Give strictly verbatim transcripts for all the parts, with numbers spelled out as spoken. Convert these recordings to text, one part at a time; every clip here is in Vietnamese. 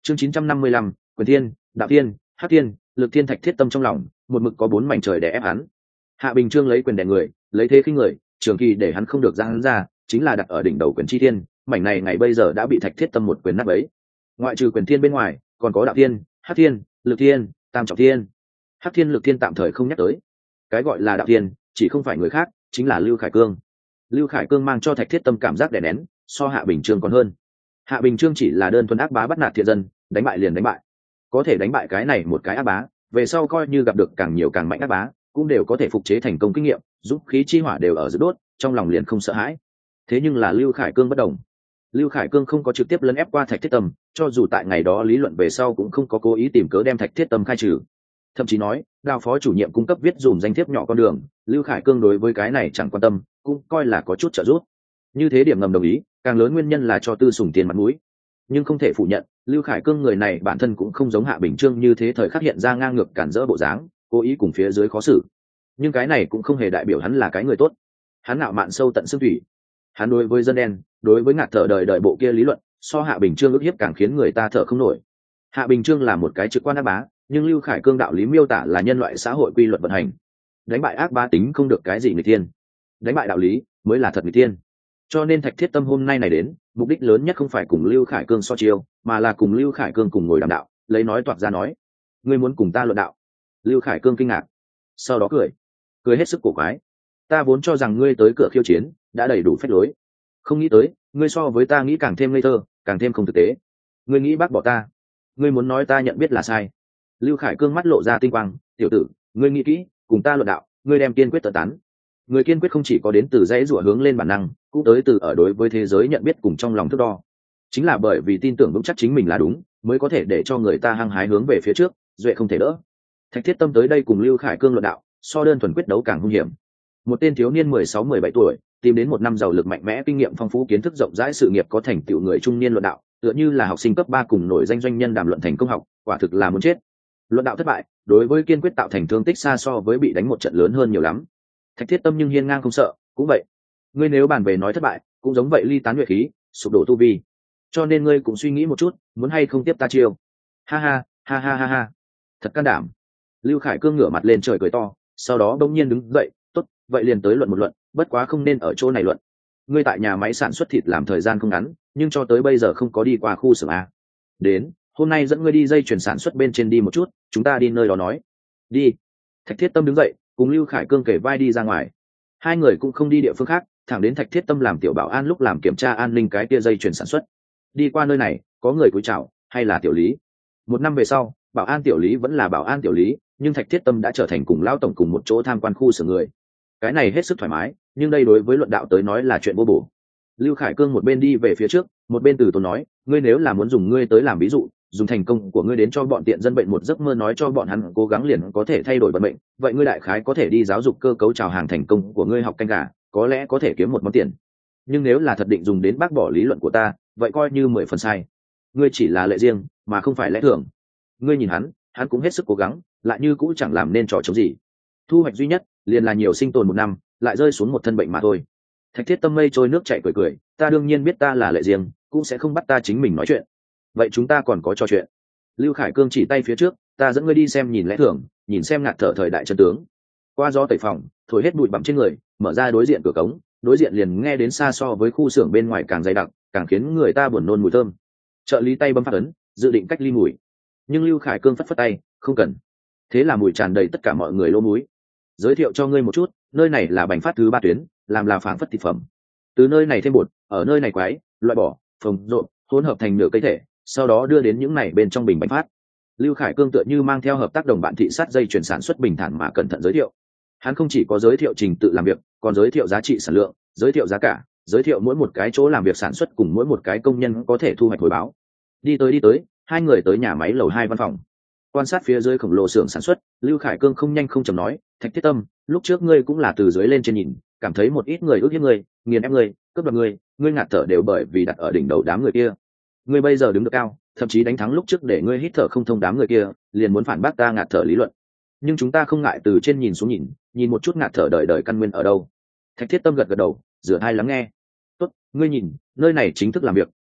chương chín trăm năm mươi lăm, quyền thiên, đạo thiên, hắc thiên, lực thiên. Thạch thiết tâm trong lòng một mực có bốn mảnh trời để ép hắn. Hạ Bình Trương lấy quyền đè người, lấy thế khinh người, trường kỳ để hắn không được ra hắn ra, chính là đặt ở đỉnh đầu quyền chi thiên. Mảnh này ngày bây giờ đã bị Thạch thiết tâm một quyền nát bấy. Ngoại trừ quyền thiên bên ngoài, còn có đạo thiên, hắc thiên, lực thiên, tam trọng thiên. Hắc thiên, lực thiên tạm thời không nhắc tới. Cái gọi là đạo thiên chỉ không phải người khác, chính là Lưu Khải Cương. Lưu Khải Cương mang cho Thạch thiết tâm cảm giác đè nén, so Hạ Bình Trương còn hơn. Hạ Bình Trương chỉ là đơn thuần ác bá bắt nạt thiện dân, đánh bại liền đánh bại. Có thể đánh bại cái này một cái ác bá, về sau coi như gặp được càng nhiều càng mạnh ác bá, cũng đều có thể phục chế thành công kinh nghiệm, giúp khí chi hỏa đều ở giữa đốt, trong lòng liền không sợ hãi. Thế nhưng là Lưu Khải Cương bất đồng. Lưu Khải Cương không có trực tiếp lấn ép qua Thạch thiết tâm, cho dù tại ngày đó lý luận về sau cũng không có cố ý tìm cớ đem Thạch thiết tâm khai trừ. Thậm chí nói, Đào phó chủ nhiệm cung cấp viết dùm danh thiếp nhỏ con đường, Lưu Khải Cương đối với cái này chẳng quan tâm, cũng coi là có chút trợ giúp. Như thế điểm ngầm đồng ý, càng lớn nguyên nhân là cho Tư Sùng tiền mặt mũi. Nhưng không thể phủ nhận, Lưu Khải Cương người này bản thân cũng không giống Hạ Bình Trương như thế thời khắc hiện ra ngang ngược cản rỡ bộ dáng, cố ý cùng phía dưới khó xử. Nhưng cái này cũng không hề đại biểu hắn là cái người tốt. Hắn ngạo mạn sâu tận xương thủy. Hắn đối với dân đen, đối với ngạt thở đời đời bộ kia lý luận, so Hạ Bình Trương ức hiếp càng khiến người ta thở không nổi. Hạ Bình Trương là một cái trực quan ác bá, nhưng Lưu Khải Cương đạo lý miêu tả là nhân loại xã hội quy luật vận hành. Đánh bại ác bá tính không được cái gì người tiên, đánh bại đạo lý mới là thật người tiên. Cho nên Thạch thiết tâm hôm nay này đến, mục đích lớn nhất không phải cùng Lưu Khải Cương so chiêu, mà là cùng Lưu Khải Cương cùng ngồi đàm đạo, lấy nói toạc ra nói. Ngươi muốn cùng ta luận đạo? Lưu Khải Cương kinh ngạc, sau đó cười, cười hết sức cổ quái. Ta vốn cho rằng ngươi tới cửa khiêu chiến đã đầy đủ phép lối, không nghĩ tới ngươi so với ta nghĩ càng thêm ngây thơ, càng thêm không thực tế. Ngươi nghĩ bác bỏ ta? Ngươi muốn nói ta nhận biết là sai? Lưu Khải Cương mắt lộ ra tinh quang. Tiểu tử, ngươi nghĩ kỹ, cùng ta luận đạo, ngươi đem kiên quyết tự tán. Người kiên quyết không chỉ có đến từ dãy rủa hướng lên bản năng, cũng tới từ ở đối với thế giới nhận biết cùng trong lòng thước đo. Chính là bởi vì tin tưởng vững chắc chính mình là đúng, mới có thể để cho người ta hăng hái hướng về phía trước, duệ không thể đỡ. Thạch thiết tâm tới đây cùng Lưu Khải Cương luận đạo, so đơn thuần quyết đấu càng hung hiểm. Một tên thiếu niên mười sáu mười bảy tuổi, tìm đến một năm giàu lực mạnh mẽ, kinh nghiệm phong phú, kiến thức rộng rãi, sự nghiệp có thành tựu người trung niên luận đạo, tựa như là học sinh cấp ba cùng nổi danh doanh nhân đàm luận thành công học, quả thực là muốn chết. Luận đạo thất bại, đối với kiên quyết tạo thành thương tích xa so với bị đánh một trận lớn hơn nhiều lắm. Thạch thiết tâm nhưng hiên ngang không sợ, cũng vậy. Ngươi nếu bàn về nói thất bại, cũng giống vậy, ly tán nhuệ khí, sụp đổ tu vi. Cho nên ngươi cũng suy nghĩ một chút, muốn hay không tiếp ta chiêu. Ha ha, ha ha ha ha. Thật can đảm. Lưu Khải Cương ngửa mặt lên trời cười to, sau đó bỗng nhiên đứng dậy, tốt, vậy liền tới luận một luận, bất quá không nên ở chỗ này luận. Ngươi tại nhà máy sản xuất thịt làm thời gian không ngắn, nhưng cho tới bây giờ không có đi qua khu xưởng a. Đến, hôm nay dẫn ngươi đi dây chuyển sản xuất bên trên đi một chút, chúng ta đi nơi đó nói. Đi. Thạch thiết tâm đứng dậy, cùng Lưu Khải Cương kể vai đi ra ngoài. Hai người cũng không đi địa phương khác, thẳng đến Thạch thiết tâm làm tiểu bảo an lúc làm kiểm tra an ninh cái kia dây chuyển sản xuất. Đi qua nơi này, có người cúi chào, hay là tiểu lý. Một năm về sau, bảo an tiểu lý vẫn là bảo an tiểu lý, nhưng Thạch thiết tâm đã trở thành cùng lão tổng cùng một chỗ tham quan khu xưởng người. Cái này hết sức thoải mái, nhưng đây đối với luận đạo tới nói là chuyện vô bổ. Lưu Khải Cương một bên đi về phía trước, một bên từ tốn nói, ngươi nếu là muốn dùng ngươi tới làm ví dụ, dùng thành công của ngươi đến cho bọn tiện dân bệnh một giấc mơ, nói cho bọn hắn cố gắng liền có thể thay đổi vận mệnh, vậy ngươi đại khái có thể đi giáo dục cơ cấu chào hàng thành công của ngươi học canh gà, có lẽ có thể kiếm một món tiền. Nhưng nếu là thật định dùng đến bác bỏ lý luận của ta, vậy coi như mười phần sai. Ngươi chỉ là lệ riêng, mà không phải lẽ thường. Ngươi nhìn hắn, hắn cũng hết sức cố gắng, lại như cũ chẳng làm nên trò chống gì. Thu hoạch duy nhất liền là nhiều sinh tồn một năm, lại rơi xuống một thân bệnh mà thôi. Thạch thiết tâm mây trôi nước chảy cười cười, ta đương nhiên biết ta là lệ riêng, cũng sẽ không bắt ta chính mình nói chuyện. Vậy chúng ta còn có trò chuyện. Lưu Khải Cương chỉ tay phía trước, ta dẫn ngươi đi xem nhìn lẽ thường, nhìn xem ngạt thở thời đại chân tướng. Qua gió tẩy phòng, thổi hết bụi bặm trên người, mở ra đối diện cửa cống, đối diện liền nghe đến xa so với khu xưởng bên ngoài càng dày đặc, càng khiến người ta buồn nôn mùi thơm. Trợ lý tay bấm phát ấn, dự định cách ly mùi, nhưng Lưu Khải Cương phất phất tay, không cần. Thế là mùi tràn đầy tất cả mọi người lỗ mũi. Giới thiệu cho ngươi một chút, nơi này là bành phát thứ ba tuyến, làm là phảng phất thực phẩm. Từ nơi này thêm bột, ở nơi này quái, loại bỏ, phồng rộn, hỗn hợp thành nửa cây thể, sau đó đưa đến những này bên trong bình bánh phát. Lưu Khải Cương tựa như mang theo hợp tác đồng bạn thị sát dây chuyển sản xuất bình thản mà cẩn thận giới thiệu. Hắn không chỉ có giới thiệu trình tự làm việc, còn giới thiệu giá trị sản lượng, giới thiệu giá cả, giới thiệu mỗi một cái chỗ làm việc sản xuất cùng mỗi một cái công nhân có thể thu hoạch hồi báo. Đi tới đi tới, hai người tới nhà máy lầu hai văn phòng. Quan sát phía dưới khổng lồ xưởng sản xuất, Lưu Khải Cương không nhanh không chậm nói, Thạch thiết tâm, lúc trước ngươi cũng là từ dưới lên trên nhìn, cảm thấy một ít người ước hiếp ngươi, nghiền ép ngươi, cướp đoạt ngươi, ngươi ngạt thở đều bởi vì đặt ở đỉnh đầu đám người kia. Ngươi bây giờ đứng được cao, thậm chí đánh thắng lúc trước để ngươi hít thở không thông đám người kia, liền muốn phản bác ta ngạt thở lý luận. Nhưng chúng ta không ngại từ trên nhìn xuống nhìn, nhìn một chút ngạt thở đời đời căn nguyên ở đâu. Thạch thiết tâm gật gật đầu, rửa hai lắng nghe. Tốt, ngươi nhìn, nơi này chính thức làm việc,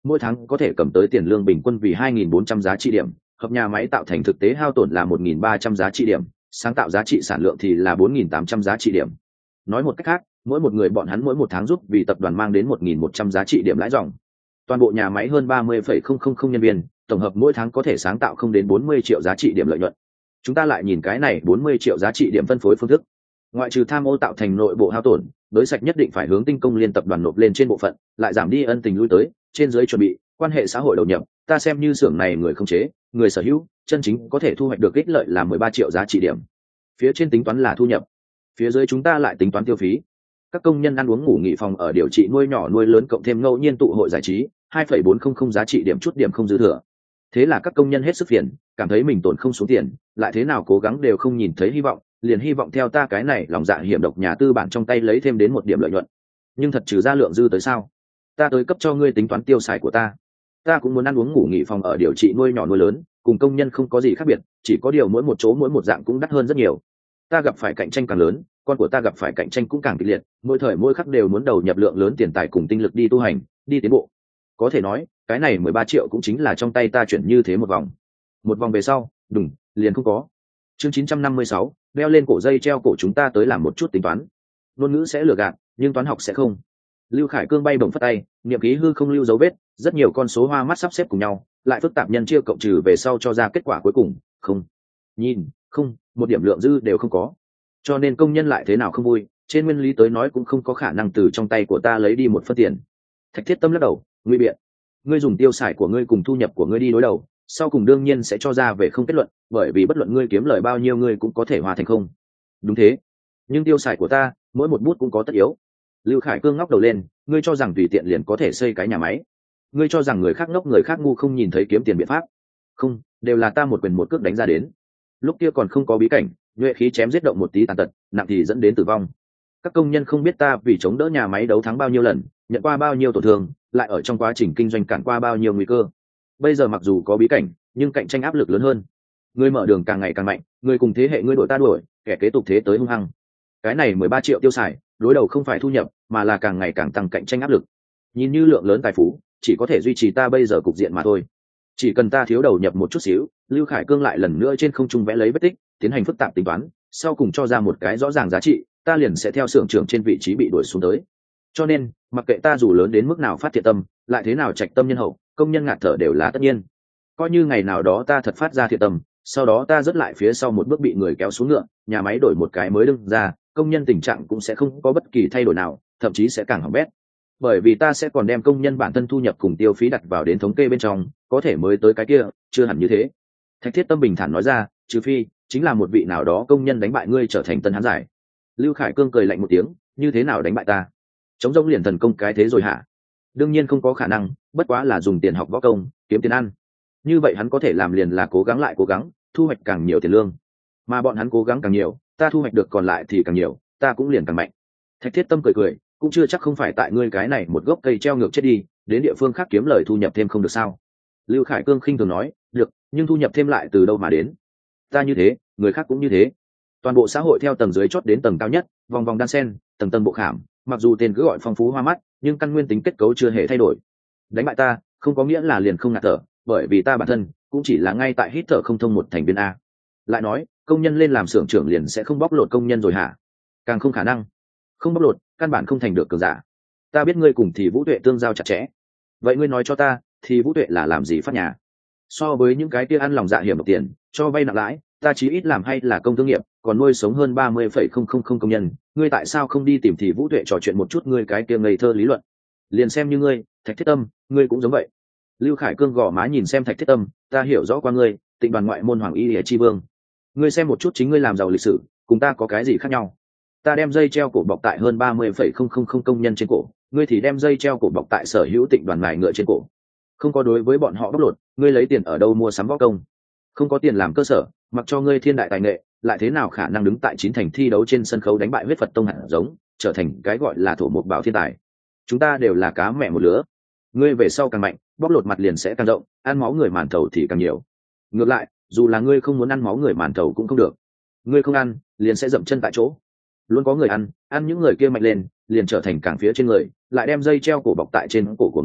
mỗi tháng có thể cầm tới tiền lương bình quân vì hai nghìn bốn trăm giá trị điểm, hợp nhà máy tạo thành thực tế hao tổn là một nghìn ba trăm giá trị điểm, sáng tạo giá trị sản lượng thì là bốn nghìn tám trăm giá trị điểm. Nói một cách khác, mỗi một người bọn hắn mỗi một tháng giúp vì tập đoàn mang đến một nghìn một trăm giá trị điểm lãi dòng. Toàn bộ nhà máy hơn ba mươi phẩy không không không nhân viên, tổng hợp mỗi tháng có thể sáng tạo không đến bốn mươi triệu giá trị điểm lợi nhuận. Chúng ta lại nhìn cái này bốn mươi triệu giá trị điểm phân phối phương thức. Ngoại trừ tham ô tạo thành nội bộ hao tổn, đối sạch nhất định phải hướng tinh công liên tập đoàn nộp lên trên bộ phận, lại giảm đi ân tình lui tới, trên dưới chuẩn bị, quan hệ xã hội đầu nhập, ta xem như xưởng này người không chế, người sở hữu, chân chính có thể thu hoạch được ích lợi là mười ba triệu giá trị điểm. Phía trên tính toán là thu nhập, phía dưới chúng ta lại tính toán tiêu phí. Các công nhân ăn uống ngủ nghỉ phòng ở điều trị nuôi nhỏ nuôi lớn cộng thêm ngẫu nhiên tụ hội giải trí, hai phẩy bốn không không giá trị điểm chút điểm không dư thừa. Thế là các công nhân hết sức phiền, cảm thấy mình tổn không xuống tiền, lại thế nào cố gắng đều không nhìn thấy hy vọng, liền hy vọng theo ta cái này lòng dạ hiểm độc nhà tư bản trong tay lấy thêm đến một điểm lợi nhuận. Nhưng thật trừ ra lượng dư tới sao? Ta tới cấp cho ngươi tính toán tiêu xài của ta. Ta cũng muốn ăn uống ngủ nghỉ phòng ở điều trị nuôi nhỏ nuôi lớn, cùng công nhân không có gì khác biệt, chỉ có điều mỗi một chỗ mỗi một dạng cũng đắt hơn rất nhiều. Ta gặp phải cạnh tranh càng lớn, con của ta gặp phải cạnh tranh cũng càng kịch liệt, mỗi thời mỗi khắc đều muốn đầu nhập lượng lớn tiền tài cùng tinh lực đi tu hành, đi tiến bộ. Có thể nói, cái này mười ba triệu cũng chính là trong tay ta chuyển như thế một vòng. Một vòng về sau, đùng, liền không có. Chương chín trăm năm mươi sáu, đeo lên cổ dây treo cổ chúng ta tới làm một chút tính toán. Ngôn ngữ sẽ lừa gạt, nhưng toán học sẽ không. Lưu Khải Cương bay bổng phất tay, niệm ký hư không lưu dấu vết, rất nhiều con số hoa mắt sắp xếp cùng nhau, lại phức tạp nhân chia cộng trừ về sau cho ra kết quả cuối cùng, không. Nhìn, không, một điểm lượng dư đều không có. Cho nên công nhân lại thế nào không vui, trên nguyên lý tới nói cũng không có khả năng từ trong tay của ta lấy đi một phân tiền. Thạch Thiết Tâm lắc đầu, nguy biện. Ngươi dùng tiêu xài của ngươi cùng thu nhập của ngươi đi đối đầu, sau cùng đương nhiên sẽ cho ra về không kết luận, bởi vì bất luận ngươi kiếm lời bao nhiêu ngươi cũng có thể hòa thành không. Đúng thế, nhưng tiêu xài của ta mỗi một bút cũng có tất yếu. Lưu Khải Cương ngóc đầu lên, ngươi cho rằng tùy tiện liền có thể xây cái nhà máy? Ngươi cho rằng người khác ngốc người khác ngu không nhìn thấy kiếm tiền biện pháp? Không, đều là ta một quyền một cước đánh ra đến. Lúc kia còn không có bí cảnh, nhuệ khí chém giết động một tí tàn tật, nặng thì dẫn đến tử vong. Các công nhân không biết ta vì chống đỡ nhà máy đấu thắng bao nhiêu lần, nhận qua bao nhiêu tổn thương, lại ở trong quá trình kinh doanh cản qua bao nhiêu nguy cơ. Bây giờ mặc dù có bí cảnh, nhưng cạnh tranh áp lực lớn hơn. Ngươi mở đường càng ngày càng mạnh, ngươi cùng thế hệ ngươi đổi ta đuổi, kẻ kế tục thế tới hung hăng. Cái này mười ba triệu tiêu xài, đối đầu không phải thu nhập, mà là càng ngày càng tăng cạnh tranh áp lực. Nhìn như lượng lớn tài phú, chỉ có thể duy trì ta bây giờ cục diện mà thôi. Chỉ cần ta thiếu đầu nhập một chút xíu, Lưu Khải Cương lại lần nữa trên không trung vẽ lấy vết tích, tiến hành phức tạp tính toán, sau cùng cho ra một cái rõ ràng giá trị, ta liền sẽ theo xưởng trưởng trên vị trí bị đuổi xuống tới. Cho nên, mặc kệ ta dù lớn đến mức nào phát thiện tâm, lại thế nào trạch tâm nhân hậu, công nhân ngạt thở đều là tất nhiên. Coi như ngày nào đó ta thật phát ra thiện tâm, sau đó ta rớt lại phía sau một bước bị người kéo xuống ngựa, nhà máy đổi một cái mới đứng ra, công nhân tình trạng cũng sẽ không có bất kỳ thay đổi nào, thậm chí sẽ càng hỏng bét. Bởi vì ta sẽ còn đem công nhân bản thân thu nhập cùng tiêu phí đặt vào đến thống kê bên trong, có thể mới tới cái kia, chưa hẳn như thế. Thạch Thiết Tâm bình thản nói ra, trừ phi chính là một vị nào đó công nhân đánh bại ngươi trở thành tân hán giải. Lưu Khải Cương cười lạnh một tiếng, như thế nào đánh bại ta? Chống rỗng liền thần công cái thế rồi hả? Đương nhiên không có khả năng, bất quá là dùng tiền học võ công, kiếm tiền ăn. Như vậy hắn có thể làm liền là cố gắng lại cố gắng, thu hoạch càng nhiều tiền lương. Mà bọn hắn cố gắng càng nhiều, ta thu hoạch được còn lại thì càng nhiều, ta cũng liền càng mạnh. Thạch Thiết Tâm cười cười, cũng chưa chắc không phải tại ngươi cái này một gốc cây treo ngược chết đi, đến địa phương khác kiếm lời thu nhập thêm không được sao? Lưu Khải Cương khinh thường nói, được, nhưng thu nhập thêm lại từ đâu mà đến? Ta như thế, người khác cũng như thế. Toàn bộ xã hội theo tầng dưới chót đến tầng cao nhất, vòng vòng đan sen, tầng tầng bộ khảm, mặc dù tên cứ gọi phong phú hoa mắt, nhưng căn nguyên tính kết cấu chưa hề thay đổi. Đánh bại ta, không có nghĩa là liền không ngạt thở, bởi vì ta bản thân cũng chỉ là ngay tại hít thở không thông một thành viên a. Lại nói, công nhân lên làm xưởng trưởng liền sẽ không bóc lột công nhân rồi hả? Càng không khả năng. Không bóc lột, căn bản không thành được cường giả. Ta biết ngươi cùng thì Vũ Tuệ tương giao chặt chẽ. Vậy ngươi nói cho ta, thì Vũ Tuệ là làm gì phát nhà? So với những cái kia ăn lòng dạ hiểm độc tiền, cho vay nặng lãi, ta chí ít làm hay là công thương nghiệp, còn nuôi sống hơn ba mươi phẩy không không không công nhân, ngươi tại sao không đi tìm thì Vũ Tuệ trò chuyện một chút ngươi cái kia ngây thơ lý luận? Liền xem như ngươi, Thạch Thiết Tâm, ngươi cũng giống vậy. Lưu Khải Cương gò má nhìn xem Thạch Thiết Tâm, ta hiểu rõ qua ngươi, Tịnh Đoàn ngoại môn Hoàng Y Lìa Chi Vương. Ngươi xem một chút chính ngươi làm giàu lịch sử, cùng ta có cái gì khác nhau? Ta đem dây treo cổ bọc tại hơn ba mươi phẩy không không không công nhân trên cổ, ngươi thì đem dây treo cổ bọc tại sở hữu Tịnh Đoàn mài ngựa trên cổ. Không có đối với bọn họ bóc lột, ngươi lấy tiền ở đâu mua sắm võ công? Không có tiền làm cơ sở, mặc cho ngươi thiên đại tài nghệ, lại thế nào khả năng đứng tại chín thành thi đấu trên sân khấu đánh bại huyết Phật tông hạt giống, trở thành cái gọi là thổ mục bảo thiên tài? Chúng ta đều là cá mẹ một lứa. Ngươi về sau càng mạnh, bóc lột mặt liền sẽ càng rộng, ăn máu người màn thầu thì càng nhiều. Ngược lại, dù là ngươi không muốn ăn máu người màn thầu cũng không được. Ngươi không ăn, liền sẽ dậm chân tại chỗ. Luôn có người ăn, ăn những người kia mạnh lên, liền trở thành càng phía trên người, lại đem dây treo cổ bọc tại trên cổ của ngươi,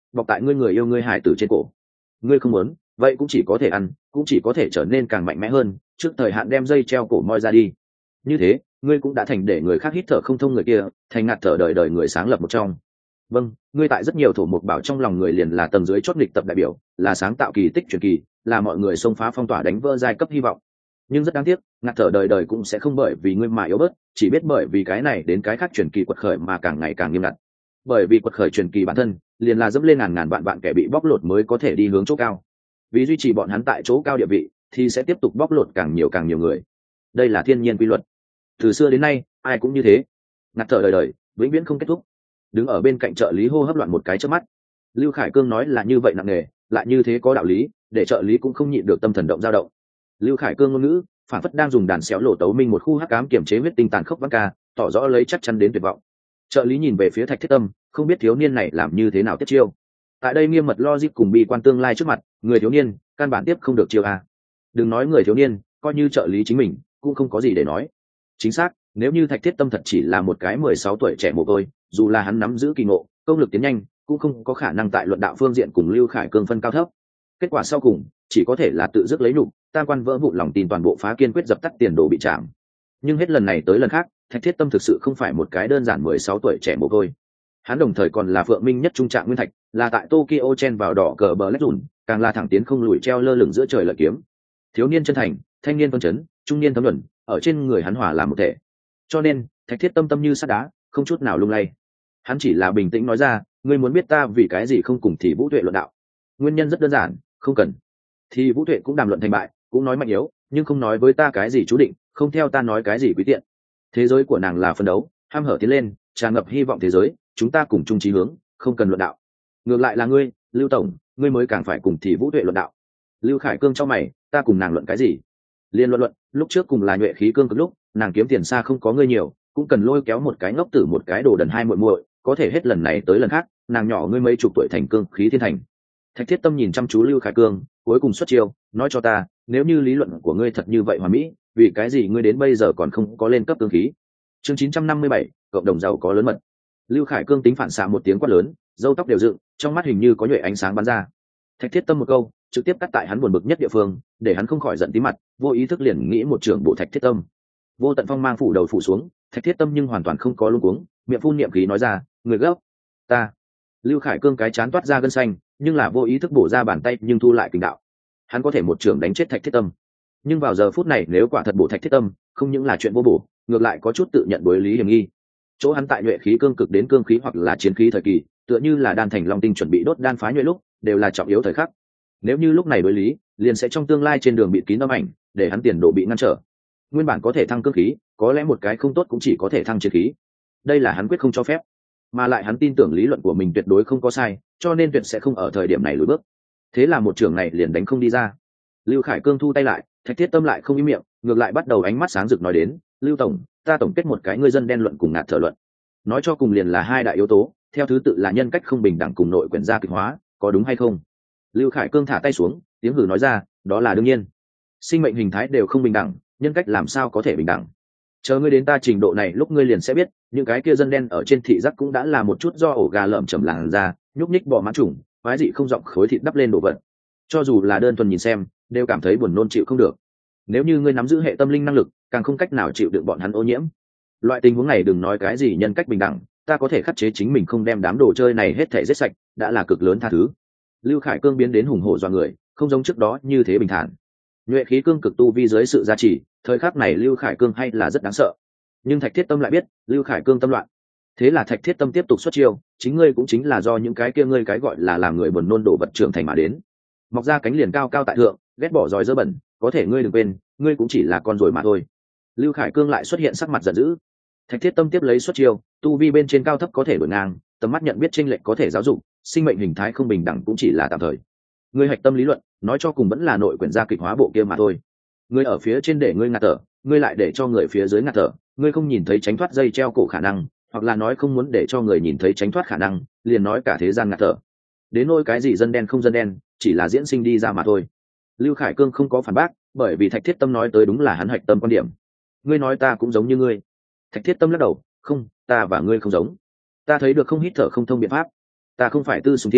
bọc tại ngươi người yêu ngươi hải tử trên cổ. Ngươi không muốn, vậy cũng chỉ có thể ăn, cũng chỉ có thể trở nên càng mạnh mẽ hơn, trước thời hạn đem dây treo cổ moi ra đi. Như thế ngươi cũng đã thành để người khác hít thở không thông người kia, thành ngạt thở đời đời người sáng lập một trong. Vâng, ngươi tại rất nhiều thổ mục bảo trong lòng người liền là tầng dưới chót nghịch tập đại biểu, là sáng tạo kỳ tích truyền kỳ, là mọi người xông phá phong tỏa đánh vỡ giai cấp hy vọng. Nhưng rất đáng tiếc, ngạt thở đời đời cũng sẽ không bởi vì ngươi mà yếu bớt, chỉ biết bởi vì cái này đến cái khác truyền kỳ quật khởi mà càng ngày càng nghiêm ngặt. Bởi vì quật khởi truyền kỳ bản thân liền là dẫm lên ngàn ngàn vạn vạn kẻ bị bóc lột mới có thể đi hướng chỗ cao. Vì duy trì bọn hắn tại chỗ cao địa vị, thì sẽ tiếp tục bóc lột càng nhiều càng nhiều người. Đây là thiên nhiên quy luật. Từ xưa đến nay, ai cũng như thế. Ngạt thở đời đời, vĩnh viễn không kết thúc. Đứng ở bên cạnh trợ lý hô hấp loạn một cái chớp mắt. Lưu Khải Cương nói là như vậy nặng nề, lại như thế có đạo lý, để trợ lý cũng không nhịn được tâm thần động dao động. Lưu Khải Cương ngôn ngữ phản phất đang dùng đàn xéo lộ tấu minh một khu hắc ám kiểm chế huyết tinh tàn khốc vang ca, tỏ rõ lấy chắc chắn đến tuyệt vọng. Trợ lý nhìn về phía Thạch Thiết Tâm, không biết thiếu niên này làm như thế nào tiếp chiêu. Tại đây nghiêm mật logic cùng bi quan tương lai trước mặt, người thiếu niên căn bản tiếp không được chiêu a. Đừng nói người thiếu niên, coi như trợ lý chính mình cũng không có gì để nói. Chính xác, nếu như Thạch Thiết Tâm thật chỉ là một cái mười sáu tuổi trẻ mồ côi, dù là hắn nắm giữ kỳ ngộ, công lực tiến nhanh, cũng không có khả năng tại luận đạo phương diện cùng Lưu Khải Cương phân cao thấp. Kết quả sau cùng chỉ có thể là tự dứt lấy nhục, tam quan vỡ vụn, lòng tin toàn bộ phá, kiên quyết dập tắt tiền đồ bị chạm. Nhưng hết lần này tới lần khác, Thạch Thiết Tâm thực sự không phải một cái đơn giản mười sáu tuổi trẻ mồ côi. Hắn đồng thời còn là Phượng Minh nhất trung trạng nguyên thạch, là tại Tokyo chen vào đỏ cờ bờ lách rùn, càng là thẳng tiến không lùi treo lơ lửng giữa trời lợi kiếm. Thiếu niên chân thành, thanh niên phân chấn, trung niên thấm nhuần, ở trên người hắn hòa làm một thể. Cho nên, Thạch Thiết Tâm tâm như sắt đá, không chút nào lung lay. Hắn chỉ là bình tĩnh nói ra, ngươi muốn biết ta vì cái gì không cùng Thì Vũ Tuệ luận đạo? Nguyên nhân rất đơn giản, không cần. Thì Vũ Tuệ cũng đàm luận thành bại, cũng nói mạnh yếu, nhưng không nói với ta cái gì chú định, không theo ta nói cái gì quý tiện. Thế giới của nàng là phân đấu, ham hở tiến lên, tràn ngập hy vọng thế giới, chúng ta cùng chung chí hướng, không cần luận đạo. Ngược lại là ngươi, Lưu tổng, ngươi mới càng phải cùng Thì Vũ Tuệ luận đạo. Lưu Khải Cương cho mày, ta cùng nàng luận cái gì? Liên luận luận, lúc trước cùng là nhuệ khí cương cực lúc, nàng kiếm tiền xa không có ngươi nhiều, cũng cần lôi kéo một cái ngốc tử một cái đồ đần hai muội muội, có thể hết lần này tới lần khác, nàng nhỏ ngươi mấy chục tuổi thành cương khí thiên thành. Thạch Thiết Tâm nhìn chăm chú Lưu Khải Cương, cuối cùng xuất chiêu, nói cho ta, nếu như lý luận của ngươi thật như vậy hoàn mỹ, vì cái gì ngươi đến bây giờ còn không có lên cấp cương khí? Chương chín trăm năm mươi bảy, cộng đồng giàu có lớn mật. Lưu Khải Cương tính phản xạ một tiếng quát lớn, râu tóc đều dựng, trong mắt hình như có nhuệ ánh sáng bắn ra. Thạch Thiết Tâm một câu, trực tiếp cắt tại hắn buồn bực nhất địa phương, để hắn không khỏi giận tí mặt, vô ý thức liền nghĩ một trưởng bộ Thạch Thiết Tâm. Vô tận phong mang phủ đầu phủ xuống, Thạch Thiết Tâm nhưng hoàn toàn không có luống cuống, miệng phun niệm khí nói ra, người gấp, ta. Lưu Khải Cương cái chán toát ra gân xanh, nhưng là vô ý thức bổ ra bàn tay nhưng thu lại kình đạo. Hắn có thể một trưởng đánh chết Thạch Thiết Tâm, nhưng vào giờ phút này nếu quả thật bổ Thạch Thiết Tâm, không những là chuyện vô bổ, ngược lại có chút tự nhận đối lý hiểm nghi. Chỗ hắn tại nhuệ khí cương cực đến cương khí hoặc là chiến khí thời kỳ, tựa như là đan thành long tinh chuẩn bị đốt đan phá nhuệ lúc, đều là trọng yếu thời khắc. Nếu như lúc này đối lý, liền sẽ trong tương lai trên đường bị kín âm ảnh, để hắn tiền độ bị ngăn trở. Nguyên bản có thể thăng cương khí, có lẽ một cái không tốt cũng chỉ có thể thăng chiến khí. Đây là hắn quyết không cho phép, mà lại hắn tin tưởng lý luận của mình tuyệt đối không có sai, cho nên tuyệt sẽ không ở thời điểm này lùi bước. Thế là một trường này liền đánh không đi ra. Lưu Khải Cương thu tay lại, Thạch Thiết Tâm lại không im miệng, ngược lại bắt đầu ánh mắt sáng rực nói đến, Lưu tổng, ta tổng kết một cái ngươi dân đen luận cùng ngạt thở luận. Nói cho cùng liền là hai đại yếu tố, theo thứ tự là nhân cách không bình đẳng cùng nội quyển gia kịch hóa, có đúng hay không? Lưu Khải Cương thả tay xuống, tiếng hừ nói ra, đó là đương nhiên. Sinh mệnh hình thái đều không bình đẳng, nhân cách làm sao có thể bình đẳng? Chờ ngươi đến ta trình độ này lúc ngươi liền sẽ biết, những cái kia dân đen ở trên thị giác cũng đã là một chút do ổ gà lợm chầm làn ra, nhúc nhích bò mã trùng, quái dị không giọng khối thịt đắp lên đồ vật. Cho dù là đơn thuần nhìn xem, đều cảm thấy buồn nôn chịu không được. Nếu như ngươi nắm giữ hệ tâm linh năng lực, càng không cách nào chịu đựng bọn hắn ô nhiễm. Loại tình huống này đừng nói cái gì nhân cách bình đẳng, ta có thể khắc chế chính mình không đem đám đồ chơi này hết thể giết sạch, đã là cực lớn tha thứ. Lưu Khải Cương biến đến hùng hổ dọa người, không giống trước đó như thế bình thản. Nhuệ khí cương cực tu vi dưới sự gia trì, thời khắc này Lưu Khải Cương hay là rất đáng sợ. Nhưng Thạch Thiết Tâm lại biết, Lưu Khải Cương tâm loạn. Thế là Thạch Thiết Tâm tiếp tục xuất chiêu, chính ngươi cũng chính là do những cái kia ngươi cái gọi là làm người buồn nôn đổ vật trưởng thành mà đến. Mọc ra cánh liền cao cao tại thượng, ghét bỏ roi dơ bẩn, có thể ngươi đừng quên, ngươi cũng chỉ là con rồi mà thôi. Lưu Khải Cương lại xuất hiện sắc mặt giận dữ. Thạch Thiết Tâm tiếp lấy xuất chiêu, tu vi bên trên cao thấp có thể đổi ngang, tầm mắt nhận biết chênh lệch có thể giáo dục, sinh mệnh hình thái không bình đẳng cũng chỉ là tạm thời. Ngươi hạch tâm lý luận, nói cho cùng vẫn là nội quyển gia kịch hóa bộ kia mà thôi. Ngươi ở phía trên để ngươi ngạt thở, ngươi lại để cho người phía dưới ngạt thở, ngươi không nhìn thấy tránh thoát dây treo cổ khả năng, hoặc là nói không muốn để cho người nhìn thấy tránh thoát khả năng, liền nói cả thế gian ngạt thở. Đến nỗi cái gì dân đen không dân đen, chỉ là diễn sinh đi ra mà thôi. Lưu Khải Cương không có phản bác, bởi vì Thạch Thiết Tâm nói tới đúng là hắn hạch tâm quan điểm. Ngươi nói ta cũng giống như ngươi. Thạch Thiết Tâm lắc đầu, không, ta và ngươi không giống. Ta thấy được không hít thở không thông biện pháp. Ta không phải Tư Sùng Thiên,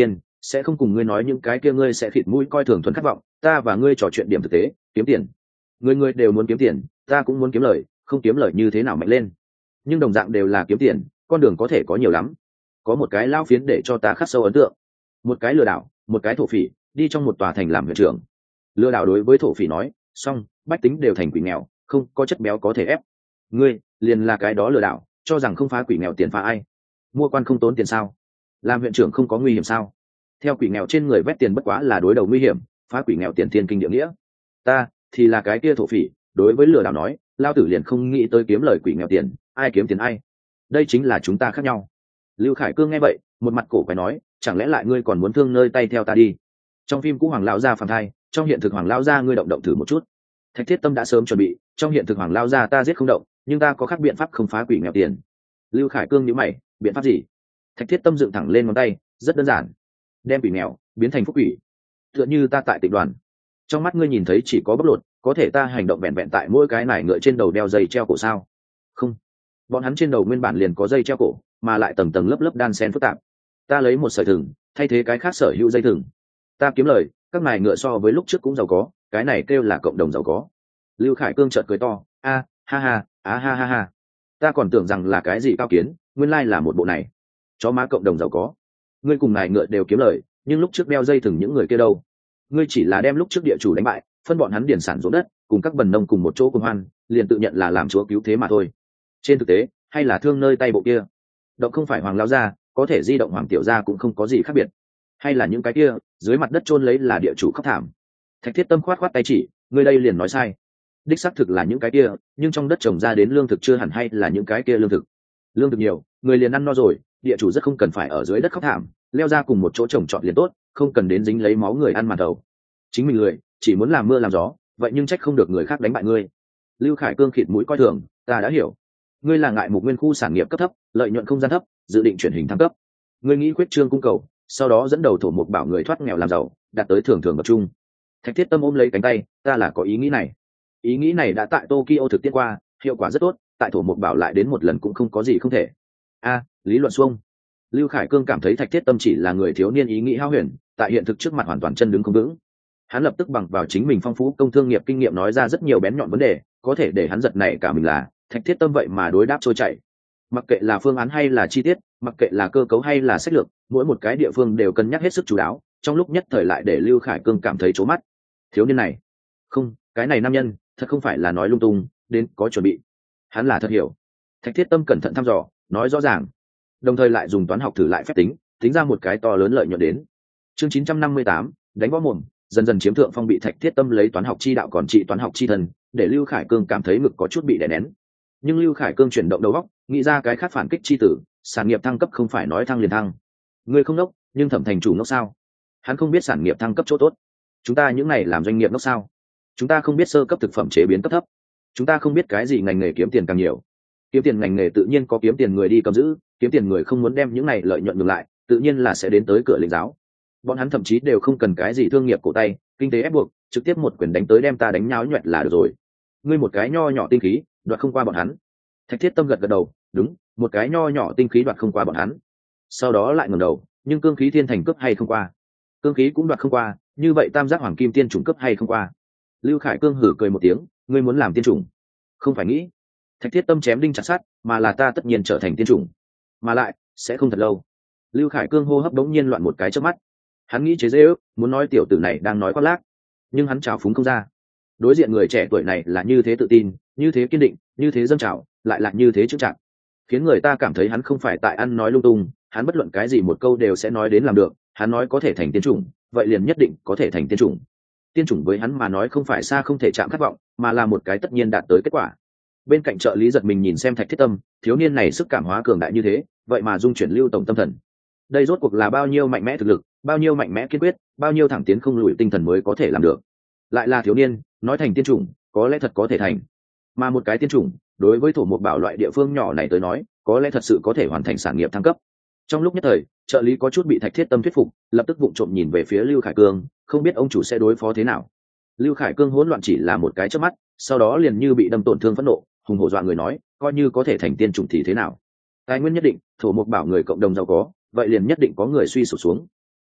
sẽ không cùng ngươi nói những cái kia ngươi sẽ khịt mũi coi thường thuần khát vọng. Ta và ngươi trò chuyện điểm thực tế, kiếm tiền. Người người đều muốn kiếm tiền, ta cũng muốn kiếm lời, không kiếm lời như thế nào mạnh lên. Nhưng đồng dạng đều là kiếm tiền, con đường có thể có nhiều lắm. Có một cái lao phiến để cho ta khắc sâu ấn tượng, một cái lừa đảo, một cái thổ phỉ, đi trong một tòa thành làm huyện trưởng. Lừa đảo đối với thổ phỉ nói, xong, bách tính đều thành quỷ nghèo, không có chất béo có thể ép. Ngươi liền là cái đó lừa đảo, cho rằng không phá quỷ nghèo tiền phá ai? Mua quan không tốn tiền sao? Làm huyện trưởng không có nguy hiểm sao? Theo quỷ nghèo trên người vét tiền bất quá là đối đầu nguy hiểm, phá quỷ nghèo tiền thiên kinh địa nghĩa. Ta thì là cái kia thổ phỉ, đối với lừa đảo nói, lao tử liền không nghĩ tới kiếm lời quỷ nghèo tiền, ai kiếm tiền ai. Đây chính là chúng ta khác nhau. Lưu Khải Cương nghe vậy, một mặt cổ quái nói, chẳng lẽ lại ngươi còn muốn thương nơi tay theo ta đi? Trong phim cũ Hoàng lão gia phàm thai, trong hiện thực Hoàng lão gia ngươi động động thử một chút. Thạch Thiết Tâm đã sớm chuẩn bị, trong hiện thực Hoàng lão gia ta giết không động, nhưng ta có khác biện pháp không phá quỷ nghèo tiền. Lưu Khải Cương nhíu mày, biện pháp gì? Thạch Thiết Tâm dựng thẳng lên ngón tay, rất đơn giản, đem quỷ nghèo biến thành phúc quỷ. Tựa như ta tại Tịnh Đoàn, trong mắt ngươi nhìn thấy chỉ có bóc lột, có thể ta hành động vẹn vẹn tại mỗi cái nải ngựa trên đầu đeo dây treo cổ sao? Không, bọn hắn trên đầu nguyên bản liền có dây treo cổ, mà lại tầng tầng lớp lớp đan xen phức tạp. Ta lấy một sợi thừng thay thế cái khác sở hữu dây thừng, ta kiếm lời, các nải ngựa so với lúc trước cũng giàu có, cái này kêu là cộng đồng giàu có. Lưu Khải Cương chợt cười to, a ha ha, a ha ha ha, ta còn tưởng rằng là cái gì cao kiến, nguyên lai là một bộ này. Chó má cộng đồng giàu có, ngươi cùng nải ngựa đều kiếm lời, nhưng lúc trước đeo dây thừng những người kia đâu? Ngươi chỉ là đem lúc trước địa chủ đánh bại, phân bọn hắn điển sản ruộng đất, cùng các bần nông cùng một chỗ cùng hoan, liền tự nhận là làm chúa cứu thế mà thôi. Trên thực tế, hay là thương nơi tay bộ kia, động không phải Hoàng lão gia, có thể di động Hoàng tiểu gia cũng không có gì khác biệt. Hay là những cái kia dưới mặt đất chôn lấy là địa chủ khóc thảm. Thạch Thiết Tâm khoát khoát tay chỉ, ngươi đây liền nói sai. Đích xác thực là những cái kia, nhưng trong đất trồng ra đến lương thực chưa hẳn hay là những cái kia lương thực. Lương thực nhiều, người liền ăn no rồi, địa chủ rất không cần phải ở dưới đất khóc thảm, leo ra cùng một chỗ trồng trọt liền tốt, không cần đến dính lấy máu người ăn màn đầu. Chính mình lười, chỉ muốn làm mưa làm gió, vậy nhưng trách không được người khác đánh bại ngươi. Lưu Khải Cương khịt mũi coi thường, ta đã hiểu. Ngươi là ngại mục nguyên khu sản nghiệp cấp thấp, lợi nhuận không gian thấp, dự định chuyển hình thăng cấp. Ngươi nghĩ quyết trương cung cầu, sau đó dẫn đầu thổ mục bảo người thoát nghèo làm giàu, đạt tới thường thường bậc trung. Thạch Thiết Tâm ôm lấy cánh tay, ta là có ý nghĩ này. Ý nghĩ này đã tại Tokyo thực tiễn qua, hiệu quả rất tốt, tại thổ mục bảo lại đến một lần cũng không có gì không thể. A, lý luận xuông. Lưu Khải Cương cảm thấy Thạch Thiết Tâm chỉ là người thiếu niên ý nghĩ hão huyền, tại hiện thực trước mặt hoàn toàn chân đứng không vững. Hắn lập tức bằng vào chính mình phong phú công thương nghiệp kinh nghiệm nói ra rất nhiều bén nhọn vấn đề, có thể để hắn giật nảy cả mình là Thạch Thiết Tâm vậy mà đối đáp trôi chảy. Mặc kệ là phương án hay là chi tiết, mặc kệ là cơ cấu hay là sách lược, mỗi một cái địa phương đều cân nhắc hết sức chú đáo, trong lúc nhất thời lại để Lưu Khải Cương cảm thấy chố mắt. Thiếu niên này, không, cái này nam nhân, thật không phải là nói lung tung, đến có chuẩn bị. Hắn là thật hiểu. Thạch Thiết Tâm cẩn thận thăm dò, nói rõ ràng, đồng thời lại dùng toán học thử lại phép tính, tính ra một cái to lớn lợi nhuận đến. Chương chín trăm năm mươi tám, đánh võ mồm, dần dần chiếm thượng phong, bị Thạch Thiết Tâm lấy toán học chi đạo còn trị toán học chi thần, để Lưu Khải Cương cảm thấy ngực có chút bị đè nén. Nhưng Lưu Khải Cương chuyển động đầu óc, nghĩ ra cái khác phản kích chi tử, sản nghiệp thăng cấp không phải nói thăng liền thăng. Ngươi không ngốc, nhưng Thẩm thành chủ ngốc sao? Hắn không biết sản nghiệp thăng cấp chỗ tốt. Chúng ta những này làm doanh nghiệp ngốc sao? Chúng ta không biết sơ cấp thực phẩm chế biến cấp thấp. Chúng ta không biết cái gì ngành nghề kiếm tiền càng nhiều. Kiếm tiền ngành nghề tự nhiên có kiếm tiền người đi cầm giữ, kiếm tiền người không muốn đem những này lợi nhuận ngược lại, tự nhiên là sẽ đến tới cửa lĩnh giáo. Bọn hắn thậm chí đều không cần cái gì thương nghiệp cổ tay, kinh tế ép buộc, trực tiếp một quyền đánh tới đem ta đánh nháo nhoẹt là được rồi. Ngươi một cái nho nhỏ tinh khí, đoạt không qua bọn hắn. Thạch Thiết Tâm gật gật đầu, đúng, một cái nho nhỏ tinh khí đoạt không qua bọn hắn. Sau đó lại ngẩng đầu, nhưng cương khí thiên thành cấp hay không qua? Cương khí cũng đoạt không qua, như vậy tam giác hoàng kim tiên chủng cấp hay không qua? Lưu Khải Cương hử cười một tiếng, ngươi muốn làm tiên chủng? Không phải nghĩ. Thạch Thiết Tâm chém đinh chặt sắt, mà là ta tất nhiên trở thành tiên chủng, mà lại sẽ không thật lâu. Lưu Khải Cương hô hấp đống nhiên loạn một cái chớp mắt. Hắn nghĩ chế giễu, muốn nói tiểu tử này đang nói khoác lác, nhưng hắn trào phúng không ra. Đối diện người trẻ tuổi này là như thế tự tin, như thế kiên định, như thế dâng trào, lại là như thế chững chạc, khiến người ta cảm thấy hắn không phải tại ăn nói lung tung, hắn bất luận cái gì một câu đều sẽ nói đến làm được. Hắn nói có thể thành tiên chủng, vậy liền nhất định có thể thành tiên chủng. Tiên chủng với hắn mà nói không phải xa không thể chạm khát vọng, mà là một cái tất nhiên đạt tới kết quả. Bên cạnh trợ lý giật mình nhìn xem Thạch Thiết Tâm, thiếu niên này sức cảm hóa cường đại như thế, vậy mà dung chuyển Lưu tổng tâm thần. Đây rốt cuộc là bao nhiêu mạnh mẽ thực lực, bao nhiêu mạnh mẽ kiên quyết, bao nhiêu thẳng tiến không lùi tinh thần mới có thể làm được. Lại là thiếu niên, nói thành tiên chủng, có lẽ thật có thể thành. Mà một cái tiên chủng, đối với thổ một bảo loại địa phương nhỏ này tới nói, có lẽ thật sự có thể hoàn thành sản nghiệp thăng cấp. Trong lúc nhất thời, trợ lý có chút bị Thạch Thiết Tâm thuyết phục, lập tức vụng trộm nhìn về phía Lưu Khải Cương, không biết ông chủ sẽ đối phó thế nào. Lưu Khải Cương hỗn loạn chỉ là một cái chớp mắt, sau đó liền như bị đâm tổn thương phẫn nộ, hùng hổ dọa người nói, coi như có thể thành tiên chủng thì thế nào? Tài nguyên nhất định, thổ mục bảo người cộng đồng giàu có, vậy liền nhất định có người suy sụp xuống.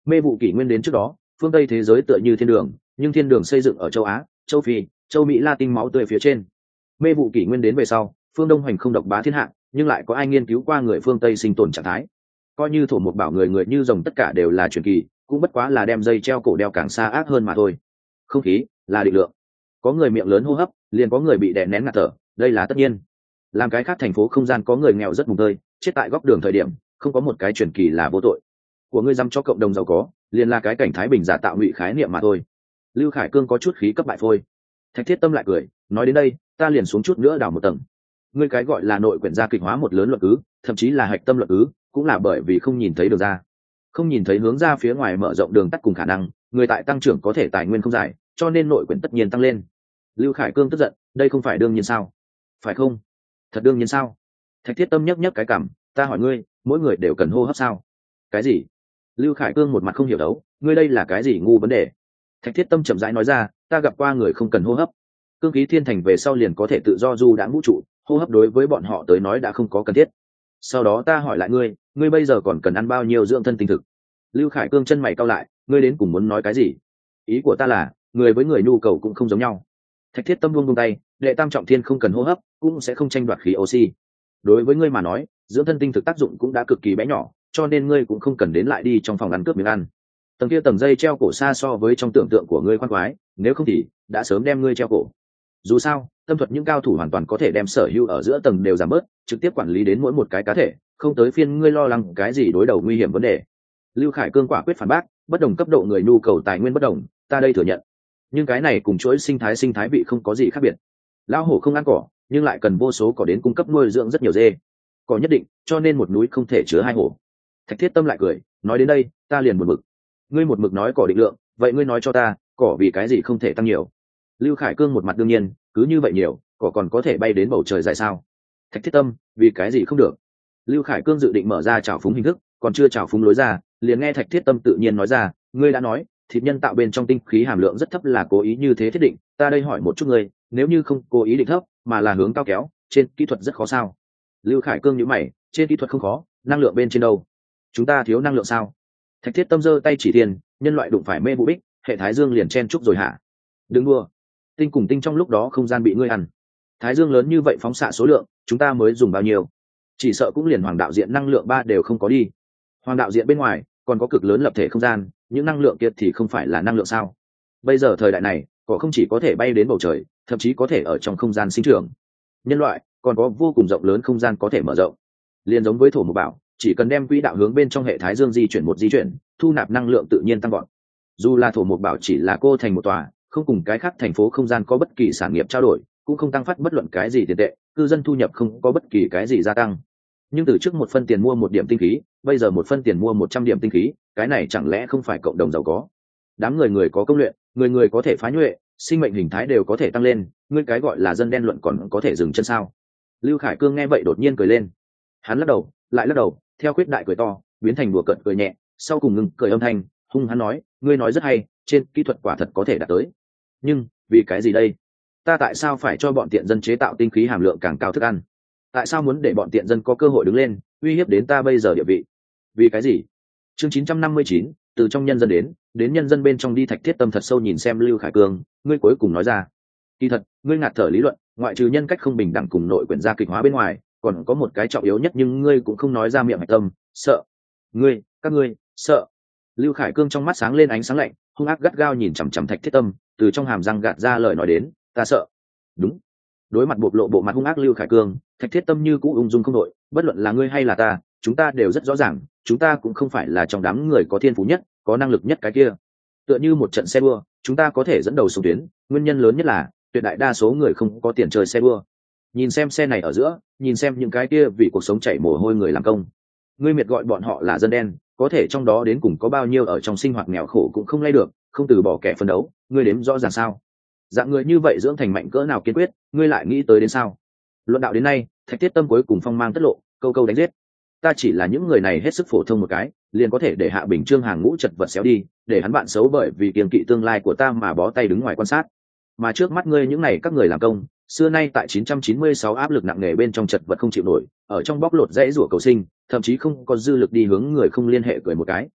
Mê vụ kỷ nguyên đến trước đó, phương Tây thế giới tựa như thiên đường, nhưng thiên đường xây dựng ở châu Á, châu Phi, châu Mỹ Latin máu tươi phía trên. Mê vụ kỷ nguyên đến về sau, phương Đông hoành không độc bá thiên hạ, nhưng lại có ai nghiên cứu qua người phương Tây sinh tồn trạng thái. Coi như thổ một bảo người người như rồng tất cả đều là truyền kỳ, cũng bất quá là đem dây treo cổ đeo càng xa ác hơn mà thôi. Không khí là định lượng, có người miệng lớn hô hấp, liền có người bị đè nén ngạt thở, đây là tất nhiên. Làm cái khác thành phố không gian có người nghèo rất mùng tơi, chết tại góc đường thời điểm, không có một cái truyền kỳ là vô tội. Của ngươi dăm cho cộng đồng giàu có, liền là cái cảnh thái bình giả tạo ngụy khái niệm mà thôi. Lưu Khải Cương có chút khí cấp bại phôi. Thạch Thiết Tâm lại cười, nói đến đây, ta liền xuống chút nữa đào một tầng. Ngươi cái gọi là nội quyển gia kịch hóa một lớn luận cứ, thậm chí là hạch tâm luận cứ, cũng là bởi vì không nhìn thấy đường ra, không nhìn thấy hướng ra phía ngoài mở rộng đường tắt cùng khả năng, người tại tăng trưởng có thể tài nguyên không dài, cho nên nội quyển tất nhiên tăng lên. Lưu Khải Cương tức giận, đây không phải đương nhiên sao? Phải không? Thật đương nhiên sao? Thạch Thiết Tâm nhấc nhấc cái cằm, ta hỏi ngươi, mỗi người đều cần hô hấp sao? Cái gì? Lưu Khải Cương một mặt không hiểu đấu, ngươi đây là cái gì ngu vấn đề? Thạch Thiết Tâm chậm rãi nói ra, ta gặp qua người không cần hô hấp, cương khí thiên thành về sau liền có thể tự do du đãng vũ trụ, hô hấp đối với bọn họ tới nói đã không có cần thiết. Sau đó ta hỏi lại ngươi, ngươi bây giờ còn cần ăn bao nhiêu dưỡng thân tinh thực? Lưu Khải Cương chân mày cau lại, ngươi đến cùng muốn nói cái gì? Ý của ta là, người với người nhu cầu cũng không giống nhau. Thạch Thiết Tâm buông buông tay, đệ tam trọng thiên không cần hô hấp, cũng sẽ không tranh đoạt khí oxy. Đối với ngươi mà nói, dưỡng thân tinh thực tác dụng cũng đã cực kỳ bé nhỏ, cho nên ngươi cũng không cần đến lại đi trong phòng ăn cướp miếng ăn. Tầng kia tầng dây treo cổ xa so với trong tưởng tượng của ngươi khoan khoái, nếu không thì đã sớm đem ngươi treo cổ. Dù sao, tâm thuật những cao thủ hoàn toàn có thể đem sở hữu ở giữa tầng đều giảm bớt, trực tiếp quản lý đến mỗi một cái cá thể, không tới phiên ngươi lo lắng cái gì đối đầu nguy hiểm vấn đề. Lưu Khải Cương quả quyết phản bác, bất đồng cấp độ người nhu cầu tài nguyên bất đồng, ta đây thừa nhận. Nhưng cái này cùng chuỗi sinh thái sinh thái vị không có gì khác biệt. Lão hổ không ăn cỏ, nhưng lại cần vô số cỏ đến cung cấp nuôi dưỡng rất nhiều dê. Cỏ nhất định, cho nên một núi không thể chứa hai hổ. Thạch Thiết Tâm lại cười, nói đến đây, ta liền một mực. Ngươi một mực nói cỏ định lượng, vậy ngươi nói cho ta, cỏ vì cái gì không thể tăng nhiều? Lưu Khải Cương một mặt đương nhiên, cứ như vậy nhiều, cỏ còn có thể bay đến bầu trời dài sao? Thạch Thiết Tâm, vì cái gì không được? Lưu Khải Cương dự định mở ra trào phúng hình thức, còn chưa trào phúng lối ra, liền nghe Thạch Thiết Tâm tự nhiên nói ra, ngươi đã nói, thịt nhân tạo bên trong tinh khí hàm lượng rất thấp là cố ý như thế thiết định, ta đây hỏi một chút ngươi, nếu như không cố ý định thấp, mà là hướng cao kéo, trên kỹ thuật rất khó sao? Lưu Khải Cương nhíu mày, trên kỹ thuật không khó, năng lượng bên trên đâu? Chúng ta thiếu năng lượng sao? Thạch Thiết Tâm giơ tay chỉ tiền, nhân loại đụng phải mê vụ bích, hệ thái dương liền chen chúc rồi hả? Đừng đua, tinh cùng tinh trong lúc đó không gian bị ngươi ăn. Thái dương lớn như vậy phóng xạ số lượng, chúng ta mới dùng bao nhiêu? Chỉ sợ cũng liền hoàng đạo diện năng lượng ba đều không có đi. Hoàng đạo diện bên ngoài còn có cực lớn lập thể không gian, những năng lượng kia thì không phải là năng lượng sao? Bây giờ thời đại này, cỏ không chỉ có thể bay đến bầu trời, thậm chí có thể ở trong không gian sinh trưởng. Nhân loại còn có vô cùng rộng lớn không gian có thể mở rộng. Liên giống với thổ một bảo, chỉ cần đem quỹ đạo hướng bên trong hệ thái dương di chuyển một di chuyển, thu nạp năng lượng tự nhiên tăng gọn. Dù là thổ một bảo chỉ là cô thành một tòa, không cùng cái khác thành phố không gian có bất kỳ sản nghiệp trao đổi, cũng không tăng phát bất luận cái gì tiền tệ, cư dân thu nhập không có bất kỳ cái gì gia tăng. Nhưng từ trước một phân tiền mua một điểm tinh khí, bây giờ một phân tiền mua một trăm điểm tinh khí, cái này chẳng lẽ không phải cộng đồng giàu có? Đám người người có công luyện, người người có thể phá nhuệ, sinh mệnh hình thái đều có thể tăng lên, ngươi cái gọi là dân đen luận còn có thể dừng chân sao? Lưu Khải Cương nghe vậy đột nhiên cười lên. Hắn lắc đầu, lại lắc đầu, theo khuyết đại cười to, biến thành đùa cợt cười nhẹ, sau cùng ngừng cười âm thanh, hung hắn nói, ngươi nói rất hay, trên kỹ thuật quả thật có thể đạt tới. Nhưng, vì cái gì đây? Ta tại sao phải cho bọn tiện dân chế tạo tinh khí hàm lượng càng cao thức ăn? Tại sao muốn để bọn tiện dân có cơ hội đứng lên, uy hiếp đến ta bây giờ địa vị? Vì cái gì? Chương chín trăm năm mươi chín, từ trong nhân dân đến, đến nhân dân bên trong đi. Thạch Thiết Tâm thật sâu nhìn xem Lưu Khải Cương, ngươi cuối cùng nói ra. Kỳ thật, ngươi ngạt thở lý luận, ngoại trừ nhân cách không bình đẳng cùng nội quyển gia kịch hóa bên ngoài, còn có một cái trọng yếu nhất nhưng ngươi cũng không nói ra miệng hạch tâm, sợ. Ngươi, các ngươi, sợ. Lưu Khải Cương trong mắt sáng lên ánh sáng lạnh, hung ác gắt gao nhìn chằm chằm Thạch Thiết Tâm, từ trong hàm răng gạt ra lời nói đến, ta sợ. Đúng. Đối mặt bộc lộ bộ mặt hung ác Lưu Khải Cương, Thạch Thiết Tâm như cũ ung dung không đội, bất luận là ngươi hay là ta, chúng ta đều rất rõ ràng, chúng ta cũng không phải là trong đám người có thiên phú nhất, có năng lực nhất cái kia. Tựa như một trận xe đua, chúng ta có thể dẫn đầu xuống tuyến, nguyên nhân lớn nhất là tuyệt đại đa số người không có tiền chơi xe đua. Nhìn xem xe này ở giữa, nhìn xem những cái kia vì cuộc sống chảy mồ hôi người làm công. Ngươi miệt gọi bọn họ là dân đen, có thể trong đó đến cùng có bao nhiêu ở trong sinh hoạt nghèo khổ cũng không lay được, không từ bỏ kẻ phấn đấu, ngươi đếm rõ ràng sao? Dạng người như vậy dưỡng thành mạnh cỡ nào kiên quyết, ngươi lại nghĩ tới đến sao? Luận đạo đến nay, Thạch Thiết Tâm cuối cùng phong mang tất lộ, câu câu đánh giết. Ta chỉ là những người này hết sức phổ thông một cái, liền có thể để Hạ Bình Trương hàng ngũ chật vật xéo đi, để hắn bạn xấu bởi vì kiêng kỵ tương lai của ta mà bó tay đứng ngoài quan sát. Mà trước mắt ngươi những này các người làm công, xưa nay tại chín trăm chín mươi sáu áp lực nặng nề bên trong chật vật không chịu nổi, ở trong bóc lột dãy rủa cầu sinh, thậm chí không có dư lực đi hướng người không liên hệ cười một cái.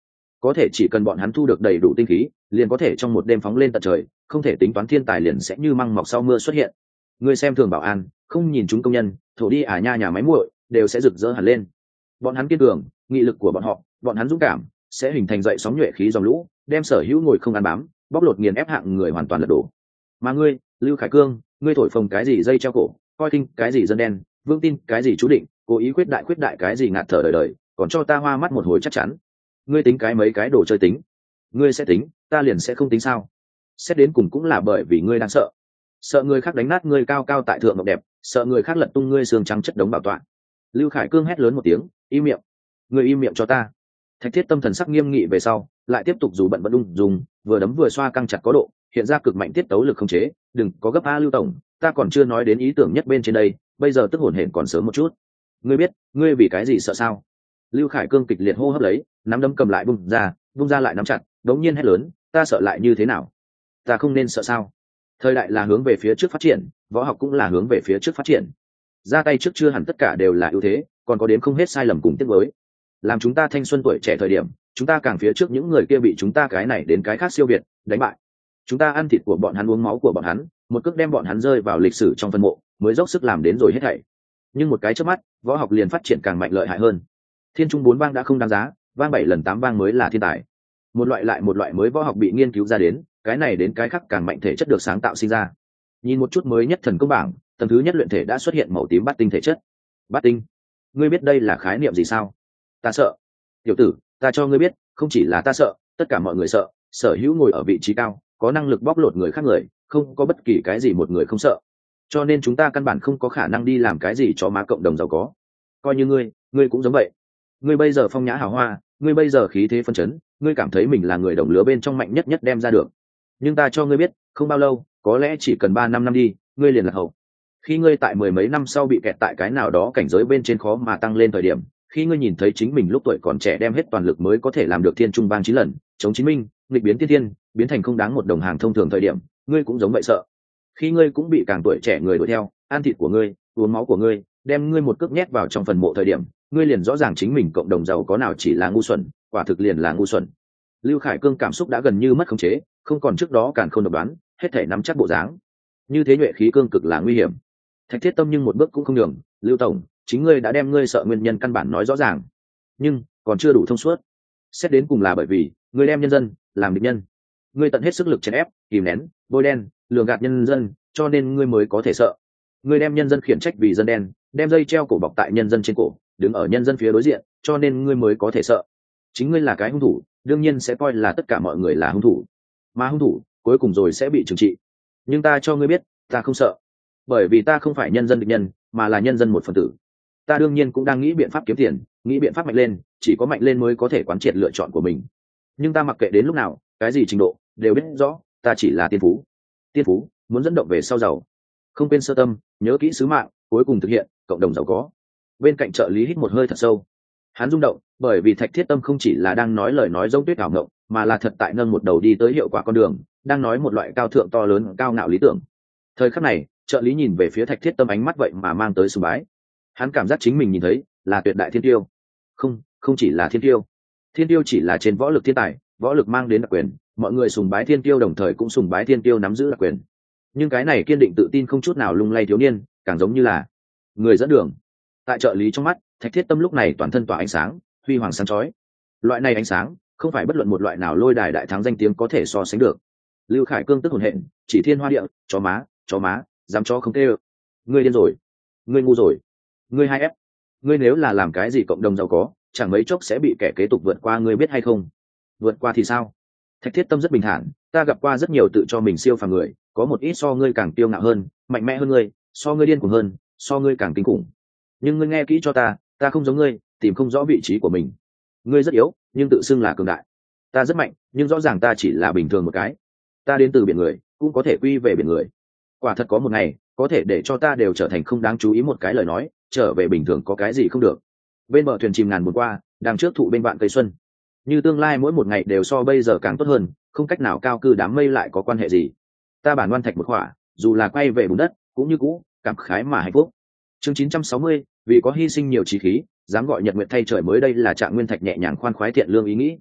có thể chỉ cần bọn hắn thu được đầy đủ tinh khí liền có thể trong một đêm phóng lên tận trời, không thể tính toán thiên tài liền sẽ như măng mọc sau mưa xuất hiện. Ngươi xem thường bảo an, không nhìn chúng công nhân, thổ đi à nha nhà máy muội đều sẽ rực rỡ hẳn lên. Bọn hắn kiên cường, nghị lực của bọn họ, bọn hắn dũng cảm sẽ hình thành dậy sóng nhuệ khí dòng lũ, đem sở hữu ngồi không ăn bám bóc lột nghiền ép hạng người hoàn toàn lật đổ. Mà ngươi, Lưu Khải Cương, ngươi thổi phồng cái gì dây treo cổ, coi kinh cái gì dân đen, vương tin cái gì chú định, cố ý khuyết đại khuyết đại cái gì ngạt thở đời đời, còn cho ta hoa mắt một hồi chắc chắn. Ngươi tính cái mấy cái đồ chơi tính, ngươi sẽ tính, ta liền sẽ không tính sao? Xét đến cùng cũng là bởi vì ngươi đang sợ, sợ người khác đánh nát ngươi cao cao tại thượng ngọc đẹp, sợ người khác lật tung ngươi xương trắng chất đống bảo tọa. Lưu Khải Cương hét lớn một tiếng, im miệng, ngươi im miệng cho ta. Thạch Thiết Tâm thần sắc nghiêm nghị về sau, lại tiếp tục dù bận vẫn ung dùng, vừa đấm vừa xoa căng chặt có độ, hiện ra cực mạnh tiết tấu lực không chế. Đừng có gấp a Lưu tổng, ta còn chưa nói đến ý tưởng nhất bên trên đây, bây giờ tức hổn hển còn sớm một chút. Ngươi biết, ngươi vì cái gì sợ sao? Lưu Khải Cương kịch liệt hô hấp lấy, nắm đấm cầm lại bung ra, bung ra lại nắm chặt, đống nhiên hét lớn, ta sợ lại như thế nào? Ta không nên sợ sao? Thời đại là hướng về phía trước phát triển, võ học cũng là hướng về phía trước phát triển. Ra tay trước chưa hẳn tất cả đều là ưu thế, còn có đến không hết sai lầm cùng tiếc nuối. Làm chúng ta thanh xuân tuổi trẻ thời điểm, chúng ta càng phía trước những người kia bị chúng ta cái này đến cái khác siêu việt, đánh bại. Chúng ta ăn thịt của bọn hắn, uống máu của bọn hắn, một cước đem bọn hắn rơi vào lịch sử trong phân mộ, mới dốc sức làm đến rồi hết thảy. Nhưng một cái chớp mắt, võ học liền phát triển càng mạnh lợi hại hơn. Thiên trung bốn vang đã không đáng giá, vang bảy lần tám vang mới là thiên tài. Một loại lại một loại mới võ học bị nghiên cứu ra đến, cái này đến cái khác càng mạnh thể chất được sáng tạo sinh ra. Nhìn một chút mới nhất thần công bảng, tầng thứ nhất luyện thể đã xuất hiện màu tím bát tinh thể chất. Bát tinh, ngươi biết đây là khái niệm gì sao? Ta sợ. Tiểu tử, ta cho ngươi biết, không chỉ là ta sợ, tất cả mọi người sợ. Sở hữu ngồi ở vị trí cao, có năng lực bóc lột người khác người, không có bất kỳ cái gì một người không sợ. Cho nên chúng ta căn bản không có khả năng đi làm cái gì cho má cộng đồng giàu có. Coi như ngươi, ngươi cũng giống vậy. Ngươi bây giờ phong nhã hào hoa, ngươi bây giờ khí thế phân chấn, ngươi cảm thấy mình là người đồng lứa bên trong mạnh nhất nhất đem ra được. Nhưng ta cho ngươi biết, không bao lâu, có lẽ chỉ cần ba năm năm đi, ngươi liền lạc hậu. Khi ngươi tại mười mấy năm sau bị kẹt tại cái nào đó cảnh giới bên trên khó mà tăng lên thời điểm, khi ngươi nhìn thấy chính mình lúc tuổi còn trẻ đem hết toàn lực mới có thể làm được thiên trung bang chín lần, chống chính minh, nghịch biến tiên thiên, biến thành không đáng một đồng hàng thông thường thời điểm, ngươi cũng giống vậy sợ. Khi ngươi cũng bị càng tuổi trẻ người đuổi theo, ăn thịt của ngươi, uống máu của ngươi, đem ngươi một cước nhét vào trong phần mộ thời điểm, ngươi liền rõ ràng chính mình cộng đồng giàu có nào chỉ là ngu xuẩn, quả thực liền là ngu xuẩn. Lưu Khải Cương cảm xúc đã gần như mất khống chế, không còn trước đó càng không độc đoán, hết thể nắm chắc bộ dáng. Như thế nhuệ khí cương cực là nguy hiểm. Thạch Thiết Tâm nhưng một bước cũng không nhường, Lưu tổng, chính ngươi đã đem ngươi sợ nguyên nhân căn bản nói rõ ràng, nhưng còn chưa đủ thông suốt. Xét đến cùng là bởi vì ngươi đem nhân dân làm địch nhân, ngươi tận hết sức lực chèn ép, kìm nén, bôi đen, lường gạt nhân dân, cho nên ngươi mới có thể sợ. Ngươi đem nhân dân khiển trách vì dân đen, đem dây treo cổ bọc tại nhân dân trên cổ, đứng ở nhân dân phía đối diện, cho nên ngươi mới có thể sợ. Chính ngươi là cái hung thủ, đương nhiên sẽ coi là tất cả mọi người là hung thủ, mà hung thủ cuối cùng rồi sẽ bị trừng trị. Nhưng ta cho ngươi biết, ta không sợ, bởi vì ta không phải nhân dân địch nhân, mà là nhân dân một phần tử. Ta đương nhiên cũng đang nghĩ biện pháp kiếm tiền, nghĩ biện pháp mạnh lên, chỉ có mạnh lên mới có thể quán triệt lựa chọn của mình. Nhưng ta mặc kệ đến lúc nào, cái gì trình độ, đều biết rõ, ta chỉ là tiên phú. Tiên phú muốn dẫn động về sau giàu, không quên sơ tâm, nhớ kỹ sứ mạng, cuối cùng thực hiện cộng đồng giàu có. Bên cạnh trợ lý hít một hơi thật sâu, hắn rung động, bởi vì Thạch Thiết Tâm không chỉ là đang nói lời nói giống tuyết ảo ngộng, mà là thật tại nâng một đầu đi tới hiệu quả con đường, đang nói một loại cao thượng to lớn, cao ngạo lý tưởng. Thời khắc này, trợ lý nhìn về phía Thạch Thiết Tâm, ánh mắt vậy mà mang tới sùng bái. Hắn cảm giác chính mình nhìn thấy là tuyệt đại thiên tiêu. Không, không chỉ là thiên tiêu. Thiên tiêu chỉ là trên võ lực thiên tài, võ lực mang đến đặc quyền, mọi người sùng bái thiên tiêu đồng thời cũng sùng bái thiên tiêu nắm giữ đặc quyền. Nhưng cái này kiên định tự tin không chút nào lung lay thiếu niên, càng giống như là người dẫn đường. Tại trợ lý trong mắt, Thạch Thiết Tâm lúc này toàn thân tỏa ánh sáng, huy hoàng sáng chói. Loại này ánh sáng, không phải bất luận một loại nào lôi đài đại thắng danh tiếng có thể so sánh được. Lưu Khải Cương tức hồn hện, chỉ thiên hoa địa, chó má, chó má, dám cho không tê ơ. Ngươi điên rồi, ngươi ngu rồi, ngươi hai ép, ngươi nếu là làm cái gì cộng đồng giàu có, chẳng mấy chốc sẽ bị kẻ kế tục vượt qua, ngươi biết hay không? Vượt qua thì sao? Thạch Thiết Tâm rất bình thản, ta gặp qua rất nhiều tự cho mình siêu phàm người, có một ít so ngươi càng tiêu ngạo hơn, mạnh mẽ hơn ngươi, so ngươi điên cuồng hơn, so ngươi càng kinh khủng. Nhưng ngươi nghe kỹ cho ta, ta không giống ngươi, tìm không rõ vị trí của mình. Ngươi rất yếu, nhưng tự xưng là cường đại. Ta rất mạnh, nhưng rõ ràng ta chỉ là bình thường một cái. Ta đến từ biển người, cũng có thể quy về biển người. Quả thật có một ngày, có thể để cho ta đều trở thành không đáng chú ý một cái lời nói, trở về bình thường có cái gì không được. Bên bờ thuyền chìm ngàn buồn qua, đằng trước thụ bên bạn cây xuân. Như tương lai mỗi một ngày đều so bây giờ càng tốt hơn, không cách nào cao cư đám mây lại có quan hệ gì. Ta bản ngoan thạch một khỏa, dù là quay về bùn đất, cũng như cũ, cảm khái mà hạnh phúc. Chương chín trăm sáu mươi, vì có hy sinh nhiều chí khí, dám gọi nhật nguyệt thay trời, mới đây là Trạng Nguyên Thạch nhẹ nhàng khoan khoái thiện lương ý nghĩ.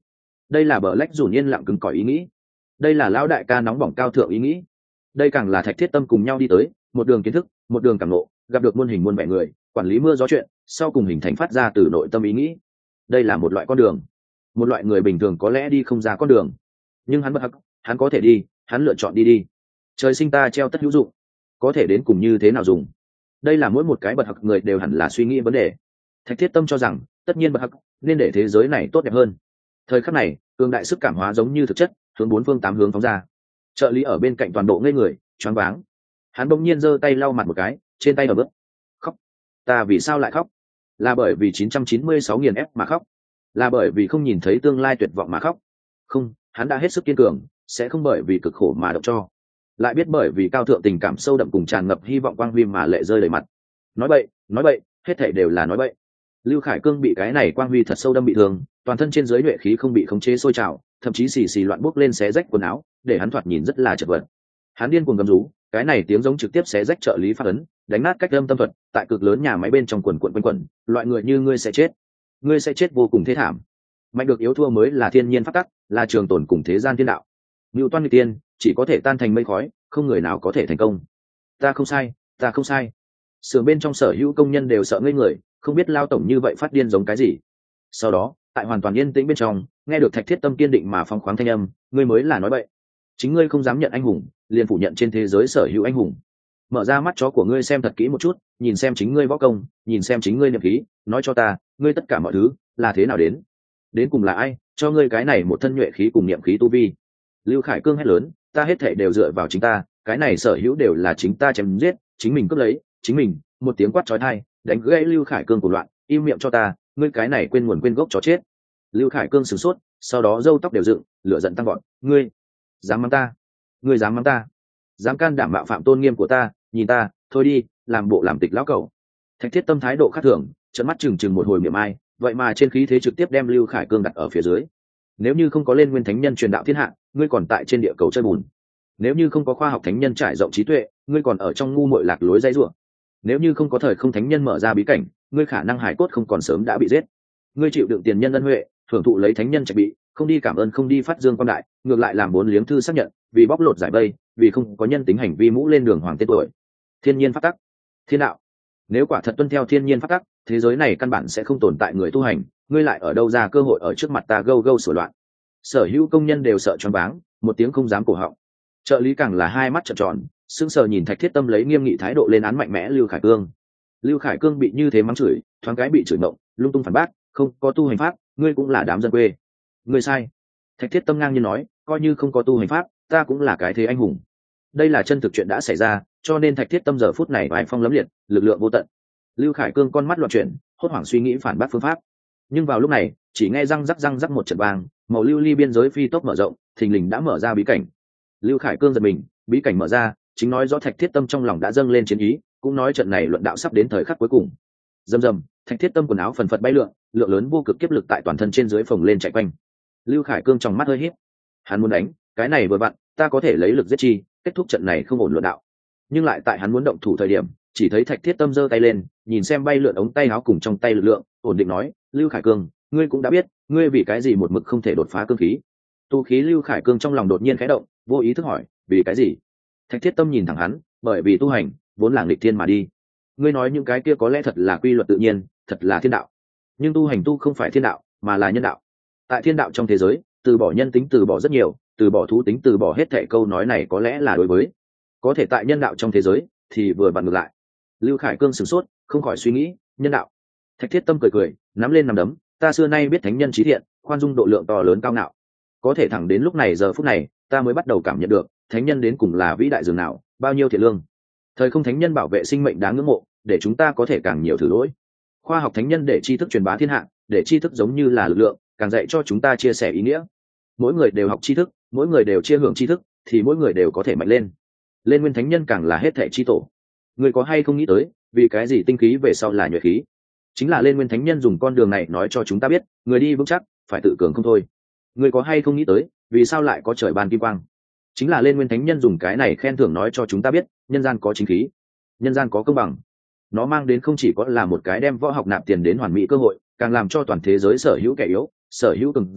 đây là bờ lách dùn yên lặng cứng cỏi ý nghĩ, đây là lão đại ca nóng bỏng cao thượng ý nghĩ, đây càng là Thạch Thiết Tâm cùng nhau đi tới một đường kiến thức, một đường cảm ngộ, gặp được muôn hình muôn vẻ người, quản lý mưa gió chuyện, sau cùng hình thành phát ra từ nội tâm ý nghĩ. Đây là một loại con đường, một loại người bình thường có lẽ đi không ra con đường, nhưng hắn bất hắc, hắn có thể đi, hắn lựa chọn đi đi. Trời sinh ta treo tất hữu dụng, có thể đến cùng như thế nào dùng, đây là mỗi một cái bậc học người đều hẳn là suy nghĩ vấn đề. Thạch Thiết Tâm cho rằng tất nhiên bậc học nên để thế giới này tốt đẹp hơn. Thời khắc này cường đại sức cảm hóa giống như thực chất hướng bốn phương tám hướng phóng ra. Trợ lý ở bên cạnh toàn bộ ngây người choáng váng, hắn bỗng nhiên giơ tay lau mặt một cái, trên tay ở bước khóc. Ta vì sao lại khóc? Là bởi vì chín trăm chín mươi sáu nghiền ép mà khóc, là bởi vì không nhìn thấy tương lai tuyệt vọng mà khóc. Không, hắn đã hết sức kiên cường, sẽ không bởi vì cực khổ mà động cho, lại biết bởi vì cao thượng tình cảm sâu đậm cùng tràn ngập hy vọng quang huy mà lệ rơi đầy mặt. Nói bậy, nói bậy, hết thảy đều là nói bậy. Lưu Khải Cương bị cái này quang huy thật sâu đâm bị thương, toàn thân trên dưới nhuệ khí không bị khống chế sôi trào, thậm chí xì xì loạn bốc lên xé rách quần áo, để hắn thoạt nhìn rất là chật vật. Hắn điên cuồng gầm rú, cái này tiếng giống trực tiếp xé rách trợ lý phát ấn, đánh nát cách âm tâm thuật, tại cực lớn nhà máy bên trong quần quần quanh quẩn, loại người như ngươi sẽ chết, ngươi sẽ chết vô cùng thê thảm. Mạnh được yếu thua mới là thiên nhiên pháp tắc, là trường tồn cùng thế gian thiên đạo. Ngưu Toan Nghịch Tiên chỉ có thể tan thành mây khói, không người nào có thể thành công. Ta không sai, ta không sai. Sưởng bên trong sở hữu công nhân đều sợ ngây người, không biết lao tổng như vậy phát điên giống cái gì. Sau đó, tại hoàn toàn yên tĩnh bên trong, nghe được Thạch Thiết Tâm kiên định mà phóng khoáng thanh âm, ngươi mới là nói bậy. Chính ngươi không dám nhận anh hùng, liền phủ nhận trên thế giới sở hữu anh hùng. Mở ra mắt chó của ngươi xem thật kỹ một chút, nhìn xem chính ngươi võ công, nhìn xem chính ngươi niệm khí, nói cho ta, ngươi tất cả mọi thứ là thế nào đến? Đến cùng là ai cho ngươi cái này một thân nhuệ khí cùng niệm khí tu vi? Lưu Khải Cương hét lớn, ta hết thảy đều dựa vào chính ta, cái này sở hữu đều là chính ta chém giết, chính mình cướp lấy, chính mình. Một tiếng quát chói tai, đánh gãy Lưu Khải Cương của loạn, im miệng cho ta, ngươi cái này quên nguồn quên gốc chó chết. Lưu Khải Cương sửng sốt, sau đó râu tóc đều dựng, lửa giận tăng vọt, ngươi dám mắng ta, ngươi dám mắng ta, dám can đảm mạo phạm tôn nghiêm của ta, nhìn ta, thôi đi, làm bộ làm tịch lão cẩu. Thạch Thiết Tâm thái độ khác thường, trợn mắt chừng chừng một hồi miệng ai, vậy mà trên khí thế trực tiếp đem Lưu Khải Cương đặt ở phía dưới. Nếu như không có lên nguyên thánh nhân truyền đạo thiên hạ, ngươi còn tại trên địa cầu chơi bùn. Nếu như không có khoa học thánh nhân trải rộng trí tuệ, ngươi còn ở trong ngu muội lạc lối dây rủa. Nếu như không có thời không thánh nhân mở ra bí cảnh, ngươi khả năng hải cốt không còn sớm đã bị giết. Ngươi chịu đựng tiền nhân ân huệ, hưởng thụ lấy thánh nhân trạch bị, không đi cảm ơn không đi phát dương quan đại, ngược lại làm bốn liếng thư xác nhận, vì bóc lột giải vây, vì không có nhân tính hành vi mũ lên đường hoàng tên tuổi. Thiên nhiên pháp tắc, thiên đạo. Nếu quả thật tuân theo thiên nhiên pháp tắc, thế giới này căn bản sẽ không tồn tại người tu hành, ngươi lại ở đâu ra cơ hội ở trước mặt ta gâu gâu sửa loạn. Sở hữu công nhân đều sợ choáng váng, một tiếng không dám cổ họng. Trợ lý càng là hai mắt trợn tròn, sững sờ nhìn Thạch Thiết Tâm lấy nghiêm nghị thái độ lên án mạnh mẽ Lưu Khải Cương. Lưu Khải Cương bị như thế mắng chửi, thoáng cái bị chửi mộng, lung tung phản bác, không có tu hành pháp, ngươi cũng là đám dân quê. Ngươi sai. Thạch Thiết Tâm ngang nhiên nói, coi như không có tu hành pháp, ta cũng là cái thế anh hùng. Đây là chân thực chuyện đã xảy ra, cho nên Thạch Thiết Tâm giờ phút này vài phong lấm liệt, lực lượng vô tận. Lưu Khải Cương con mắt loạn chuyển, hốt hoảng suy nghĩ phản bác phương pháp. Nhưng vào lúc này, chỉ nghe răng rắc răng rắc một trận vang, màu lưu ly biên giới phi tốc mở rộng, thình lình đã mở ra bí cảnh. Lưu Khải Cương giật mình, bí cảnh mở ra, chính nói rõ Thạch Thiết Tâm trong lòng đã dâng lên chiến ý, cũng nói trận này luận đạo sắp đến thời khắc cuối cùng. Rầm rầm, Thạch Thiết Tâm quần áo phần phật bay lượn, lượng lớn vô cực kiếp lực tại toàn thân trên dưới phồng lên chạy quanh. Lưu Khải Cương trong mắt hơi híp, hắn muốn đánh, cái này vừa vặn, ta có thể lấy lực giết chi, kết thúc trận này không ổn luận đạo. Nhưng lại tại hắn muốn động thủ thời điểm, chỉ thấy Thạch Thiết Tâm giơ tay lên, nhìn xem bay lượn ống tay áo cùng trong tay lực lượng, ổn định nói, Lưu Khải Cương, ngươi cũng đã biết, ngươi vì cái gì một mực không thể đột phá cương khí. Tu khí Lưu Khải Cương trong lòng đột nhiên khẽ động, vô ý thức hỏi, vì cái gì? Thạch Thiết Tâm nhìn thẳng hắn, bởi vì tu hành vốn là nghịch thiên mà đi. Ngươi nói những cái kia có lẽ thật là quy luật tự nhiên, thật là thiên đạo, nhưng tu hành tu không phải thiên đạo, mà là nhân đạo. Tại thiên đạo trong thế giới, từ bỏ nhân tính, từ bỏ rất nhiều, từ bỏ thú tính, từ bỏ hết thảy, câu nói này có lẽ là đối với. Có thể tại nhân đạo trong thế giới thì vừa vặn ngược lại. Lưu Khải Cương sửng sốt, không khỏi suy nghĩ, nhân đạo. Thạch Thiết Tâm cười cười, nắm lên nắm đấm, ta xưa nay biết thánh nhân trí thiện, khoan dung độ lượng to lớn cao ngạo. Có thể thẳng đến lúc này giờ phút này, ta mới bắt đầu cảm nhận được, thánh nhân đến cùng là vĩ đại dường nào, bao nhiêu thiện lương. Thời không thánh nhân bảo vệ sinh mệnh đáng ngưỡng mộ, để chúng ta có thể càng nhiều thử lỗi. Khoa học thánh nhân để tri thức truyền bá thiên hạ, để tri thức giống như là lực lượng, càng dạy cho chúng ta chia sẻ ý nghĩa. Mỗi người đều học tri thức, mỗi người đều chia hưởng tri thức, thì mỗi người đều có thể mạnh lên. Lên nguyên thánh nhân càng là hết thảy chi tổ. Người có hay không nghĩ tới, vì cái gì tinh khí về sau là nhuệ khí? Chính là lên nguyên thánh nhân dùng con đường này nói cho chúng ta biết, người đi vững chắc, phải tự cường không thôi. Người có hay không nghĩ tới, vì sao lại có trời ban kim quang? Chính là lên nguyên thánh nhân dùng cái này khen thưởng nói cho chúng ta biết, nhân gian có chính khí, nhân gian có công bằng. Nó mang đến không chỉ có là một cái đem võ học nạp tiền đến hoàn mỹ cơ hội, càng làm cho toàn thế giới sở hữu kẻ yếu, sở hữu cường giả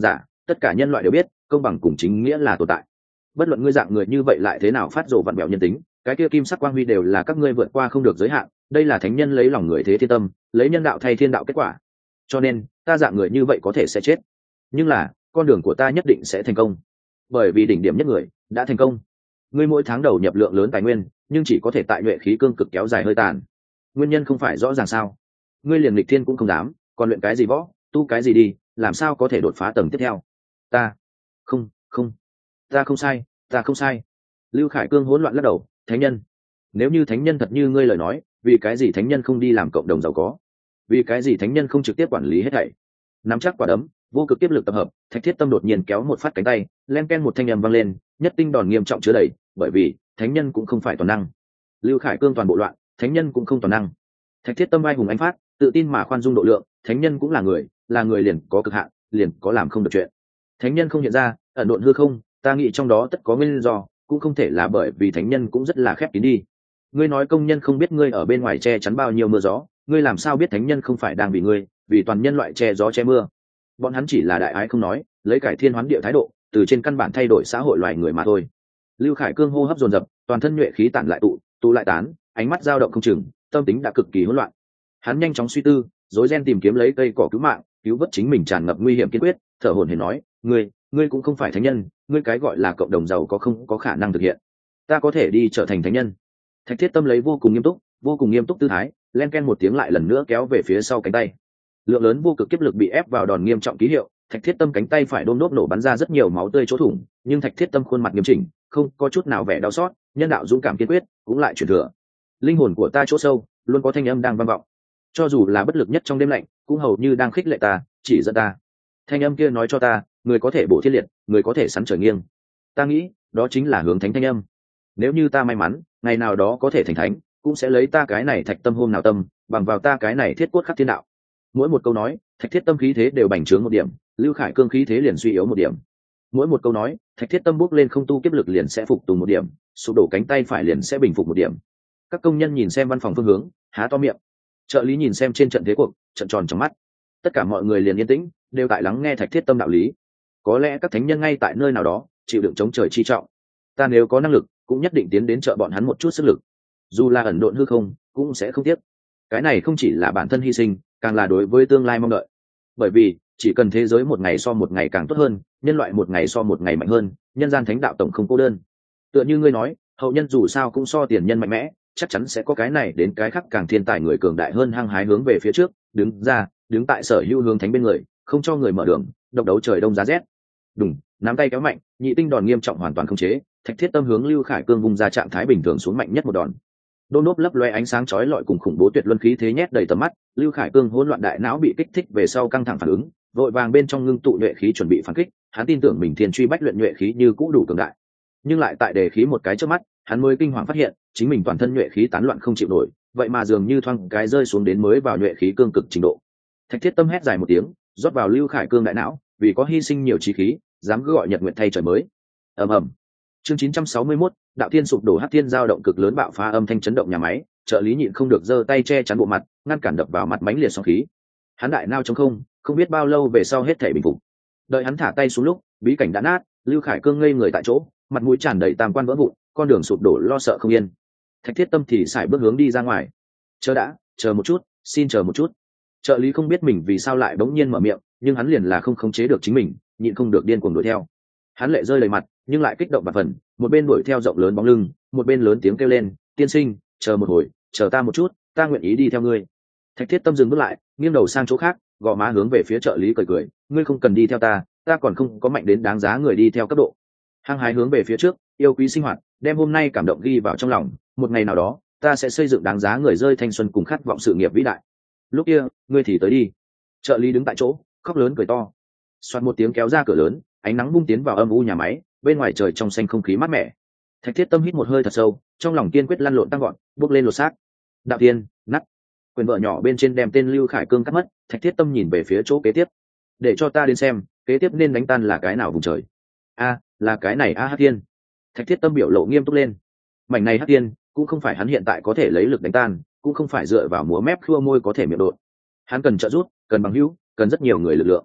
tất cả nhân loại đều biết công bằng cùng chính nghĩa là tồn tại. Bất luận ngươi dạng người như vậy lại thế nào phát rồ vặn bèo nhân tính, cái kia kim sắc quang huy đều là các ngươi vượt qua không được giới hạn. Đây là thánh nhân lấy lòng người thế thiên tâm, lấy nhân đạo thay thiên đạo kết quả. Cho nên ta dạng người như vậy có thể sẽ chết, nhưng là con đường của ta nhất định sẽ thành công, bởi vì đỉnh điểm nhất người đã thành công. Ngươi mỗi tháng đầu nhập lượng lớn tài nguyên, nhưng chỉ có thể tại nhuệ khí cương cực kéo dài hơi tàn. Nguyên nhân không phải rõ ràng sao? Ngươi liền nghịch thiên cũng không dám, còn luyện cái gì võ, tu cái gì đi, làm sao có thể đột phá tầng tiếp theo? Ta không không ta không sai, ta không sai. Lưu Khải Cương hỗn loạn lắc đầu. Thánh nhân, nếu như thánh nhân thật như ngươi lời nói, vì cái gì thánh nhân không đi làm cộng đồng giàu có? Vì cái gì thánh nhân không trực tiếp quản lý hết thảy? Nắm chắc quả đấm, vô cực tiếp lực tập hợp, Thạch Thiết Tâm đột nhiên kéo một phát cánh tay, len ken một thanh âm vang lên, nhất tinh đòn nghiêm trọng chứa đầy, bởi vì thánh nhân cũng không phải toàn năng. Lưu Khải Cương toàn bộ loạn, thánh nhân cũng không toàn năng. Thạch Thiết Tâm vai hùng anh phát, tự tin mà khoan dung độ lượng, thánh nhân cũng là người, là người liền có cực hạn, liền có làm không được chuyện. Thánh nhân không hiện ra, ẩn độn hư không, ta nghĩ trong đó tất có nguyên do, cũng không thể là bởi vì thánh nhân cũng rất là khép kín đi. Ngươi nói công nhân không biết ngươi ở bên ngoài che chắn bao nhiêu mưa gió, ngươi làm sao biết thánh nhân không phải đang vì ngươi, vì toàn nhân loại che gió che mưa? Bọn hắn chỉ là đại ái không nói, lấy cải thiên hoán địa thái độ, từ trên căn bản thay đổi xã hội loài người mà thôi. Lưu Khải Cương hô hấp dồn dập, toàn thân nhuệ khí tản lại tụ, tụ lại tán, ánh mắt dao động không chừng, tâm tính đã cực kỳ hỗn loạn. Hắn nhanh chóng suy tư, rối ren tìm kiếm lấy cây cỏ cứu mạng, cứu vớt chính mình tràn ngập nguy hiểm kiên quyết, thở hổn hển nói, ngươi, ngươi cũng không phải thánh nhân, ngươi cái gọi là cộng đồng giàu có không có khả năng thực hiện. Ta có thể đi trở thành thánh nhân. Thạch Thiết Tâm lấy vô cùng nghiêm túc, vô cùng nghiêm túc tư thái, len ken một tiếng lại lần nữa kéo về phía sau cánh tay. Lượng lớn vô cực kiếp lực bị ép vào đòn nghiêm trọng ký hiệu, Thạch Thiết Tâm cánh tay phải đôm đốp nổ bắn ra rất nhiều máu tươi chỗ thủng, nhưng Thạch Thiết Tâm khuôn mặt nghiêm chỉnh, không có chút nào vẻ đau xót, nhân đạo dũng cảm kiên quyết, cũng lại truyền thừa. Linh hồn của ta chỗ sâu, luôn có thanh âm đang vang vọng. Cho dù là bất lực nhất trong đêm lạnh, cũng hầu như đang khích lệ ta, chỉ dẫn ta. Thanh âm kia nói cho ta, người có thể bổ thiên liệt, người có thể sắn trời nghiêng. Ta nghĩ, đó chính là hướng thánh thanh âm. Nếu như ta may mắn, ngày nào đó có thể thành thánh, cũng sẽ lấy ta cái này Thạch Tâm hôm nào tâm, bằng vào ta cái này thiết cốt khắc thiên đạo. Mỗi một câu nói, Thạch Thiết Tâm khí thế đều bành trướng một điểm, Lưu Khải Cương khí thế liền suy yếu một điểm. Mỗi một câu nói, Thạch Thiết Tâm bước lên không tu kiếp lực liền sẽ phục tùng một điểm, sụp đổ cánh tay phải liền sẽ bình phục một điểm. Các công nhân nhìn xem văn phòng phương hướng, há to miệng. Trợ lý nhìn xem trên trận thế cuộc, trợn tròn trong mắt. Tất cả mọi người liền yên tĩnh, đều tại lắng nghe Thạch Thiết Tâm đạo lý. Có lẽ các thánh nhân ngay tại nơi nào đó, chịu đựng chống trời chi trọng. Ta nếu có năng lực, cũng nhất định tiến đến trợ bọn hắn một chút sức lực. Dù là ẩn độn hư không, cũng sẽ không tiếc. Cái này không chỉ là bản thân hy sinh, càng là đối với tương lai mong đợi. Bởi vì chỉ cần thế giới một ngày so một ngày càng tốt hơn, nhân loại một ngày so một ngày mạnh hơn, nhân gian thánh đạo tổng không cô đơn. Tựa như ngươi nói, hậu nhân dù sao cũng so tiền nhân mạnh mẽ, chắc chắn sẽ có cái này đến cái khác càng thiên tài người cường đại hơn hăng hái hướng về phía trước, đứng ra, đứng tại sở hữu hướng thánh bên người, không cho người mở đường, độc đấu trời đông giá rét. Đùng, nắm tay kéo mạnh, nhị tinh đòn nghiêm trọng hoàn toàn không chế, Thạch Thiết Tâm hướng Lưu Khải Cương vùng ra trạng thái bình thường xuống mạnh nhất một đòn. Đôn đốp lấp loe ánh sáng chói lọi cùng khủng bố tuyệt luân khí thế nhét đầy tầm mắt, Lưu Khải Cương hỗn loạn đại não bị kích thích về sau căng thẳng phản ứng, vội vàng bên trong ngưng tụ nhuệ khí chuẩn bị phản kích, hắn tin tưởng mình thiên truy bách luyện nhuệ khí như cũ đủ cường đại. Nhưng lại tại đề khí một cái trước mắt, hắn mới kinh hoàng phát hiện, chính mình toàn thân nhuệ khí tán loạn không chịu nổi, vậy mà dường như thoang cái rơi xuống đến mới vào nhuệ khí cương cực trình độ. Thạch Thiết Tâm hét dài một tiếng, rót vào Lưu Khải Cương đại não, vì có hy sinh nhiều chí khí, dám cứ gọi nhật nguyện thay trời mới. Ầm ầm. Chương chín trăm sáu mươi mốt, đạo thiên sụp đổ, hắc thiên giao động cực lớn bạo phá âm thanh chấn động nhà máy, trợ lý nhịn không được giơ tay che chắn bộ mặt, ngăn cản đập vào mặt mãnh liệt sóng khí. Hắn đại nao trống không, không biết bao lâu về sau hết thể bình phục. Đợi hắn thả tay xuống lúc, bí cảnh đã nát, Lưu Khải Cương ngây người tại chỗ, mặt mũi tràn đầy tam quan vỡ vụn, con đường sụp đổ lo sợ không yên. Thạch Thiết Tâm thì sải bước hướng đi ra ngoài. Chờ đã, chờ một chút, xin chờ một chút. Trợ lý không biết mình vì sao lại bỗng nhiên mở miệng, nhưng hắn liền là không khống chế được chính mình, nhịn không được điên cuồng đuổi theo. Hắn lệ rơi đầy mặt, nhưng lại kích động và phần, một bên đuổi theo rộng lớn bóng lưng, một bên lớn tiếng kêu lên, tiên sinh, chờ một hồi, chờ ta một chút, ta nguyện ý đi theo ngươi. Thạch Thiết Tâm dừng bước lại, nghiêng đầu sang chỗ khác, gò má hướng về phía trợ lý cười cười, ngươi không cần đi theo ta, ta còn không có mạnh đến đáng giá người đi theo cấp độ. Hăng hái hướng về phía trước, yêu quý sinh hoạt, đem hôm nay cảm động ghi vào trong lòng, một ngày nào đó, ta sẽ xây dựng đáng giá người rơi thanh xuân cùng khát vọng sự nghiệp vĩ đại. Lúc kia, ngươi thì tới đi. Trợ lý đứng tại chỗ, khóc lớn cười to. Xoạt một tiếng kéo ra cửa lớn, ánh nắng bung tiến vào âm u nhà máy, bên ngoài trời trong xanh không khí mát mẻ. Thạch Thiết Tâm hít một hơi thật sâu, trong lòng kiên quyết lăn lộn tăng gọn, bước lên lột xác. Đạo Thiên, nắt. Quyền vợ nhỏ bên trên đem tên Lưu Khải Cương cắt mất, Thạch Thiết Tâm nhìn về phía chỗ kế tiếp. Để cho ta đến xem, kế tiếp nên đánh tan là cái nào vùng trời. A, là cái này a Hắc Thiên. Thạch Thiết Tâm biểu lộ nghiêm túc lên. Mảnh này Hắc Thiên, cũng không phải hắn hiện tại có thể lấy lực đánh tan, cũng không phải dựa vào múa mép khua môi có thể miệng đột. Hắn cần trợ giúp, cần bằng hữu, cần rất nhiều người lực lượng.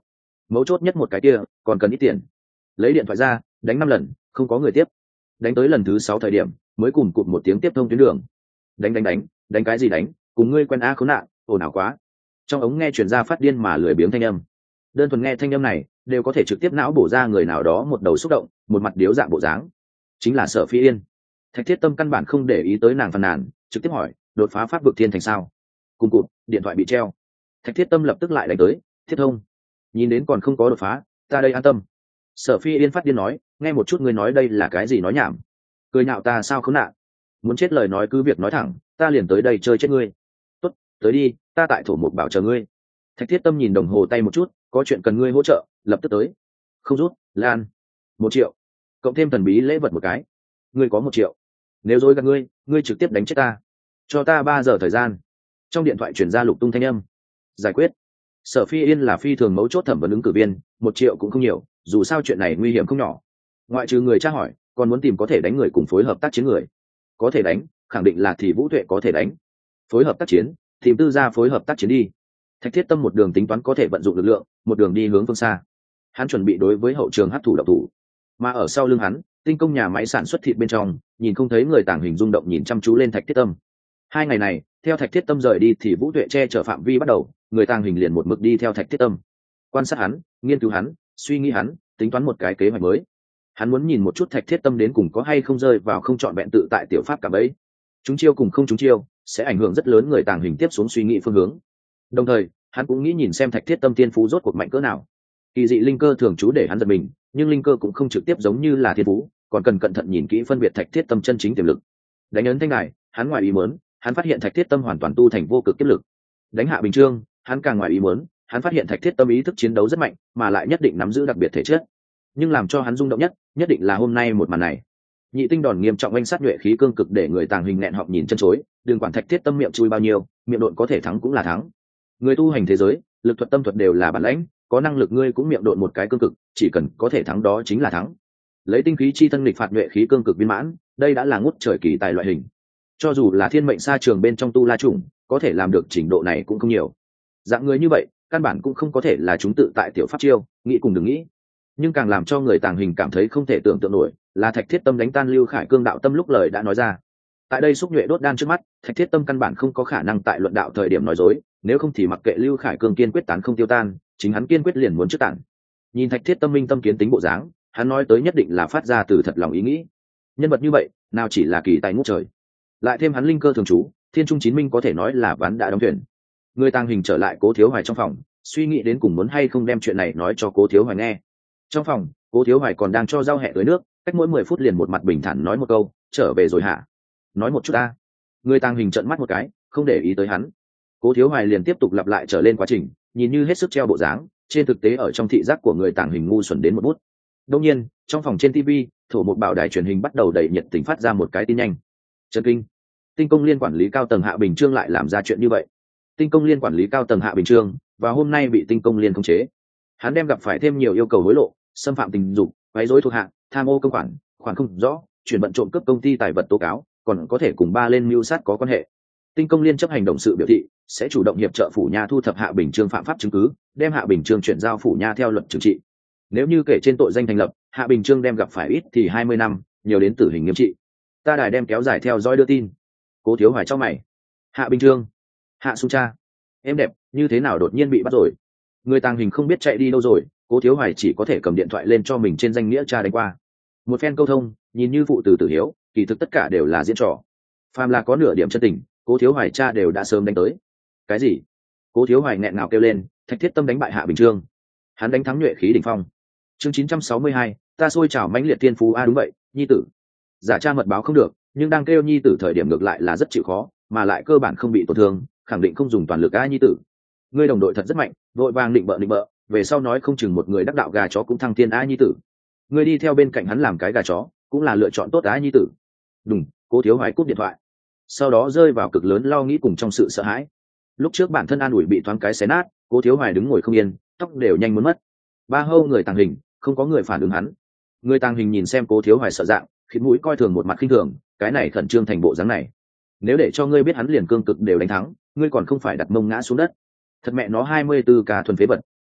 mấu chốt nhất một cái kia còn cần ít tiền. Lấy điện thoại ra đánh năm lần không có người tiếp, đánh tới lần thứ sáu thời điểm mới cùng cụt một tiếng tiếp thông tuyến đường. Đánh đánh đánh đánh cái gì đánh, cùng ngươi quen a khốn nạn, ồn ào quá. Trong ống nghe truyền ra phát điên mà lười biếng thanh âm. Đơn thuần nghe thanh âm này đều có thể trực tiếp não bổ ra người nào đó một đầu xúc động, một mặt điếu dạng bộ dáng, chính là Sở Phi Yên. Thạch Thiết Tâm căn bản không để ý tới nàng phàn nàn, trực tiếp hỏi đột phá pháp vực thiên thành sao. Cùng cụt điện thoại bị treo. Thạch Thiết Tâm lập tức lại đánh tới thiết thông. Nhìn đến còn không có đột phá, ta đây an tâm. Sở Phi Yên phát điên nói, nghe một chút ngươi nói đây là cái gì nói nhảm, cười nhạo ta sao khốn nạn, muốn chết lời nói cứ việc nói thẳng, ta liền tới đây chơi chết ngươi. Tốt, tới đi, ta tại thổ một bảo chờ ngươi. Thạch Thiết Tâm nhìn đồng hồ tay một chút, có chuyện cần ngươi hỗ trợ, lập tức tới. Không rút, lan. Một triệu, cộng thêm thần bí lễ vật một cái. Ngươi có một triệu, nếu dối gạt ngươi, ngươi trực tiếp đánh chết ta. Cho ta ba giờ thời gian. Trong điện thoại chuyển ra lục tung thanh âm. Giải quyết. Sở Phi Yên là phi thường mấu chốt thẩm vấn ứng cử viên, một triệu cũng không nhiều, dù sao chuyện này nguy hiểm không nhỏ. Ngoại trừ người tra hỏi, còn muốn tìm có thể đánh người cùng phối hợp tác chiến người. Có thể đánh, khẳng định là thì Vũ Tuệ có thể đánh. Phối hợp tác chiến, tìm tư gia phối hợp tác chiến đi. Thạch Thiết Tâm một đường tính toán có thể vận dụng lực lượng, một đường đi hướng phương xa. Hắn chuẩn bị đối với hậu trường hấp thủ độc thủ, mà ở sau lưng hắn, tinh công nhà máy sản xuất thịt bên trong, nhìn không thấy người tàng hình rung động nhìn chăm chú lên Thạch Thiết Tâm. Hai ngày này, theo Thạch Thiết Tâm rời đi thì Vũ Tuệ che chở phạm vi bắt đầu, người tàng hình liền một mực đi theo Thạch Thiết Tâm, quan sát hắn, nghiên cứu hắn, suy nghĩ hắn, tính toán một cái kế hoạch mới. Hắn muốn nhìn một chút Thạch Thiết Tâm đến cùng có hay không rơi vào không chọn vẹn tự tại tiểu pháp cả bấy. Chúng chiêu cùng không chúng chiêu sẽ ảnh hưởng rất lớn người tàng hình tiếp xuống suy nghĩ phương hướng. Đồng thời, hắn cũng nghĩ nhìn xem Thạch Thiết Tâm tiên phú rốt cuộc mạnh cỡ nào. Kỳ dị linh cơ thường trú để hắn giật mình, nhưng linh cơ cũng không trực tiếp giống như là thiên phú, còn cần cẩn thận nhìn kỹ phân biệt Thạch Thiết Tâm chân chính tiềm lực. Đánh ấn thanh này, hắn ngoài ý muốn, hắn phát hiện Thạch Thiết Tâm hoàn toàn tu thành vô cực kiếp lực. Đánh Hạ Bình Trương, hắn càng ngoài ý muốn, hắn phát hiện Thạch Thiết Tâm ý thức chiến đấu rất mạnh, mà lại nhất định nắm giữ đặc biệt thể chất. Nhưng làm cho hắn rung động nhất, nhất định là hôm nay một màn này. Nhị tinh đòn nghiêm trọng oanh sát nhuệ khí cương cực để người tàng hình nẹn họng nhìn chân chối, đừng quản Thạch Thiết Tâm miệng chui bao nhiêu, miệng độn có thể thắng cũng là thắng. Người tu hành thế giới, lực thuật tâm thuật đều là bản lãnh, có năng lực ngươi cũng miệng độn một cái cương cực, chỉ cần có thể thắng đó chính là thắng. Lấy tinh khí chi thân nghịch phạt nhuệ khí cương cực viên mãn, đây đã là ngút trời kỳ tài loại hình. Cho dù là thiên mệnh sa trường bên trong tu la chủng, có thể làm được trình độ này cũng không nhiều. Dạng người như vậy, căn bản cũng không có thể là chúng tự tại tiểu pháp chiêu, nghĩ cùng đừng nghĩ. Nhưng càng làm cho người tàng hình cảm thấy không thể tưởng tượng nổi, là Thạch Thiết Tâm đánh tan Lưu Khải Cương đạo tâm lúc lời đã nói ra. Tại đây xúc nhuệ đốt đan trước mắt, Thạch Thiết Tâm căn bản không có khả năng tại luận đạo thời điểm nói dối, nếu không thì mặc kệ Lưu Khải Cương kiên quyết tán không tiêu tan, chính hắn kiên quyết liền muốn trước tản. Nhìn Thạch Thiết Tâm minh tâm kiến tính bộ dáng, hắn nói tới nhất định là phát ra từ thật lòng ý nghĩ. Nhân vật như vậy, nào chỉ là kỳ tài ngút trời, lại thêm hắn linh cơ thường trú, thiên trung chín minh có thể nói là ván đã đóng thuyền. Người tàng hình trở lại Cố Thiếu Hoài trong phòng, suy nghĩ đến cùng muốn hay không đem chuyện này nói cho Cố Thiếu Hoài nghe. Trong phòng, Cố Thiếu Hoài còn đang cho rau hẹ tưới nước, cách mỗi mười phút liền một mặt bình thản nói một câu, trở về rồi hả? Nói một chút ta. Người tàng hình trợn mắt một cái, không để ý tới hắn. Cố Thiếu Hoài liền tiếp tục lặp lại trở lên quá trình, nhìn như hết sức treo bộ dáng, trên thực tế ở trong thị giác của người tàng hình ngu xuẩn đến một bút. Đương nhiên, trong phòng trên ti vi, thổ một bảo đài truyền hình bắt đầu đẩy nhiệt tình phát ra một cái tin nhanh. Trần kinh. Tinh công liên quản lý cao tầng Hạ Bình Trương lại làm ra chuyện như vậy. Tinh công liên quản lý cao tầng Hạ Bình Trương, và hôm nay bị tinh công liên khống chế. Hắn đem gặp phải thêm nhiều yêu cầu hối lộ, xâm phạm tình dục, quấy rối thuộc hạ, tham ô công khoản, khoản không rõ, chuyển bận trộm cướp công ty tài vật tố cáo, còn có thể cùng ba lên mưu sát có quan hệ. Tinh công liên chấp hành động sự biểu thị sẽ chủ động hiệp trợ phủ nha thu thập Hạ Bình Trương phạm pháp chứng cứ, đem Hạ Bình Trương chuyển giao phủ nha theo luật trừng trị. Nếu như kể trên tội danh thành lập, Hạ Bình Trương đem gặp phải ít thì hai mươi năm, nhiều đến tử hình nghiêm trị. Ta đài đem kéo dài theo dõi đưa tin. Cố Thiếu Hoài cho mày. Hạ Bình Trương, Hạ Su Cha, em đẹp, như thế nào đột nhiên bị bắt rồi? Người tàng hình không biết chạy đi đâu rồi, Cố Thiếu Hoài chỉ có thể cầm điện thoại lên cho mình trên danh nghĩa cha đánh qua. Một phen câu thông, nhìn như phụ tử tử hiếu, kỳ thực tất cả đều là diễn trò. Phàm là có nửa điểm chân tình, Cố Thiếu Hoài cha đều đã sớm đánh tới. Cái gì? Cố Thiếu Hoài nghẹn ngào kêu lên, Thạch Thiết Tâm đánh bại Hạ Bình Trương. Hắn đánh thắng nhuệ khí đỉnh phong. Chương chín trăm sáu mươi hai, ta xôi chảo mãnh liệt tiên phú a à, đúng vậy, nhi tử. Giả cha mật báo không được, nhưng đang kêu nhi tử thời điểm ngược lại là rất chịu khó, mà lại cơ bản không bị tổn thương, khẳng định không dùng toàn lực a nhi tử. Ngươi đồng đội thật rất mạnh, vội vàng định bợ định bợ, về sau nói không chừng một người đắc đạo gà chó cũng thăng thiên a nhi tử. Ngươi đi theo bên cạnh hắn làm cái gà chó, cũng là lựa chọn tốt a nhi tử. Đùng, Cố Thiếu Hoài cúp điện thoại. Sau đó rơi vào cực lớn lo nghĩ cùng trong sự sợ hãi. Lúc trước bản thân an ủi bị thoáng cái xé nát, Cố Thiếu Hoài đứng ngồi không yên, tóc đều nhanh muốn mất. Ba hâu người tàng hình, không có người phản ứng hắn. Người tàng hình nhìn xem Cố Thiếu Hoài sợ dạng, khiến mũi coi thường một mặt khinh thường, cái này khẩn trương thành bộ dáng này. Nếu để cho ngươi biết hắn liền cương cực đều đánh thắng, ngươi còn không phải đặt mông ngã xuống đất. Thật mẹ nó hai mươi tư ca thuần phế vật.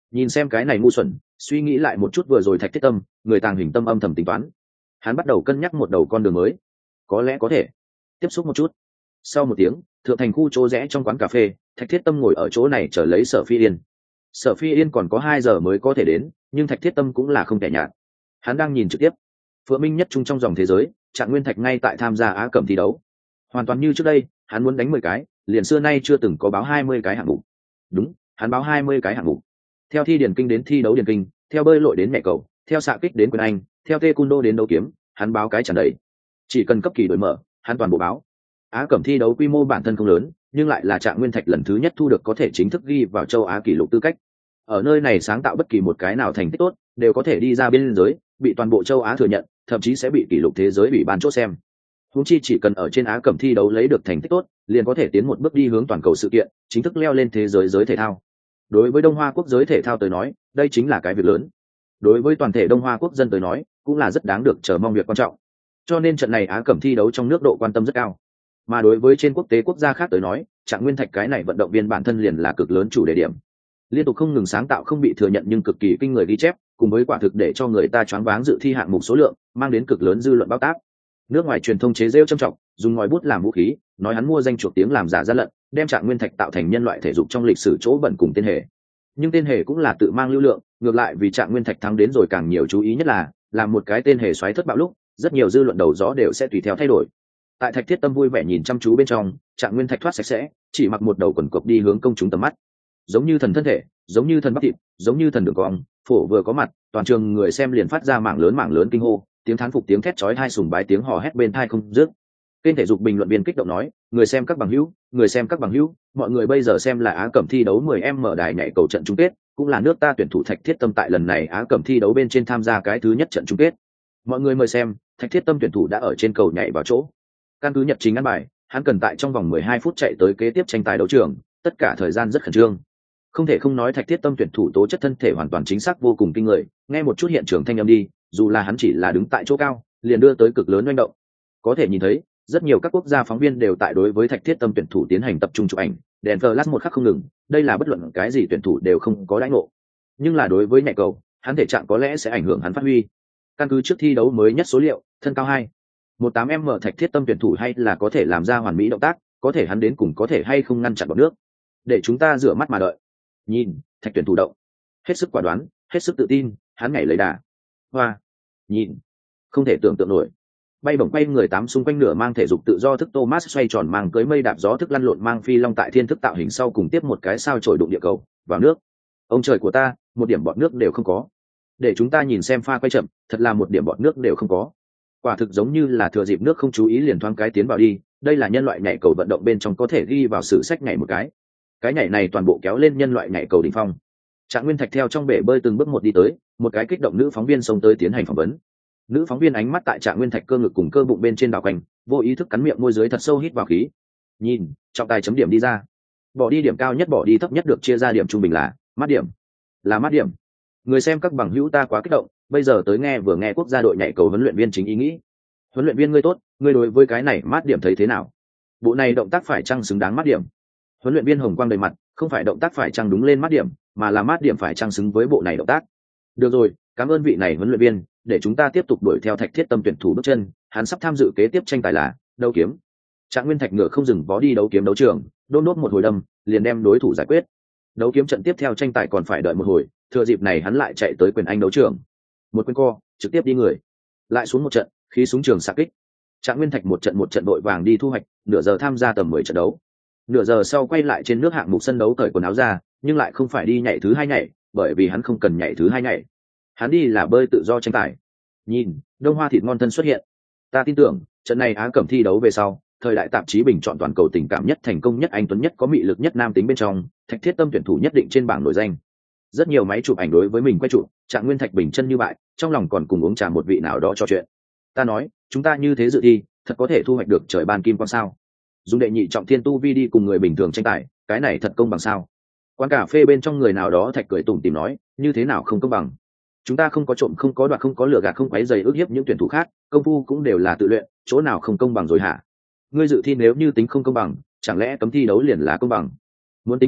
Nhìn xem cái này ngu xuẩn, suy nghĩ lại một chút vừa rồi Thạch Thiết Tâm, người tàng hình tâm âm thầm tính toán. Hắn bắt đầu cân nhắc một đầu con đường mới. Có lẽ có thể tiếp xúc một chút. Sau một tiếng, thượng thành khu chỗ rẽ trong quán cà phê, Thạch Thiết Tâm ngồi ở chỗ này chờ lấy Sở Phi Yên. Sở Phi Yên còn có hai giờ mới có thể đến, nhưng Thạch Thiết Tâm cũng là không thể nhạt. Hắn đang nhìn trực tiếp. Phượng Minh nhất trung trong dòng thế giới, Trạng Nguyên Thạch ngay tại tham gia Á Cẩm thi đấu. Hoàn toàn như trước đây, hắn muốn đánh mười cái, liền xưa nay chưa từng có báo hai mươi cái hạng mục. Đúng, hắn báo hai mươi cái hạng mục. Theo thi điển kinh đến thi đấu điển kinh, theo bơi lội đến mẹ cầu, theo xạ kích đến quyền Anh, theo taekwondo đến đấu kiếm, hắn báo cái tràn đầy. Chỉ cần cấp kỳ đổi mở, hắn toàn bộ báo. Á Cẩm thi đấu quy mô bản thân không lớn, nhưng lại là Trạng Nguyên Thạch lần thứ nhất thu được có thể chính thức ghi vào châu Á kỷ lục tư cách. Ở nơi này sáng tạo bất kỳ một cái nào thành tích tốt, đều có thể đi ra biên giới, bị toàn bộ châu Á thừa nhận, thậm chí sẽ bị kỷ lục thế giới bị ban chốt xem. Huống chi chỉ cần ở trên Á Cẩm thi đấu lấy được thành tích tốt, liền có thể tiến một bước đi hướng toàn cầu sự kiện, chính thức leo lên thế giới giới thể thao. Đối với Đông Hoa quốc giới thể thao tới nói, đây chính là cái việc lớn. Đối với toàn thể Đông Hoa quốc dân tới nói, cũng là rất đáng được chờ mong việc quan trọng. Cho nên trận này Á Cẩm thi đấu trong nước độ quan tâm rất cao. Mà đối với trên quốc tế quốc gia khác tới nói, Trạng Nguyên Thạch cái này vận động viên bản thân liền là cực lớn chủ đề điểm. Liên tục không ngừng sáng tạo không bị thừa nhận nhưng cực kỳ kinh người ghi chép, cùng với quả thực để cho người ta choáng váng dự thi hạng mục số lượng, mang đến cực lớn dư luận báo tác. Nước ngoài truyền thông chế rêu trầm trọng, dùng ngòi bút làm vũ khí, nói hắn mua danh chuộc tiếng làm giả gian lận, đem Trạng Nguyên Thạch tạo thành nhân loại thể dục trong lịch sử chỗ bẩn cùng tên hề. Nhưng tên hề cũng là tự mang lưu lượng, ngược lại vì Trạng Nguyên Thạch thắng đến rồi càng nhiều chú ý nhất là, làm một cái tên hề xoáy thất bạo lúc, rất nhiều dư luận đầu gió đều sẽ tùy theo thay đổi. Tại Thạch Thiết Tâm vui vẻ nhìn chăm chú bên trong, Trạng Nguyên Thạch thoát sạch sẽ, chỉ mặc một đầu quần cộc đi hướng công chúng tầm mắt. Giống như thần thân thể, giống như thần bắp thịt, giống như thần đường cong, phổ vừa có mặt, toàn trường người xem liền phát ra mảng lớn mảng lớn kinh hô, tiếng thán phục tiếng thét chói tai sùng bái tiếng hò hét bên tai không dứt. Kênh thể dục bình luận viên kích động nói, người xem các bằng hữu, người xem các bằng hữu, mọi người bây giờ xem là Á Cẩm thi đấu mười em mở đài nhảy cầu trận chung kết, cũng là nước ta tuyển thủ Thạch Thiết Tâm tại lần này Á Cẩm thi đấu bên trên tham gia cái thứ nhất trận chung kết. Mọi người mời xem, Thạch Thiết Tâm tuyển thủ đã ở trên cầu nhảy vào chỗ. Căn cứ nhật trình ăn bài, hắn cần tại trong vòng mười hai phút chạy tới kế tiếp tranh tài đấu trường, tất cả thời gian rất khẩn trương. Không thể không nói Thạch Thiết Tâm tuyển thủ tố chất thân thể hoàn toàn chính xác vô cùng kinh người, nghe một chút hiện trường thanh âm đi, dù là hắn chỉ là đứng tại chỗ cao, liền đưa tới cực lớn oanh động. Có thể nhìn thấy, rất nhiều các quốc gia phóng viên đều tại đối với Thạch Thiết Tâm tuyển thủ tiến hành tập trung chụp ảnh, đèn flash một khắc không ngừng, đây là bất luận cái gì tuyển thủ đều không có đãi ngộ. Nhưng là đối với nhảy cầu, hắn thể trạng có lẽ sẽ ảnh hưởng hắn phát huy. Căn cứ trước thi đấu mới nhất số liệu, thân cao hai một tám m Thạch Thiết Tâm tuyển thủ hay là có thể làm ra hoàn mỹ động tác, có thể hắn đến cùng có thể hay không ngăn chặn bọt nước. Để chúng ta rửa mắt mà đợi. Nhìn, Thạch tuyển thủ động, hết sức quả đoán, hết sức tự tin, hắn nhảy lấy đà. Hoa, nhìn, không thể tưởng tượng nổi. Bay bổng quay người tám xung quanh nửa mang thể dục tự do thức Thomas xoay tròn mang cưới mây đạp gió thức lăn lộn mang phi long tại thiên thức tạo hình sau cùng tiếp một cái sao chổi đụng địa cầu vào nước. Ông trời của ta, một điểm bọt nước đều không có. Để chúng ta nhìn xem pha quay chậm, thật là một điểm bọt nước đều không có. Quả thực giống như là thừa dịp nước không chú ý liền thoáng cái tiến vào đi, đây là nhân loại nhảy cầu vận động bên trong có thể ghi vào sử sách nhảy một cái. Cái nhảy này toàn bộ kéo lên nhân loại nhảy cầu đỉnh phong. Trạng Nguyên Thạch theo trong bể bơi từng bước một đi tới, một cái kích động nữ phóng viên xông tới tiến hành phỏng vấn. Nữ phóng viên ánh mắt tại Trạng Nguyên Thạch cơ ngực cùng cơ bụng bên trên đảo quanh, vô ý thức cắn miệng môi dưới thật sâu hít vào khí. Nhìn, trọng tài chấm điểm đi ra. Bỏ đi điểm cao nhất bỏ đi thấp nhất được chia ra điểm trung bình là mát điểm. Là mát điểm. Người xem các bằng hữu ta quá kích động, bây giờ tới nghe vừa nghe quốc gia đội nhảy cầu huấn luyện viên chính ý nghĩ. Huấn luyện viên ngươi tốt, ngươi đối với cái này mát điểm thấy thế nào? Bộ này động tác phải chăng xứng đáng mát điểm? Huấn luyện viên hồng quang đầy mặt, không phải động tác phải chăng đúng lên mát điểm, mà là mát điểm phải chăng xứng với bộ này động tác. Được rồi, cảm ơn vị này huấn luyện viên, để chúng ta tiếp tục đuổi theo Thạch Thiết Tâm tuyển thủ bước chân, hắn sắp tham dự kế tiếp tranh tài là đấu kiếm. Trạng Nguyên Thạch ngựa không dừng vó đi đấu kiếm đấu trường, đôn đốt một hồi đâm, liền đem đối thủ giải quyết. Đấu kiếm trận tiếp theo tranh tài còn phải đợi một hồi, thừa dịp này hắn lại chạy tới quyền Anh đấu trường. Một quyền co, trực tiếp đi người. Lại xuống một trận, khí súng trường xạ kích. Trạng Nguyên Thạch một trận một trận đội vàng đi thu hoạch, nửa giờ tham gia tầm mười trận đấu. Nửa giờ sau quay lại trên nước hạng mục sân đấu cởi quần áo ra, nhưng lại không phải đi nhảy thứ hai nhảy, bởi vì hắn không cần nhảy thứ hai nhảy. Hắn đi là bơi tự do tranh tài. Nhìn, Đông Hoa thịt ngon thân xuất hiện. Ta tin tưởng, trận này Á Cẩm thi đấu về sau, thời đại tạp chí bình chọn toàn cầu tình cảm nhất thành công nhất anh tuấn nhất có mị lực nhất nam tính bên trong, Thạch Thiết Tâm tuyển thủ nhất định trên bảng nổi danh. Rất nhiều máy chụp ảnh đối với mình quay chụp, Trạng Nguyên Thạch bình chân như bại, trong lòng còn cùng uống trà một vị nào đó trò chuyện. Ta nói, chúng ta như thế dự thi, thật có thể thu hoạch được trời ban kim quang sao? Dùng đệ nhị trọng thiên tu vi đi cùng người bình thường tranh tài, cái này thật công bằng sao? Quán cà phê bên trong người nào đó Thạch cười tủm tỉm nói, như thế nào không công bằng? Chúng ta không có trộm không có đoạt không có lừa gạt không quấy rầy ức hiếp những tuyển thủ khác, công phu cũng đều là tự luyện, chỗ nào không công bằng rồi hả? Ngươi dự thi nếu như tính không công bằng, chẳng lẽ cấm thi đấu liền là công bằng? Muốn tính như vậy,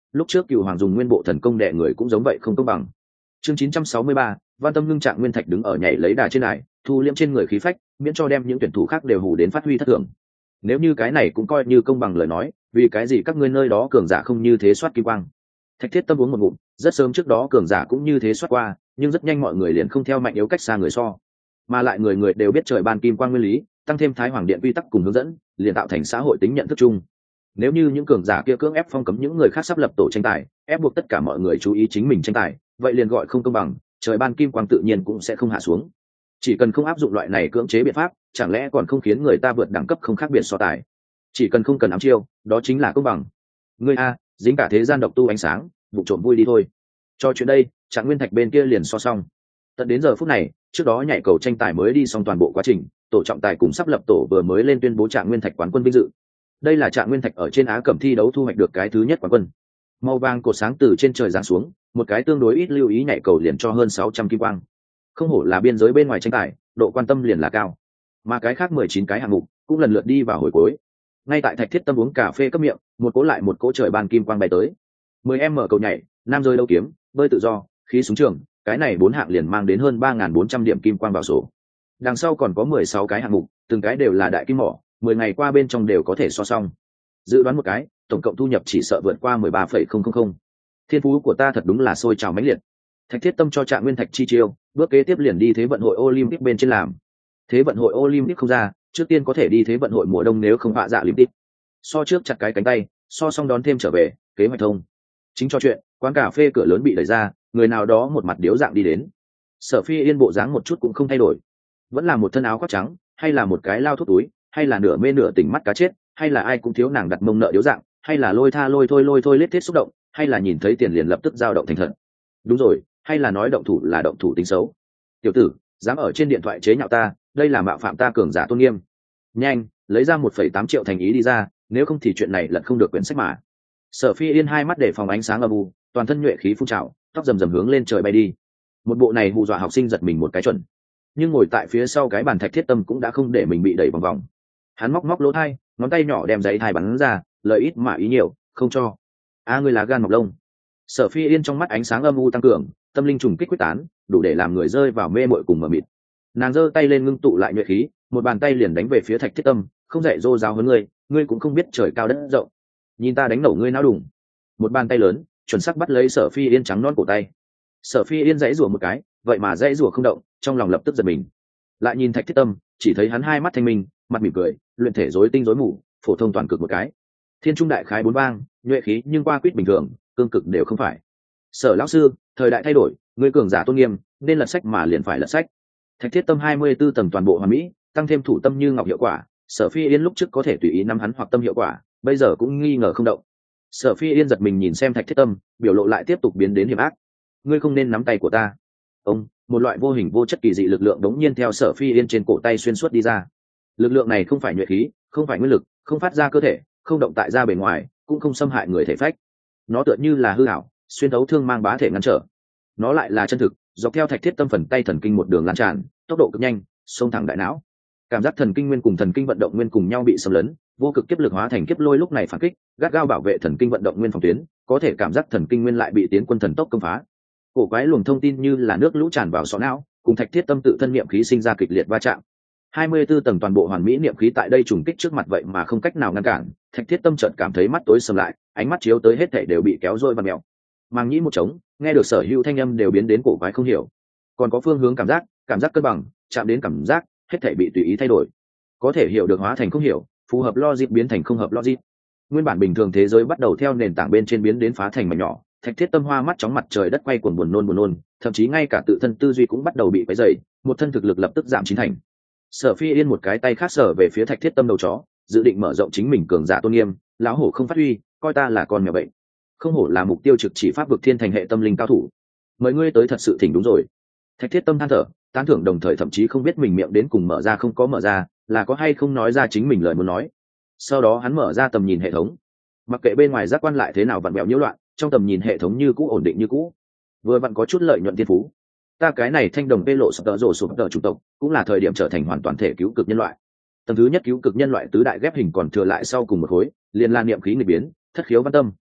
lúc trước cựu hoàng dùng nguyên bộ thần công đè người cũng giống vậy, không công bằng. Chương chín trăm sáu mươi ba, Văn Tâm ngưng Trạng Nguyên Thạch đứng ở nhảy lấy đà trên đài, thu liễm trên người khí phách, miễn cho đem những tuyển thủ khác đều hù đến phát huy thất thường. Nếu như cái này cũng coi như công bằng lời nói, vì cái gì các ngươi nơi đó cường giả không như thế soát kim quang? Thạch Thiết Tâm uống một ngụm, rất sớm trước đó cường giả cũng như thế soát qua, nhưng rất nhanh mọi người liền không theo mạnh yếu cách xa người so, mà lại người người đều biết trời ban kim quang nguyên lý, tăng thêm Thái Hoàng Điện quy tắc cùng hướng dẫn, liền tạo thành xã hội tính nhận thức chung. Nếu như những cường giả kia cưỡng ép phong cấm những người khác sắp lập tổ tranh tài, ép buộc tất cả mọi người chú ý chính mình tranh tài, vậy liền gọi không công bằng, trời ban kim quang tự nhiên cũng sẽ không hạ xuống. Chỉ cần không áp dụng loại này cưỡng chế biện pháp, chẳng lẽ còn không khiến người ta vượt đẳng cấp không khác biệt so tài? Chỉ cần không cần ám chiêu, đó chính là công bằng. Ngươi a, dính cả thế gian độc tu ánh sáng, vụ trộm vui đi thôi. Cho chuyện đây, Trạng Nguyên Thạch bên kia liền so xong. Tận đến giờ phút này, trước đó nhảy cầu tranh tài mới đi xong toàn bộ quá trình, tổ trọng tài cùng sắp lập tổ vừa mới lên tuyên bố Trạng Nguyên Thạch quán quân vinh dự. Đây là Trạng Nguyên Thạch ở trên Á Cẩm thi đấu thu hoạch được cái thứ nhất quán quân. Màu vàng cột sáng từ trên trời giáng xuống, một cái tương đối ít lưu ý nhảy cầu liền cho hơn sáu trăm kim quang. Không hổ là biên giới bên ngoài tranh tài, độ quan tâm liền là cao. Mà cái khác mười chín cái hạng mục cũng lần lượt đi vào hồi cuối. Ngay tại Thạch Thiết Tâm uống cà phê cấp miệng, một cỗ lại một cỗ trời ban kim quang bay tới. mười em cầu nhảy, nam rơi đấu kiếm, bơi tự do, khí súng trường, cái này bốn hạng liền mang đến hơn ba nghìn bốn trăm điểm kim quang vào sổ. Đằng sau còn có mười sáu cái hạng mục, từng cái đều là đại kim mỏ, mười ngày qua bên trong đều có thể so xong. Dự đoán một cái, tổng cộng thu nhập chỉ sợ vượt qua mười ba phẩy không không không. Thiên phú của ta thật đúng là sôi trào mãnh liệt. Thạch Thiết Tâm cho Trạng Nguyên Thạch chi chiêu, bước kế tiếp liền đi Thế vận hội Olympic bên trên làm. Thế vận hội Olympic không ra, trước tiên có thể đi Thế vận hội mùa đông nếu không hạ dạ Olympic. So trước chặt cái cánh tay, so xong đón thêm trở về, kế hoạch thông. Chính cho chuyện, quán cà phê cửa lớn bị đẩy ra, người nào đó một mặt điếu dạng đi đến. Sở Phi Yên bộ dáng một chút cũng không thay đổi, vẫn là một thân áo khoác trắng, hay là một cái lao thuốc túi, hay là nửa mê nửa tỉnh mắt cá chết, hay là ai cũng thiếu nàng đặt mông nợ điếu dạng, hay là lôi tha lôi thôi lôi thôi lết thiết xúc động, hay là nhìn thấy tiền liền lập tức dao động thành thật. Đúng rồi, hay là nói động thủ là động thủ tính xấu. Tiểu tử, dám ở trên điện thoại chế nhạo ta, đây là mạo phạm ta cường giả tôn nghiêm. Nhanh, lấy ra một phẩy tám triệu thành ý đi ra, nếu không thì chuyện này lật không được quyển sách mà. Sở Phi Yên hai mắt để phòng ánh sáng âm u, toàn thân nhuệ khí phun trào, tóc rầm rầm hướng lên trời bay đi. Một bộ này hù dọa học sinh giật mình một cái chuẩn. Nhưng ngồi tại phía sau cái bàn Thạch Thiết Tâm cũng đã không để mình bị đẩy vòng vòng. Hắn móc móc lỗ thai, ngón tay nhỏ đem giấy thai bắn ra, lời ít mà ý nhiều, không cho. A ngươi là gan mọc lông. Sở Phi Yên trong mắt ánh sáng âm u tăng cường, tâm linh trùng kích quyết tán, đủ để làm người rơi vào mê muội cùng mờ mịt. Nàng giơ tay lên ngưng tụ lại nhuệ khí, một bàn tay liền đánh về phía Thạch Thiết Tâm, không dạy dô giáo hơn ngươi, ngươi cũng không biết trời cao đất rộng. Nhìn ta đánh nổ ngươi não đùng. Một bàn tay lớn, chuẩn xác bắt lấy Sở Phi Yên trắng non cổ tay. Sở Phi Yên dãy rủa một cái, vậy mà dãy rủa không động, trong lòng lập tức giật mình. Lại nhìn Thạch Thiết Tâm, chỉ thấy hắn hai mắt thanh minh, mặt mỉm cười, luyện thể rối tinh rối mù, phổ thông toàn cực một cái. Thiên trung đại khái bốn vang, nhuệ khí nhưng qua quýt bình thường, cương cực đều không phải. Sở lão sư, thời đại thay đổi, ngươi cường giả tôn nghiêm, nên lật sách mà liền phải lật sách. Thạch Thiết Tâm hai mươi 24 tầng toàn bộ hoàn mỹ, tăng thêm thủ tâm như ngọc hiệu quả, Sở Phi Yên lúc trước có thể tùy ý nắm hắn hoặc tâm hiệu quả, bây giờ cũng nghi ngờ không động. Sở Phi Yên giật mình nhìn xem Thạch Thiết Tâm, biểu lộ lại tiếp tục biến đến hiểm ác. Ngươi không nên nắm tay của ta. Ông, một loại vô hình vô chất kỳ dị lực lượng đống nhiên theo Sở Phi Yên trên cổ tay xuyên suốt đi ra. Lực lượng này không phải nhuệ khí, không phải nguyên lực, không phát ra cơ thể, không động tại ra bề ngoài, cũng không xâm hại người thể phách. Nó tựa như là hư ảo, xuyên thấu thương mang bá thể ngăn trở. Nó lại là chân thực, dọc theo Thạch Thiết Tâm phần tay thần kinh một đường lan tràn, tốc độ cực nhanh, xông thẳng đại não. Cảm giác thần kinh nguyên cùng thần kinh vận động nguyên cùng nhau bị xâm lấn, vô cực kiếp lực hóa thành kiếp lôi lúc này phản kích, gắt gao bảo vệ thần kinh vận động nguyên phòng tuyến, có thể cảm giác thần kinh nguyên lại bị tiến quân thần tốc công phá. Cổ quái luồng thông tin như là nước lũ tràn vào sọ não, cùng Thạch Thiết Tâm tự thân niệm khí sinh ra kịch liệt va chạm. hai mươi 24 tầng toàn bộ hoàn mỹ niệm khí tại đây trùng kích trước mặt vậy mà không cách nào ngăn cản, Thạch Thiết Tâm chợt cảm thấy mắt tối sầm lại, ánh mắt chiếu tới hết thảy đều bị kéo rôi và mèo. Mang nhĩ một trống, nghe được sở hữu thanh âm đều biến đến cổ quái không hiểu. Còn có phương hướng cảm giác, cảm giác cân bằng, chạm đến cảm giác, hết thảy bị tùy ý thay đổi. Có thể hiểu được hóa thành không hiểu, phù hợp logic biến thành không hợp logic. Nguyên bản bình thường thế giới bắt đầu theo nền tảng bên trên biến đến phá thành mảnh nhỏ, Thạch Thiết Tâm hoa mắt chóng mặt trời đất quay cuồng buồn nôn buồn nôn, thậm chí ngay cả tự thân tư duy cũng bắt đầu bị quấy rầy, một thân thực lực lập tức giảm chín thành. Sở Phi Yên một cái tay khác sở về phía Thạch Thiết Tâm đầu chó, dự định mở rộng chính mình cường giả tôn nghiêm, lão hổ không phát huy, coi ta là con mèo bệnh. Không hổ là mục tiêu trực chỉ pháp vực thiên thành hệ tâm linh cao thủ. Mời ngươi tới thật sự thỉnh đúng rồi. Thạch Thiết Tâm than thở, tán thưởng đồng thời thậm chí không biết mình miệng đến cùng mở ra không có mở ra, là có hay không nói ra chính mình lời muốn nói. Sau đó hắn mở ra tầm nhìn hệ thống, mặc kệ bên ngoài giác quan lại thế nào vặn vẹo nhiễu loạn, trong tầm nhìn hệ thống như cũ ổn định như cũ, vừa vặn có chút lợi nhuận thiên phú. Ta cái này thanh đồng bê lộ sập tợ rổ sụp tợ chủ tộc, cũng là thời điểm trở thành hoàn toàn thể cứu cực nhân loại. Tầng thứ nhất cứu cực nhân loại tứ đại ghép hình còn thừa lại sau cùng một khối, liền la niệm khí nghịch biến, thất khiếu văn tâm.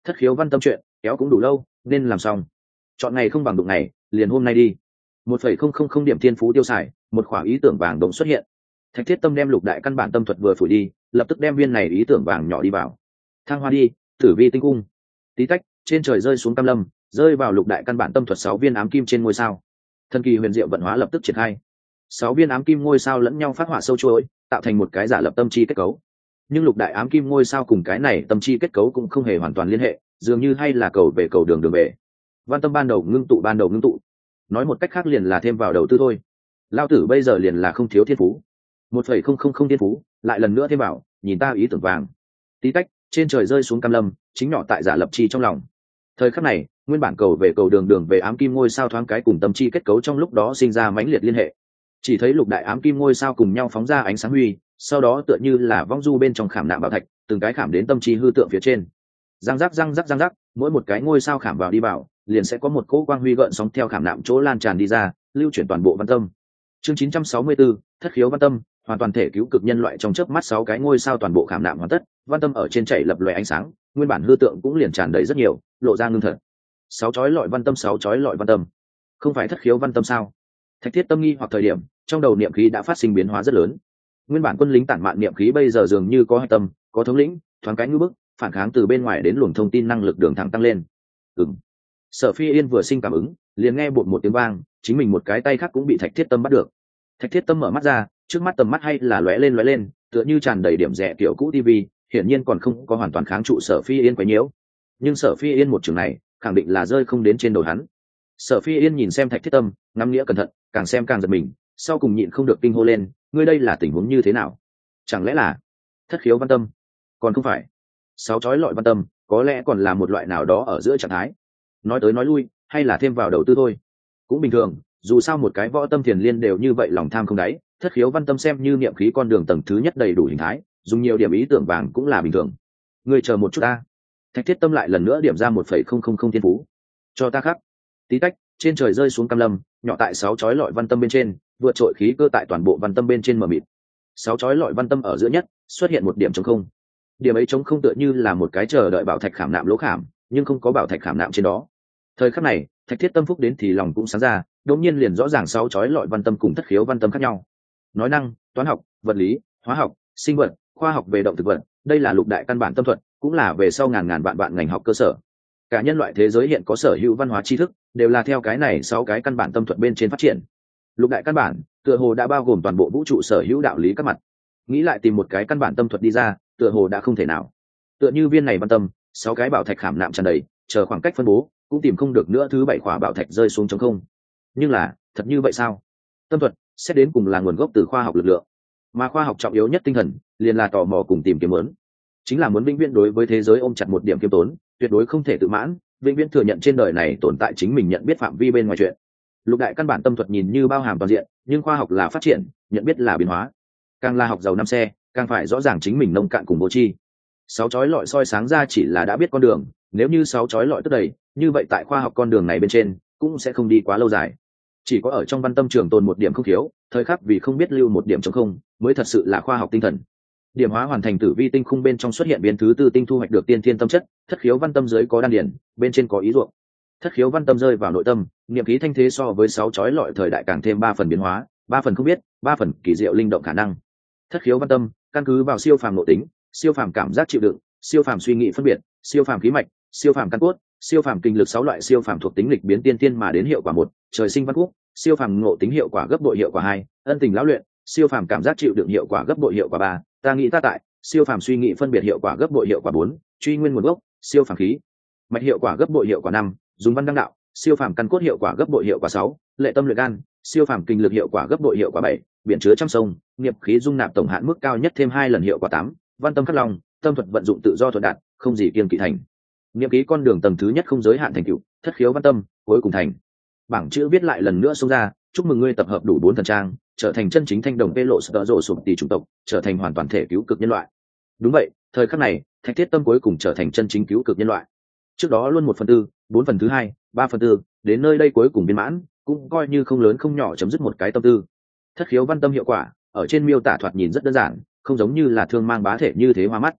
Thất khiếu văn tâm chuyện kéo cũng đủ lâu, nên làm xong. Chọn ngày không bằng đụng ngày, liền hôm nay đi. Một phẩy không không không điểm thiên phú tiêu xài, một khoảng ý tưởng vàng đồng xuất hiện. Thạch Thiết Tâm đem lục đại căn bản tâm thuật vừa phủi đi, lập tức đem viên này ý tưởng vàng nhỏ đi vào. Thăng hoa đi, tử vi tinh cung. Tí tách, trên trời rơi xuống cam lâm, rơi vào lục đại căn bản tâm thuật sáu viên ám kim trên ngôi sao. Thần kỳ huyền diệu vận hóa lập tức triển khai. Sáu viên ám kim ngôi sao lẫn nhau phát họa sâu chuỗi, tạo thành một cái giả lập tâm chi kết cấu. Nhưng lục đại ám kim ngôi sao cùng cái này tâm chi kết cấu cũng không hề hoàn toàn liên hệ, dường như hay là cầu về cầu đường đường về. Văn tâm ban đầu ngưng tụ ban đầu ngưng tụ, nói một cách khác liền là thêm vào đầu tư thôi. Lao tử bây giờ liền là không thiếu thiên phú. Một phẩy không không không thiên phú, lại lần nữa thêm vào, nhìn ta ý tưởng vàng. Tí tách, trên trời rơi xuống cam lâm, chính nhỏ tại giả lập chi trong lòng. Thời khắc này, nguyên bản cầu về cầu đường đường về ám kim ngôi sao thoáng cái cùng tâm chi kết cấu trong lúc đó sinh ra mãnh liệt liên hệ. Chỉ thấy lục đại ám kim ngôi sao cùng nhau phóng ra ánh sáng huy, sau đó tựa như là vong du bên trong khảm nạm bảo thạch, từng cái khảm đến tâm chi hư tượng phía trên. Răng rắc răng rắc răng rắc, mỗi một cái ngôi sao khảm vào đi vào, liền sẽ có một cỗ quang huy gợn sóng theo khảm nạm chỗ lan tràn đi ra, lưu chuyển toàn bộ văn tâm. Chương chín trăm sáu mươi tư, thất khiếu văn tâm, hoàn toàn thể cứu cực nhân loại trong chớp mắt sáu cái ngôi sao toàn bộ khảm nạm hoàn tất, văn tâm ở trên chảy lập lòe ánh sáng, nguyên bản hư tượng cũng liền tràn đầy rất nhiều, lộ ra ngưng thật. Sáu chói lọi văn tâm, sáu chói lọi văn tâm. Không phải thất khiếu văn tâm sao? Thạch Thiết Tâm nghi hoặc thời điểm, trong đầu niệm khí đã phát sinh biến hóa rất lớn. Nguyên bản quân lính tản mạn niệm khí bây giờ dường như có hạch tâm, có thống lĩnh, thoáng cái ngư bức, phản kháng từ bên ngoài đến luồng thông tin năng lực đường thẳng tăng lên. Ừm. Sở Phi Yên vừa sinh cảm ứng, liền nghe bột một tiếng vang, chính mình một cái tay khác cũng bị Thạch Thiết Tâm bắt được. Thạch Thiết Tâm mở mắt ra, trước mắt tầm mắt hay là lóe lên lóe lên, tựa như tràn đầy điểm rẻ kiểu cũ tivi, hiển nhiên còn không có hoàn toàn kháng trụ Sở Phi Yên quấy nhiễu. Nhưng Sở Phi Yên một trường này, khẳng định là rơi không đến trên đầu hắn. Sở Phi Yên nhìn xem Thạch Thiết Tâm, ngắm nghĩa cẩn thận, càng xem càng giật mình, sau cùng nhịn không được kinh hô lên, ngươi đây là tình huống như thế nào? Chẳng lẽ là thất khiếu văn tâm? Còn không phải. Sáu chói lọi văn tâm, có lẽ còn là một loại nào đó ở giữa trạng thái. Nói tới nói lui, hay là thêm vào đầu tư thôi. Cũng bình thường, dù sao một cái võ tâm thiền liên đều như vậy lòng tham không đáy, thất khiếu văn tâm xem như niệm khí con đường tầng thứ nhất đầy đủ hình thái, dùng nhiều điểm ý tưởng vàng cũng là bình thường. Ngươi chờ một chút ta. Thạch Thiết Tâm lại lần nữa điểm ra một phẩy không không không thiên phú. Cho ta khắc. Tí tách, trên trời rơi xuống cam lâm, nhỏ tại sáu chói lọi văn tâm bên trên, vượt trội khí cơ tại toàn bộ văn tâm bên trên mờ mịt. Sáu chói lọi văn tâm ở giữa nhất, xuất hiện một điểm trống không. Điểm ấy trống không tựa như là một cái chờ đợi bảo thạch khảm nạm lỗ khảm, nhưng không có bảo thạch khảm nạm trên đó. Thời khắc này, Thạch Thiết Tâm phúc đến thì lòng cũng sáng ra, đột nhiên liền rõ ràng sáu chói lọi văn tâm cùng thất khiếu văn tâm khác nhau. Nói năng, toán học, vật lý, hóa học, sinh vật, khoa học về động thực vật, đây là lục đại căn bản tâm thuật, cũng là về sau ngàn ngàn vạn vạn ngành học cơ sở. Cả nhân loại thế giới hiện có sở hữu văn hóa tri thức, đều là theo cái này sáu cái căn bản tâm thuật bên trên phát triển. Lục đại căn bản, tựa hồ đã bao gồm toàn bộ vũ trụ sở hữu đạo lý các mặt. Nghĩ lại tìm một cái căn bản tâm thuật đi ra, tựa hồ đã không thể nào. Tựa như viên này văn tâm, sáu cái bảo thạch khảm nạm tràn đầy, chờ khoảng cách phân bố, cũng tìm không được nữa thứ bảy khỏa bảo thạch rơi xuống trống không. Nhưng là, thật như vậy sao? Tâm thuật, xét đến cùng là nguồn gốc từ khoa học lực lượng, mà khoa học trọng yếu nhất tinh thần, liền là tò mò cùng tìm kiếm muốn. Chính là muốn vĩnh viễn đối với thế giới ôm chặt một điểm kiêm tốn, tuyệt đối không thể tự mãn, vĩnh viễn thừa nhận trên đời này tồn tại chính mình nhận biết phạm vi bên ngoài chuyện. Lục đại căn bản tâm thuật nhìn như bao hàm toàn diện, nhưng khoa học là phát triển, nhận biết là biến hóa. Càng là học giàu năm xe, càng phải rõ ràng chính mình nông cạn cùng vô tri. Sáu chói lọi soi sáng ra chỉ là đã biết con đường, nếu như sáu chói lọi tức đầy, như vậy tại khoa học con đường này bên trên cũng sẽ không đi quá lâu dài. Chỉ có ở trong văn tâm trường tồn một điểm không thiếu, thời khắc vì không biết lưu một điểm trống không, mới thật sự là khoa học tinh thần. Điểm hóa hoàn thành tử vi tinh khung bên trong xuất hiện biến thứ tư tinh thu hoạch được tiên thiên tâm chất, thất khiếu văn tâm dưới có đan điển, bên trên có ý ruộng. Thất khiếu văn tâm rơi vào nội tâm, niệm khí thanh thế so với sáu chói lọi thời đại càng thêm ba phần biến hóa, ba phần không biết, ba phần kỳ diệu linh động khả năng. Thất khiếu văn tâm, căn cứ vào siêu phàm nội tính, siêu phàm cảm giác chịu đựng, siêu phàm suy nghĩ phân biệt, siêu phàm khí mạch, siêu phàm căn cốt, siêu phàm kinh lực sáu loại siêu phàm thuộc tính lịch biến tiên tiên mà đến hiệu quả một, trời sinh văn quốc, siêu phàm ngộ tính hiệu quả gấp bội hiệu quả hai, ân tình lão luyện, siêu phàm cảm giác chịu đựng hiệu quả gấp bội hiệu quả ba, ta nghĩ ta tại, siêu phàm suy nghĩ phân biệt hiệu quả gấp bội hiệu quả bốn, truy nguyên nguồn gốc, siêu phàm khí mạch hiệu quả gấp bội hiệu quả năm, dùng văn đăng đạo, siêu phàm căn cốt hiệu quả gấp bội hiệu quả sáu, lệ tâm luyện gan, siêu phàm kinh lực hiệu quả gấp bội hiệu quả bảy, biển chứa trăm sông, nghiệp khí dung nạp tổng hạn mức cao nhất thêm hai lần hiệu quả tám, văn tâm khắc long, tâm thuật vận dụng tự do thuận đạt, không gì kiêng kỵ thành. Nghiệp khí con đường tầng thứ nhất không giới hạn thành tựu, thất khiếu văn tâm, cuối cùng thành. Bảng chữ viết lại lần nữa xông ra, chúc mừng ngươi tập hợp đủ bốn thần trang, trở thành chân chính thanh đồng vê lộ sợ rộ sụp tỷ chủng tộc, trở thành hoàn toàn thể cứu cực nhân loại. Đúng vậy, thời khắc này, Thạch Thiết Tâm cuối cùng trở thành chân chính cứu cực nhân loại. Trước đó luôn một phần tư, bốn phần thứ hai, ba phần tư, đến nơi đây cuối cùng viên mãn, cũng coi như không lớn không nhỏ chấm dứt một cái tâm tư. Thất khiếu văn tâm hiệu quả, ở trên miêu tả thoạt nhìn rất đơn giản, không giống như là thương mang bá thể như thế hoa mắt.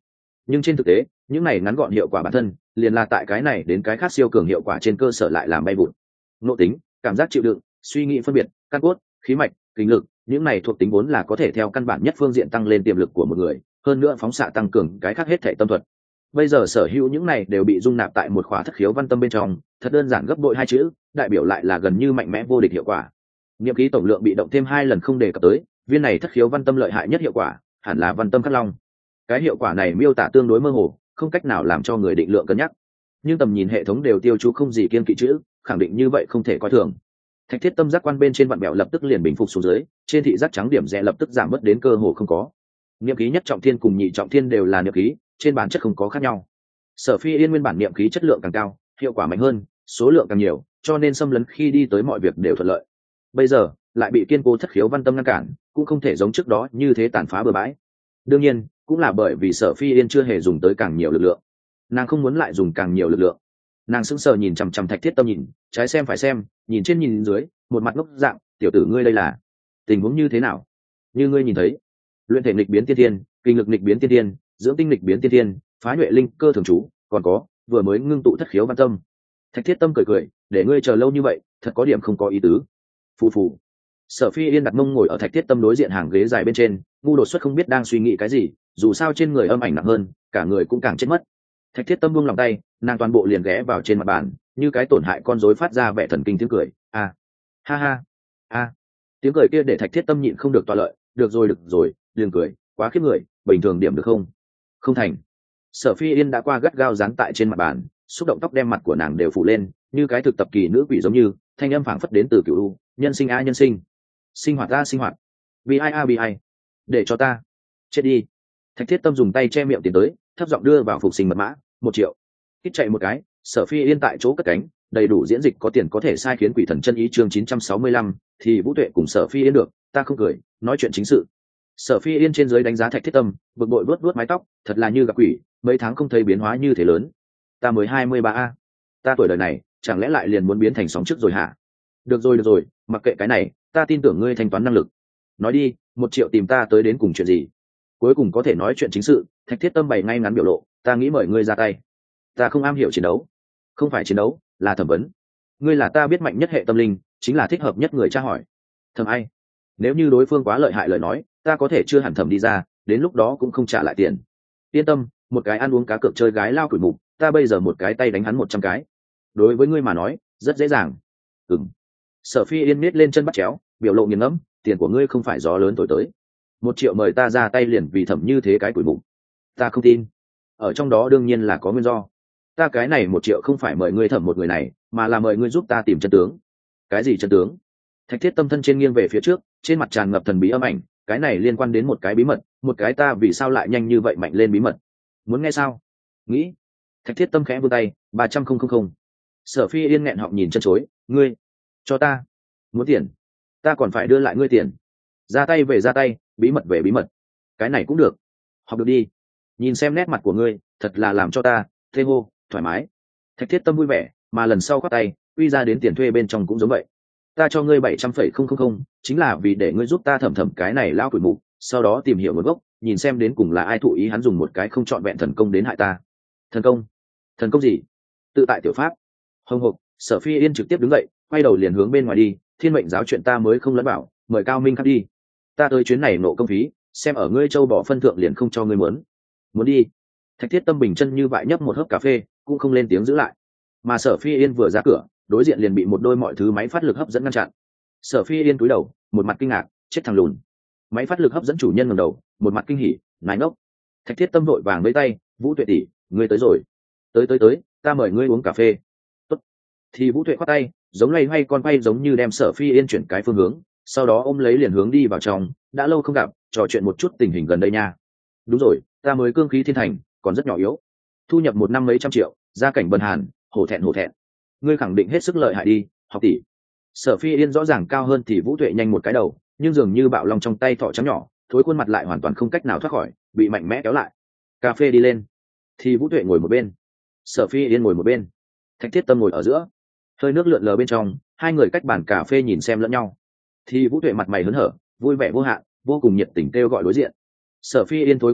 nhưng trên thực tế những này ngắn gọn hiệu quả bản thân liền là tại cái này đến cái khác siêu cường hiệu quả trên cơ sở lại làm bay vụt. Nội tính, cảm giác chịu đựng, suy nghĩ phân biệt, căn cốt, khí mạch, kinh lực, những này thuộc tính vốn là có thể theo căn bản nhất phương diện tăng lên tiềm lực của một người, hơn nữa phóng xạ tăng cường cái khác hết thể tâm thuật. Bây giờ sở hữu những này đều bị dung nạp tại một khóa thất khiếu văn tâm bên trong, thật đơn giản gấp bội hai chữ, đại biểu lại là gần như mạnh mẽ vô địch hiệu quả. Niệm khí tổng lượng bị động thêm hai lần không đề cập tới, viên này thất khiếu văn tâm lợi hại nhất hiệu quả, hẳn là văn tâm khắc long. Cái hiệu quả này miêu tả tương đối mơ hồ, không cách nào làm cho người định lượng cân nhắc. Nhưng tầm nhìn hệ thống đều tiêu chú không gì kiên kỵ chữ, khẳng định như vậy không thể coi thường. Thạch thiết tâm giác quan bên trên vặn bẹo lập tức liền bình phục xuống dưới, trên thị giác trắng điểm rẽ lập tức giảm bớt đến cơ hồ không có. Niệm khí nhất trọng thiên cùng nhị trọng thiên đều là niệm khí, trên bản chất không có khác nhau. Sở Phi Yên nguyên bản niệm khí chất lượng càng cao, hiệu quả mạnh hơn, số lượng càng nhiều, cho nên xâm lấn khi đi tới mọi việc đều thuận lợi. Bây giờ lại bị kiên cố thất khiếu văn tâm ngăn cản, cũng không thể giống trước đó như thế tàn phá bừa bãi. Đương nhiên cũng là bởi vì Sở Phi Yên chưa hề dùng tới càng nhiều lực lượng, nàng không muốn lại dùng càng nhiều lực lượng. Nàng sững sờ nhìn chằm chằm Thạch thiết tâm, nhìn trái xem phải xem, nhìn trên nhìn dưới, một mặt ngốc dạng. Tiểu tử ngươi đây là tình huống như thế nào? Như ngươi nhìn thấy, luyện thể nghịch biến tiên thiên, kinh lực nghịch biến tiên thiên, dưỡng tinh nghịch biến tiên thiên, phá nhuệ linh cơ thường trú, còn có vừa mới ngưng tụ thất khiếu văn tâm. Thạch thiết tâm cười cười, để ngươi chờ lâu như vậy thật có điểm không có ý tứ. Phù phù. Sở Phi Yên đặt mông ngồi ở Thạch thiết tâm đối diện hàng ghế dài bên trên, ngu đột xuất không biết đang suy nghĩ cái gì, dù sao trên người âm ảnh nặng hơn, cả người cũng càng chết mất. Thạch thiết tâm buông lòng tay, nàng toàn bộ liền ghé vào trên mặt bàn, như cái tổn hại con rối phát ra vẻ thần kinh tiếng cười. A, ha ha, a. Tiếng cười kia để Thạch thiết tâm nhịn không được toa lợi. Được rồi được rồi, đừng cười, quá khiếp người, bình thường điểm được không? Không thành. Sở Phi Yên đã qua gắt gao dán tại trên mặt bàn, xúc động tóc đem mặt của nàng đều phủ lên, như cái thực tập kỳ nữ quỷ giống như, thanh âm phảng phất đến từ cửu u. Nhân sinh a nhân sinh, sinh hoạt a sinh hoạt, bi ai a bi ai, để cho ta chết đi. Thạch thiết tâm dùng tay che miệng tiến tới, thấp giọng đưa vào phục sinh mật mã. Một triệu. Hít chạy một cái, Sở Phi Yên tại chỗ cất cánh, đầy đủ diễn dịch có tiền có thể sai khiến quỷ thần chân ý. Chương chín trăm sáu mươi lăm, thì Vũ Tuệ cùng Sở Phi Yên được, ta không cười, nói chuyện chính sự. Sở Phi Yên trên dưới đánh giá Thạch thiết tâm, bực bội vuốt vuốt mái tóc, thật là như gặp quỷ, mấy tháng không thấy biến hóa như thế lớn. Ta mới hai mươi ba a, ta tuổi đời này chẳng lẽ lại liền muốn biến thành sóng trước rồi hả? Được rồi được rồi, mặc kệ cái này, ta tin tưởng ngươi thanh toán năng lực. Nói đi, một triệu tìm ta tới đến cùng chuyện gì? Cuối cùng có thể nói chuyện chính sự. Thạch thiết tâm bày ngay ngắn biểu lộ, ta nghĩ mời ngươi ra tay. Ta không am hiểu chiến đấu. Không phải chiến đấu, là thẩm vấn. Ngươi là ta biết mạnh nhất hệ tâm linh, chính là thích hợp nhất người tra hỏi. Thẩm ai? Nếu như đối phương quá lợi hại lời nói, ta có thể chưa hẳn thẩm đi ra, đến lúc đó cũng không trả lại tiền. Yên tâm, một cái ăn uống cá cược chơi gái lao quỷ mục, ta bây giờ một cái tay đánh hắn một trăm cái. Đối với ngươi mà nói, rất dễ dàng. Ừm. Sở Phi Yên miết lên chân bắt chéo, biểu lộ nghiền ngẫm, tiền của ngươi không phải gió lớn thổi tới. Một triệu mời ta ra tay liền vì thẩm như thế cái quỷ mục. Ta không tin. Ở trong đó đương nhiên là có nguyên do. Ta cái này một triệu không phải mời ngươi thẩm một người này, mà là mời ngươi giúp ta tìm chân tướng. Cái gì chân tướng? Thạch thiết tâm thân trên nghiêng về phía trước, trên mặt tràn ngập thần bí âm ảnh. Cái này liên quan đến một cái bí mật, một cái ta vì sao lại nhanh như vậy mạnh lên bí mật. Muốn nghe sao? Nghĩ. Thạch thiết tâm khẽ vươn tay, ba trăm không không không. Sở Phi Yên nghẹn họng nhìn chân chối, ngươi cho ta muốn tiền, ta còn phải đưa lại ngươi tiền. Ra tay về ra tay, bí mật về bí mật. Cái này cũng được, học được đi. Nhìn xem nét mặt của ngươi, thật là làm cho ta thê hô thoải mái. Thạch thiết tâm vui vẻ, mà lần sau khoác tay quy ra đến tiền thuê bên trong cũng giống vậy. Ta cho ngươi bảy trăm phẩy không không không, chính là vì để ngươi giúp ta thẩm thẩm cái này lao quỷ mục, sau đó tìm hiểu nguồn gốc, nhìn xem đến cùng là ai thụ ý hắn dùng một cái không trọn vẹn thần công đến hại ta. Thần công? Thần công gì? Tự tại tiểu pháp. Hồng hộc. Sở Phi Yên trực tiếp đứng dậy, quay đầu liền hướng bên ngoài đi. Thiên mệnh giáo chuyện ta mới không lẫn bảo, mời Cao Minh khắc đi. Ta tới chuyến này nộ công phí, xem ở ngươi châu bỏ phân thượng liền không cho ngươi muốn. Muốn đi. Thạch thiết tâm bình chân như vậy nhấp một hớp cà phê, cũng không lên tiếng giữ lại. Mà Sở Phi Yên vừa ra cửa, đối diện liền bị một đôi mọi thứ máy phát lực hấp dẫn ngăn chặn. Sở Phi Yên cúi đầu, một mặt kinh ngạc, chết thằng lùn. Máy phát lực hấp dẫn chủ nhân ngẩng đầu, một mặt kinh hỉ, nái ngốc. Thạch thiết tâm vội vàng với tay, Vũ Tuệ tỷ, ngươi tới rồi. Tới tới tới, ta mời ngươi uống cà phê. Tốt. Thì Vũ Tuệ khoát tay, giống loay hoay con quay giống như đem Sở Phi Yên chuyển cái phương hướng, sau đó ôm lấy liền hướng đi vào trong. Đã lâu không gặp, trò chuyện một chút tình hình gần đây nha. Đúng rồi, ta mới cương khí thiên thành, còn rất nhỏ yếu, thu nhập một năm mấy trăm triệu, gia cảnh bần hàn, hổ thẹn hổ thẹn. Ngươi khẳng định hết sức lợi hại đi, học tỷ. Sở Phi Yên rõ ràng cao hơn thì Vũ Tuệ nhanh một cái đầu, nhưng dường như bạo long trong tay thỏ trắng nhỏ, thối khuôn mặt lại hoàn toàn không cách nào thoát khỏi, bị mạnh mẽ kéo lại. Cà phê đi lên. Thì Vũ Tuệ ngồi một bên, Sở Phi Yên ngồi một bên, Thạch thiết tâm ngồi ở giữa. Hơi nước lượn lờ bên trong, hai người cách bàn cà phê nhìn xem lẫn nhau. Thì Vũ Tuệ mặt mày hớn hở, vui vẻ vô hạn, vô cùng nhiệt tình kêu gọi đối diện. Sở Phi Yên thối khuôn mặt,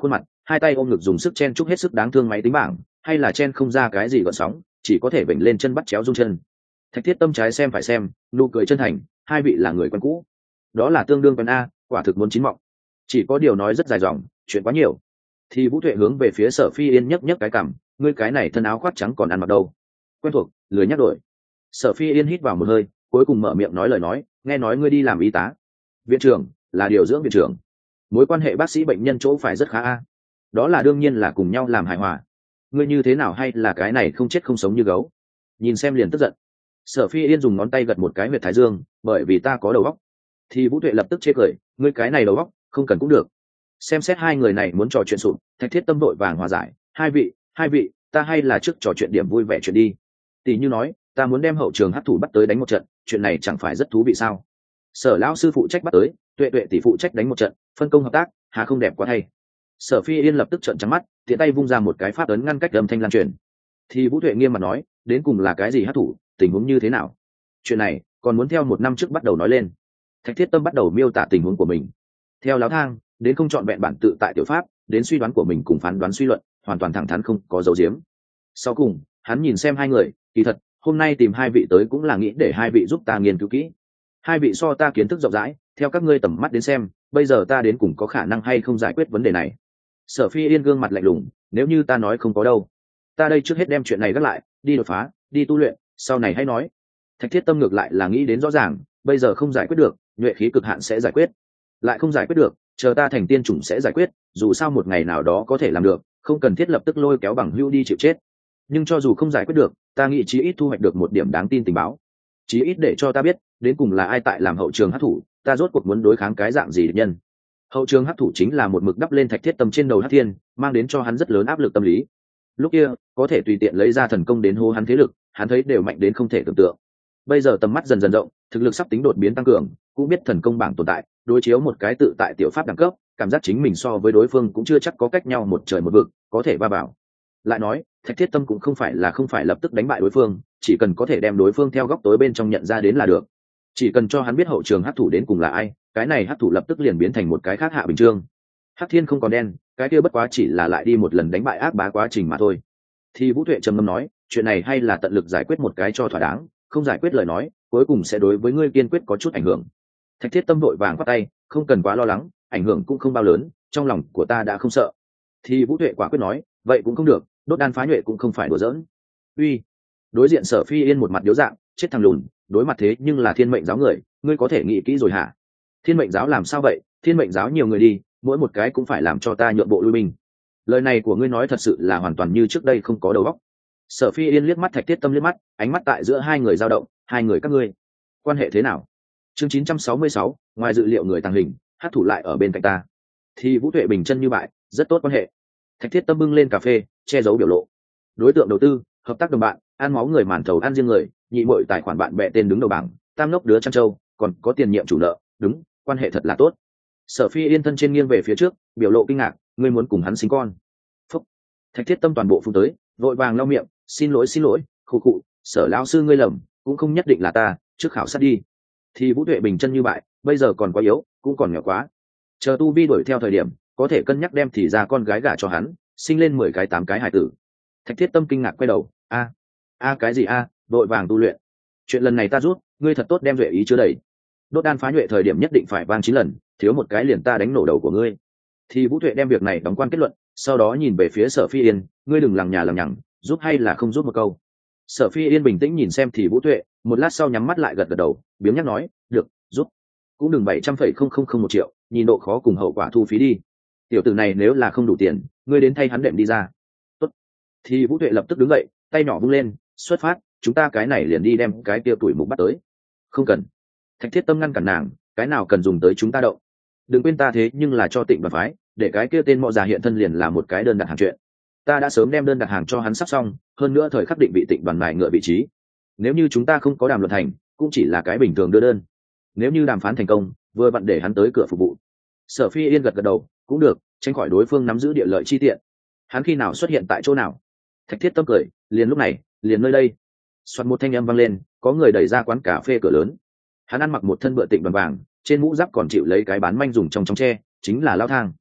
hai tay ôm ngực dùng sức chen chúc hết sức đáng thương máy tính bảng, hay là chen không ra cái gì gợn sóng, chỉ có thể vểnh lên chân bắt chéo rung chân. Thạch Thiết Tâm trái xem phải xem, nụ cười chân thành, hai vị là người quen cũ. Đó là tương đương quen a, quả thực muốn chín mọng. Chỉ có điều nói rất dài dòng, chuyện quá nhiều. Thì Vũ Tuệ hướng về phía Sở Phi Yên nhấc nhấc cái cằm, ngươi cái này thân áo khoác trắng còn ăn mặc đâu? Quen thuộc, lười nhắc đổi. Sở Phi Yên hít vào một hơi, cuối cùng mở miệng nói lời nói, nghe nói ngươi đi làm y tá. Viện trưởng, là điều dưỡng viện trưởng. Mối quan hệ bác sĩ bệnh nhân chỗ phải rất khá a. Đó là đương nhiên là cùng nhau làm hài hòa. Ngươi như thế nào hay là cái này không chết không sống như gấu? Nhìn xem liền tức giận. Sở Phi Yên dùng ngón tay gật một cái huyệt thái dương, bởi vì ta có đầu óc. Thì Vũ Tuệ lập tức chế cười, ngươi cái này đầu óc, không cần cũng được. Xem xét hai người này muốn trò chuyện sụp, Thạch Thiết Tâm vội vàng hòa giải, hai vị, hai vị, ta hay là trước trò chuyện điểm vui vẻ chuyện đi. Tỷ như nói, ta muốn đem hậu trường hắc thủ bắt tới đánh một trận, chuyện này chẳng phải rất thú vị sao? Sở lão sư phụ trách bắt tới, Tuệ Tuệ tỷ phụ trách đánh một trận, phân công hợp tác, hà không đẹp quá thay. Sở Phi Yên lập tức trợn trắng mắt, tiện tay vung ra một cái pháp ấn ngăn cách âm thanh lan truyền. Thì Vũ Tuệ nghiêm mặt nói, đến cùng là cái gì hắc thủ, tình huống như thế nào? Chuyện này còn muốn theo một năm trước bắt đầu nói lên. Thạch Thiết Tâm bắt đầu miêu tả tình huống của mình. Theo láo thang, đến không chọn vẹn bản tự tại tiểu pháp, đến suy đoán của mình cùng phán đoán suy luận, hoàn toàn thẳng thắn không có dấu diếm. Sau cùng, hắn nhìn xem hai người, kỳ thật, hôm nay tìm hai vị tới cũng là nghĩ để hai vị giúp ta nghiên cứu kỹ. Hai vị so ta kiến thức rộng rãi, theo các ngươi tầm mắt đến xem, bây giờ ta đến cùng có khả năng hay không giải quyết vấn đề này. Sở Phi Yên gương mặt lạnh lùng, nếu như ta nói không có đâu, ta đây trước hết đem chuyện này gác lại, đi đột phá, đi tu luyện, sau này hãy nói. Thạch Thiết Tâm ngược lại là nghĩ đến rõ ràng, bây giờ không giải quyết được, nhuệ khí cực hạn sẽ giải quyết, lại không giải quyết được, chờ ta thành tiên chủng sẽ giải quyết, dù sao một ngày nào đó có thể làm được, không cần thiết lập tức lôi kéo bằng hữu đi chịu chết. Nhưng cho dù không giải quyết được, ta nghĩ chí ít thu hoạch được một điểm đáng tin tình báo, chí ít để cho ta biết đến cùng là ai tại làm hậu trường hắc thủ, ta rốt cuộc muốn đối kháng cái dạng gì địch nhân. Hậu trường hắc thủ chính là một mực đắp lên Thạch Thiết Tâm trên đầu hắc thiên, mang đến cho hắn rất lớn áp lực tâm lý. Lúc kia có thể tùy tiện lấy ra thần công đến hô hắn thế lực, hắn thấy đều mạnh đến không thể tưởng tượng. Bây giờ tầm mắt dần dần rộng, thực lực sắp tính đột biến tăng cường, cũng biết thần công bảng tồn tại, đối chiếu một cái tự tại tiểu pháp đẳng cấp, cảm giác chính mình so với đối phương cũng chưa chắc có cách nhau một trời một vực, có thể va vào. Lại nói, Thạch Thiết Tâm cũng không phải là không phải lập tức đánh bại đối phương, chỉ cần có thể đem đối phương theo góc tối bên trong nhận ra đến là được. Chỉ cần cho hắn biết hậu trường hắc thủ đến cùng là ai, cái này hắc thủ lập tức liền biến thành một cái khác Hạ Bình Chương. Hắc thiên không còn đen, cái kia bất quá chỉ là lại đi một lần đánh bại ác bá quá trình mà thôi. Thì Vũ Tuệ trầm ngâm nói, chuyện này hay là tận lực giải quyết một cái cho thỏa đáng, không giải quyết lời nói, cuối cùng sẽ đối với ngươi kiên quyết có chút ảnh hưởng. Thạch Thiết Tâm vội vàng quát tay, không cần quá lo lắng, ảnh hưởng cũng không bao lớn, trong lòng của ta đã không sợ. Thì Vũ Tuệ quả quyết nói, vậy cũng không được, đốt đan phá nhuệ cũng không phải đùa giỡn. Uy, đối diện Sở Phi Yên một mặt điếu dạng, chết thằng lùn, đối mặt thế nhưng là Thiên Mệnh giáo người, ngươi có thể nghĩ kỹ rồi hả? Thiên Mệnh giáo làm sao vậy? Thiên Mệnh giáo nhiều người đi, mỗi một cái cũng phải làm cho ta nhượng bộ lui binh. Lời này của ngươi nói thật sự là hoàn toàn như trước đây không có đầu óc. Sở Phi Yên liếc mắt Thạch Thiết Tâm liếc mắt, ánh mắt tại giữa hai người dao động, hai người các ngươi quan hệ thế nào? Chương chín trăm sáu mươi sáu, ngoài dự liệu người tàng hình, hát thủ lại ở bên cạnh ta. Thì Vũ Tuệ bình chân như bại, rất tốt quan hệ. Thạch Thiết Tâm bưng lên cà phê, che giấu biểu lộ. Đối tượng đầu tư, hợp tác đồng bạn, ăn máu người màn thầu ăn riêng người, nhị muội tài khoản bạn bè tên đứng đầu bảng, tam ngốc đứa chăn trâu, còn có tiền nhiệm chủ nợ, đúng, quan hệ thật là tốt. Sở Phi Yên thân trên nghiêng về phía trước, biểu lộ kinh ngạc, ngươi muốn cùng hắn sinh con? Phúc. Thạch Thiết Tâm toàn bộ phun tới, vội vàng lau miệng, xin lỗi xin lỗi, khụ khụ, Sở lão sư ngươi lầm, cũng không nhất định là ta, trước khảo sát đi. Thì Vũ Tuệ bình chân như bại, bây giờ còn quá yếu, cũng còn nhỏ quá, chờ tu vi đuổi theo thời điểm, có thể cân nhắc đem thì ra con gái gả cho hắn, sinh lên mười cái tám cái hải tử. Thạch Thiết Tâm kinh ngạc quay đầu, a a cái gì a, vội vàng tu luyện. Chuyện lần này ta rút, ngươi thật tốt đem duệ ý chứa đầy. Đốt đan phá nhuệ thời điểm nhất định phải vang chín lần, thiếu một cái liền ta đánh nổ đầu của ngươi. Thì Vũ Tuệ đem việc này đóng quan kết luận, sau đó nhìn về phía Sở Phi Yên, ngươi đừng lằng nhà lằng nhằng, giúp hay là không giúp một câu. Sở Phi Yên bình tĩnh nhìn xem Thì Vũ Tuệ, một lát sau nhắm mắt lại gật gật đầu, biếng nhắc nói, được, giúp. Cũng đừng bảy trăm phẩy không không không một triệu, nhìn độ khó cùng hậu quả thu phí đi. Tiểu tử này nếu là không đủ tiền, ngươi đến thay hắn đệm đi ra. Tốt. Thì Vũ Tuệ lập tức đứng dậy, tay nhỏ vung lên, xuất phát, chúng ta cái này liền đi đem cái kia tuổi mục bắt tới. Không cần. Thạch Thiết Tâm ngăn cản nàng, cái nào cần dùng tới chúng ta đậu. Đừng quên ta thế nhưng là cho Tịnh Đoàn phái, để cái kia tên mọ già hiện thân liền là một cái đơn đặt hàng chuyện. Ta đã sớm đem đơn đặt hàng cho hắn sắp xong, hơn nữa thời khắc định vị Tịnh Đoàn mài ngựa vị trí. Nếu như chúng ta không có đàm luận thành, cũng chỉ là cái bình thường đưa đơn. Nếu như đàm phán thành công, vừa vặn để hắn tới cửa phục vụ. Sở Phi Yên gật gật đầu, cũng được, tránh khỏi đối phương nắm giữ địa lợi chi tiện. Hắn khi nào xuất hiện tại chỗ nào? Thạch Thiết Tâm cười, liền lúc này, liền nơi đây. Soạt một thanh âm vang lên, có người đẩy ra quán cà phê cửa lớn. Hắn ăn mặc một thân bựa Tịnh Đoàn vàng, trên mũ giáp còn chịu lấy cái bán manh dùng trong trong tre, chính là Lão Thang.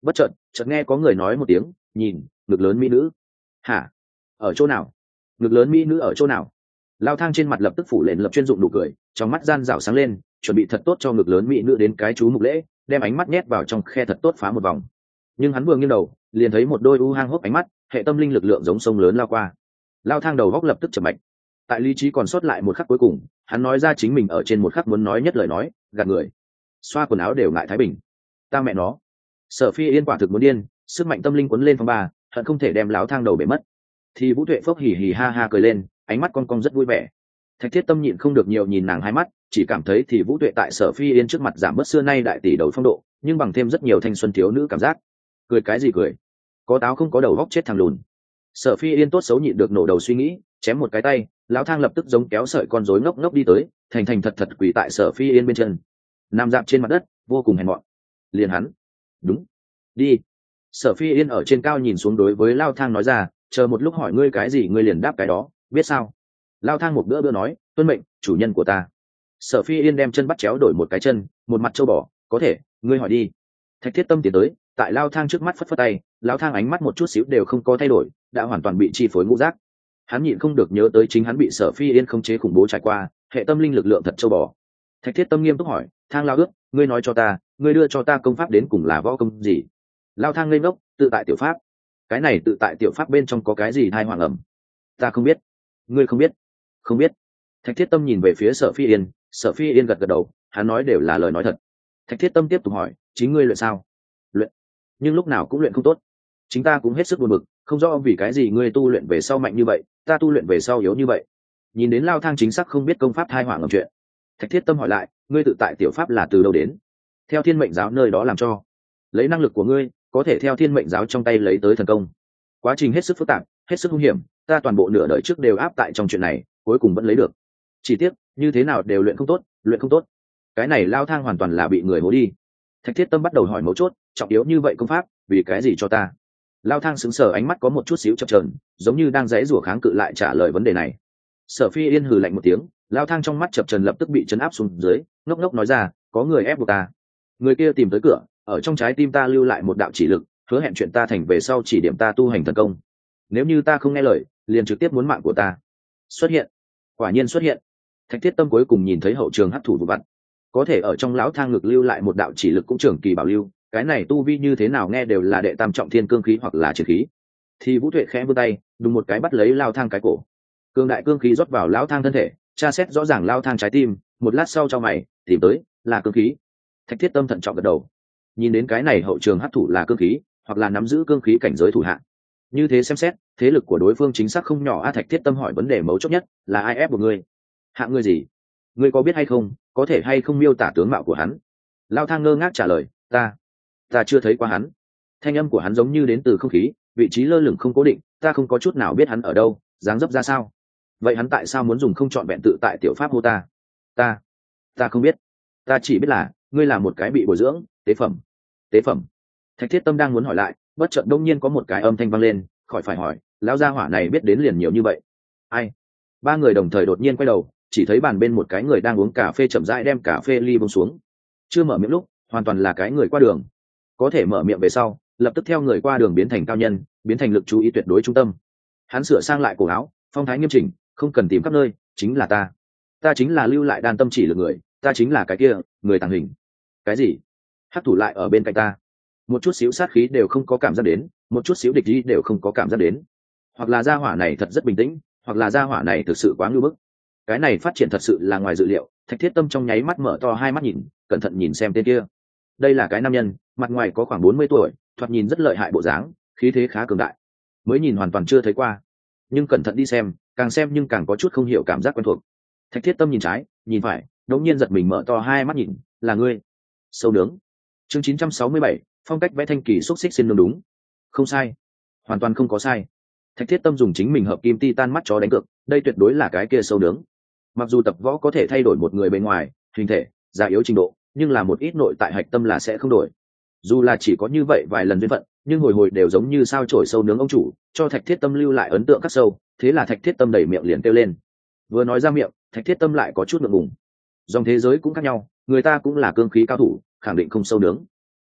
Bất chợt chợt nghe có người nói một tiếng, nhìn, ngực lớn mỹ nữ. Hả? Ở chỗ nào? Ngực lớn mỹ nữ ở chỗ nào? Lao thang trên mặt lập tức phủ lên lập chuyên dụng nụ cười, trong mắt gian rảo sáng lên, chuẩn bị thật tốt cho ngực lớn mỹ nữ đến cái chú mục lễ, đem ánh mắt nhét vào trong khe thật tốt phá một vòng. Nhưng hắn vừa nghiêng đầu, liền thấy một đôi u hang hốc ánh mắt, hệ tâm linh lực lượng giống sông lớn lao qua. Lao thang đầu góc lập tức chậm mạnh. Tại lý trí còn sót lại một khắc cuối cùng, hắn nói ra chính mình ở trên một khắc muốn nói nhất lời nói, gạt người. Xoa quần áo đều ngại thái bình. Ta mẹ nó. Sở Phi Yên quả thực muốn điên, sức mạnh tâm linh cuốn lên phong ba, hận không thể đem láo thang đầu bể mất. Thì Vũ Tuệ phốc hì hì ha ha cười lên, ánh mắt con cong rất vui vẻ. Thạch Thiết Tâm nhịn không được nhiều nhìn nàng hai mắt, chỉ cảm thấy thì Vũ Tuệ tại Sở Phi Yên trước mặt giảm bớt xưa nay đại tỷ đầu phong độ, nhưng bằng thêm rất nhiều thanh xuân thiếu nữ cảm giác. Cười cái gì cười? Có táo không có đầu góc chết thằng lùn. Sở Phi Yên tốt xấu nhịn được nổ đầu suy nghĩ, chém một cái tay, lão thang lập tức giống kéo sợi con rối ngốc ngốc đi tới, thành thành thật thật quỳ tại Sở Phi Yên bên chân, nằm dạp trên mặt đất, vô cùng hèn mọn. Liền hắn. Đúng. Đi. Sở Phi Yên ở trên cao nhìn xuống đối với Lao Thang nói ra, chờ một lúc hỏi ngươi cái gì ngươi liền đáp cái đó, biết sao? Lao Thang một bữa bữa nói, tuân mệnh, chủ nhân của ta. Sở Phi Yên đem chân bắt chéo đổi một cái chân, một mặt châu bò, có thể, ngươi hỏi đi. Thạch Thiết Tâm tiến tới, tại Lao Thang trước mắt phất phất tay, Lao Thang ánh mắt một chút xíu đều không có thay đổi, đã hoàn toàn bị chi phối ngũ giác. Hắn nhịn không được nhớ tới chính hắn bị Sở Phi Yên khống chế khủng bố trải qua, hệ tâm linh lực lượng thật châu bò. Thạch Thiết Tâm nghiêm túc hỏi, Thang Lao ước, ngươi nói cho ta, ngươi đưa cho ta công pháp đến cùng là võ công gì? Lao Thang ngây ngốc, tự tại tiểu pháp. Cái này tự tại tiểu pháp bên trong có cái gì thai hoàng ẩm? Ta không biết. Ngươi không biết? Không biết. Thạch Thiết Tâm nhìn về phía Sở Phi Yên, Sở Phi Yên gật gật đầu, hắn nói đều là lời nói thật. Thạch Thiết Tâm tiếp tục hỏi, chính ngươi luyện sao? Luyện. Nhưng lúc nào cũng luyện không tốt. Chính ta cũng hết sức buồn bực, không rõ vì cái gì ngươi tu luyện về sau mạnh như vậy, ta tu luyện về sau yếu như vậy. Nhìn đến Lao Thang chính xác không biết công pháp thai hoàng ẩm chuyện. Thạch Thiết Tâm hỏi lại, ngươi tự tại tiểu pháp là từ đâu đến? Theo Thiên Mệnh giáo nơi đó làm cho. Lấy năng lực của ngươi, có thể theo Thiên Mệnh giáo trong tay lấy tới thần công. Quá trình hết sức phức tạp, hết sức hung hiểm, ta toàn bộ nửa đời trước đều áp tại trong chuyện này, cuối cùng vẫn lấy được. Chỉ tiếc, như thế nào đều luyện không tốt, luyện không tốt. Cái này Lao Thang hoàn toàn là bị người hố đi. Thạch Thiết Tâm bắt đầu hỏi mấu chốt, trọng yếu như vậy công pháp, vì cái gì cho ta? Lao Thang sững sờ, ánh mắt có một chút xíu chập chờn, giống như đang giãy giụa kháng cự lại trả lời vấn đề này. Sở Phi Yên hừ lạnh một tiếng, Lao Thang trong mắt chập chờn lập tức bị chấn áp xuống dưới, ngốc ngốc nói ra, có người ép buộc ta. Người kia tìm tới cửa, ở trong trái tim ta lưu lại một đạo chỉ lực, hứa hẹn chuyện ta thành về sau chỉ điểm ta tu hành thần công. Nếu như ta không nghe lời, liền trực tiếp muốn mạng của ta. Xuất hiện. Quả nhiên xuất hiện. Thạch Thiết Tâm cuối cùng nhìn thấy hậu trường hấp thụ vụ vặt. Có thể ở trong lão thang ngực lưu lại một đạo chỉ lực cũng trường kỳ bảo lưu, cái này tu vi như thế nào nghe đều là đệ tam trọng thiên cương khí hoặc là chiến khí. Thì Vũ Tuệ khẽ vươn tay, đùng một cái bắt lấy Lao Thang cái cổ. Cương đại cương khí rót vào lão thang thân thể, tra xét rõ ràng Lao Thang trái tim, một lát sau cho mày, tìm tới, là cương khí. Thạch Thiết Tâm thận trọng gật đầu. Nhìn đến cái này hậu trường hấp thụ là cương khí, hoặc là nắm giữ cương khí cảnh giới thủ hạng. Như thế xem xét, thế lực của đối phương chính xác không nhỏ. A Thạch Thiết Tâm hỏi vấn đề mấu chốt nhất, là ai ép buộc ngươi? Hạng ngươi gì? Ngươi có biết hay không, có thể hay không miêu tả tướng mạo của hắn? Lao Thang ngơ ngác trả lời, ta, ta chưa thấy qua hắn. Thanh âm của hắn giống như đến từ không khí, vị trí lơ lửng không cố định, ta không có chút nào biết hắn ở đâu, dáng dấp ra sao. Vậy hắn tại sao muốn dùng không trọn vẹn tự tại tiểu pháp hô ta? Ta, ta không biết. Ta chỉ biết là, ngươi là một cái bị bồi dưỡng, tế phẩm. Tế phẩm. Thạch Thiết Tâm đang muốn hỏi lại, bất chợt đông nhiên có một cái âm thanh vang lên, khỏi phải hỏi, lão gia hỏa này biết đến liền nhiều như vậy. Ai? Ba người đồng thời đột nhiên quay đầu, chỉ thấy bàn bên một cái người đang uống cà phê chậm rãi đem cà phê ly buông xuống. Chưa mở miệng lúc, hoàn toàn là cái người qua đường. Có thể mở miệng về sau, lập tức theo người qua đường biến thành cao nhân, biến thành lực chú ý tuyệt đối trung tâm. Hắn sửa sang lại cổ áo, phong thái nghiêm chỉnh, không cần tìm khắp nơi, chính là ta. Ta chính là lưu lại đan tâm chỉ lực người, ta chính là cái kia, người tàng hình. Cái gì? Hắc thủ lại ở bên cạnh ta. Một chút xíu sát khí đều không có cảm giác đến, một chút xíu địch ý đều không có cảm giác đến. Hoặc là gia hỏa này thật rất bình tĩnh, hoặc là gia hỏa này thực sự quá ngưu bức. Cái này phát triển thật sự là ngoài dự liệu. Thạch Thiết Tâm trong nháy mắt mở to hai mắt nhìn, cẩn thận nhìn xem tên kia. Đây là cái nam nhân, mặt ngoài có khoảng bốn mươi tuổi, thoạt nhìn rất lợi hại bộ dáng, khí thế khá cường đại. Mới nhìn hoàn toàn chưa thấy qua, nhưng cẩn thận đi xem, càng xem nhưng càng có chút không hiểu cảm giác quen thuộc. Thạch Thiết Tâm nhìn trái, nhìn phải, đột nhiên giật mình mở to hai mắt nhìn, là ngươi. Sâu nướng. Chương chín trăm sáu mươi bảy, phong cách vẽ thanh kỳ xúc xích xin nướng đúng. Không sai, hoàn toàn không có sai. Thạch Thiết Tâm dùng chính mình hợp kim titan mắt chó đánh cược, đây tuyệt đối là cái kia sâu nướng. Mặc dù tập võ có thể thay đổi một người bên ngoài, hình thể, già yếu trình độ, nhưng là một ít nội tại hạch tâm là sẽ không đổi. Dù là chỉ có như vậy vài lần duyên phận, nhưng hồi hồi đều giống như sao chổi sâu nướng ông chủ, cho Thạch Thiết Tâm lưu lại ấn tượng khắc sâu. Thế là Thạch Thiết Tâm đẩy miệng liền kêu lên. Vừa nói ra miệng, Thạch Thiết Tâm lại có chút ngượng ngùng. Dòng thế giới cũng khác nhau, người ta cũng là cương khí cao thủ, khẳng định không sâu nướng.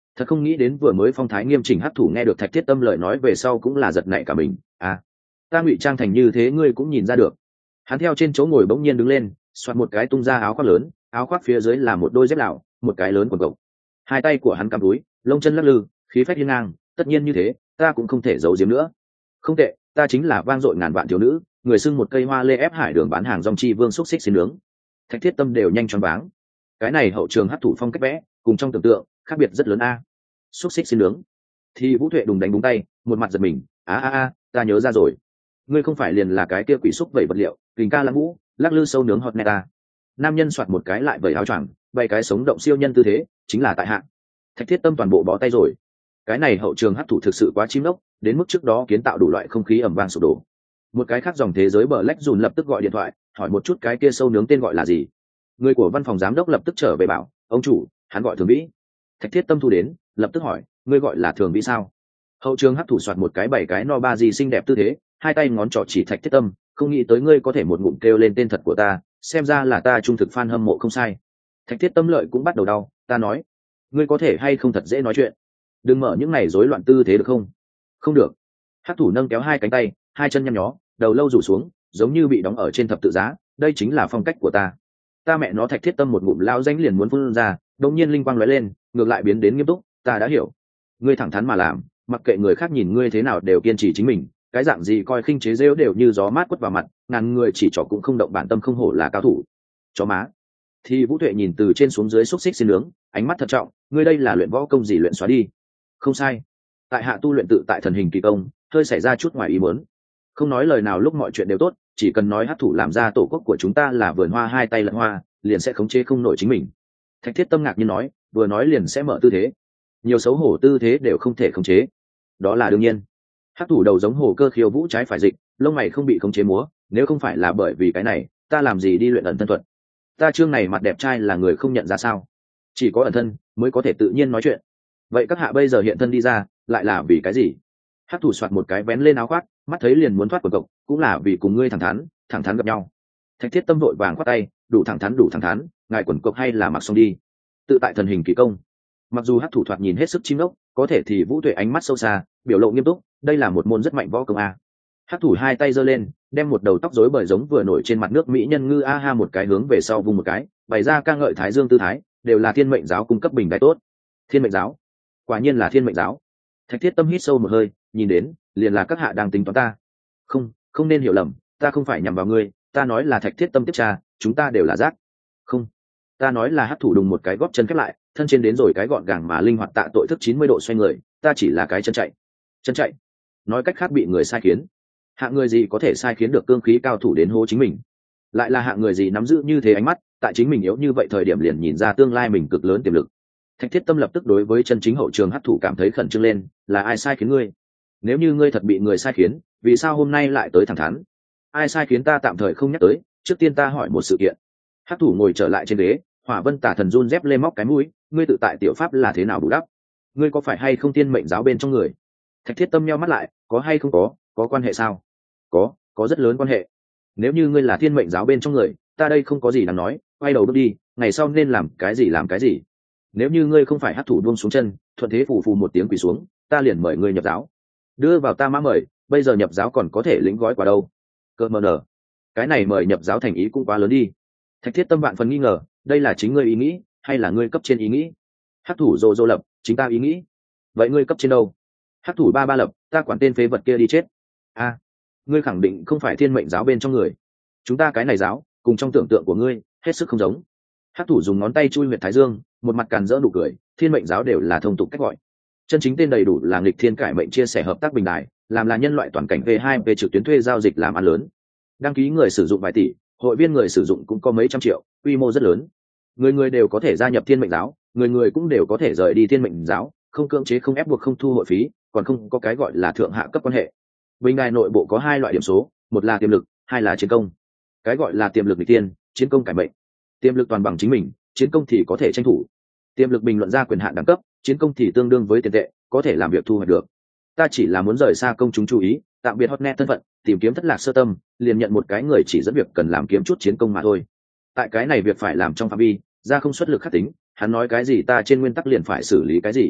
Thật không nghĩ đến vừa mới phong thái nghiêm chỉnh hắc thủ nghe được Thạch Thiết Tâm lời nói về sau cũng là giật nảy cả mình. À, ta ngụy trang thành như thế ngươi cũng nhìn ra được. Hắn theo trên chỗ ngồi bỗng nhiên đứng lên, xoạt một cái tung ra áo khoác lớn, áo khoác phía dưới là một đôi dép lạo, một cái lớn quần cộc. Hai tay của hắn cắm túi, lông chân lắc lư, khí phách hiên ngang, tất nhiên như thế, ta cũng không thể giấu giếm nữa. Không tệ, ta chính là vang dội ngàn vạn thiếu nữ, người xưng một cây hoa lê ép hải đường bán hàng rong chi vương xúc xích xin nướng. Thạch Thiết Tâm đều nhanh choáng váng. Cái này hậu trường hấp thụ phong cách vẽ, cùng trong tưởng tượng, khác biệt rất lớn a. Xúc xích xin nướng. Thì Vũ Tuệ đùng đánh búng tay, một mặt giật mình, a a a, ta nhớ ra rồi. Ngươi không phải liền là cái kia quỷ xúc vẩy vật liệu, kình ca lăng vũ, lắc lư sâu nướng hot meta. Nam nhân soạt một cái lại vẩy áo choàng, bày cái sống động siêu nhân tư thế, chính là tại hạ. Thạch Thiết Tâm toàn bộ bó tay rồi. Cái này hậu trường hấp thụ thực sự quá chim nốc, đến mức trước đó kiến tạo đủ loại không khí ẩm vang sụp đổ. Một cái khác dòng thế giới bờ lách dùn lập tức gọi điện thoại, hỏi một chút cái kia sâu nướng tên gọi là gì. Người của văn phòng giám đốc lập tức trở về bảo, ông chủ, hắn gọi Thường Vĩ. Thạch Thiết Tâm thu đến, lập tức hỏi, ngươi gọi là Thường Vĩ sao? Hậu trường hấp thụ soạt một cái bảy cái no ba gì xinh đẹp tư thế, hai tay ngón trỏ chỉ Thạch Thiết Tâm, không nghĩ tới ngươi có thể một ngụm kêu lên tên thật của ta, xem ra là ta trung thực fan hâm mộ không sai. Thạch Thiết Tâm lợi cũng bắt đầu đau, ta nói, ngươi có thể hay không thật dễ nói chuyện, đừng mở những này rối loạn tư thế được không? Không được. Hắc thủ nâng kéo hai cánh tay, hai chân nhăn nhó, đầu lâu rủ xuống, giống như bị đóng ở trên thập tự giá, đây chính là phong cách của ta. Ta mẹ nó Thạch Thiết Tâm một ngụm lao danh liền muốn phun ra, đột nhiên linh quang lóe lên, ngược lại biến đến nghiêm túc, ta đã hiểu. Ngươi thẳng thắn mà làm, mặc kệ người khác nhìn ngươi thế nào đều kiên trì chính mình, cái dạng gì coi khinh chế giễu đều như gió mát quất vào mặt, ngàn người chỉ trỏ cũng không động bản tâm không hổ là cao thủ. Chó má. Thì Vũ Tuệ nhìn từ trên xuống dưới xúc xích xin nướng, ánh mắt thận trọng, ngươi đây là luyện võ công gì luyện xóa đi. Không sai. Tại hạ tu luyện tự tại thần hình kỳ công, hơi xảy ra chút ngoài ý muốn. Không nói lời nào lúc mọi chuyện đều tốt, chỉ cần nói hắc thủ làm ra tổ quốc của chúng ta là vườn hoa hai tay lẫn hoa, liền sẽ khống chế không nổi chính mình. Thạch Thiết Tâm ngạc nhiên nói, vừa nói liền sẽ mở tư thế. Nhiều xấu hổ tư thế đều không thể khống chế. Đó là đương nhiên. Hắc thủ đầu giống hồ cơ khiêu vũ trái phải dịch, lông mày không bị khống chế múa, nếu không phải là bởi vì cái này, ta làm gì đi luyện ẩn thân thuật. Ta chương này mặt đẹp trai là người không nhận ra sao? Chỉ có ẩn thân mới có thể tự nhiên nói chuyện. Vậy các hạ bây giờ hiện thân đi ra, lại là vì cái gì? Hắc thủ soạt một cái vén lên áo khoác, mắt thấy liền muốn thoát quần cộc, cũng là vì cùng ngươi thẳng thắn, thẳng thắn gặp nhau. Thạch Thiết Tâm vội vàng khoát tay, đủ thẳng thắn đủ thẳng thắn, ngài quần cộc hay là mặc xong đi. Tự tại thần hình kỳ công. Mặc dù Hắc thủ thoạt nhìn hết sức chim ốc, có thể thì Vũ Tuệ ánh mắt sâu xa, biểu lộ nghiêm túc, đây là một môn rất mạnh võ công a. Hắc thủ hai tay giơ lên, đem một đầu tóc rối bời giống vừa nổi trên mặt nước mỹ nhân ngư a ha một cái hướng về sau vung một cái, bày ra ca ngợi thái dương tư thái, đều là thiên mệnh giáo cung cấp bình đại tốt. Thiên mệnh giáo? Quả nhiên là thiên mệnh giáo. Thạch Thiết Tâm hít sâu một hơi, nhìn đến, liền là các hạ đang tính toán ta. Không, không nên hiểu lầm, ta không phải nhằm vào ngươi, ta nói là Thạch Thiết Tâm tiếp tra, chúng ta đều là rác. Không, ta nói là hắc thủ đùng một cái góp chân khép lại, thân trên đến rồi cái gọn gàng mà linh hoạt tạ tội thức chín mươi độ xoay người, ta chỉ là cái chân chạy. Chân chạy? Nói cách khác bị người sai khiến. Hạng người gì có thể sai khiến được cương khí cao thủ đến hô chính mình? Lại là hạng người gì nắm giữ như thế ánh mắt, tại chính mình yếu như vậy thời điểm liền nhìn ra tương lai mình cực lớn tiềm lực. Thạch Thiết Tâm lập tức đối với chân chính hậu trường hắc thủ cảm thấy khẩn trương lên, là ai sai khiến ngươi? Nếu như ngươi thật bị người sai khiến, vì sao hôm nay lại tới thẳng thắn? Ai sai khiến ta tạm thời không nhắc tới, trước tiên ta hỏi một sự kiện. Hắc thủ ngồi trở lại trên ghế, Hỏa Vân Tả Thần run dép lê móc cái mũi, ngươi tự tại tiểu pháp là thế nào bù đắp? Ngươi có phải hay không tiên mệnh giáo bên trong người? Thạch Thiết Tâm nheo mắt lại, có hay không có, có quan hệ sao? Có, có rất lớn quan hệ. Nếu như ngươi là thiên mệnh giáo bên trong người, ta đây không có gì đáng nói, quay đầu bước đi, ngày sau nên làm cái gì làm cái gì. Nếu như ngươi không phải hắc thủ buông xuống chân, thuận thế phù phù một tiếng quỳ xuống, ta liền mời ngươi nhập giáo. Đưa vào ta mã mời, bây giờ nhập giáo còn có thể lĩnh gói quà đâu? Cơ mờ nở, cái này mời nhập giáo thành ý cũng quá lớn đi. Thạch Thiết Tâm vạn phần nghi ngờ, đây là chính ngươi ý nghĩ, hay là ngươi cấp trên ý nghĩ? Hắc thủ rồ rồ lập, chính ta ý nghĩ. Vậy ngươi cấp trên đâu? Hắc thủ ba ba lập, ta quản tên phế vật kia đi chết. A, ngươi khẳng định không phải thiên mệnh giáo bên trong người. Chúng ta cái này giáo, cùng trong tưởng tượng của ngươi, hết sức không giống. Hắc thủ dùng ngón tay chui huyệt thái dương, một mặt càn rỡ nụ cười, thiên mệnh giáo đều là thông tục cách gọi. Chân chính tên đầy đủ là nghịch thiên cải mệnh chia sẻ hợp tác bình đại, làm là nhân loại toàn cảnh v hai về trực tuyến thuê giao dịch làm ăn lớn. Đăng ký người sử dụng vài tỷ, hội viên người sử dụng cũng có mấy trăm triệu, quy mô rất lớn. Người người đều có thể gia nhập thiên mệnh giáo, người người cũng đều có thể rời đi thiên mệnh giáo, không cưỡng chế không ép buộc không thu hội phí, còn không có cái gọi là thượng hạ cấp quan hệ. Bình đài nội bộ có hai loại điểm số, một là tiềm lực, hai là chiến công. Cái gọi là tiềm lực nghịch tiên, chiến công cải mệnh. Tiềm lực toàn bằng chính mình, chiến công thì có thể tranh thủ. Tiềm lực bình luận ra quyền hạn đẳng cấp, chiến công thì tương đương với tiền tệ, có thể làm việc thu hoạch được. Ta chỉ là muốn rời xa công chúng chú ý, tạm biệt hotnet thân phận, tìm kiếm thất lạc sơ tâm, liền nhận một cái người chỉ dẫn việc cần làm kiếm chút chiến công mà thôi. Tại cái này việc phải làm trong phạm vi, ra không xuất lực khắc tính, hắn nói cái gì ta trên nguyên tắc liền phải xử lý cái gì.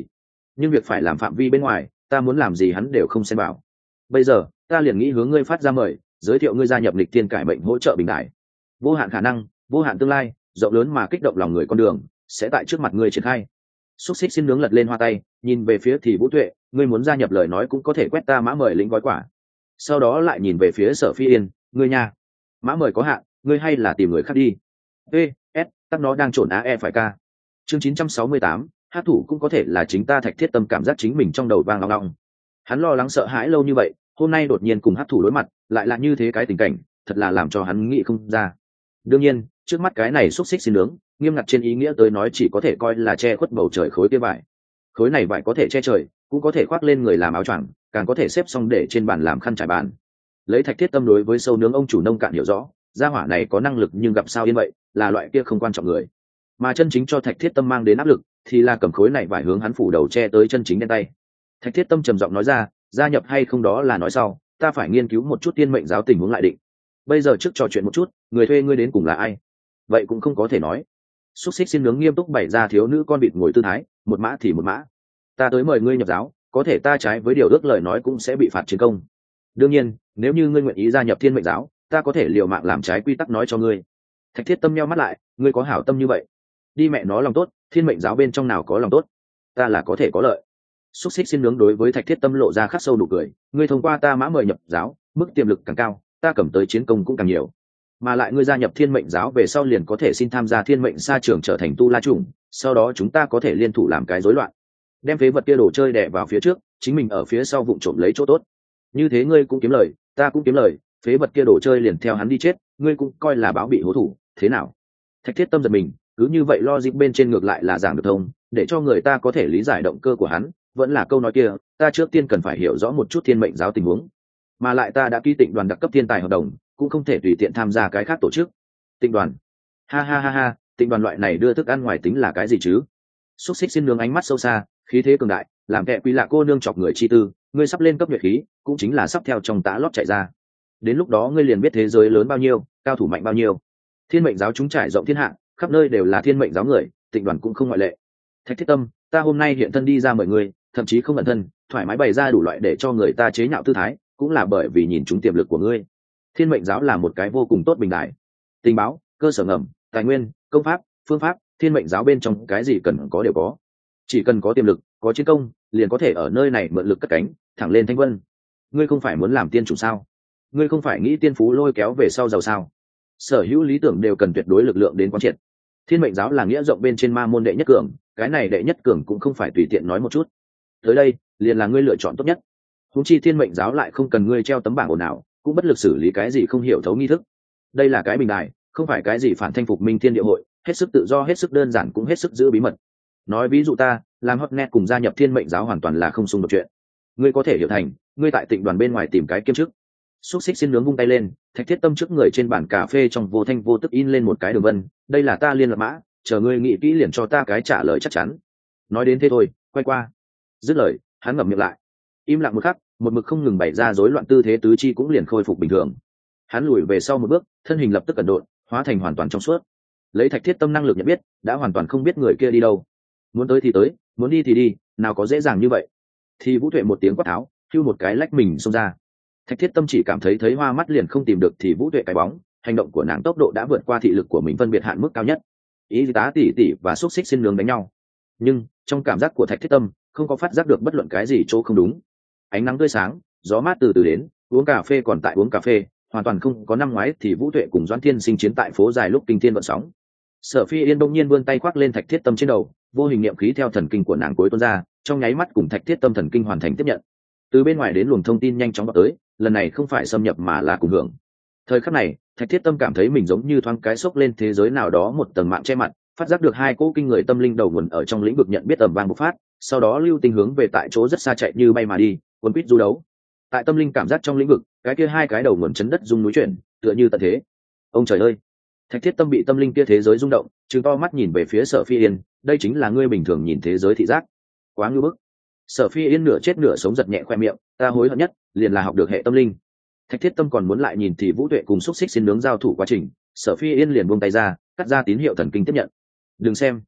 nhưng việc phải làm phạm vi bên ngoài, ta muốn làm gì hắn đều không xen vào. Bây giờ ta liền nghĩ hướng ngươi phát ra mời, giới thiệu ngươi gia nhập lịch tiên cải mệnh hỗ trợ bình đại. Vô hạn khả năng, vô hạn tương lai, rộng lớn mà kích động lòng người con đường sẽ tại trước mặt ngươi triển khai. Xúc xích xin nướng lật lên hoa tay, nhìn về phía thì Vũ Tuệ, ngươi muốn gia nhập lời nói cũng có thể quét ta mã mời lĩnh gói quả. Sau đó lại nhìn về phía Sở Phi Yên, ngươi nha, mã mời có hạn, ngươi hay là tìm người khác đi. Ê, S, tắc nó đang trộn á e phải ca. Chương chín trăm sáu mươi tám, hát thủ cũng có thể là chính ta. Thạch Thiết Tâm cảm giác chính mình trong đầu vang long long. Hắn lo lắng sợ hãi lâu như vậy, hôm nay đột nhiên cùng hát thủ đối mặt, lại là như thế cái tình cảnh, thật là làm cho hắn nghĩ không ra. Đương nhiên, trước mắt cái này xúc xích xin nướng, nghiêm ngặt trên ý nghĩa tới nói chỉ có thể coi là che khuất bầu trời khối kia vải. Khối này vải có thể che trời, cũng có thể khoác lên người làm áo choàng, càng có thể xếp xong để trên bàn làm khăn trải bàn. Lấy Thạch Thiết Tâm đối với sâu nướng ông chủ nông cạn hiểu rõ, gia hỏa này có năng lực nhưng gặp sao yên vậy, là loại kia không quan trọng người. Mà chân chính cho Thạch Thiết Tâm mang đến áp lực, thì là cầm khối này vải hướng hắn phủ đầu che tới chân chính đen tay. Thạch Thiết Tâm trầm giọng nói ra, gia nhập hay không đó là nói sau, ta phải nghiên cứu một chút tiên mệnh giáo tình huống lại định. Bây giờ trước trò chuyện một chút, người thuê ngươi đến cùng là ai? Vậy cũng không có thể nói. Xúc xích xin nướng nghiêm túc bày ra thiếu nữ con vịt ngồi tư thái, một mã thì một mã. Ta tới mời ngươi nhập giáo, có thể ta trái với điều ước lời nói cũng sẽ bị phạt chiến công. Đương nhiên, nếu như ngươi nguyện ý gia nhập thiên mệnh giáo, ta có thể liều mạng làm trái quy tắc nói cho ngươi. Thạch Thiết Tâm nheo mắt lại, ngươi có hảo tâm như vậy? Đi mẹ nó lòng tốt, thiên mệnh giáo bên trong nào có lòng tốt? Ta là có thể có lợi. Xúc xích xin nướng đối với Thạch Thiết Tâm lộ ra khắc sâu nụ cười, ngươi thông qua ta mã mời nhập giáo, mức tiềm lực càng cao, ta cầm tới chiến công cũng càng nhiều. Mà lại ngươi gia nhập thiên mệnh giáo về sau liền có thể xin tham gia thiên mệnh sa trưởng trở thành tu la chủng, sau đó chúng ta có thể liên thủ làm cái rối loạn, đem phế vật kia đồ chơi đè vào phía trước, chính mình ở phía sau vụng trộm lấy chỗ tốt. Như thế ngươi cũng kiếm lời, ta cũng kiếm lời, phế vật kia đồ chơi liền theo hắn đi chết, ngươi cũng coi là báo bị hố thủ, thế nào? Thạch Thiết Tâm giật mình, cứ như vậy logic bên trên ngược lại là giảng được thông, để cho người ta có thể lý giải động cơ của hắn. Vẫn là câu nói kia, ta trước tiên cần phải hiểu rõ một chút thiên mệnh giáo tình huống, mà lại ta đã ký tịnh đoàn đặc cấp thiên tài hợp đồng, cũng không thể tùy tiện tham gia cái khác tổ chức. Tịnh đoàn? Ha ha ha ha, tịnh đoàn loại này đưa thức ăn ngoài tính là cái gì chứ? Xúc xích xin nướng ánh mắt sâu xa, khí thế cường đại, làm kẻ quý lạ cô nương chọc người chi tư, ngươi sắp lên cấp nhuệ khí, cũng chính là sắp theo trong tã lót chạy ra. Đến lúc đó ngươi liền biết thế giới lớn bao nhiêu, cao thủ mạnh bao nhiêu. Thiên mệnh giáo chúng trải rộng thiên hạ, khắp nơi đều là thiên mệnh giáo người, tịnh đoàn cũng không ngoại lệ. Thạch Thiết Tâm, ta hôm nay hiện thân đi ra mời ngươi, thậm chí không ẩn thân, thoải mái bày ra đủ loại để cho người ta chế nhạo tư thái, cũng là bởi vì nhìn trúng tiềm lực của ngươi. Thiên mệnh giáo là một cái vô cùng tốt bình đại, tình báo, cơ sở ngầm, tài nguyên, công pháp, phương pháp, thiên mệnh giáo bên trong cái gì cần có đều có. Chỉ cần có tiềm lực, có chiến công, liền có thể ở nơi này mượn lực cất cánh, thẳng lên thanh vân. Ngươi không phải muốn làm tiên chủ sao? Ngươi không phải nghĩ tiên phú lôi kéo về sau giàu sao? Sở hữu lý tưởng đều cần tuyệt đối lực lượng đến quán triệt. Thiên mệnh giáo là nghĩa rộng bên trên ma môn đệ nhất cường, cái này đệ nhất cường cũng không phải tùy tiện nói một chút. Tới đây, liền là ngươi lựa chọn tốt nhất. Huống chi thiên mệnh giáo lại không cần ngươi treo tấm bảng ồn ào, cũng bất lực xử lý cái gì không hiểu thấu nghi thức. Đây là cái bình đài, không phải cái gì phản thanh phục minh thiên địa hội, hết sức tự do, hết sức đơn giản, cũng hết sức giữ bí mật. Nói ví dụ ta làm hotnet cùng gia nhập thiên mệnh giáo hoàn toàn là không xung đột chuyện. Ngươi có thể hiểu thành, ngươi tại tịnh đoàn bên ngoài tìm cái kiêm chức. Xúc xích xin nướng vung tay lên, Thạch Thiết Tâm trước người trên bàn cà phê trong vô thanh vô tức in lên một cái đường vân, đây là ta liên lạc mã, chờ ngươi nghĩ kỹ liền cho ta cái trả lời chắc chắn. Nói đến thế thôi, quay qua. Dứt lời, hắn ngậm miệng lại, im lặng một khắc, một mực không ngừng bày ra rối loạn tư thế tứ chi cũng liền khôi phục bình thường. Hắn lùi về sau một bước, thân hình lập tức cẩn độn, hóa thành hoàn toàn trong suốt. Lấy Thạch Thiết Tâm năng lực nhận biết, đã hoàn toàn không biết người kia đi đâu. Muốn tới thì tới, muốn đi thì đi, nào có dễ dàng như vậy. Thì Vũ Tuệ một tiếng quát tháo, hưu một cái lách mình xông ra. Thạch Thiết Tâm chỉ cảm thấy thấy hoa mắt liền không tìm được thì Vũ Tuệ cái bóng, hành động của nàng tốc độ đã vượt qua thị lực của mình phân biệt hạn mức cao nhất. Y tá tỷ tỷ và xúc xích xin nướng đánh nhau, nhưng trong cảm giác của Thạch Thiết Tâm không có phát giác được bất luận cái gì chỗ không đúng. Ánh nắng tươi sáng, gió mát từ từ đến, uống cà phê còn tại uống cà phê, hoàn toàn không có năm ngoái thì Vũ Tuệ cùng Doãn Thiên Sinh chiến tại phố dài lúc kinh thiên vận sóng. Sở Phi Yên đông nhiên vươn tay khoác lên Thạch Thiết Tâm trên đầu, vô hình niệm khí theo thần kinh của nàng cuối tuôn ra, trong nháy mắt cùng Thạch Thiết Tâm thần kinh hoàn thành tiếp nhận. Từ bên ngoài đến luồng thông tin nhanh chóng vào tới, lần này không phải xâm nhập mà là cùng hưởng. Thời khắc này, Thạch Thiết Tâm cảm thấy mình giống như thoáng cái sốc lên thế giới nào đó một tầng mạng che mặt, phát giác được hai cỗ kinh người tâm linh đầu nguồn ở trong lĩnh vực nhận biết ầm vang bộc phát, sau đó lưu tình hướng về tại chỗ rất xa chạy như bay mà đi, cuốn quýt du đấu. Tại tâm linh cảm giác trong lĩnh vực, cái kia hai cái đầu nguồn chấn đất rung núi chuyển, tựa như tận thế. Ông trời ơi! Thạch Thiết Tâm bị tâm linh kia thế giới rung động, trừng to mắt nhìn về phía Sở Phi Yên, đây chính là ngươi bình thường nhìn thế giới thị giác. Quá ngưu bức. Sở Phi Yên nửa chết nửa sống giật nhẹ khoe miệng, ta hối hận nhất liền là học được hệ tâm linh. Thạch Thiết Tâm còn muốn lại nhìn thì Vũ Tuệ cùng xúc xích xin nướng giao thủ quá trình, Sở Phi Yên liền buông tay ra, cắt ra tín hiệu thần kinh tiếp nhận. Đừng xem,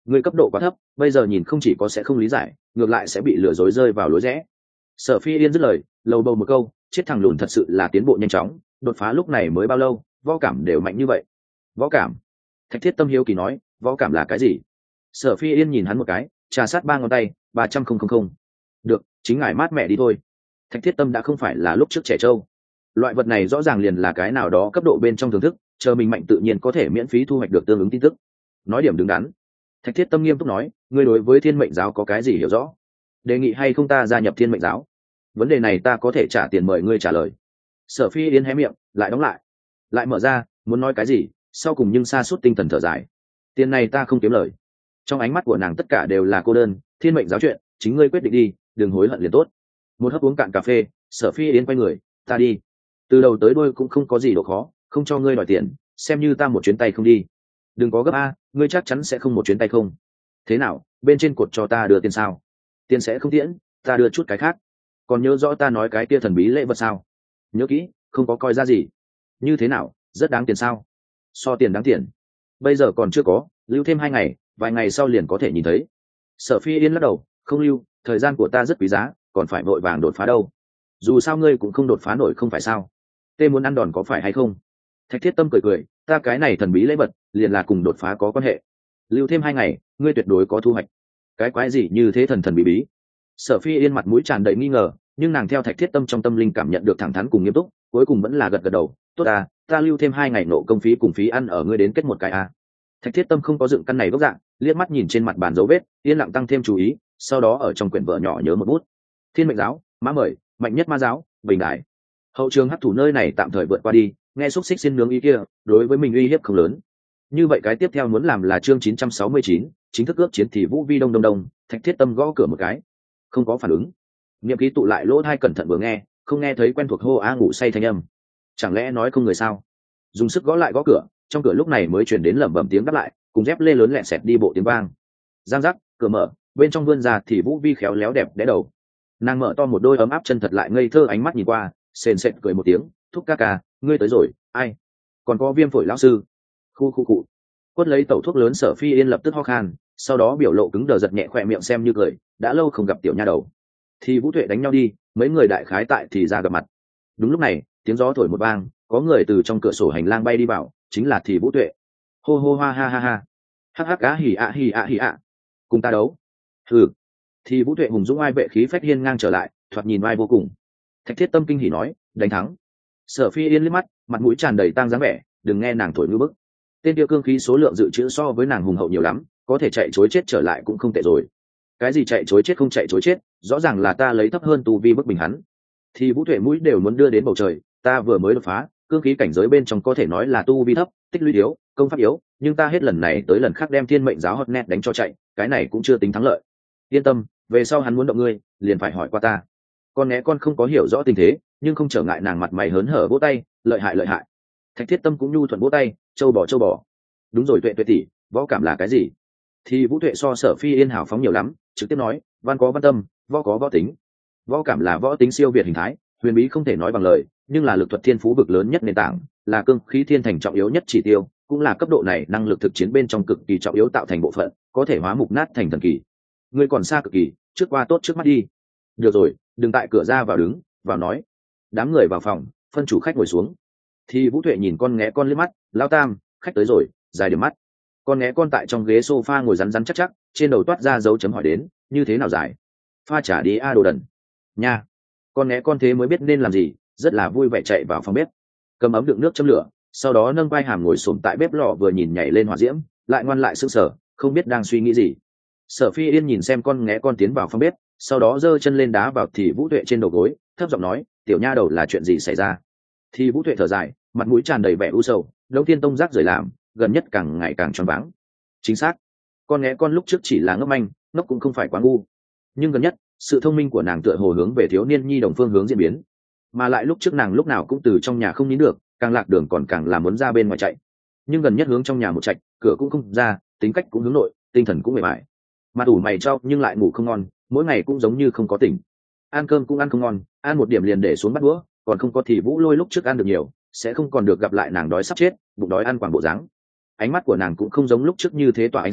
Ngươi cấp độ quá thấp, bây giờ nhìn không chỉ có sẽ không lý giải, ngược lại sẽ bị lừa dối rơi vào lối rẽ. Sở Phi Yên dứt lời, lầu bầu một câu, chết thằng lùn thật sự là tiến bộ nhanh chóng, đột phá lúc này mới bao lâu, võ cảm đều mạnh như vậy. Võ cảm? Thạch Thiết Tâm hiếu kỳ nói, võ cảm là cái gì? Sở Phi Yên nhìn hắn một cái, trà sát ba ngón tay, ba trăm không không không. Được, chính ngài mát mẹ đi thôi. Thạch Thiết Tâm đã không phải là lúc trước trẻ trâu. Loại vật này rõ ràng liền là cái nào đó cấp độ bên trong thưởng thức, chờ mình mạnh tự nhiên có thể miễn phí thu hoạch được tương ứng tin tức. Nói điểm đứng đắn. Thạch Thiết Tâm nghiêm túc nói, ngươi đối với Thiên Mệnh giáo có cái gì hiểu rõ? Đề nghị hay không ta gia nhập Thiên Mệnh giáo? Vấn đề này ta có thể trả tiền mời ngươi trả lời. Sở Phi Yên hé miệng, lại đóng lại, lại mở ra, muốn nói cái gì, sau cùng nhưng sa sút tinh thần thở dài. Tiền này ta không kiếm lời. Trong ánh mắt của nàng tất cả đều là cô đơn. Thiên Mệnh giáo chuyện, chính ngươi quyết định đi, đừng hối hận liền tốt. Một hớp uống cạn cà phê, Sở Phi Yên quay người, ta đi. Từ đầu tới đuôi cũng không có gì độ khó, không cho ngươi đòi tiền, xem như ta một chuyến tay không đi. Đừng có gấp a, ngươi chắc chắn sẽ không một chuyến tay không. Thế nào, bên trên cột cho ta đưa tiền sao? Tiền sẽ không tiễn, ta đưa chút cái khác. Còn nhớ rõ ta nói cái kia thần bí lễ vật sao? Nhớ kỹ, không có coi ra gì. Như thế nào, rất đáng tiền sao? So tiền đáng tiền. Bây giờ còn chưa có, lưu thêm hai ngày, vài ngày sau liền có thể nhìn thấy. Sở Phi Yên lắc đầu, không lưu, thời gian của ta rất quý giá, còn phải vội vàng đột phá đâu. Dù sao ngươi cũng không đột phá nổi không phải sao? Tê muốn ăn đòn có phải hay không? Thạch Thiết Tâm cười cười, ta cái này thần bí lễ vật, liền là cùng đột phá có quan hệ. Lưu thêm hai ngày, ngươi tuyệt đối có thu hoạch. Cái quái gì như thế thần thần bí bí? Sở Phi Yên mặt mũi tràn đầy nghi ngờ, nhưng nàng theo Thạch Thiết Tâm trong tâm linh cảm nhận được thẳng thắn cùng nghiêm túc, cuối cùng vẫn là gật gật đầu. Tốt à, ta lưu thêm hai ngày nộ công phí cùng phí ăn ở ngươi đến kết một cái à. Thạch Thiết Tâm không có dựng căn này gốc dạng, liếc mắt nhìn trên mặt bàn dấu vết, yên lặng tăng thêm chú ý, sau đó ở trong quyển vở nhỏ nhớ một bút. Thiên Mệnh giáo, mã mời, mạnh nhất ma giáo, bình đại. Hậu trường hấp thủ nơi này tạm thời vượt qua đi, nghe xúc xích xin nướng ý kia, đối với mình uy hiếp không lớn. Như vậy cái tiếp theo muốn làm là chương chín trăm sáu mươi chín, chính thức ước chiến thì Vũ Vi Đông Đông Đông, Thạch Thiết Tâm gõ cửa một cái, không có phản ứng. Niệm ký tụ lại lỗ tai cẩn thận vừa nghe, không nghe thấy quen thuộc hô a ngủ say thanh âm. Chẳng lẽ nói không người sao? Dùng sức gõ lại gõ cửa, trong cửa lúc này mới truyền đến lẩm bẩm tiếng đáp lại, cùng dép lê lớn lẹ sẹt đi bộ tiếng vang. Giang giác, cửa mở, bên trong vươn ra thì Vũ Vi khéo léo đẹp đẽ đầu. Nàng mở to một đôi ấm áp chân thật lại ngây thơ ánh mắt nhìn qua, sền sệt cười một tiếng, thúc ca ca, ngươi tới rồi, ai? Còn có Viêm Phổi lão sư. Khu khu cụ. Quất lấy tẩu thuốc lớn Sở Phi Yên lập tức ho khan, sau đó biểu lộ cứng đờ giật nhẹ khỏe miệng xem như cười, đã lâu không gặp tiểu nha đầu. Thì Vũ Tuệ đánh nhau đi, mấy người đại khái tại thì ra gặp mặt. Đúng lúc này, tiếng gió thổi một vang, có người từ trong cửa sổ hành lang bay đi vào, chính là Thì Vũ Tuệ. Hô hô ha ha ha ha. Hắc hắc á hỉ ạ hỉ ạ hỉ ạ. Cùng ta đấu. Hừ. Thì Vũ Tuệ hùng dũng ai vệ khí phách hiên ngang trở lại, thoạt nhìn oai vô cùng. Thạch Thiết Tâm kinh hỉ nói, đánh thắng. Sở Phi Yên liếc mắt, mặt mũi tràn đầy tang dáng vẻ, đừng nghe nàng thổi ngư bức. Tên tiêu cương khí số lượng dự trữ so với nàng hùng hậu nhiều lắm, có thể chạy chối chết trở lại cũng không tệ rồi. Cái gì chạy chối chết không chạy chối chết, rõ ràng là ta lấy thấp hơn tu vi bức bình hắn. Thì Vũ Tuệ mũi đều muốn đưa đến bầu trời, ta vừa mới đột phá, cương khí cảnh giới bên trong có thể nói là tu vi thấp, tích lũy yếu, công pháp yếu, nhưng ta hết lần này tới lần khác đem Thiên Mệnh giáo hot net đánh cho chạy, cái này cũng chưa tính thắng lợi. Yên tâm, về sau hắn muốn động ngươi, liền phải hỏi qua ta. Con né con không có hiểu rõ tình thế, nhưng không trở ngại nàng mặt mày hớn hở vỗ tay, lợi hại lợi hại. Thạch Thiết Tâm cũng nhu thuận vỗ tay, châu bò châu bò. Đúng rồi Tuệ Tuệ tỷ, võ cảm là cái gì? Thì Vũ Tuệ so Sở Phi Yên hào phóng nhiều lắm, trực tiếp nói, văn có văn tâm, võ có võ tính. Võ cảm là võ tính siêu việt hình thái, huyền bí không thể nói bằng lời, nhưng là lực thuật thiên phú vực lớn nhất nền tảng, là cương khí thiên thành trọng yếu nhất chỉ tiêu, cũng là cấp độ này năng lực thực chiến bên trong cực kỳ trọng yếu tạo thành bộ phận, có thể hóa mục nát thành thần kỳ. Ngươi còn xa cực kỳ, trước qua tốt trước mắt đi. Được rồi, đừng tại cửa ra vào đứng, vào nói. Đám người vào phòng, phân chủ khách ngồi xuống. Thì Vũ Tuệ nhìn con nghé con liếc mắt, lao tam, khách tới rồi, dài điểm mắt. Con nghé con tại trong ghế sofa ngồi rắn rắn chắc chắc, trên đầu toát ra dấu chấm hỏi đến, như thế nào dài? Pha trả đi a đồ đần. Nha. Con nghé con thế mới biết nên làm gì, rất là vui vẻ chạy vào phòng bếp, cầm ấm đựng nước châm lửa, sau đó nâng vai hàm ngồi xổm tại bếp lò vừa nhìn nhảy lên hỏa diễm, lại ngoan lại sững sờ, không biết đang suy nghĩ gì. Sở Phi Yên nhìn xem con nghé con tiến vào phòng bếp, sau đó giơ chân lên đá vào Thì Vũ Tuệ trên đầu gối, thấp giọng nói, tiểu nha đầu là chuyện gì xảy ra? Thì Vũ Tuệ thở dài, mặt mũi tràn đầy vẻ u sầu, Đông Thiên Tông rác rời làm, gần nhất càng ngày càng choáng váng. Chính xác, con nghé con lúc trước chỉ là ngốc manh, ngốc cũng không phải quá ngu, nhưng gần nhất sự thông minh của nàng tựa hồ hướng về thiếu niên nhi đồng phương hướng diễn biến, mà lại lúc trước nàng lúc nào cũng từ trong nhà không nín được, càng lạc đường còn càng làm muốn ra bên ngoài chạy, nhưng gần nhất hướng trong nhà một chạy, cửa cũng không ra, tính cách cũng hướng nội, tinh thần cũng mệt mỏi, mặt ủ mày trao nhưng lại ngủ không ngon, mỗi ngày cũng giống như không có tỉnh, ăn cơm cũng ăn không ngon, ăn một điểm liền để xuống bắt đũa, còn không có Thì Vũ Lôi lúc trước ăn được nhiều, sẽ không còn được gặp lại nàng đói sắp chết, bụng đói ăn quảng bộ dáng. Ánh mắt của nàng cũng không giống lúc trước như thế tỏa ánh sáng,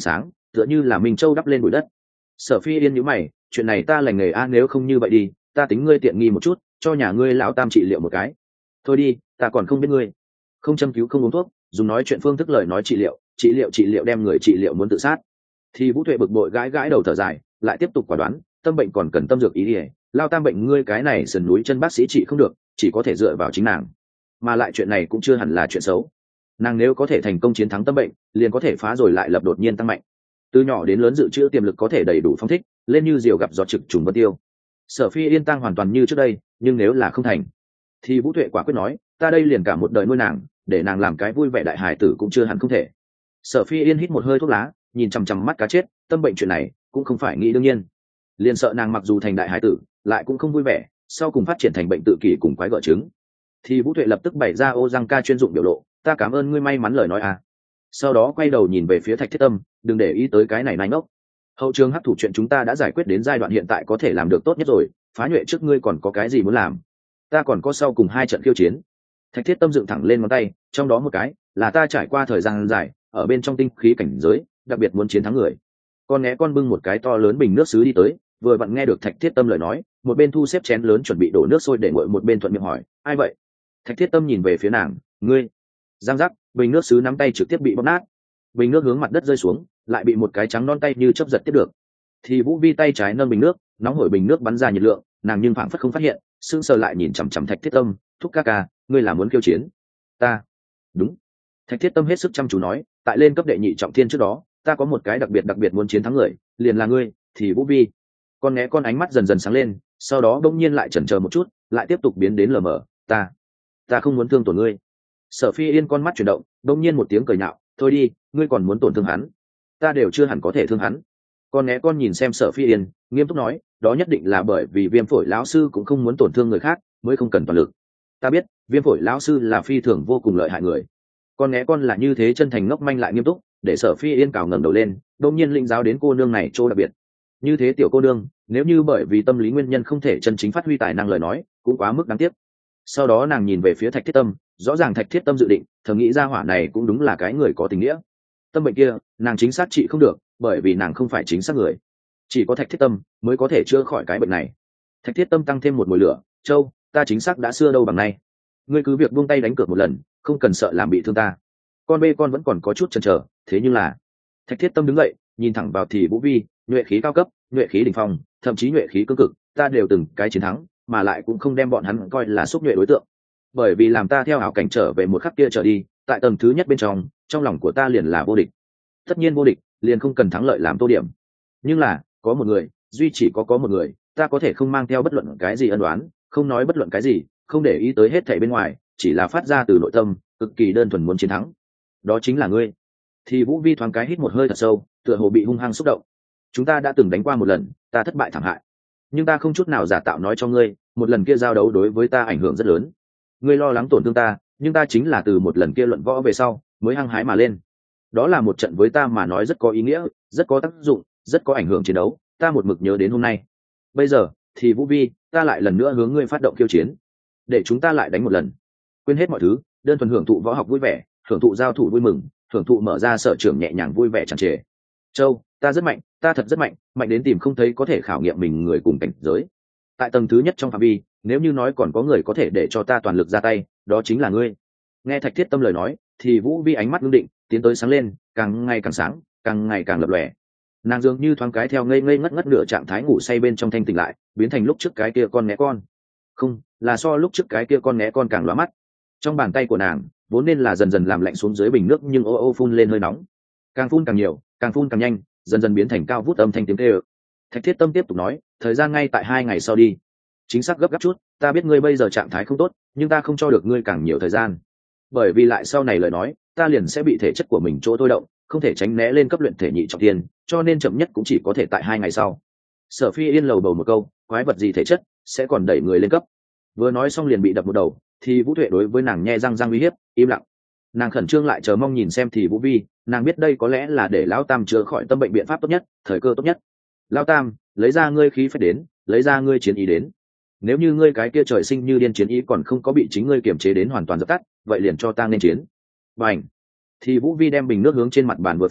tựa như là minh châu đắp lên bụi đất. Sở Phi Yên nhíu mày, chuyện này ta lành nghề a, nếu không như vậy đi, ta tính ngươi tiện nghi một chút, cho nhà ngươi lão tam trị liệu một cái. Thôi đi, ta còn không biết ngươi không châm cứu không uống thuốc, dùng nói chuyện phương thức lời nói trị liệu, trị liệu trị liệu đem người trị liệu muốn tự sát. Thì Vũ Tuệ bực bội gãi gãi đầu thở dài, lại tiếp tục quả đoán, tâm bệnh còn cần tâm dược ý ỉa, lao tam bệnh ngươi cái này sườn núi chân bác sĩ trị không được, chỉ có thể dựa vào chính nàng. Mà lại chuyện này cũng chưa hẳn là chuyện xấu, nàng nếu có thể thành công chiến thắng tâm bệnh, liền có thể phá rồi lại lập đột nhiên tăng mạnh, từ nhỏ đến lớn dự trữ tiềm lực có thể đầy đủ phong thích, lên như diều gặp gió trực trùng vân tiêu. Sở Phi Yên tăng hoàn toàn như trước đây, nhưng nếu là không thành, thì Vũ Tuệ quả quyết nói, ta đây liền cả một đời nuôi nàng, để nàng làm cái vui vẻ đại hài tử cũng chưa hẳn không thể. Sở Phi Yên hít một hơi thuốc lá, nhìn chằm chằm mắt cá chết, tâm bệnh chuyện này cũng không phải nghĩ đương nhiên, liền sợ nàng mặc dù thành đại hài tử, lại cũng không vui vẻ, sau cùng phát triển thành bệnh tự kỷ cùng quái gở trứng. Thì Vũ Tuệ lập tức bày ra ô răng ca chuyên dụng biểu lộ, ta cảm ơn ngươi may mắn lời nói à. Sau đó quay đầu nhìn về phía Thạch Thiết Tâm, đừng để ý tới cái này nanh ngốc. Hậu trường hấp thủ chuyện chúng ta đã giải quyết đến giai đoạn hiện tại có thể làm được tốt nhất rồi, phá nhuệ trước ngươi còn có cái gì muốn làm? Ta còn có sau cùng hai trận khiêu chiến. Thạch Thiết Tâm dựng thẳng lên ngón tay, trong đó một cái là ta trải qua thời gian dài ở bên trong tinh khí cảnh giới, đặc biệt muốn chiến thắng người. Con né con bưng một cái to lớn bình nước sứ đi tới, vừa vặn nghe được Thạch Thiết Tâm lời nói, một bên thu xếp chén lớn chuẩn bị đổ nước sôi để nguội, một bên thuận miệng hỏi, ai vậy? Thạch Thiết Tâm nhìn về phía nàng, ngươi. Giang giác, bình nước sứ nắm tay trực tiếp bị bóp nát, bình nước hướng mặt đất rơi xuống, lại bị một cái trắng non tay như chớp giật tiếp được. Thì Vũ Vi tay trái nâng bình nước, nóng hổi bình nước bắn ra nhiệt lượng, nàng nhưng phảng phất không phát hiện, sững sờ lại nhìn chằm chằm Thạch Thiết Tâm, thúc ca ca, ngươi là muốn khiêu chiến? Ta. Đúng. Thạch Thiết Tâm hết sức chăm chú nói, tại lên cấp đệ nhị trọng thiên trước đó, ta có một cái đặc biệt đặc biệt muốn chiến thắng người, liền là ngươi. Thì Vũ Vi. Con né con ánh mắt dần dần sáng lên, sau đó bỗng nhiên lại chần chờ một chút, lại tiếp tục biến đến lờ mờ, ta, ta không muốn thương tổn ngươi. Sở Phi Yên con mắt chuyển động, bỗng nhiên một tiếng cười nhạo, thôi đi, ngươi còn muốn tổn thương hắn, ta đều chưa hẳn có thể thương hắn. Con né con nhìn xem Sở Phi Yên, nghiêm túc nói, đó nhất định là bởi vì Viêm Phổi lão sư cũng không muốn tổn thương người khác, mới không cần toàn lực. Ta biết, Viêm Phổi lão sư là phi thường vô cùng lợi hại người. Con né con là như thế chân thành ngốc manh lại nghiêm túc, để Sở Phi Yên cào ngẩng đầu lên, đột nhiên linh giáo đến cô nương này chỗ đặc biệt. Như thế tiểu cô nương, nếu như bởi vì tâm lý nguyên nhân không thể chân chính phát huy tài năng lời nói, cũng quá mức đáng tiếc. Sau đó nàng nhìn về phía Thạch Thiết Tâm, rõ ràng Thạch Thiết Tâm dự định, thầm nghĩ ra hỏa này cũng đúng là cái người có tình nghĩa. Tâm bệnh kia, nàng chính xác trị không được, bởi vì nàng không phải chính xác người. Chỉ có Thạch Thiết Tâm mới có thể chữa khỏi cái bệnh này. Thạch Thiết Tâm tăng thêm một mùi lửa, châu, ta chính xác đã xưa đâu bằng nay. Ngươi cứ việc buông tay đánh cược một lần, không cần sợ làm bị thương ta. Con bê con vẫn còn có chút chần chờ, thế nhưng là Thạch Thiết Tâm đứng dậy, nhìn thẳng vào Thì Vũ Vi, nhuệ khí cao cấp, nhuệ khí đỉnh phong, thậm chí nhuệ khí cương cực, ta đều từng cái chiến thắng, mà lại cũng không đem bọn hắn coi là xúc nhuệ đối tượng. Bởi vì làm ta theo ảo cảnh trở về một khắc kia trở đi, tại tầng thứ nhất bên trong, trong lòng của ta liền là vô địch. Tất nhiên vô địch, liền không cần thắng lợi làm tô điểm. Nhưng là, có một người, duy chỉ có có một người, ta có thể không mang theo bất luận cái gì ân oán, không nói bất luận cái gì, không để ý tới hết thảy bên ngoài, chỉ là phát ra từ nội tâm, cực kỳ đơn thuần muốn chiến thắng. Đó chính là ngươi. Thì Vũ Vi thoáng cái hít một hơi thật sâu, tựa hồ bị hung hăng xúc động. Chúng ta đã từng đánh qua một lần, ta thất bại thảm hại, nhưng ta không chút nào giả tạo nói cho ngươi, một lần kia giao đấu đối với ta ảnh hưởng rất lớn. Ngươi lo lắng tổn thương ta, nhưng ta chính là từ một lần kia luận võ về sau mới hăng hái mà lên. Đó là một trận với ta mà nói rất có ý nghĩa, rất có tác dụng, rất có ảnh hưởng chiến đấu, ta một mực nhớ đến hôm nay. Bây giờ thì Vũ Vi, ta lại lần nữa hướng ngươi phát động khiêu chiến, để chúng ta lại đánh một lần, quên hết mọi thứ, đơn thuần hưởng thụ võ học vui vẻ, hưởng thụ giao thủ vui mừng, hưởng thụ mở ra sở trường nhẹ nhàng vui vẻ tràn trề. Châu, ta rất mạnh, ta thật rất mạnh, mạnh đến tìm không thấy có thể khảo nghiệm mình người cùng cảnh giới. Tại tầng thứ nhất trong phạm vi, nếu như nói còn có người có thể để cho ta toàn lực ra tay, đó chính là ngươi. Nghe Thạch Thiết Tâm lời nói, thì Vũ Vi ánh mắt ngưng định, tiến tới sáng lên, càng ngày càng sáng, càng ngày càng lập lòe. Nàng dường như thoáng cái theo ngây ngây ngất ngất nửa trạng thái ngủ say bên trong thanh tỉnh lại, biến thành lúc trước cái kia con né con. Không, là so lúc trước cái kia con né con càng lóa mắt. Trong bàn tay của nàng, vốn nên là dần dần làm lạnh xuống dưới bình nước, nhưng ô ô phun lên hơi nóng, càng phun càng nhiều, càng phun càng nhanh, dần dần biến thành cao vút âm thanh tiếng kêu. Thạch Thiết Tâm tiếp tục nói, thời gian ngay tại hai ngày sau đi. Chính xác gấp gáp chút, ta biết ngươi bây giờ trạng thái không tốt, nhưng ta không cho được ngươi càng nhiều thời gian, bởi vì lại sau này lời nói, ta liền sẽ bị thể chất của mình chỗ thôi động, không thể tránh né lên cấp luyện thể nhị trọng thiên, cho nên chậm nhất cũng chỉ có thể tại hai ngày sau. Sở Phi Yên lầu bầu một câu, quái vật gì thể chất sẽ còn đẩy người lên cấp? Vừa nói xong liền bị đập một đầu. Thì Vũ Tuệ đối với nàng nhe răng răng uy hiếp, im lặng. Nàng khẩn trương lại chờ mong nhìn xem Thì Vũ Vi, nàng biết đây có lẽ là để lão tam chữa khỏi tâm bệnh biện pháp tốt nhất, thời cơ tốt nhất. Lão tam, lấy ra ngươi khí phách đến, lấy ra ngươi chiến ý đến. Nếu như ngươi cái kia trời sinh như điên chiến ý còn không có bị chính ngươi kiềm chế đến hoàn toàn dập tắt, vậy liền cho ta nên chiến. Bành. Thì Vũ Vi đem bình nước hướng trên mặt bàn vừa phóng,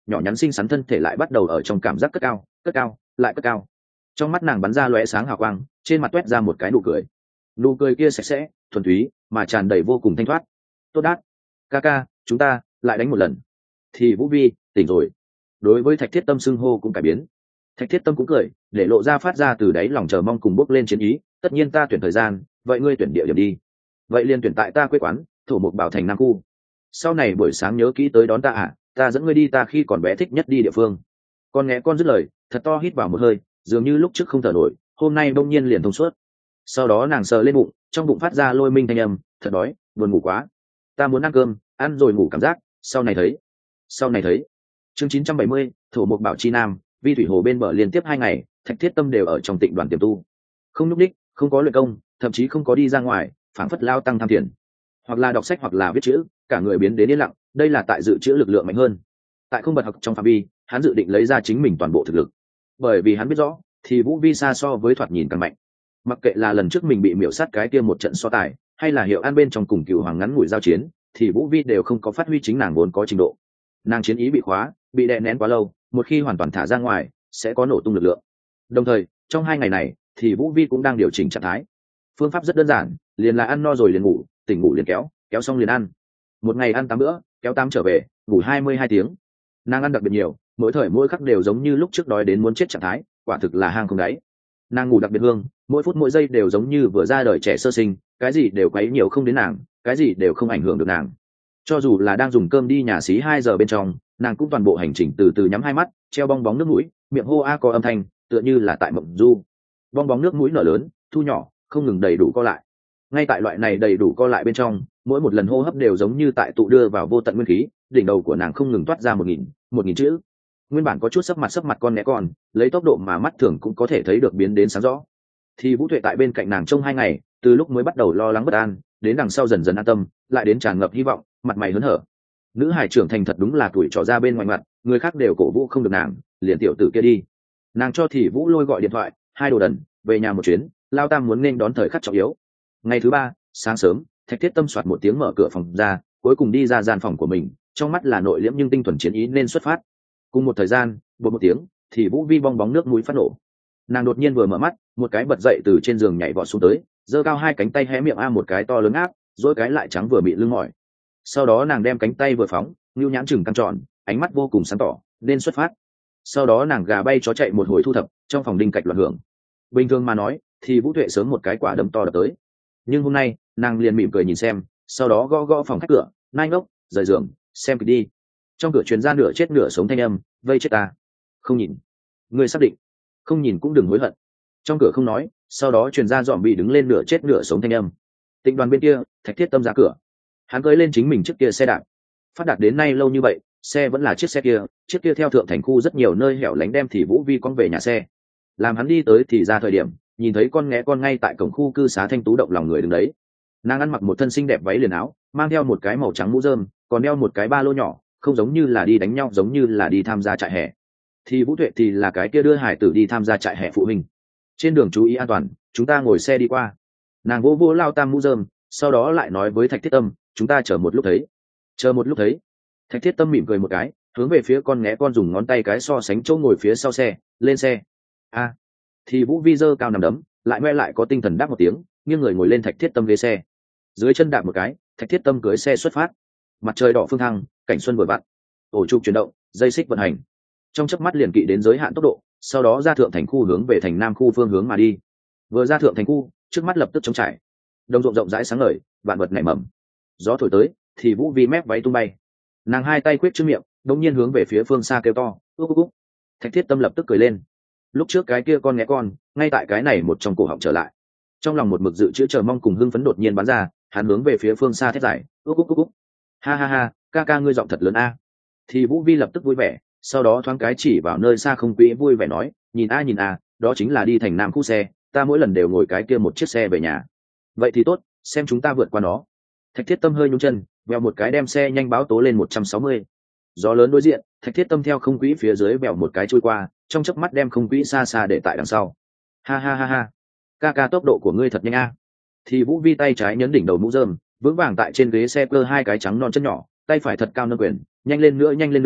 nhỏ nhắn xinh xắn thân thể lại bắt đầu ở trong cảm giác cất cao cất cao lại cất cao. Trong mắt nàng bắn ra lóe sáng hào quang, trên mặt toét ra một cái nụ cười. Nụ cười kia sạch sẽ thuần túy mà tràn đầy vô cùng thanh thoát. Tốt đát, ca ca, chúng ta lại đánh một lần. Thì Vũ Vi tỉnh rồi. Đối với Thạch Thiết Tâm xưng hô cũng cải biến. Thạch Thiết Tâm cũng cười, để lộ ra phát ra từ đáy lòng chờ mong cùng bốc lên chiến ý. Tất nhiên ta tuyển thời gian, vậy ngươi tuyển địa điểm đi. Vậy liền tuyển tại ta quê quán, Thổ Mục Bảo Thành Nam khu. Sau này buổi sáng nhớ kỹ tới đón ta à, ta dẫn ngươi đi ta khi còn bé thích nhất đi địa phương. Con nghe con dứt lời, thật to hít vào một hơi, dường như lúc trước không thở nổi, hôm nay bỗng nhiên liền thông suốt. Sau đó nàng sờ lên bụng, trong bụng phát ra lôi minh thanh âm, thật đói, buồn ngủ quá. Ta muốn ăn cơm, ăn rồi ngủ cảm giác, sau này thấy. Sau này thấy. Chương chín trăm bảy mươi, Thổ Mục Bảo Chi Nam, Vi Thủy Hồ bên bờ liên tiếp hai ngày, Thạch Thiết Tâm đều ở trong tịnh đoàn tiềm tu. Không nhúc đích, không có luyện công, thậm chí không có đi ra ngoài, phảng phất lao tăng tham thiền. Hoặc là đọc sách hoặc là viết chữ, cả người biến đến yên lặng, đây là tại dự trữ lực lượng mạnh hơn. Tại không bật học trong phạm vi, hắn dự định lấy ra chính mình toàn bộ thực lực. Bởi vì hắn biết rõ, thì Vũ Vi xa so với thoạt nhìn càng mạnh. Mặc kệ là lần trước mình bị miểu sát cái kia một trận so tài, hay là hiệu an bên trong cùng cựu hoàng ngắn ngủi giao chiến, thì Vũ Vi đều không có phát huy chính nàng vốn có trình độ. Nàng chiến ý bị khóa, bị đè nén quá lâu, một khi hoàn toàn thả ra ngoài, sẽ có nổ tung lực lượng. Đồng thời, trong hai ngày này, thì Vũ Vi cũng đang điều chỉnh trạng thái. Phương pháp rất đơn giản, liền là ăn no rồi liền ngủ, tỉnh ngủ liền kéo, kéo xong liền ăn. Một ngày ăn tám bữa, kéo tám trở về, ngủ hai mươi hai tiếng. Nàng ăn đặc biệt nhiều, mỗi thời mỗi khắc đều giống như lúc trước đói đến muốn chết trạng thái, quả thực là hang không đáy. Nàng ngủ đặc biệt hương, mỗi phút mỗi giây đều giống như vừa ra đời trẻ sơ sinh, cái gì đều quấy nhiều không đến nàng, cái gì đều không ảnh hưởng được nàng. Cho dù là đang dùng cơm đi nhà xí hai giờ bên trong, nàng cũng toàn bộ hành trình từ từ nhắm hai mắt, treo bong bóng nước mũi, miệng hô a có âm thanh, tựa như là tại mộng du. Bong bóng nước mũi nở lớn, thu nhỏ, không ngừng đầy đủ co lại. Ngay tại loại này đầy đủ co lại bên trong, mỗi một lần hô hấp đều giống như tại tụ đưa vào vô tận nguyên khí, đỉnh đầu của nàng không ngừng toát ra một nghìn một nghìn chữ. Nguyên bản có chút sấp mặt sấp mặt con né con, lấy tốc độ mà mắt thường cũng có thể thấy được biến đến sáng rõ. Thì Vũ Tuệ tại bên cạnh nàng trong hai ngày, từ lúc mới bắt đầu lo lắng bất an, đến đằng sau dần dần an tâm, lại đến tràn ngập hy vọng, mặt mày hớn hở. Nữ hải trưởng thành thật đúng là tuổi trò ra bên ngoài mặt, người khác đều cổ vũ không được nàng, liền tiểu tử kia đi. Nàng cho thì Vũ Lôi gọi điện thoại, hai đồ đần, về nhà một chuyến, lao tam muốn nên đón thời khắc trọng yếu. Ngày thứ ba, sáng sớm, Thạch Thiết Tâm soạt một tiếng mở cửa phòng ra, cuối cùng đi ra gian phòng của mình, trong mắt là nội liễm nhưng tinh thuần chiến ý nên xuất phát. Cùng một thời gian, bột một tiếng, thì Vũ Vi bong bóng nước mũi phát nổ. Nàng đột nhiên vừa mở mắt, một cái bật dậy từ trên giường nhảy vọt xuống tới, giơ cao hai cánh tay hé miệng a một cái to lớn áp, dỗi cái lại trắng vừa bị lưng mỏi. Sau đó nàng đem cánh tay vừa phóng, nhu nhãn chừng căng tròn, ánh mắt vô cùng sáng tỏ, nên xuất phát. Sau đó nàng gà bay chó chạy một hồi thu thập, trong phòng đinh cạch loạn hưởng. Bình thường mà nói, thì Vũ Tuệ sớm một cái quả đấm to đập tới. Nhưng hôm nay, nàng liền mỉm cười nhìn xem, sau đó gõ gõ phòng khách cửa, nai ngốc, rời giường, xem kịch đi. Trong cửa truyền ra nửa chết nửa sống thanh âm, vây chết ta. Không nhìn. Ngươi xác định. Không nhìn cũng đừng hối hận. Trong cửa không nói, sau đó truyền ra dòm bị đứng lên nửa chết nửa sống thanh âm. Tịnh đoàn bên kia, Thạch Thiết Tâm ra cửa. Hắn cưỡi lên chính mình trước kia xe đạp. Phát đạt đến nay lâu như vậy, xe vẫn là chiếc xe kia, chiếc kia theo thượng thành khu rất nhiều nơi hẻo lánh đem thì Vũ Vi con về nhà xe. Làm hắn đi tới thì ra thời điểm, nhìn thấy con nghé con ngay tại cổng khu cư xá Thanh Tú động lòng người đứng đấy. Nàng ăn mặc một thân xinh đẹp váy liền áo, mang theo một cái màu trắng mũ rơm, còn đeo một cái ba lô nhỏ, không giống như là đi đánh nhau, giống như là đi tham gia trại hè. Thì Vũ Tuệ thì là cái kia đưa hải tử đi tham gia trại hè phụ huynh. Trên đường chú ý an toàn, chúng ta ngồi xe đi qua. Nàng vô vô lao tam mũ rơm, sau đó lại nói với Thạch Thiết Tâm, chúng ta chờ một lúc thấy. Chờ một lúc thấy. Thạch Thiết Tâm mỉm cười một cái, hướng về phía con nghé con dùng ngón tay cái so sánh chỗ ngồi phía sau xe, lên xe. A. Thì Vũ Vi giơ cao nằm đấm, lại ngoe lại có tinh thần đáp một tiếng, nghiêng người ngồi lên Thạch Thiết Tâm ghế xe. Dưới chân đạp một cái, Thạch Thiết Tâm cưỡi xe xuất phát. Mặt trời đỏ phương thăng, cảnh xuân vừa vặn. Ổ trục chuyển động, dây xích vận hành. Trong chớp mắt liền kỵ đến giới hạn tốc độ, sau đó ra thượng thành khu hướng về thành nam khu phương hướng mà đi. Vừa ra thượng thành khu, trước mắt lập tức trống trải. Đồng ruộng rộng rãi sáng ngời, vạn vật nảy mầm. Gió thổi tới, thì Vũ Vi mép váy tung bay. Nàng hai tay quyết trước miệng, đống nhiên hướng về phía phương xa kêu to, úp úp úp. Thạch Thiết Tâm lập tức cười lên. Lúc trước cái kia con nghe con, ngay tại cái này một trong cổ họng trở lại. Trong lòng một mực dự trữ chờ mong cùng hưng phấn đột nhiên bắn ra, hắn hướng về phía phương xa thét giải, úp úp úp úp. Ha ha ha, ca ca ngươi giọng thật lớn a. Thì Vũ Vi lập tức vui vẻ, sau đó thoáng cái chỉ vào nơi xa không quỹ vui vẻ nói, nhìn a nhìn a, đó chính là đi thành nam khu xe, ta mỗi lần đều ngồi cái kia một chiếc xe về nhà. Vậy thì tốt, xem chúng ta vượt qua nó. Thạch Thiết Tâm hơi nhún chân, vèo một cái đem xe nhanh báo tố lên một trăm sáu mươi. Gió lớn đối diện, Thạch Thiết Tâm theo không quỹ phía dưới vèo một cái trôi qua, trong chớp mắt đem không quỹ xa xa để tại đằng sau. Ha ha ha ha, ca ca tốc độ của ngươi thật nhanh a. Thì Vũ Vi tay trái nhấn đỉnh đầu mũ rơm, vững vàng tại trên ghế xe cơ hai cái trắng non chân nhỏ, tay phải thật cao nâng quyền, nhanh lên nữa nhanh lên nữa,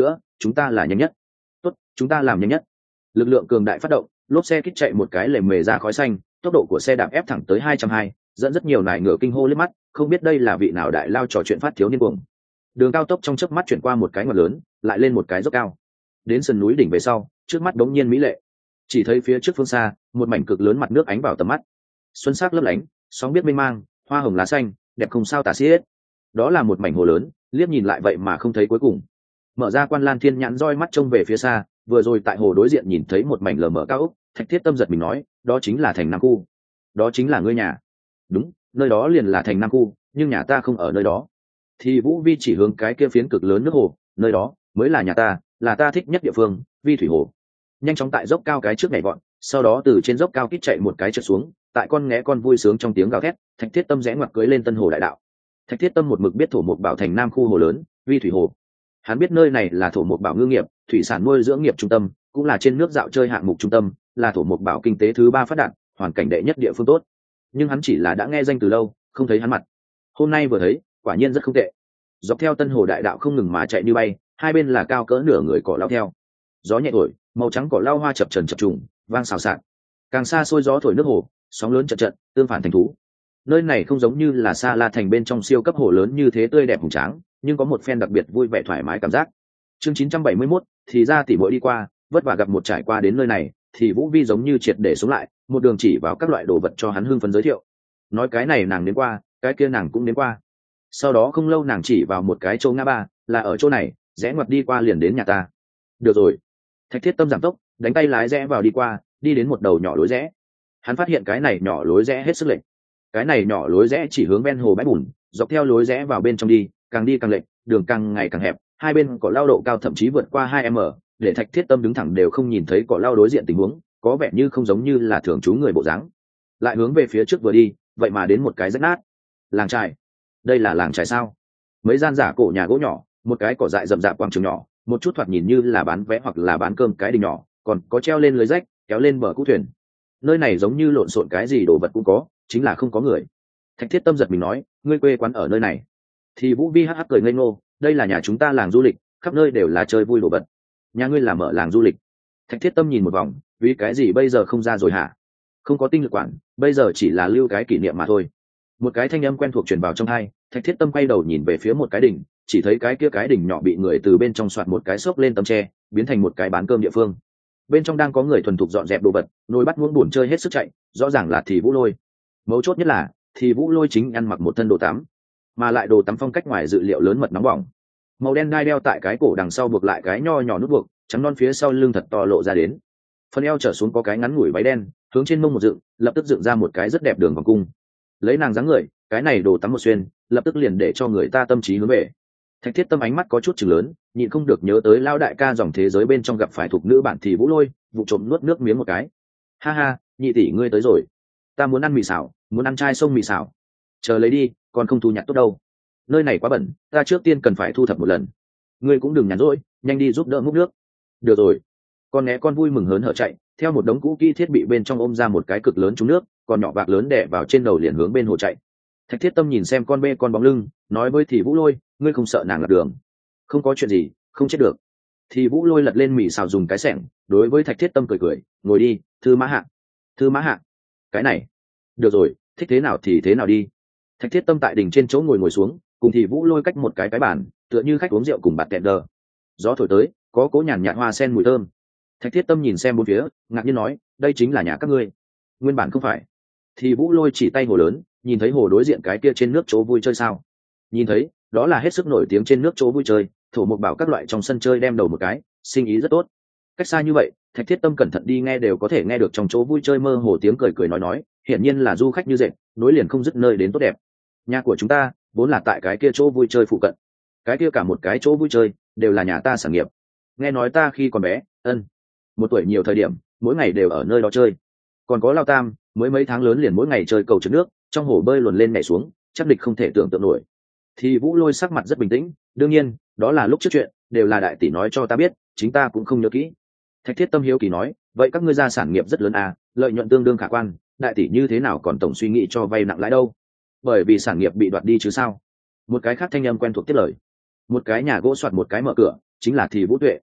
chúng ta là nhanh nhất. Tốt, chúng ta làm nhanh nhất. Lực lượng cường đại phát động, lốp xe kích chạy một cái lề mề ra khói xanh, tốc độ của xe đạp ép thẳng tới hai trăm hai mươi, dẫn rất nhiều nài ngựa kinh hô liếc mắt, không biết đây là vị nào đại lao trò chuyện phát thiếu niên cuồng. Đường cao tốc trong chớp mắt chuyển qua một cái ngoặt lớn, lại lên một cái dốc cao. Đến sườn núi đỉnh về sau, trước mắt đống nhiên mỹ lệ. Chỉ thấy phía trước phương xa, một mảnh cực lớn mặt nước ánh vào tầm mắt. Xuân sắc lấp lánh, sóng biết mênh mang, hoa hồng lá xanh, đẹp không sao tả xiết. Đó là một mảnh hồ lớn, liếc nhìn lại vậy mà không thấy cuối cùng. Mở ra Quan Lan Thiên nhãn roi mắt trông về phía xa, vừa rồi tại hồ đối diện nhìn thấy một mảnh lờ mờ cao ốc, Thạch Thiết Tâm giật mình nói, đó chính là thành Nam khu. Đó chính là ngươi nhà. Đúng, nơi đó liền là thành Nam khu, nhưng nhà ta không ở nơi đó. Thì Vũ Vi chỉ hướng cái kia phiến cực lớn nước hồ, nơi đó mới là nhà ta, là ta thích nhất địa phương, Vi thủy hồ. Nhanh chóng tại dốc cao cái trước nhảy vọt, sau đó từ trên dốc cao kít chạy một cái trượt xuống, tại con nghé con vui sướng trong tiếng gào thét, Thạch Thiết Tâm rẽ ngoặt cưới lên Tân Hồ đại đạo. Thạch Thiết Tâm một mực biết thổ mục bảo thành Nam khu hồ lớn, Vi thủy hồ. Hắn biết nơi này là thổ mục bảo ngư nghiệp, thủy sản nuôi dưỡng nghiệp trung tâm, cũng là trên nước dạo chơi hạng mục trung tâm, là thổ mục bảo kinh tế thứ ba phát đạt, hoàn cảnh đệ nhất địa phương tốt. Nhưng hắn chỉ là đã nghe danh từ lâu, không thấy hắn mặt. Hôm nay vừa thấy, quả nhiên rất không tệ. Dọc theo Tân Hồ đại đạo không ngừng mà chạy như bay, hai bên là cao cỡ nửa người cỏ lao theo. Gió nhẹ thổi, màu trắng cỏ lao hoa chập trần chập trùng, vang xào xạc. Càng xa xôi gió thổi nước hồ, sóng lớn trận trận, tương phản thành thú. Nơi này không giống như là Sa La thành bên trong siêu cấp hồ lớn như thế tươi đẹp hùng tráng, nhưng có một phen đặc biệt vui vẻ thoải mái cảm giác. Chương chín trăm bảy mươi mốt, thì ra tỷ muội đi qua, vất vả gặp một trải qua đến nơi này, thì Vũ Vi giống như triệt để sống lại, một đường chỉ vào các loại đồ vật cho hắn hưng phấn giới thiệu. Nói cái này nàng đến qua, cái kia nàng cũng đến qua. Sau đó không lâu nàng chỉ vào một cái chỗ ngã ba, là ở chỗ này, rẽ ngoặt đi qua liền đến nhà ta. Được rồi. Thạch Thiết Tâm giảm tốc, đánh tay lái rẽ vào đi qua, đi đến một đầu nhỏ lối rẽ. Hắn phát hiện cái này nhỏ lối rẽ hết sức lệch. Cái này nhỏ lối rẽ chỉ hướng ven hồ bãi bùn, dọc theo lối rẽ vào bên trong đi, càng đi càng lệch, đường càng ngày càng hẹp, hai bên cỏ lau độ cao thậm chí vượt qua hai mét, để Thạch Thiết Tâm đứng thẳng đều không nhìn thấy cỏ lau đối diện tình huống, có vẻ như không giống như là thường trú người bộ dáng. Lại hướng về phía trước vừa đi, vậy mà đến một cái rách nát. Làng trại. Đây là làng trại sao? Mấy gian giả cổ nhà gỗ nhỏ, một cái cỏ dại rậm rạp quảng trường nhỏ, một chút thoạt nhìn như là bán vé hoặc là bán cơm cái đình nhỏ, còn có treo lên lưới rách, kéo lên bờ cũ thuyền. Nơi này giống như lộn xộn cái gì đồ vật cũng có, chính là không có người. Thạch Thiết Tâm giật mình nói, ngươi quê quán ở nơi này. Thì Vũ Vi hắc hắc cười ngây ngô, đây là nhà chúng ta làng du lịch, khắp nơi đều là chơi vui đồ vật. Nhà ngươi là mở làng du lịch? Thạch Thiết Tâm nhìn một vòng, vì cái gì bây giờ không ra rồi hả? Không có tinh lực quản, bây giờ chỉ là lưu cái kỷ niệm mà thôi. Một cái thanh âm quen thuộc truyền vào trong tai, Thạch Thiết Tâm quay đầu nhìn về phía một cái đỉnh, chỉ thấy cái kia cái đỉnh nhỏ bị người từ bên trong soạt một cái xốc lên tấm tre, biến thành một cái bán cơm địa phương. Bên trong đang có người thuần thục dọn dẹp đồ vật, nồi bắt muỗng buồn chơi hết sức chạy, rõ ràng là Thì Vũ Lôi. Mấu chốt nhất là, Thì Vũ Lôi chính ăn mặc một thân đồ tắm, mà lại đồ tắm phong cách ngoài dự liệu lớn mật nóng bỏng. Màu đen đai đeo tại cái cổ đằng sau buộc lại cái nho nhỏ nút buộc, trắng non phía sau lưng thật to lộ ra đến. Phần eo trở xuống có cái ngắn ngủi váy đen, hướng trên mông một dựng, lập tức dựng ra một cái rất đẹp đường vòng cung. Lấy nàng dáng người, cái này đồ tắm một xuyên, lập tức liền để cho người ta tâm trí hướng về. Thạch Thiết Tâm ánh mắt có chút chừng lớn, nhịn không được nhớ tới lao đại ca dòng thế giới bên trong gặp phải thuộc nữ bản Thì Vũ Lôi, vụ trộm nuốt nước miếng một cái. Ha ha, nhị tỷ ngươi tới rồi. Ta muốn ăn mì xào, muốn ăn chai sông mì xào. Chờ lấy đi, còn không thu nhặt tốt đâu. Nơi này quá bẩn, ta trước tiên cần phải thu thập một lần. Ngươi cũng đừng nhàn rỗi, nhanh đi giúp đỡ múc nước. Được rồi. Con né con vui mừng hớn hở chạy, theo một đống cũ kỹ thiết bị bên trong ôm ra một cái cực lớn trúng nước, còn nhỏ bạc lớn đè vào trên đầu liền hướng bên hồ chạy. Thạch Thiết Tâm nhìn xem con bê con bóng lưng, nói với Thì Vũ Lôi, ngươi không sợ nàng lạc đường? Không có chuyện gì, không chết được. Thì Vũ Lôi lật lên mì xào dùng cái xẻng, đối với Thạch Thiết Tâm cười cười, ngồi đi, Thư Mã Hạ. Thư Mã Hạ. Cái này. Được rồi, thích thế nào thì thế nào đi. Thạch Thiết Tâm tại đỉnh trên chỗ ngồi ngồi xuống, cùng Thì Vũ Lôi cách một cái cái bàn, tựa như khách uống rượu cùng bạt kẹt đờ. Gió thổi tới, có cố nhàn nhạt hoa sen mùi thơm. Thạch Thiết Tâm nhìn xem bốn phía, ngạc nhiên nói, đây chính là nhà các ngươi. Nguyên bản không phải. Thì Vũ Lôi chỉ tay hồ lớn, nhìn thấy hồ đối diện cái kia trên nước chỗ vui chơi sao? Nhìn thấy, đó là hết sức nổi tiếng trên nước chỗ vui chơi, thổ mục bảo các loại trong sân chơi đem đầu một cái, sinh ý rất tốt. Cách xa như vậy, Thạch Thiết Tâm cẩn thận đi nghe đều có thể nghe được trong chỗ vui chơi mơ hồ tiếng cười cười nói nói, hiển nhiên là du khách như dệt, nối liền không dứt nơi đến tốt đẹp. Nhà của chúng ta vốn là tại cái kia chỗ vui chơi phụ cận, cái kia cả một cái chỗ vui chơi đều là nhà ta sản nghiệp. Nghe nói ta khi còn bé, ân, một tuổi nhiều thời điểm, mỗi ngày đều ở nơi đó chơi. Còn có Lao Tam, mới mấy tháng lớn liền mỗi ngày chơi cầu trượt nước, trong hồ bơi luồn lên nhảy xuống, chắc địch không thể tưởng tượng nổi. Thì Vũ Lôi sắc mặt rất bình tĩnh, đương nhiên, đó là lúc trước chuyện, đều là đại tỷ nói cho ta biết, chính ta cũng không nhớ kỹ. Thạch Thiết Tâm hiếu kỳ nói, vậy các ngươi gia sản nghiệp rất lớn à, lợi nhuận tương đương khả quan, đại tỷ như thế nào còn tổng suy nghĩ cho vay nặng lãi đâu? Bởi vì sản nghiệp bị đoạt đi chứ sao? Một cái khác thanh âm quen thuộc tiếp lời. Một cái nhà gỗ soạt một cái mở cửa, chính là Thì Vũ Tuệ,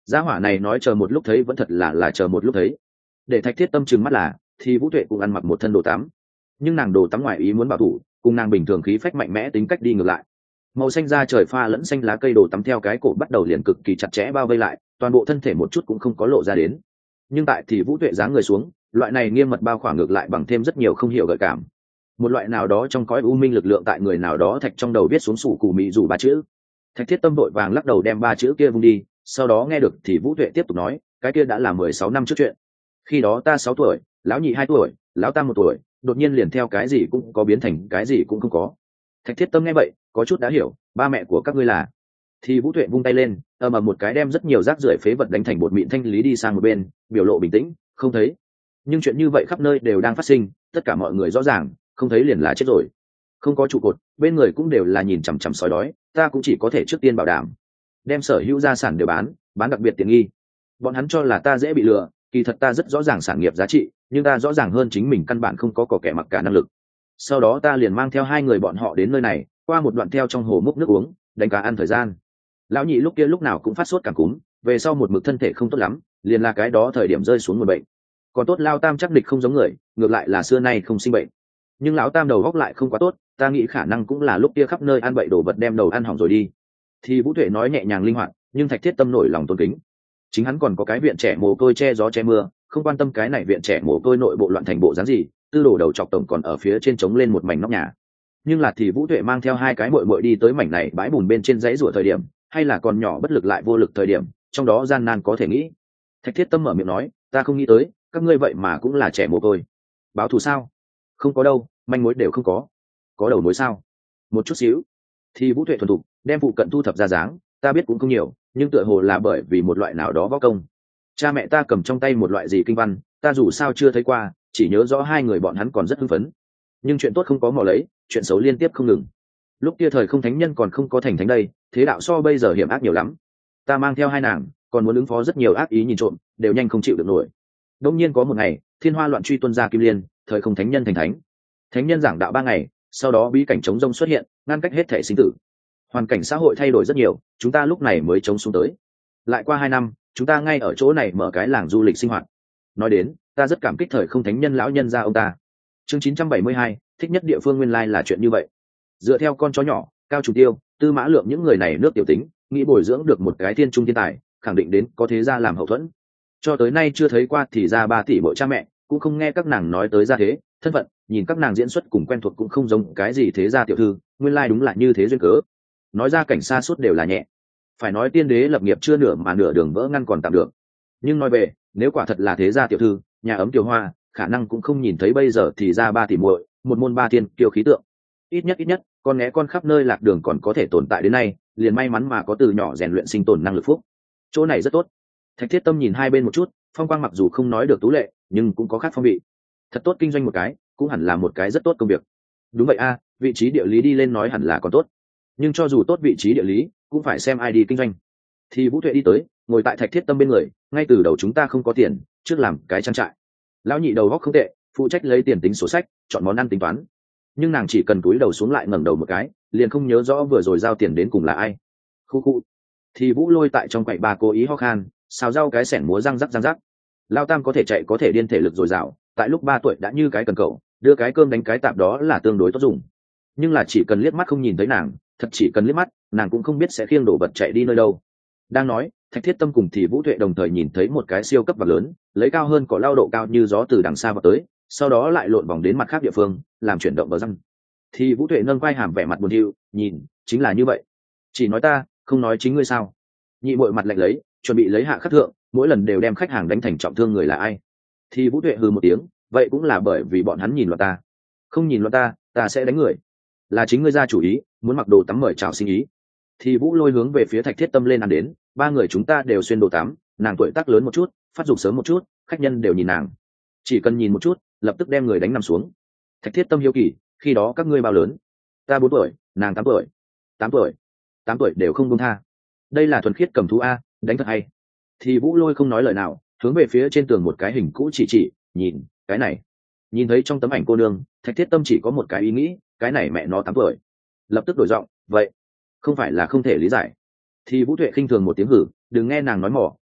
Gia hỏa này nói chờ một lúc thấy vẫn thật là là chờ một lúc thấy. Để Thạch Thiết Tâm trừng mắt là thì Vũ Tuệ cũng ăn mặc một thân đồ tắm, nhưng nàng đồ tắm ngoài ý muốn bảo thủ, cùng nàng bình thường khí phách mạnh mẽ tính cách đi ngược lại. Màu xanh da trời pha lẫn xanh lá cây đồ tắm theo cái cổ bắt đầu liền cực kỳ chặt chẽ bao vây lại, toàn bộ thân thể một chút cũng không có lộ ra đến. Nhưng tại thì Vũ Tuệ dáng người xuống, loại này nghiêm mật bao khỏa ngược lại bằng thêm rất nhiều không hiểu gợi cảm. Một loại nào đó trong cõi u minh lực lượng tại người nào đó thạch trong đầu viết xuống sủ cù mị dù ba chữ. Thạch Thiết Tâm vội vàng lắc đầu đem ba chữ kia vung đi, sau đó nghe được thì Vũ Tuệ tiếp tục nói, cái kia đã là mười sáu năm trước chuyện. Khi đó ta sáu tuổi, lão nhị hai tuổi, lão tam một tuổi, đột nhiên liền theo cái gì cũng có biến thành cái gì cũng không có. Thạch Thiết Tâm nghe vậy có chút đã hiểu, ba mẹ của các ngươi là. Thì Vũ Tuệ vung tay lên, ầm ầm một cái đem rất nhiều rác rưởi phế vật đánh thành bột mịn thanh lý đi sang một bên, biểu lộ bình tĩnh, không thấy. Nhưng chuyện như vậy khắp nơi đều đang phát sinh, tất cả mọi người rõ ràng, không thấy liền là chết rồi. Không có trụ cột, bên người cũng đều là nhìn chằm chằm sói đói, ta cũng chỉ có thể trước tiên bảo đảm đem sở hữu gia sản đều bán, bán đặc biệt tiện nghi. Bọn hắn cho là ta dễ bị lừa, kỳ thật ta rất rõ ràng sản nghiệp giá trị, nhưng ta rõ ràng hơn chính mình căn bản không có cỏ kẻ mặc cả năng lực. Sau đó ta liền mang theo hai người bọn họ đến nơi này, qua một đoạn theo trong hồ múc nước uống, đánh cá ăn thời gian. Lão nhị lúc kia lúc nào cũng phát sốt cảm cúm, về sau một mực thân thể không tốt lắm, liền là cái đó thời điểm rơi xuống một bệnh. Còn tốt lao tam chắc địch không giống người, ngược lại là xưa nay không sinh bệnh. Nhưng lão tam đầu góc lại không quá tốt, ta nghĩ khả năng cũng là lúc kia khắp nơi ăn bậy đồ vật đem đầu ăn hỏng rồi đi. Thì Vũ Tuệ nói nhẹ nhàng linh hoạt, nhưng Thạch Thiết Tâm nổi lòng tôn kính. Chính hắn còn có cái viện trẻ mồ côi che gió che mưa, không quan tâm cái này viện trẻ mồ côi nội bộ loạn thành bộ dáng gì, tư đồ đầu chọc tổng còn ở phía trên trống lên một mảnh nóc nhà. Nhưng là thì Vũ Tuệ mang theo hai cái muội muội đi tới mảnh này bãi bùn bên trên dãy rủa thời điểm, hay là còn nhỏ bất lực lại vô lực thời điểm, trong đó gian nan có thể nghĩ. Thạch Thiết Tâm mở miệng nói, ta không nghĩ tới, các ngươi vậy mà cũng là trẻ mồ côi. Báo thù sao? Không có đâu, manh mối đều không có. Có đầu mối sao? Một chút xíu. Thì Vũ Tuệ thuần thục đem phụ cận thu thập ra dáng, ta biết cũng không nhiều, nhưng tựa hồ là bởi vì một loại nào đó võ công. Cha mẹ ta cầm trong tay một loại gì kinh văn, ta dù sao chưa thấy qua, chỉ nhớ rõ hai người bọn hắn còn rất hưng phấn. Nhưng chuyện tốt không có mò lấy, chuyện xấu liên tiếp không ngừng. Lúc kia thời không thánh nhân còn không có thành thánh đây, thế đạo so bây giờ hiểm ác nhiều lắm. Ta mang theo hai nàng, còn muốn ứng phó rất nhiều ác ý nhìn trộm, đều nhanh không chịu được nổi. Đông nhiên có một ngày, thiên hoa loạn truy tuân ra kim liên, thời không thánh nhân thành thánh. Thánh nhân giảng đạo ba ngày, sau đó bí cảnh chống rông xuất hiện, ngăn cách hết thể sinh tử. Hoàn cảnh xã hội thay đổi rất nhiều, chúng ta lúc này mới chống xuống tới. Lại qua hai năm, chúng ta ngay ở chỗ này mở cái làng du lịch sinh hoạt. Nói đến, ta rất cảm kích thời không thánh nhân lão nhân gia ông ta. Chương chín trăm bảy mươi hai, thích nhất địa phương nguyên lai là chuyện như vậy. Dựa theo con chó nhỏ, Cao Trùng Tiêu, Tư Mã Lượng những người này nước tiểu tính, nghĩ bồi dưỡng được một cái thiên trung thiên tài, khẳng định đến có thế gia làm hậu thuẫn. Cho tới nay chưa thấy qua thì ra ba tỷ bộ cha mẹ, cũng không nghe các nàng nói tới gia thế, thân phận, nhìn các nàng diễn xuất cùng quen thuộc cũng không giống cái gì thế gia tiểu thư, nguyên lai đúng là như thế duyên cớ. Nói ra cảnh xa suốt đều là nhẹ. Phải nói tiên đế lập nghiệp chưa nửa mà nửa đường vỡ ngăn còn tạm được. Nhưng nói về, nếu quả thật là thế gia tiểu thư, nhà ấm tiểu hoa, khả năng cũng không nhìn thấy bây giờ thì ra ba tỷ muội, một môn ba thiên kiêu khí tượng. Ít nhất ít nhất, con né con khắp nơi lạc đường còn có thể tồn tại đến nay, liền may mắn mà có từ nhỏ rèn luyện sinh tồn năng lực phúc. Chỗ này rất tốt. Thạch Thiết Tâm nhìn hai bên một chút, phong quang mặc dù không nói được tú lệ, nhưng cũng có khác phong vị. Thật tốt kinh doanh một cái, cũng hẳn là một cái rất tốt công việc. Đúng vậy a, vị trí địa lý đi lên nói hẳn là còn tốt. Nhưng cho dù tốt vị trí địa lý, cũng phải xem ai đi kinh doanh. Thì Vũ Tuệ đi tới, ngồi tại Thạch Thiết Tâm bên người, ngay từ đầu chúng ta không có tiền, trước làm cái trang trại. Lão nhị đầu góc không tệ, phụ trách lấy tiền tính sổ sách, chọn món ăn tính toán. Nhưng nàng chỉ cần cúi đầu xuống lại ngẩng đầu một cái, liền không nhớ rõ vừa rồi giao tiền đến cùng là ai. Khu khu. Thì Vũ Lôi tại trong quầy bà cố ý ho khan, xào rau cái sẻn múa răng rắc răng rắc. Lao Tam có thể chạy có thể điên thể lực dồi dào, tại lúc ba tuổi đã như cái cần cậu, đưa cái cơm đánh cái tạp đó là tương đối tốt dùng. Nhưng là chỉ cần liếc mắt không nhìn thấy nàng, thật chỉ cần liếc mắt, nàng cũng không biết sẽ khiêng đổ vật chạy đi nơi đâu. Đang nói, Thạch Thiết Tâm cùng thì Vũ Tuệ đồng thời nhìn thấy một cái siêu cấp vật lớn, lấy cao hơn cỏ lao độ cao như gió từ đằng xa vào tới, sau đó lại lộn vòng đến mặt khác địa phương, làm chuyển động bờ răng. Thì Vũ Tuệ nâng quai hàm vẻ mặt buồn thiu, nhìn, chính là như vậy. Chỉ nói ta, không nói chính ngươi sao? Nhị muội mặt lạnh lấy, chuẩn bị lấy hạ khắc thượng, mỗi lần đều đem khách hàng đánh thành trọng thương người là ai. Thì Vũ Tuệ hừ một tiếng, vậy cũng là bởi vì bọn hắn nhìn loạn ta. Không nhìn loạn ta, ta sẽ đánh người. Là chính ngươi ra chủ ý, muốn mặc đồ tắm mời chào sinh ý. Thì Vũ Lôi hướng về phía Thạch Thiết Tâm lên ăn đến, ba người chúng ta đều xuyên đồ tắm, nàng tuổi tác lớn một chút, phát dục sớm một chút, khách nhân đều nhìn nàng. Chỉ cần nhìn một chút, lập tức đem người đánh nằm xuống. Thạch Thiết Tâm hiếu kỳ, khi đó các ngươi bao lớn? Ta bốn tuổi, nàng tám tuổi. Tám tuổi, tám tuổi đều không buông tha. Đây là thuần khiết cầm thú a, đánh thật hay. Thì Vũ Lôi không nói lời nào, hướng về phía trên tường một cái hình cũ chỉ chỉ, nhìn, cái này. Nhìn thấy trong tấm ảnh cô nương, Thạch Thiết Tâm chỉ có một cái ý nghĩ, cái này mẹ nó tám tuổi. Lập tức đổi giọng, vậy không phải là không thể lý giải. Thì Vũ Tuệ khinh thường một tiếng hử, đừng nghe nàng nói mỏ,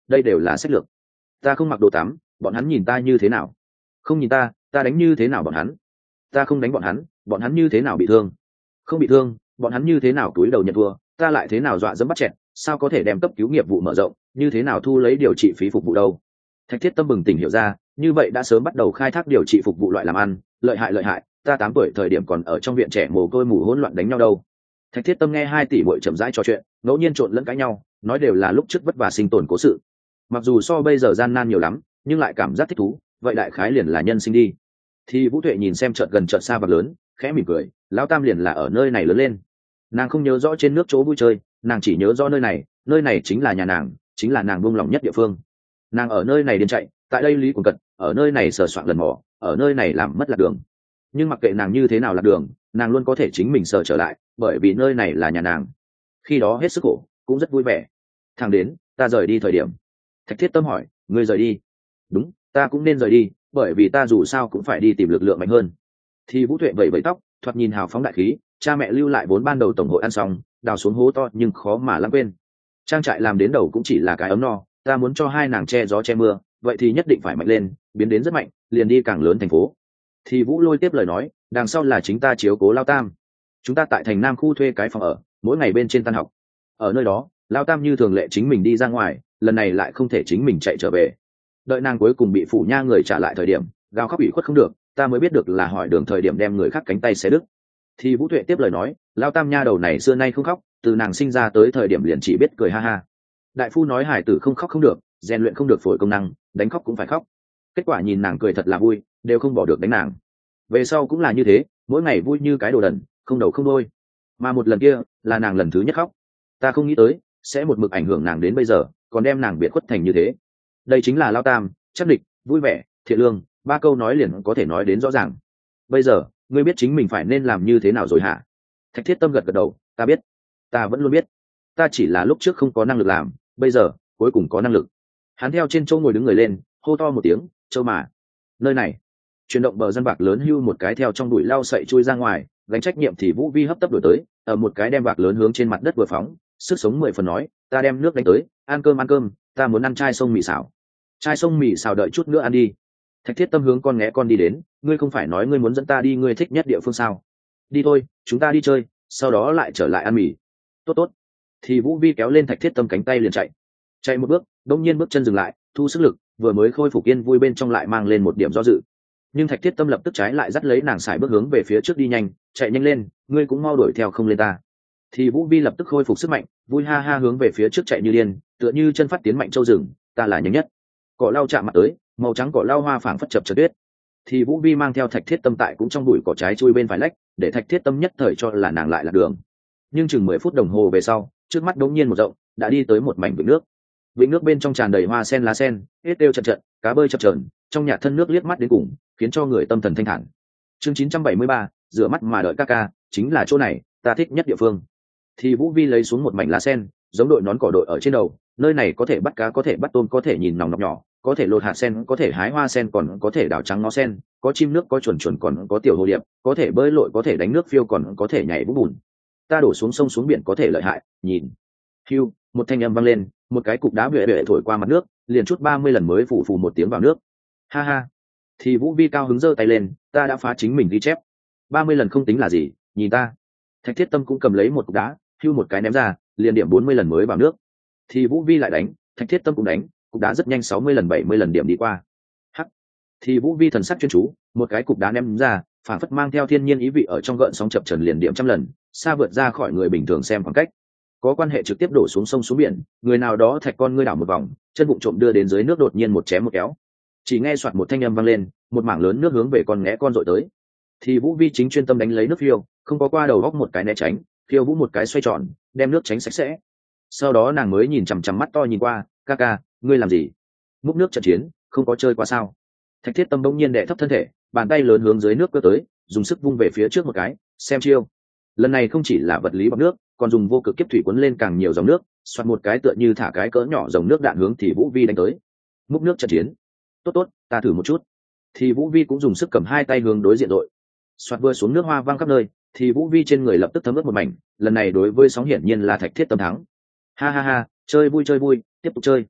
đây đều là sách lược. Ta không mặc đồ tắm, bọn hắn nhìn ta như thế nào? Không nhìn ta, ta đánh như thế nào bọn hắn? Ta không đánh bọn hắn, bọn hắn như thế nào bị thương? Không bị thương, bọn hắn như thế nào túi đầu nhận thua, ta lại thế nào dọa dẫm bắt chẹt, sao có thể đem cấp cứu nghiệp vụ mở rộng, như thế nào thu lấy điều trị phí phục vụ đâu? Thạch Thiết Tâm bừng tỉnh hiểu ra, như vậy đã sớm bắt đầu khai thác điều trị phục vụ loại làm ăn, lợi hại lợi hại, ta tám tuổi thời điểm còn ở trong viện trẻ mồ côi mù hỗn loạn đánh nhau đâu. Thạch Thiết Tâm nghe hai tỷ muội chậm rãi trò chuyện, ngẫu nhiên trộn lẫn cãi nhau, nói đều là lúc trước vất vả sinh tồn cố sự. Mặc dù so bây giờ gian nan nhiều lắm, nhưng lại cảm giác thích thú, vậy đại khái liền là nhân sinh đi. Thì Vũ Tuệ nhìn xem chợt gần chợt xa và lớn, khẽ mỉm cười, lão Tam liền là ở nơi này lớn lên. Nàng không nhớ rõ trên nước chỗ vui chơi, nàng chỉ nhớ rõ nơi này, nơi này chính là nhà nàng, chính là nàng buông lòng nhất địa phương. Nàng ở nơi này điên chạy, tại đây lý cuồng cật, ở nơi này sờ soạn lần mò, ở nơi này làm mất lạc đường. Nhưng mặc kệ nàng như thế nào lạc đường, nàng luôn có thể chính mình sờ trở lại, bởi vì nơi này là nhà nàng. Khi đó hết sức khổ, cũng rất vui vẻ. Thằng đến, ta rời đi thời điểm. Thạch Thiết Tâm hỏi, ngươi rời đi? Đúng, ta cũng nên rời đi, bởi vì ta dù sao cũng phải đi tìm lực lượng mạnh hơn. Thì Vũ Tuệ vẩy vẩy tóc, thoạt nhìn hào phóng đại khí, cha mẹ lưu lại vốn ban đầu tổng hội ăn xong, đào xuống hố to nhưng khó mà lãng quên. Trang trại làm đến đầu cũng chỉ là cái ấm no, ta muốn cho hai nàng che gió che mưa, vậy thì nhất định phải mạnh lên, biến đến rất mạnh, liền đi càng lớn thành phố. Thì Vũ Lôi tiếp lời nói, đằng sau là chính ta chiếu cố Lao Tam. Chúng ta tại thành Nam khu thuê cái phòng ở, mỗi ngày bên trên tan học. Ở nơi đó, Lao Tam như thường lệ chính mình đi ra ngoài, lần này lại không thể chính mình chạy trở về. Đợi nàng cuối cùng bị phủ nha người trả lại thời điểm, gào khóc ủy khuất không được, ta mới biết được là hỏi đường thời điểm đem người khác cánh tay xé đứt. Thì Vũ Tuệ tiếp lời nói, Lao Tam nha đầu này xưa nay không khóc, từ nàng sinh ra tới thời điểm liền chỉ biết cười ha ha. Đại phu nói hải tử không khóc không được, rèn luyện không được phổi công năng, đánh khóc cũng phải khóc. Kết quả nhìn nàng cười thật là vui, đều không bỏ được đánh nàng. Về sau cũng là như thế, mỗi ngày vui như cái đồ đần, không đầu không đôi. Mà một lần kia là nàng lần thứ nhất khóc, ta không nghĩ tới sẽ một mực ảnh hưởng nàng đến bây giờ, còn đem nàng biệt khuất thành như thế. Đây chính là Lao Tam, chắc địch, vui vẻ, thiện lương, ba câu nói liền có thể nói đến rõ ràng. Bây giờ ngươi biết chính mình phải nên làm như thế nào rồi hả? Thạch Thiết Tâm gật gật đầu, ta biết, ta vẫn luôn biết, ta chỉ là lúc trước không có năng lực làm, bây giờ cuối cùng có năng lực. Hắn theo trên châu ngồi đứng người lên, hô to một tiếng, châu mà. Nơi này chuyển động bờ dân bạc lớn hưu một cái theo trong bụi lau sậy chui ra ngoài, gánh trách nhiệm thì Vũ Vi hấp tấp đổi tới, ở một cái đem bạc lớn hướng trên mặt đất vừa phóng, sức sống mười phần nói, ta đem nước đánh tới, ăn cơm ăn cơm, ta muốn ăn chai sông mì xào. Chai sông mì xào đợi chút nữa ăn đi. Thạch Thiết Tâm hướng con nghé con đi đến, ngươi không phải nói ngươi muốn dẫn ta đi ngươi thích nhất địa phương sao? Đi thôi, chúng ta đi chơi, sau đó lại trở lại ăn mì. Tốt tốt. Thì Vũ Vi kéo lên Thạch Thiết Tâm cánh tay liền chạy. Chạy một bước, đột nhiên bước chân dừng lại, thu sức lực, vừa mới khôi phục yên vui bên trong lại mang lên một điểm do dự. Nhưng Thạch Thiết Tâm lập tức trái lại dắt lấy nàng xài bước hướng về phía trước đi nhanh, chạy nhanh lên, ngươi cũng mau đuổi theo không lên ta. Thì Vũ Vi lập tức khôi phục sức mạnh, vui ha ha hướng về phía trước chạy như điên, tựa như chân phát tiến mạnh châu rừng, ta là nhanh nhất. Cỏ lau chạm mặt tới, màu trắng cỏ lau hoa phảng phất chập chờn tuyết. Thì Vũ Vi mang theo Thạch Thiết Tâm tại cũng trong bụi cỏ trái chui bên phải lách, để Thạch Thiết Tâm nhất thời cho là nàng lại lạc đường. Nhưng chừng mười phút đồng hồ về sau, trước mắt đống nhiên một rộng, đã đi tới một mảnh vịnh nước. Vịnh nước bên trong tràn đầy hoa sen lá sen, hết đều chật chật, cá bơi chập chờn, trong nhạt thân nước liếc mắt đến cùng, khiến cho người tâm thần thanh thản. Chương chín trăm bảy mươi ba, rửa mắt mà đợi ca ca, chính là chỗ này, ta thích nhất địa phương. Thì Vũ Vi lấy xuống một mảnh lá sen, giống đội nón cỏ đội ở trên đầu, nơi này có thể bắt cá, có thể bắt tôm, có thể nhìn nòng nọc nhỏ, có thể lột hạt sen, có thể hái hoa sen, còn có thể đào trắng ngó sen, có chim nước, có chuồn chuồn, còn có tiểu hồ điệp, có thể bơi lội, có thể đánh nước phiêu, còn có thể nhảy bùn bùn. Ta đổ xuống sông xuống biển có thể lợi hại, nhìn. Hưu, một thanh âm vang lên, một cái cục đá bệ bệ thổi qua mặt nước, liền chút ba mươi lần mới phủ phù một tiếng vào nước. Ha ha. Thì Vũ Vi cao hứng giơ tay lên, ta đã phá chính mình ghi chép. ba mươi lần không tính là gì, nhìn ta. Thạch Thiết Tâm cũng cầm lấy một cục đá, hưu một cái ném ra, liền điểm bốn mươi lần mới vào nước. Thì Vũ Vi lại đánh, Thạch Thiết Tâm cũng đánh, cục đá rất nhanh sáu mươi lần bảy mươi lần điểm đi qua. Hắc. Thì Vũ Vi thần sắc chuyên chú, một cái cục đá ném ra, phản phất mang theo thiên nhiên ý vị ở trong gợn sóng chập chờn liền điểm trăm lần, xa vượt ra khỏi người bình thường xem khoảng cách. Có quan hệ trực tiếp đổ xuống sông xuống biển, người nào đó thạch con ngươi đảo một vòng, chân bụng trộm đưa đến dưới nước đột nhiên một chém một kéo. Chỉ nghe soạt một thanh âm vang lên, một mảng lớn nước hướng về con nghé con dội tới. Thì Vũ Vi chính chuyên tâm đánh lấy nước phiêu, không có qua đầu góc một cái né tránh, phiêu vũ một cái xoay tròn, đem nước tránh sạch sẽ. Sau đó nàng mới nhìn chằm chằm mắt to nhìn qua, ca ca, ngươi làm gì? Múc nước trận chiến, không có chơi qua sao? Thạch Thiết Tâm bỗng nhiên đè thấp thân thể, bàn tay lớn hướng dưới nước cơ tới, dùng sức vung về phía trước một cái, xem chiêu. Lần này không chỉ là vật lý bọc nước, còn dùng vô cực kiếp thủy cuốn lên càng nhiều dòng nước, xoát một cái tựa như thả cái cỡ nhỏ dòng nước đạn hướng Thì Vũ Vi đánh tới. Múc nước trận chiến. Tốt tốt, ta thử một chút. Thì Vũ Vi cũng dùng sức cầm hai tay hướng đối diện đội. Xoát vừa xuống nước hoa vang khắp nơi, Thì Vũ Vi trên người lập tức thấm ướt một mảnh, lần này đối với sóng hiển nhiên là Thạch Thiết Tâm thắng. Ha ha ha, chơi vui chơi vui, tiếp tục chơi.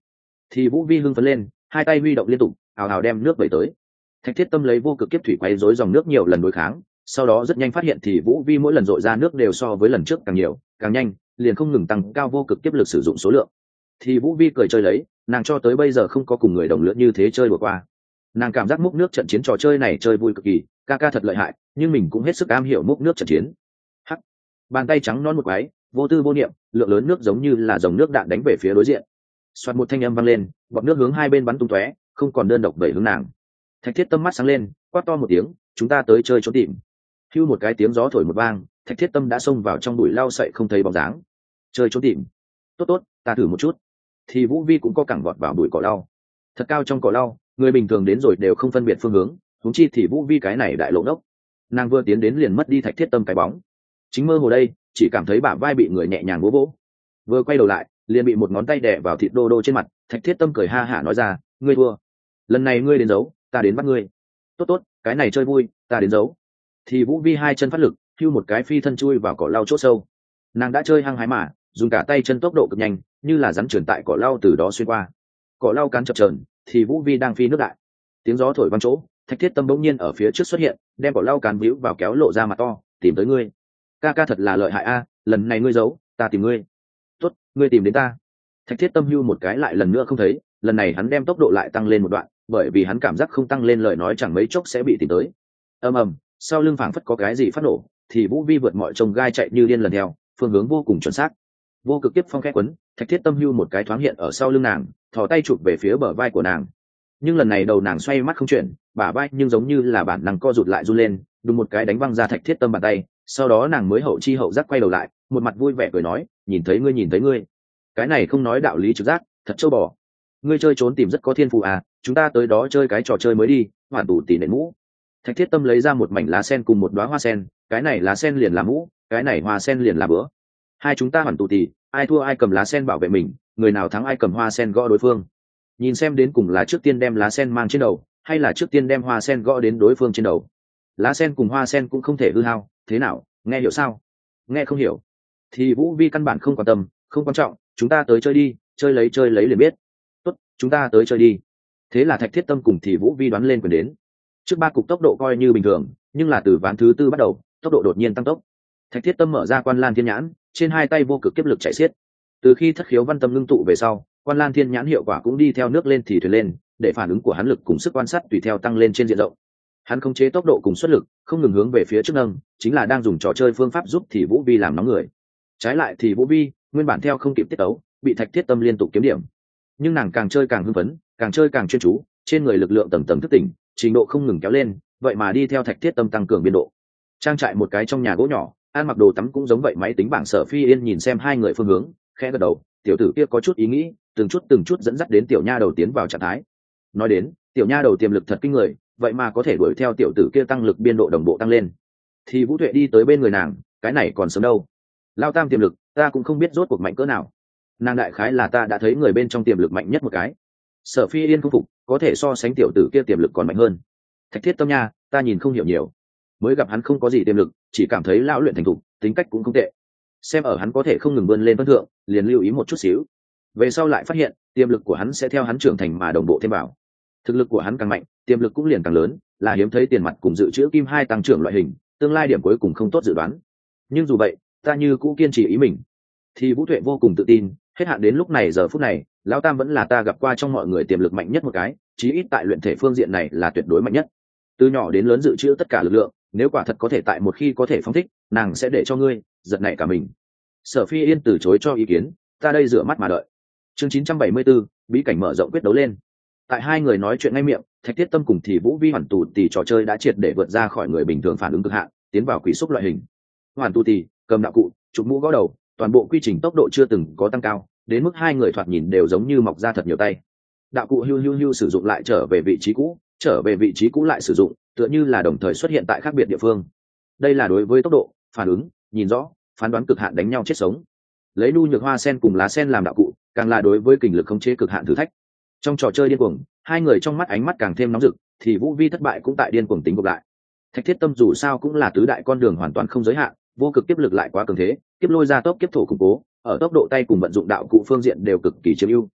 thì vũ vi hưng phấn lên, hai tay huy động liên tục, ào ào đem nước vẩy tới. Thạch Thiết Tâm lấy vô cực kiếp thủy quay rối dòng nước nhiều lần đối kháng, sau đó rất nhanh phát hiện thì vũ vi mỗi lần dội ra nước đều so với lần trước càng nhiều càng nhanh, liền không ngừng tăng cao vô cực kiếp lực sử dụng số lượng. Thì vũ vi cười chơi lấy, nàng cho tới bây giờ không có cùng người đồng lứa như thế chơi vừa qua. Nàng cảm giác múc nước trận chiến trò chơi này chơi vui cực kỳ, ca ca thật lợi hại, nhưng mình cũng hết sức am hiểu múc nước trận chiến. Hắc, bàn tay trắng non một cái, vô tư vô niệm, lượng lớn nước giống như là dòng nước đạn đánh về phía đối diện. Xoạt một thanh âm vang lên, bọt nước hướng hai bên bắn tung tóe, không còn đơn độc vẩy hướng nàng. Thạch Thiết Tâm mắt sáng lên, quát to một tiếng, chúng ta tới chơi trốn tìm. Hưu một cái tiếng gió thổi một vang, Thạch Thiết Tâm đã xông vào trong bụi lau sậy không thấy bóng dáng. Chơi trốn tìm. Tốt tốt, ta thử một chút. Thì vũ vi cũng có cẳng vọt vào bụi cỏ lau. Thật cao trong cỏ lau, người bình thường đến rồi đều không phân biệt phương hướng, huống chi thì vũ vi cái này đại lộ đốc. Nàng vừa tiến đến liền mất đi Thạch Thiết Tâm cái bóng. Chính mơ hồ đây, chỉ cảm thấy bả vai bị người nhẹ nhàng vỗ vỗ. Vừa quay đầu lại, liền bị một ngón tay đè vào thịt đô đô trên mặt. Thạch Thiết Tâm cười ha hả nói ra, ngươi thua. Lần này ngươi đến giấu, ta đến bắt ngươi. Tốt tốt, cái này chơi vui, ta đến giấu. Thì vũ vi hai chân phát lực, hưu một cái phi thân chui vào cỏ lau chỗ sâu. Nàng đã chơi hăng hái mà, dùng cả tay chân tốc độ cực nhanh, như là rắn trườn tại cỏ lau từ đó xuyên qua. Cỏ lau cắn chập chờn, thì vũ vi đang phi nước đại. Tiếng gió thổi vang chỗ, Thạch Thiết Tâm bỗng nhiên ở phía trước xuất hiện, đem cỏ lau cán víu vào kéo lộ ra mặt to, tìm tới ngươi. Ca ca thật là lợi hại a, lần này ngươi giấu, ta tìm ngươi. Tốt, ngươi tìm đến ta. Thạch Thiết Tâm hưu một cái lại lần nữa không thấy, lần này hắn đem tốc độ lại tăng lên một đoạn, bởi vì hắn cảm giác không tăng lên lời nói chẳng mấy chốc sẽ bị tìm tới. Ầm ầm, sau lưng phảng phất có cái gì phát nổ, thì vũ vi vượt mọi trông gai chạy như điên lần theo, phương hướng vô cùng chuẩn xác. Vô cực kiếp phong khẽ quấn, Thạch Thiết Tâm hưu một cái thoáng hiện ở sau lưng nàng, thò tay chụp về phía bờ vai của nàng. Nhưng lần này đầu nàng xoay mắt không chuyển, bả vai nhưng giống như là bản năng co rụt lại run lên, đùng một cái đánh văng ra Thạch Thiết Tâm bàn tay. Sau đó nàng mới hậu chi hậu giác quay đầu lại, một mặt vui vẻ cười nói, nhìn thấy ngươi nhìn thấy ngươi. Cái này không nói đạo lý trực giác, thật trâu bò. Ngươi chơi trốn tìm rất có thiên phú à, chúng ta tới đó chơi cái trò chơi mới đi, hoàn tủ tỉ nện mũ. Thạch Thiết Tâm lấy ra một mảnh lá sen cùng một đóa hoa sen, cái này lá sen liền là mũ, cái này hoa sen liền là bữa. Hai chúng ta hoàn tủ tỉ, ai thua ai cầm lá sen bảo vệ mình, người nào thắng ai cầm hoa sen gõ đối phương. Nhìn xem đến cùng là trước tiên đem lá sen mang trên đầu, hay là trước tiên đem hoa sen gõ đến đối phương trên đầu. Lá sen cùng hoa sen cũng không thể hư hao, thế nào, nghe hiểu sao? Nghe không hiểu. Thì vũ vi căn bản không quan tâm, không quan trọng, chúng ta tới chơi đi, chơi lấy chơi lấy liền biết. Tốt, chúng ta tới chơi đi. Thế là Thạch Thiết Tâm cùng thì vũ vi đoán lên quyền đến. Trước ba cục tốc độ coi như bình thường, nhưng là từ ván thứ tư bắt đầu, tốc độ đột nhiên tăng tốc. Thạch Thiết Tâm mở ra Quan Lan Thiên Nhãn, trên hai tay vô cực kiếp lực chạy xiết. Từ khi Thất Khiếu Văn Tâm ngưng tụ về sau, Quan Lan Thiên Nhãn hiệu quả cũng đi theo nước lên thì thuyền lên, để phản ứng của hắn lực cùng sức quan sát tùy theo tăng lên trên diện rộng. Hắn khống chế tốc độ cùng xuất lực, không ngừng hướng về phía trước nâng, chính là đang dùng trò chơi phương pháp giúp thì vũ vi làm nóng người. Trái lại thì vũ vi nguyên bản theo không kịp tiết tấu, bị Thạch Thiết Tâm liên tục kiếm điểm. Nhưng nàng càng chơi càng hưng phấn, càng chơi càng chuyên chú, trên người lực lượng tầng tầng thức tỉnh, trình độ không ngừng kéo lên, vậy mà đi theo Thạch Thiết Tâm tăng cường biên độ. Trang trại một cái trong nhà gỗ nhỏ, An mặc đồ tắm cũng giống vậy, máy tính bảng Sở Phi Yên nhìn xem hai người phương hướng, khẽ gật đầu, tiểu tử kia có chút ý nghĩ, từng chút từng chút dẫn dắt đến tiểu nha đầu tiến vào trạng thái. Nói đến, tiểu nha đầu tiềm lực thật kinh người, vậy mà có thể đuổi theo tiểu tử kia tăng lực biên độ đồng bộ tăng lên. Thì Vũ Tuệ đi tới bên người nàng, cái này còn sớm đâu. Lao tam tiềm lực, ta cũng không biết rốt cuộc mạnh cỡ nào. Nàng đại khái là ta đã thấy người bên trong tiềm lực mạnh nhất một cái. Sở Phi Yên không phục, có thể so sánh tiểu tử kia tiềm lực còn mạnh hơn. Thạch Thiết Tâm nha, ta nhìn không hiểu nhiều, mới gặp hắn không có gì tiềm lực, chỉ cảm thấy lão luyện thành thục, tính cách cũng không tệ. Xem ở hắn có thể không ngừng vươn lên phân thượng, liền lưu ý một chút xíu. Về sau lại phát hiện, tiềm lực của hắn sẽ theo hắn trưởng thành mà đồng bộ thêm vào. Thực lực của hắn càng mạnh, tiềm lực cũng liền càng lớn, là hiếm thấy tiền mặt cùng dự trữ kim hai tăng trưởng loại hình, tương lai điểm cuối cùng không tốt dự đoán. Nhưng dù vậy, ta như cũ kiên trì ý mình. Thì Vũ Tuệ vô cùng tự tin, hết hạn đến lúc này giờ phút này, lão tam vẫn là ta gặp qua trong mọi người tiềm lực mạnh nhất một cái, chí ít tại luyện thể phương diện này là tuyệt đối mạnh nhất. Từ nhỏ đến lớn dự trữ tất cả lực lượng, nếu quả thật có thể tại một khi có thể phóng thích, nàng sẽ để cho ngươi giật nảy cả mình. Sở Phi Yên từ chối cho ý kiến, ta đây rửa mắt mà đợi. Chương chín trăm bảy mươi tư, bí cảnh mở rộng quyết đấu lên. Tại hai người nói chuyện ngay miệng, Thạch Thiết Tâm cùng thì Vũ Vi hoàn tù tỷ trò chơi đã triệt để vượt ra khỏi người bình thường phản ứng cực hạn, tiến vào quỷ xúc loại hình. Hoàn tù tỷ, cầm đạo cụ, chụp mũ gõ đầu, toàn bộ quy trình tốc độ chưa từng có tăng cao, đến mức hai người thoạt nhìn đều giống như mọc ra thật nhiều tay. Đạo cụ hưu hưu hưu sử dụng lại trở về vị trí cũ, trở về vị trí cũ lại sử dụng, tựa như là đồng thời xuất hiện tại khác biệt địa phương. Đây là đối với tốc độ, phản ứng, nhìn rõ, phán đoán cực hạn đánh nhau chết sống. Lấy nu nhược hoa sen cùng lá sen làm đạo cụ, càng là đối với kình lực khống chế cực hạn thử thách. Trong trò chơi điên cuồng, hai người trong mắt ánh mắt càng thêm nóng rực, thì Vũ Vi thất bại cũng tại điên cuồng tính ngược lại. Thạch Thiết Tâm dù sao cũng là tứ đại con đường hoàn toàn không giới hạn, vô cực kiếp lực lại quá cường thế, kiếp lôi ra tốc kiếp thổ củng cố, ở tốc độ tay cùng vận dụng đạo cụ phương diện đều cực kỳ chiếm ưu.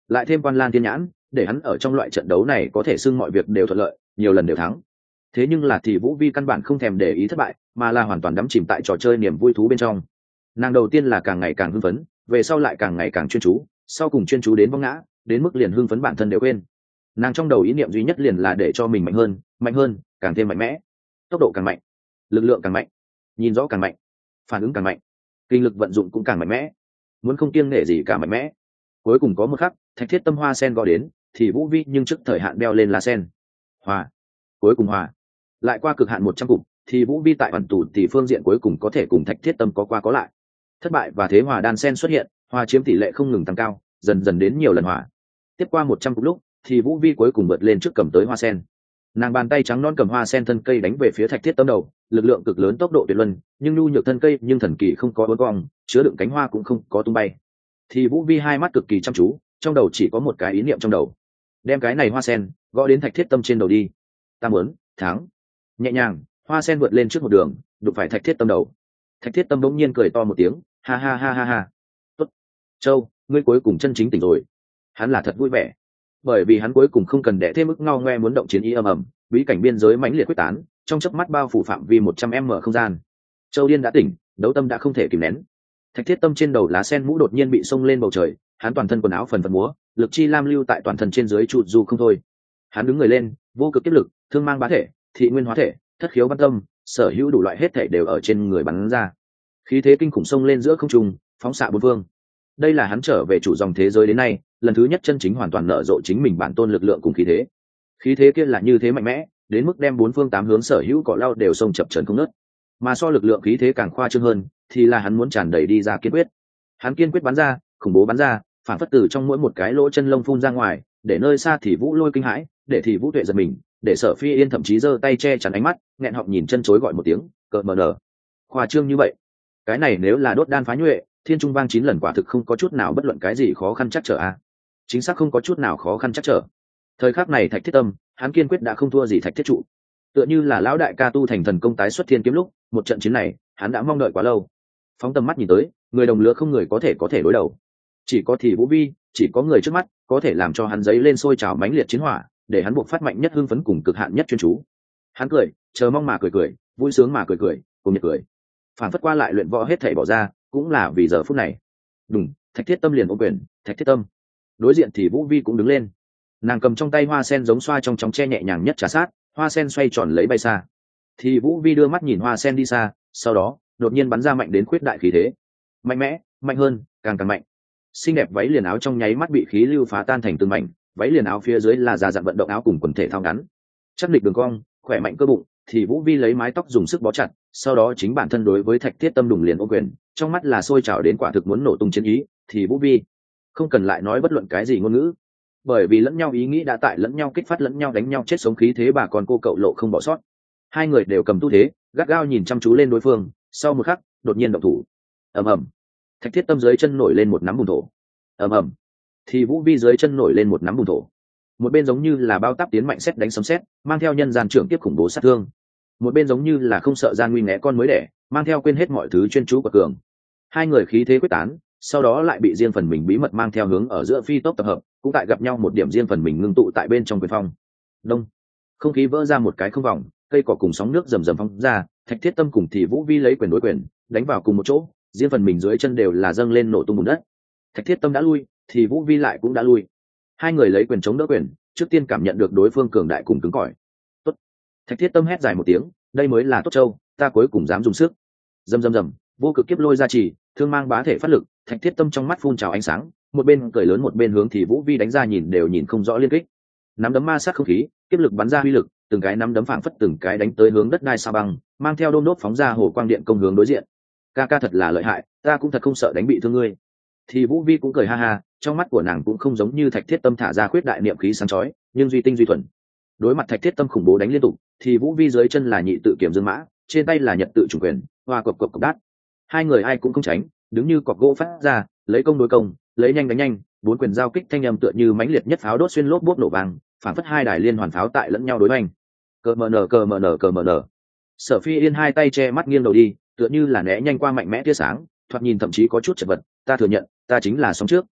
lại thêm Quan Lan Thiên Nhãn, để hắn ở trong loại trận đấu này có thể xưng mọi việc đều thuận lợi, nhiều lần đều thắng. Thế nhưng là thì Vũ Vi căn bản không thèm để ý thất bại, mà là hoàn toàn đắm chìm tại trò chơi niềm vui thú bên trong. Nàng đầu tiên là càng ngày càng hưng phấn, về sau lại càng ngày càng chuyên chú, sau cùng chuyên chú đến vong ngã, đến mức liền hưng phấn bản thân đều quên. Nàng trong đầu ý niệm duy nhất liền là để cho mình mạnh hơn, mạnh hơn, càng thêm mạnh mẽ, tốc độ càng mạnh, lực lượng càng mạnh, nhìn rõ càng mạnh, phản ứng càng mạnh, kinh lực vận dụng cũng càng mạnh mẽ, muốn không kiêng nể gì cả mạnh mẽ. Cuối cùng có một khắc, Thạch Thiết Tâm hoa sen gõ đến, thì Vũ Vi nhưng trước thời hạn đeo lên lá sen. Hòa, cuối cùng hòa. Lại qua cực hạn một trăm cục, thì Vũ Vi tại bản tủ tỷ phương diện cuối cùng có thể cùng Thạch Thiết Tâm có qua có lại. Thất bại và thế hòa đan sen xuất hiện, hòa chiếm tỷ lệ không ngừng tăng cao, dần dần đến nhiều lần hòa. Tiếp qua một trăm cục lúc, thì Vũ Vi cuối cùng vượt lên trước cầm tới hoa sen. Nàng bàn tay trắng non cầm hoa sen thân cây đánh về phía Thạch Thiết Tâm đầu, lực lượng cực lớn, tốc độ tuyệt luân, nhưng nhu nhược thân cây nhưng thần kỳ không có uốn cong, chứa đựng cánh hoa cũng không có tung bay. Thì Vũ Vi hai mắt cực kỳ chăm chú, trong đầu chỉ có một cái ý niệm trong đầu: đem cái này hoa sen gõ đến Thạch Thiết Tâm trên đầu đi. Ta muốn thắng. Nhẹ nhàng, hoa sen vượt lên trước một đường, đụng phải Thạch Thiết Tâm đầu. Thạch Thiết Tâm bỗng nhiên cười to một tiếng, ha ha ha ha ha. Tốt, Châu, ngươi cuối cùng chân chính tỉnh rồi. Hắn là thật vui vẻ, bởi vì hắn cuối cùng không cần đẻ thêm ức ngao ngoe muốn động chiến ý ầm ầm, bí cảnh biên giới mãnh liệt quyết tán, trong chớp mắt bao phủ phạm vi một trăm mét không gian. Châu Điên đã tỉnh, đấu tâm đã không thể kìm nén. Thạch Thiết Tâm trên đầu lá sen mũ đột nhiên bị xông lên bầu trời, hắn toàn thân quần áo phần phật múa, lực chi lam lưu tại toàn thân trên dưới trụ du không thôi. Hắn đứng người lên, vô cực kiếp lực, thương mang bá thể, thị nguyên hóa thể, thất khiếu văn tâm, sở hữu đủ loại hết thể đều ở trên người bắn ra. Khí thế kinh khủng xông lên giữa không trung, phóng xạ bốn phương. Đây là hắn trở về chủ dòng thế giới đến nay, lần thứ nhất chân chính hoàn toàn nở rộ chính mình bản tôn lực lượng cùng khí thế. Khí thế kia là như thế mạnh mẽ, đến mức đem bốn phương tám hướng sở hữu cỏ lau đều xông chập chờn không ngớt. Mà so lực lượng khí thế càng khoa trương hơn, thì là hắn muốn tràn đầy đi ra kiên quyết. Hắn kiên quyết bắn ra, khủng bố bắn ra, phản phất từ trong mỗi một cái lỗ chân lông phun ra ngoài, để nơi xa thì Vũ Lôi kinh hãi, để thì Vũ Tuệ giật mình, để Sở Phi Yên thậm chí giơ tay che chắn ánh mắt, nghẹn họng nhìn chân chối gọi một tiếng, cợt mờ nở. Khoa trương như vậy, cái này nếu là đốt đan phá nhuệ, thiên trung vang chín lần quả thực không có chút nào bất luận cái gì khó khăn chắc trở a. À. Chính xác không có chút nào khó khăn chắc trở. Thời khắc này Thạch Thiết Tâm, hắn kiên quyết đã không thua gì Thạch Thiết Trụ. Tựa như là lão đại ca tu thành thần công tái xuất thiên kiếm lúc, một trận chiến này, hắn đã mong đợi quá lâu. Phóng tầm mắt nhìn tới, người đồng lứa không người có thể có thể đối đầu. Chỉ có thì Vũ Vi, chỉ có người trước mắt có thể làm cho hắn giấy lên sôi trào mãnh liệt chiến hỏa, để hắn buộc phát mạnh nhất hưng phấn cùng cực hạn nhất chuyên chú. Hắn cười, chờ mong mà cười cười, vui sướng mà cười cười, cùng nhiệt cười. Phản phất qua lại luyện võ hết thảy bỏ ra, cũng là vì giờ phút này. Đùng, Thạch Thiết Tâm liền ôm quyền, Thạch Thiết Tâm. Đối diện thì Vũ Vi cũng đứng lên. Nàng cầm trong tay hoa sen giống xoa trong chóng che nhẹ nhàng nhất trà sát, hoa sen xoay tròn lấy bay xa. Thì Vũ Vi đưa mắt nhìn hoa sen đi xa, sau đó đột nhiên bắn ra mạnh đến khuyết đại khí thế, mạnh mẽ, mạnh hơn, càng càng mạnh. Xinh đẹp váy liền áo trong nháy mắt bị khí lưu phá tan thành từng mảnh, váy liền áo phía dưới là già dặn vận động áo cùng quần thể thao ngắn, chắc địch đường cong, khỏe mạnh cơ bụng. Thì Vũ Vi lấy mái tóc dùng sức bó chặt, sau đó chính bản thân đối với Thạch Thiết Tâm đùng liền ô quyền, trong mắt là sôi trào đến quả thực muốn nổ tung chiến ý. Thì Vũ Vi không cần lại nói bất luận cái gì ngôn ngữ, bởi vì lẫn nhau ý nghĩ đã tại lẫn nhau kích phát lẫn nhau đánh nhau chết sống khí thế bà còn cô cậu lộ không bỏ sót. Hai người đều cầm tu thế, gắt gao nhìn chăm chú lên đối phương. Sau một khắc, đột nhiên động thủ. Ầm ầm, Thạch Thiết Tâm dưới chân nổi lên một nắm bùn thổ. Ầm ầm, thì Vũ Vi dưới chân nổi lên một nắm bùn thổ. Một bên giống như là bao táp tiến mạnh xét đánh sấm sét, mang theo nhân gian trưởng tiếp khủng bố sát thương. Một bên giống như là không sợ gian nguy né con mới đẻ, mang theo quên hết mọi thứ chuyên chú của cường. Hai người khí thế quyết tán, sau đó lại bị riêng phần mình bí mật mang theo hướng ở giữa phi tốc tập hợp, cũng tại gặp nhau một điểm riêng phần mình ngưng tụ tại bên trong quyền phong. Đông, không khí vỡ ra một cái không vòng, cây cỏ cùng sóng nước rầm rầm phóng ra. Thạch Thiết Tâm cùng thì Vũ Vi lấy quyền đối quyền, đánh vào cùng một chỗ, riêng phần mình dưới chân đều là dâng lên nổ tung bùn đất. Thạch Thiết Tâm đã lui, thì Vũ Vi lại cũng đã lui. Hai người lấy quyền chống đỡ quyền, trước tiên cảm nhận được đối phương cường đại cùng cứng cỏi. Tốt. Thạch Thiết Tâm hét dài một tiếng, đây mới là tốt châu, ta cuối cùng dám dùng sức. Rầm rầm rầm, vô cực kiếp lôi ra chỉ, thương mang bá thể phát lực. Thạch Thiết Tâm trong mắt phun trào ánh sáng, một bên cười lớn một bên hướng thì Vũ Vi đánh ra nhìn đều nhìn không rõ liên kích. Nắm đấm ma sát không khí, kiếp lực bắn ra huy lực, từng cái nắm đấm phảng phất từng cái đánh tới hướng đất đai sa băng, mang theo đôm đốt phóng ra hồ quang điện công hướng đối diện. Ca ca thật là lợi hại, ta cũng thật không sợ đánh bị thương ngươi. Thì Vũ Vi cũng cười ha ha, trong mắt của nàng cũng không giống như Thạch Thiết Tâm thả ra khuyết đại niệm khí sáng chói, nhưng duy tinh duy thuần. Đối mặt Thạch Thiết Tâm khủng bố đánh liên tục, thì Vũ Vi dưới chân là nhị tự kiểm dương mã, trên tay là nhật tự chủ quyền, hoa cộc cộc cộc đát. Hai người ai cũng không tránh, đứng như cọc gỗ phát ra, lấy công đối công, lấy nhanh đánh nhanh, bốn quyền giao kích thanh âm tựa như mãnh liệt nhất pháo đốt xuyên lốp bốp nổ vang, phản phất hai đài liên hoàn pháo tại lẫn nhau đối hoành. Cờ mờ nở cờ mờ nở cờ mờ nở. Sở Phi Yên hai tay che mắt nghiêng đầu đi, tựa như là né nhanh qua mạnh mẽ tia sáng, thoạt nhìn thậm chí có chút chật vật. Ta thừa nhận, ta chính là sóng trước,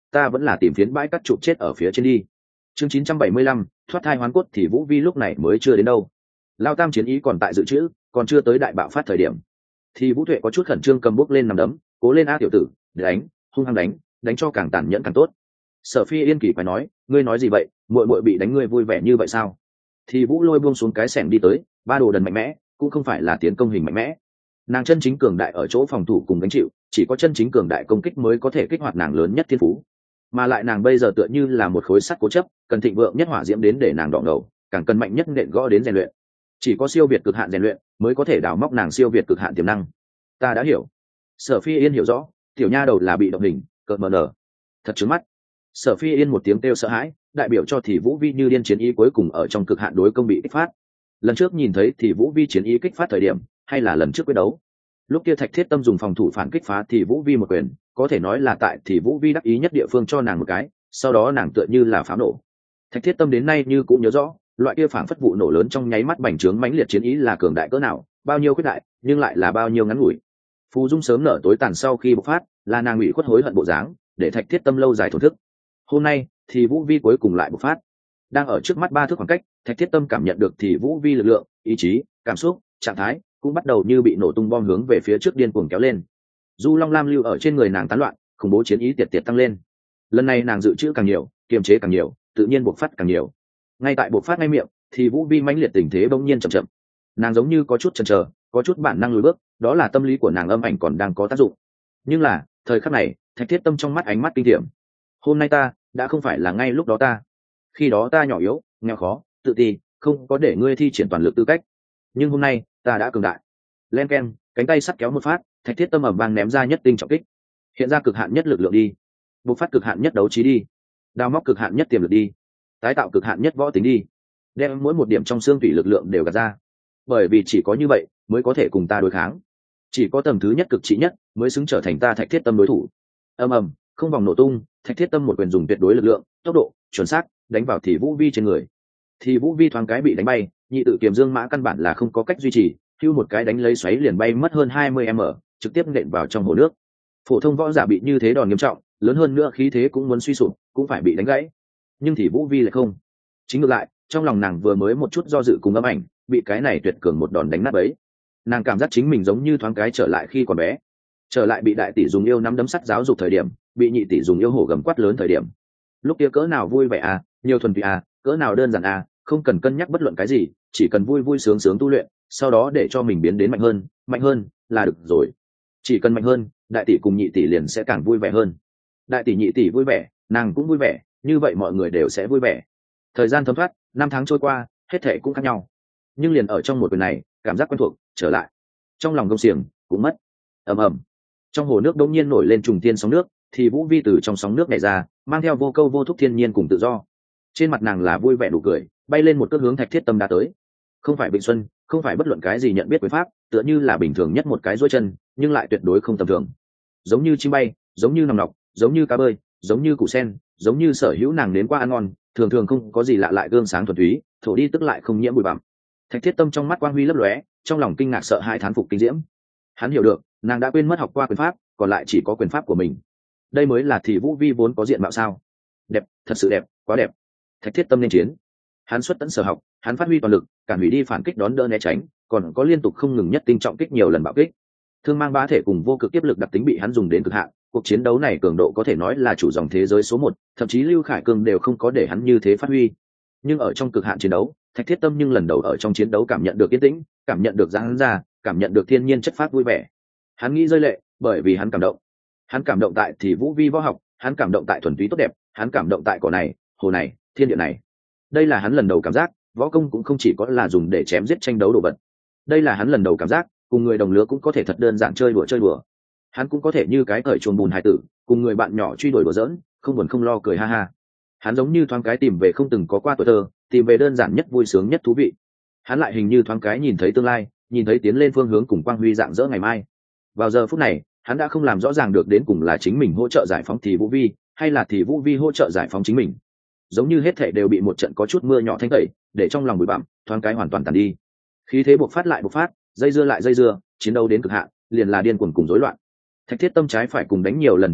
ta vẫn là tìm phiến bãi cắt chụp chết ở phía trên đi. Chương chín trăm bảy mươi lăm, thoát thai hoán cốt thì Vũ Vi lúc này mới chưa đến đâu. Lao tam chiến ý còn tại dự trữ, còn chưa tới đại bạo phát thời điểm. Thì Vũ Tuệ có chút khẩn trương cầm bút lên nằm đấm, cố lên a tiểu tử, đánh, hung hăng đánh, đánh cho càng tàn nhẫn càng tốt. Sở Phi Yên kỳ phải nói, ngươi nói gì vậy, muội muội bị đánh ngươi vui vẻ như vậy sao? Thì Vũ Lôi buông xuống cái xẻng đi tới, ba đồ đần mạnh mẽ, cũng không phải là tiến công hình mạnh mẽ. Nàng chân chính cường đại ở chỗ phòng thủ cùng gánh chịu, chỉ có chân chính cường đại công kích mới có thể kích hoạt nàng lớn nhất thiên phú. Mà lại nàng bây giờ tựa như là một khối sắt cố chấp, cần thịnh vượng nhất hỏa diễm đến để nàng đọ ngầu, càng cần mạnh nhất nện gõ đến rèn luyện. Chỉ có siêu việt cực hạn rèn luyện mới có thể đào móc nàng siêu việt cực hạn tiềm năng. Ta đã hiểu. Sở Phi Yên hiểu rõ, tiểu nha đầu là bị động hình, cợt mờ nở. Thật trướng mắt. Sở Phi Yên một tiếng kêu sợ hãi, đại biểu cho thì Vũ Vi như điên chiến ý cuối cùng ở trong cực hạn đối công bị kích phát. Lần trước nhìn thấy thì Vũ Vi chiến ý kích phát thời điểm, hay là lần trước quyết đấu. Lúc kia Thạch Thiết Tâm dùng phòng thủ phản kích phá thì Vũ Vi một quyền, có thể nói là tại thì Vũ Vi đắc ý nhất địa phương cho nàng một cái, sau đó nàng tựa như là pháo nổ. Thạch Thiết Tâm đến nay như cũng nhớ rõ, loại kia phản phất vụ nổ lớn trong nháy mắt bành trướng mãnh liệt chiến ý là cường đại cỡ nào, bao nhiêu quyết đại, nhưng lại là bao nhiêu ngắn ngủi. Phù Dung sớm nở tối tàn sau khi bộc phát, là nàng ủy khuất hối hận bộ dáng, để Thạch Thiết Tâm lâu dài thổn thức. Hôm nay, thì Vũ Vi cuối cùng lại bộc phát. Đang ở trước mắt ba thước khoảng cách, Thạch Thiết Tâm cảm nhận được thì Vũ Vi lực lượng, ý chí, cảm xúc, trạng thái cũng bắt đầu như bị nổ tung bom hướng về phía trước điên cuồng kéo lên. Du Long Lam lưu ở trên người nàng tán loạn, khủng bố chiến ý tiệt tiệt tăng lên. Lần này nàng dự trữ càng nhiều, kiềm chế càng nhiều, tự nhiên bộc phát càng nhiều. Ngay tại bộc phát ngay miệng, thì Vũ Vi mãnh liệt tình thế bỗng nhiên chậm chậm. Nàng giống như có chút chần chờ, có chút bản năng lùi bước, đó là tâm lý của nàng âm ảnh còn đang có tác dụng. Nhưng là, thời khắc này, Thạch Thiết Tâm trong mắt ánh mắt kinh thiểm. Hôm nay ta đã không phải là ngay lúc đó ta. Khi đó ta nhỏ yếu, nghèo khó, tự ti, không có để ngươi thi triển toàn lực tư cách. Nhưng hôm nay, ta đã cường đại. Len keng, cánh tay sắt kéo một phát, Thạch Thiết Tâm ầm vang ném ra nhất tinh trọng kích. Hiện ra cực hạn nhất lực lượng đi. Bộc phát cực hạn nhất đấu trí đi. Đào móc cực hạn nhất tiềm lực đi. Tái tạo cực hạn nhất võ tính đi. Đem mỗi một điểm trong xương tủy lực lượng đều gạt ra. Bởi vì chỉ có như vậy mới có thể cùng ta đối kháng. Chỉ có tầng thứ nhất cực trị nhất mới xứng trở thành ta Thạch Thiết Tâm đối thủ. Ầm ầm, không vòng nổ tung, Thạch Thiết Tâm một quyền dùng tuyệt đối lực lượng, tốc độ, chuẩn xác, đánh vào thì Vũ Vi trên người. Thì Vũ Vi thoáng cái bị đánh bay, nhị tự kiềm dương mã căn bản là không có cách duy trì, hưu một cái đánh lấy xoáy liền bay mất hơn hai mươi mét, trực tiếp nện vào trong hồ nước. Phổ thông võ giả bị như thế đòn nghiêm trọng, lớn hơn nữa khí thế cũng muốn suy sụp, cũng phải bị đánh gãy. Nhưng thì Vũ Vi lại không. Chính ngược lại, trong lòng nàng vừa mới một chút do dự cùng âm ảnh, bị cái này tuyệt cường một đòn đánh nát bấy. Nàng cảm giác chính mình giống như thoáng cái trở lại khi còn bé, trở lại bị đại tỷ dùng yêu nắm đấm sắt giáo dục thời điểm, bị nhị tỷ dùng yêu hổ gầm quát lớn thời điểm. Lúc kia cỡ nào vui vẻ à, nhiều thuần vị à, cỡ nào đơn giản à, không cần cân nhắc bất luận cái gì, chỉ cần vui vui sướng sướng tu luyện, sau đó để cho mình biến đến mạnh hơn, mạnh hơn là được rồi. Chỉ cần mạnh hơn, đại tỷ cùng nhị tỷ liền sẽ càng vui vẻ hơn. Đại tỷ nhị tỷ vui vẻ, nàng cũng vui vẻ, như vậy mọi người đều sẽ vui vẻ. Thời gian thấm thoát, năm tháng trôi qua, hết thể cũng khác nhau. Nhưng liền ở trong một quyền này, cảm giác quen thuộc trở lại. Trong lòng gông xiềng cũng mất. Ầm ầm. Trong hồ nước đột nhiên nổi lên trùng thiên sóng nước, thì Vũ Vi từ trong sóng nước này ra, mang theo vô câu vô thúc thiên nhiên cùng tự do. Trên mặt nàng là vui vẻ nụ cười, bay lên một cước hướng Thạch Thiết Tâm đã tới. Không phải Bình Xuân, không phải bất luận cái gì nhận biết quyền pháp, tựa như là bình thường nhất một cái duỗi chân, nhưng lại tuyệt đối không tầm thường. Giống như chim bay, giống như nòng nọc, giống như cá bơi, giống như củ sen, giống như sở hữu nàng đến qua ăn ngon, thường thường không có gì lạ lại gương sáng thuần túy, thổ đi tức lại không nhiễm bụi bặm. Thạch Thiết Tâm trong mắt quang huy lấp lóe, trong lòng kinh ngạc sợ hãi thán phục kinh diễm. Hắn hiểu được, nàng đã quên mất học qua quyền pháp, còn lại chỉ có quyền pháp của mình. Đây mới là thì Vũ Vi vốn có diện mạo sao? Đẹp, thật sự đẹp, quá đẹp. Thạch Thiết Tâm nên chiến. Hắn xuất tận sở học, hắn phát huy toàn lực, cản hủy đi phản kích đón đỡ né tránh, còn có liên tục không ngừng nhất tinh trọng kích nhiều lần bạo kích. Thương mang bá thể cùng vô cực tiếp lực đặc tính bị hắn dùng đến cực hạn, cuộc chiến đấu này cường độ có thể nói là chủ dòng thế giới số một, thậm chí Lưu Khải Cường đều không có để hắn như thế phát huy. Nhưng ở trong cực hạn chiến đấu, Thạch Thiết Tâm nhưng lần đầu ở trong chiến đấu cảm nhận được yên tĩnh, cảm nhận được giãn ra, cảm nhận được thiên nhiên chất phát vui vẻ. Hắn nghĩ rơi lệ, bởi vì hắn cảm động. Hắn cảm động tại thì Vũ Vi võ học, hắn cảm động tại thuần túy tốt đẹp, hắn cảm động tại cỏ này, hồ này, thiên địa này. Đây là hắn lần đầu cảm giác, võ công cũng không chỉ có là dùng để chém giết tranh đấu đồ vật. Đây là hắn lần đầu cảm giác, cùng người đồng lứa cũng có thể thật đơn giản chơi đùa chơi đùa. Hắn cũng có thể như cái cởi chuồng bùn hải tử, cùng người bạn nhỏ truy đuổi đùa giỡn, không buồn không lo cười ha ha. Hắn giống như thoáng cái tìm về không từng có qua tuổi thơ, tìm về đơn giản nhất vui sướng nhất thú vị. Hắn lại hình như thoáng cái nhìn thấy tương lai, nhìn thấy tiến lên phương hướng cùng quang huy dạng dỡ ngày mai. Vào giờ phút này, hắn đã không làm rõ ràng được đến cùng là chính mình hỗ trợ giải phóng thì Vũ Vi, hay là thì Vũ Vi hỗ trợ giải phóng chính mình. Giống như hết thảy đều bị một trận có chút mưa nhỏ thanh tẩy, để trong lòng bụi bặm thoáng cái hoàn toàn tàn đi. Khí thế bộc phát lại bộc phát, dây dưa lại dây dưa, chiến đấu đến cực hạn, liền là điên cuồng cùng rối loạn. Thạch Thiết Tâm trái phải cùng đánh nhiều lần trọng kích,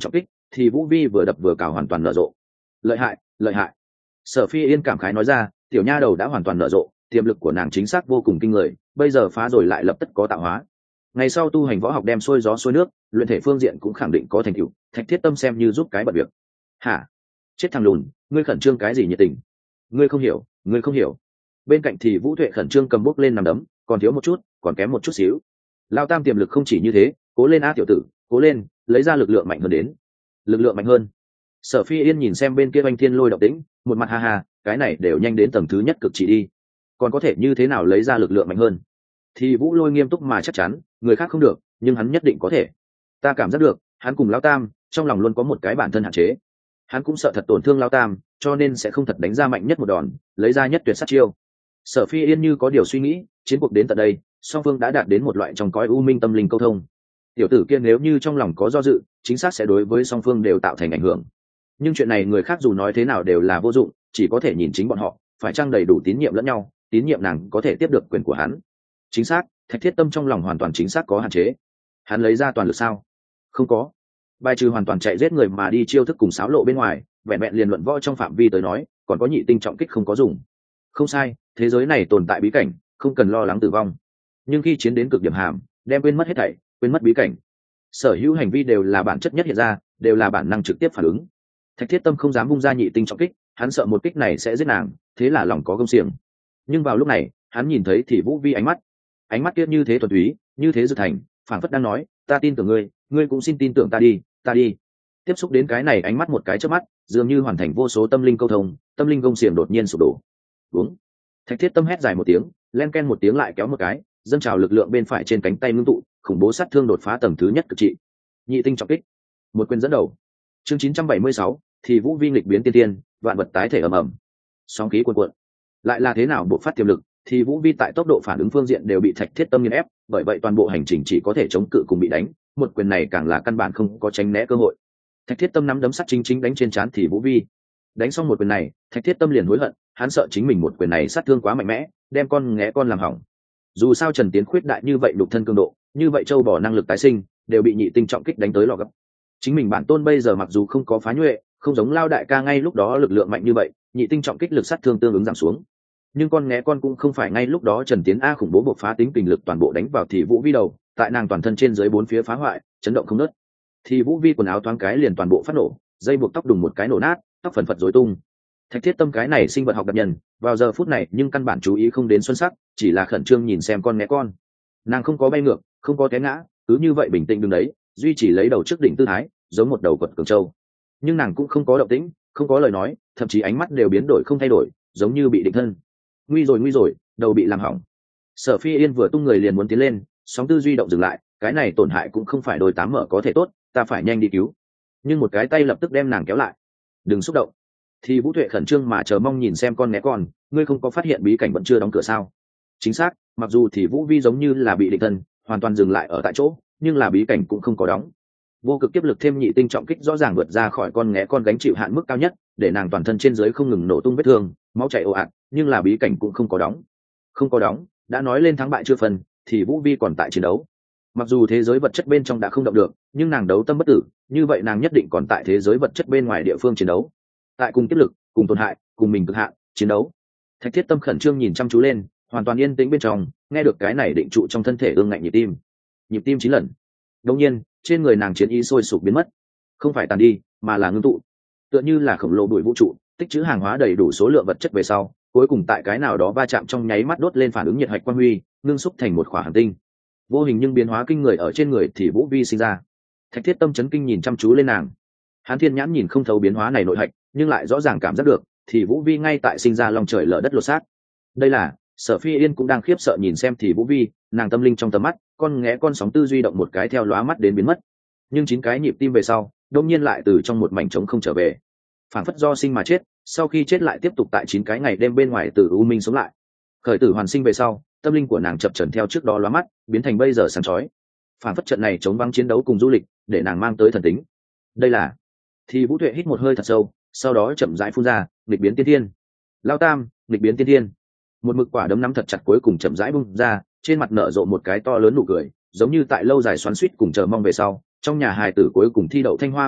thì vũ vi vừa đập vừa cào hoàn toàn nở rộ. Lợi hại, lợi hại. Sở Phi Yên cảm khái nói ra, tiểu nha đầu đã hoàn toàn nở rộ, tiềm lực của nàng chính xác vô cùng kinh người, bây giờ phá rồi lại lập tức có tạo hóa. Ngày sau tu hành võ học đem xuôi gió xuôi nước, luyện thể phương diện cũng khẳng định có thành tựu, Thạch Thiết Tâm xem như giúp cái bận việc. Hả? Chết thằng lùn, ngươi khẩn trương cái gì nhiệt tình? Ngươi không hiểu, ngươi không hiểu. Bên cạnh thì Vũ Tuệ khẩn trương cầm bút lên nằm đấm, còn thiếu một chút, còn kém một chút xíu. Lao Tam tiềm lực không chỉ như thế, cố lên a tiểu tử, cố lên, lấy ra lực lượng mạnh hơn đến. Lực lượng mạnh hơn. Sở Phi Yên nhìn xem bên kia Oanh Thiên Lôi động tĩnh, một mặt ha ha, cái này đều nhanh đến tầng thứ nhất cực chỉ đi, còn có thể như thế nào lấy ra lực lượng mạnh hơn? Thì Vũ Lôi nghiêm túc mà chắc chắn, người khác không được, nhưng hắn nhất định có thể. Ta cảm giác được, hắn cùng Lão Tam, trong lòng luôn có một cái bản thân hạn chế. Hắn cũng sợ thật tổn thương Lão Tam, cho nên sẽ không thật đánh ra mạnh nhất một đòn, lấy ra nhất tuyệt sát chiêu. Sở Phi Yên như có điều suy nghĩ, chiến cuộc đến tận đây, song phương đã đạt đến một loại trong cõi u minh tâm linh câu thông. Tiểu tử kia nếu như trong lòng có do dự, chính xác sẽ đối với song phương đều tạo thành ảnh hưởng. Nhưng chuyện này người khác dù nói thế nào đều là vô dụng, chỉ có thể nhìn chính bọn họ, phải chăng đầy đủ tín nhiệm lẫn nhau, tín nhiệm nàng có thể tiếp được quyền của hắn. Chính xác, Thạch Thiết Tâm trong lòng hoàn toàn chính xác có hạn chế. Hắn lấy ra toàn lực sao? Không có. Bài trừ hoàn toàn chạy giết người mà đi chiêu thức cùng xáo lộ bên ngoài, vẹn vẹn liền luận võ trong phạm vi tới nói, còn có nhị tinh trọng kích không có dùng. Không sai, thế giới này tồn tại bí cảnh, không cần lo lắng tử vong. Nhưng khi chiến đến cực điểm hàm, đem quên mất hết thảy, quên mất bí cảnh. Sở hữu hành vi đều là bản chất nhất hiện ra, đều là bản năng trực tiếp phản ứng. Thạch Thiết Tâm không dám bung ra nhị tinh trọng kích, hắn sợ một kích này sẽ giết nàng, thế là lòng có gông xiềng. Nhưng vào lúc này, hắn nhìn thấy thì Vũ Vi ánh mắt, ánh mắt kia như thế thuần túy, như thế dược thành, phảng phất đang nói, ta tin tưởng ngươi, ngươi cũng xin tin tưởng ta đi, ta đi. Tiếp xúc đến cái này ánh mắt một cái chớp mắt, dường như hoàn thành vô số tâm linh câu thông, tâm linh gông xiềng đột nhiên sụp đổ. Uống. Thạch Thiết Tâm hét dài một tiếng, len ken một tiếng lại kéo một cái, dâng trào lực lượng bên phải trên cánh tay ngưng tụ, khủng bố sát thương đột phá tầng thứ nhất cực trị. Nhị tinh trọng kích. Một quyền dẫn đầu. Chương chín trăm bảy mươi sáu, thì Vũ Vi nghịch biến tiên tiên, vạn vật tái thể ầm ầm. Sóng khí cuồn cuộn. Lại là thế nào bộ phát tiềm lực, thì Vũ Vi tại tốc độ phản ứng phương diện đều bị Thạch Thiết Tâm nghiền ép, bởi vậy toàn bộ hành trình chỉ có thể chống cự cùng bị đánh, một quyền này càng là căn bản không có tránh né cơ hội. Thạch Thiết Tâm nắm đấm sắt chính chính đánh trên trán thì Vũ Vi. Đánh xong một quyền này, Thạch Thiết Tâm liền hối hận, hắn sợ chính mình một quyền này sát thương quá mạnh mẽ, đem con nghé con làm hỏng. Dù sao Trần Tiến khuyết đại như vậy lục thân cường độ, như vậy châu bò năng lực tái sinh, đều bị nhị tinh trọng kích đánh tới lò gấp. Chính mình bản tôn bây giờ mặc dù không có phá nhuệ, không giống Lao đại ca ngay lúc đó lực lượng mạnh như vậy, nhị tinh trọng kích lực sát thương tương ứng giảm xuống. Nhưng con nghé con cũng không phải ngay lúc đó Trần Tiến a khủng bố bộc phá tính kình lực toàn bộ đánh vào thì Vũ Vi đầu, tại nàng toàn thân trên dưới bốn phía phá hoại, chấn động không ngớt. Thì Vũ Vi quần áo thoáng cái liền toàn bộ phát nổ, dây buộc tóc đùng một cái nổ nát, tóc phần phật rối tung. Thạch Thiết Tâm cái này sinh vật học đặc nhân, vào giờ phút này nhưng căn bản chú ý không đến xuân sắc, chỉ là khẩn trương nhìn xem con nghé con. Nàng không có bay ngược, không có té ngã, cứ như vậy bình tĩnh đứng đấy, duy trì lấy đầu trước đỉnh tư thái, giống một đầu quật cường châu. Nhưng nàng cũng không có động tĩnh, không có lời nói, thậm chí ánh mắt đều biến đổi không thay đổi, giống như bị định thân. Nguy rồi nguy rồi, đầu bị làm hỏng. Sở Phi Yên vừa tung người liền muốn tiến lên, sóng tư duy động dừng lại, cái này tổn hại cũng không phải đôi tám mở có thể tốt, ta phải nhanh đi cứu. Nhưng một cái tay lập tức đem nàng kéo lại. Đừng xúc động. Thì Vũ Tuệ khẩn trương mà chờ mong nhìn xem con né con, ngươi không có phát hiện bí cảnh vẫn chưa đóng cửa sao? Chính xác, mặc dù thì Vũ Vi giống như là bị định thân, hoàn toàn dừng lại ở tại chỗ, nhưng là bí cảnh cũng không có đóng. Vô cực kiếp lực thêm nhị tinh trọng kích rõ ràng vượt ra khỏi con nghé con gánh chịu hạn mức cao nhất, để nàng toàn thân trên dưới không ngừng nổ tung vết thương, máu chảy ồ ạt, nhưng là bí cảnh cũng không có đóng. Không có đóng, đã nói lên thắng bại chưa phần, thì Vũ Vi còn tại chiến đấu. Mặc dù thế giới vật chất bên trong đã không động được, nhưng nàng đấu tâm bất tử, như vậy nàng nhất định còn tại thế giới vật chất bên ngoài địa phương chiến đấu. Tại cùng kiếp lực, cùng tổn hại, cùng mình cực hạn, chiến đấu. Thạch Thiết Tâm khẩn trương nhìn chăm chú lên, hoàn toàn yên tĩnh bên trong, nghe được cái này định trụ trong thân thể ương ngạnh nhịp tim. Nhịp tim chín lần. Đương nhiên, trên người nàng chiến ý sôi sục biến mất, không phải tàn đi, mà là ngưng tụ, tựa như là khổng lồ bụi vũ trụ, tích trữ hàng hóa đầy đủ số lượng vật chất về sau, cuối cùng tại cái nào đó va chạm trong nháy mắt đốt lên phản ứng nhiệt hạch quang huy, ngưng xúc thành một khỏa hành tinh. Vô hình nhưng biến hóa kinh người ở trên người thì Vũ Vi sinh ra. Thạch Thiết Tâm chấn kinh nhìn chăm chú lên nàng. Hán Thiên Nhãn nhìn không thấu biến hóa này nội hạch, nhưng lại rõ ràng cảm giác được, thì Vũ Vi ngay tại sinh ra lòng trời lở đất lột xác. Đây là, Sở Phi Yên cũng đang khiếp sợ nhìn xem thì Vũ Vi, nàng tâm linh trong tầm mắt, con nghé con sóng tư duy động một cái theo lóa mắt đến biến mất. Nhưng chín cái nhịp tim về sau, đông nhiên lại từ trong một mảnh trống không trở về. Phản phất do sinh mà chết, sau khi chết lại tiếp tục tại chín cái ngày đêm bên ngoài từ u minh sống lại. Khởi tử hoàn sinh về sau, tâm linh của nàng chập chờn theo trước đó lóa mắt, biến thành bây giờ sáng chói. Phản phất trận này chống vắng chiến đấu cùng du lịch, để nàng mang tới thần tính. Đây là. Thì Vũ Tuệ hít một hơi thật sâu, sau đó chậm rãi phun ra, nghịch biến tiên thiên. Lao Tam, nghịch biến tiên thiên. Một mực quả đấm nắm thật chặt cuối cùng chậm rãi bung ra, trên mặt nở rộ một cái to lớn nụ cười, giống như tại lâu dài xoắn xuýt cùng chờ mong về sau, trong nhà hài tử cuối cùng thi đậu thanh hoa bắc đại,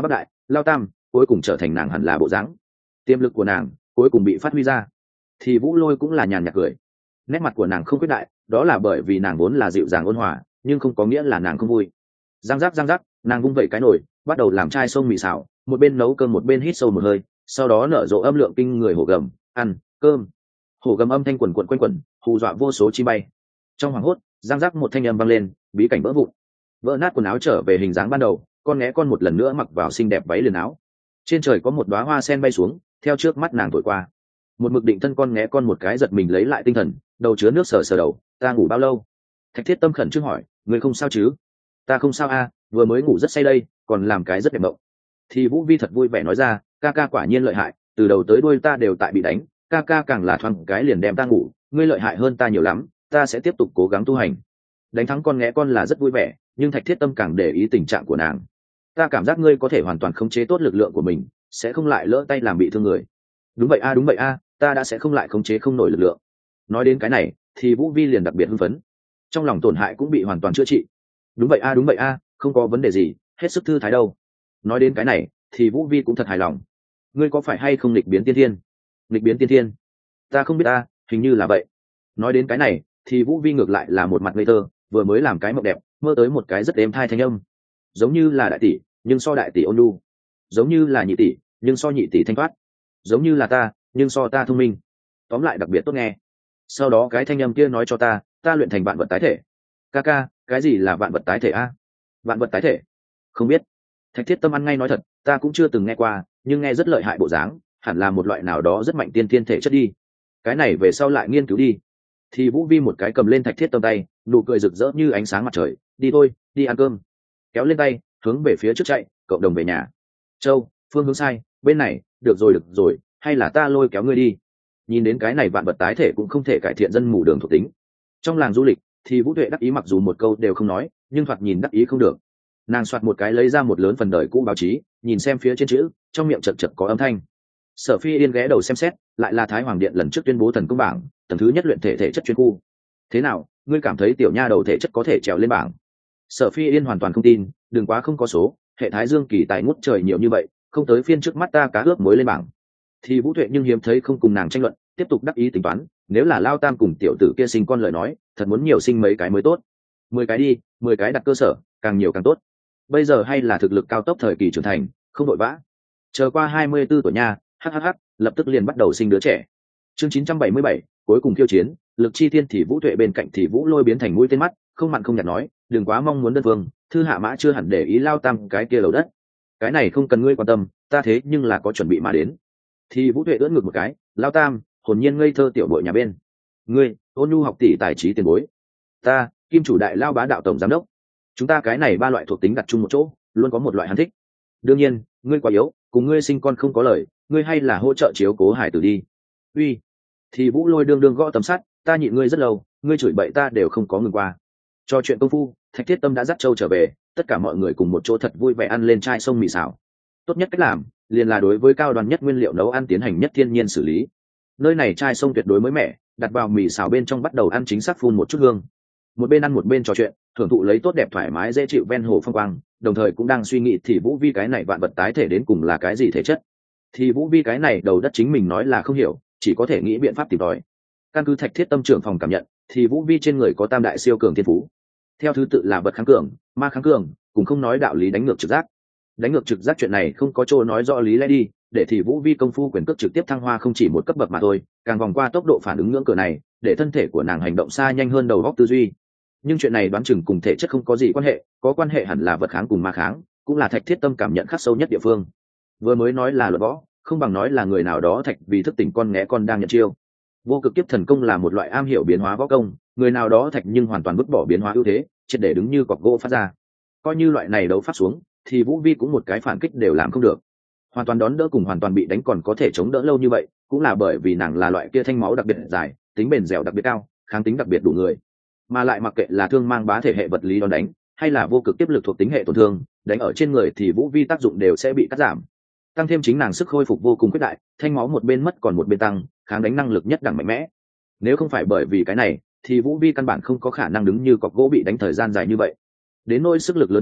Lao Tam cuối cùng trở thành nàng hẳn là bộ dáng, tiềm lực của nàng cuối cùng bị phát huy ra. Thì Vũ Lôi cũng là nhàn nhạt cười, nét mặt của nàng không quyết đại, đó là bởi vì nàng vốn là dịu dàng ôn hòa, nhưng không có nghĩa là nàng không vui. Giang giác giang giác, nàng vung vẩy cái nồi, bắt đầu làm chai sông mì xào, một bên nấu cơm một bên hít sâu một hơi, sau đó nở rộ âm lượng kinh người hổ gầm, ăn cơm. Hổ gầm âm thanh quần quần quanh quẩn, hù dọa vô số chim bay. Trong hoàng hốt, giang giác một thanh âm vang lên, bí cảnh vỡ vụn, vỡ nát quần áo trở về hình dáng ban đầu. Con nghé con một lần nữa mặc vào xinh đẹp váy liền áo. Trên trời có một đóa hoa sen bay xuống, theo trước mắt nàng thổi qua. Một mực định thân con nghé con một cái giật mình lấy lại tinh thần, đầu chứa nước sờ sờ đầu, ta ngủ bao lâu? Thạch Thiết Tâm khẩn trương hỏi, người không sao chứ? Ta không sao a, vừa mới ngủ rất say đây, còn làm cái rất đẹp mộng. Thì Vũ Vi thật vui vẻ nói ra, ca ca quả nhiên lợi hại, từ đầu tới đuôi ta đều tại bị đánh, ca ca càng là thoáng cái liền đem ta ngủ, ngươi lợi hại hơn ta nhiều lắm, ta sẽ tiếp tục cố gắng tu hành. Đánh thắng con nghé con là rất vui vẻ, nhưng Thạch Thiết Tâm càng để ý tình trạng của nàng. Ta cảm giác ngươi có thể hoàn toàn khống chế tốt lực lượng của mình, sẽ không lại lỡ tay làm bị thương người. Đúng vậy a, đúng vậy a, ta đã sẽ không lại khống chế không nổi lực lượng. Nói đến cái này, thì Vũ Vi liền đặc biệt hưng phấn, trong lòng tổn hại cũng bị hoàn toàn chữa trị. Đúng vậy a, đúng vậy a, không có vấn đề gì, hết sức thư thái đâu. Nói đến cái này, thì Vũ Vi cũng thật hài lòng. Ngươi có phải hay không nghịch biến tiên thiên? Nghịch biến tiên thiên? Ta không biết a, hình như là vậy. Nói đến cái này, thì Vũ Vi ngược lại là một mặt ngây thơ, vừa mới làm cái mộng đẹp, mơ tới một cái rất êm thai thanh âm, giống như là đại tỷ, nhưng so đại tỷ ôn nhu, giống như là nhị tỷ, nhưng so nhị tỷ thanh thoát, giống như là ta, nhưng so ta thông minh. Tóm lại đặc biệt tốt nghe. Sau đó cái thanh âm kia nói cho ta, ta luyện thành vạn vật tái thể. Ca ca, cái gì là vạn vật tái thể a? Vạn vật tái thể? Không biết. Thạch Thiết Tâm ăn ngay nói thật, ta cũng chưa từng nghe qua, nhưng nghe rất lợi hại bộ dáng, hẳn là một loại nào đó rất mạnh tiên thiên thể chất đi. Cái này về sau lại nghiên cứu đi. Thì Vũ Vi một cái cầm lên Thạch Thiết Tâm tay, nụ cười rực rỡ như ánh sáng mặt trời, đi thôi, đi ăn cơm. Kéo lên tay, hướng về phía trước chạy, cộng đồng về nhà. Châu, phương hướng sai, bên này, được rồi được rồi, hay là ta lôi kéo ngươi đi. Nhìn đến cái này vạn vật tái thể cũng không thể cải thiện dân mù đường thuộc tính. Trong làng du lịch, thì Vũ Tuệ đắc ý mặc dù một câu đều không nói, nhưng thoạt nhìn đắc ý không được. Nàng soạt một cái lấy ra một lớn phần đời cũ báo chí, nhìn xem phía trên chữ, trong miệng chật chật có âm thanh. Sở Phi Yên ghé đầu xem xét, lại là Thái Hoàng Điện lần trước tuyên bố thần công bảng, tầng thứ nhất luyện thể thể chất chuyên khu. Thế nào, ngươi cảm thấy tiểu nha đầu thể chất có thể trèo lên bảng? Sở Phi Yên hoàn toàn không tin, đừng quá không có số, hệ Thái Dương kỳ tài ngút trời nhiều như vậy, không tới phiên trước mắt ta cá ướp mới lên bảng. Thì Vũ Tuệ nhưng hiếm thấy không cùng nàng tranh luận, tiếp tục đắc ý tính toán, nếu là Lao Tam cùng tiểu tử kia sinh con lời nói, thật muốn nhiều sinh mấy cái mới tốt. Mười cái đi, mười cái đặt cơ sở, càng nhiều càng tốt. Bây giờ hay là thực lực cao tốc thời kỳ trưởng thành, không vội vã. Chờ qua hai mươi tư tuổi nha, hhh, lập tức liền bắt đầu sinh đứa trẻ. Chương chín trăm bảy mươi bảy, cuối cùng khiêu chiến, lực chi thiên thì Vũ Tuệ bên cạnh thì Vũ Lôi biến thành mũi tên mắt, không mặn không nhạt nói, đừng quá mong muốn đơn phương, thư hạ mã chưa hẳn để ý Lao Tam cái kia đầu đất. Cái này không cần ngươi quan tâm, ta thế nhưng là có chuẩn bị mà đến. Thì Vũ Tuệ ưỡn ngực một cái, Lao Tam, hồn nhiên ngây thơ tiểu bội nhà bên. Ngươi, Ôn Nhu học tỷ tài trí tiền bối. Ta, Kim chủ đại lao bá đạo tổng giám đốc. Chúng ta cái này ba loại thuộc tính đặt chung một chỗ, luôn có một loại hắn thích. Đương nhiên, ngươi quá yếu, cùng ngươi sinh con không có lời, ngươi hay là hỗ trợ chiếu cố hải tử đi. Uy. Thì Vũ Lôi đương đương gõ tấm sắt, ta nhịn ngươi rất lâu, ngươi chửi bậy ta đều không có ngừng qua. Cho chuyện công phu, Thạch Thiết Tâm đã dắt Châu trở về, tất cả mọi người cùng một chỗ thật vui vẻ ăn lên chai sông mì xào. Tốt nhất cách làm, liền là đối với cao đoàn nhất nguyên liệu nấu ăn tiến hành nhất thiên nhiên xử lý. Nơi này chai sông tuyệt đối mới mẻ, đặt vào mì xào bên trong bắt đầu ăn chính xác phun một chút hương. Một bên ăn một bên trò chuyện, thưởng thụ lấy tốt đẹp thoải mái dễ chịu ven hồ phong quang, đồng thời cũng đang suy nghĩ thì Vũ Vi cái này vạn vật tái thể đến cùng là cái gì thể chất. Thì Vũ Vi cái này đầu đất chính mình nói là không hiểu, chỉ có thể nghĩ biện pháp tìm tòi. Căn cứ Thạch Thiết Tâm trưởng phòng cảm nhận, thì Vũ Vi trên người có tam đại siêu cường thiên phú. Theo thứ tự là vật kháng cường, ma kháng cường, cùng không nói đạo lý đánh ngược trực giác. Đánh ngược trực giác chuyện này không có chỗ nói rõ lý lẽ đi, để thì Vũ Vi công phu quyền cước trực tiếp thăng hoa không chỉ một cấp bậc mà thôi, càng vòng qua tốc độ phản ứng ngưỡng cửa này, để thân thể của nàng hành động xa nhanh hơn đầu óc tư duy. Nhưng chuyện này đoán chừng cùng thể chất không có gì quan hệ, có quan hệ hẳn là vật kháng cùng ma kháng, cũng là Thạch Thiết Tâm cảm nhận khắc sâu nhất địa phương. Vừa mới nói là luật võ, không bằng nói là người nào đó thạch vì thức tỉnh con nghé con đang nhận chiêu. Vô cực kiếp thần công là một loại am hiểu biến hóa võ công, người nào đó thạch nhưng hoàn toàn vứt bỏ biến hóa ưu thế, triệt để đứng như cọc gỗ phát ra. Coi như loại này đấu phát xuống, thì Vũ Vi cũng một cái phản kích đều làm không được. Hoàn toàn đón đỡ cùng hoàn toàn bị đánh còn có thể chống đỡ lâu như vậy, cũng là bởi vì nàng là loại kia thanh máu đặc biệt dài, tính bền dẻo đặc biệt cao, kháng tính đặc biệt đủ người. Mà lại mặc kệ là thương mang bá thể hệ vật lý đón đánh, hay là vô cực tiếp lực thuộc tính hệ tổn thương, đánh ở trên người thì Vũ Vi tác dụng đều sẽ bị cắt giảm. Tăng thêm chính nàng sức khôi phục vô cùng quyết đại, thanh máu một bên mất còn một bên tăng, kháng đánh năng lực nhất đẳng mạnh mẽ. Nếu không phải bởi vì cái này, thì Vũ Vi căn bản không có khả năng đứng như cọc gỗ bị đánh thời gian dài như vậy. Đến nỗi sức lực lớn chuyện,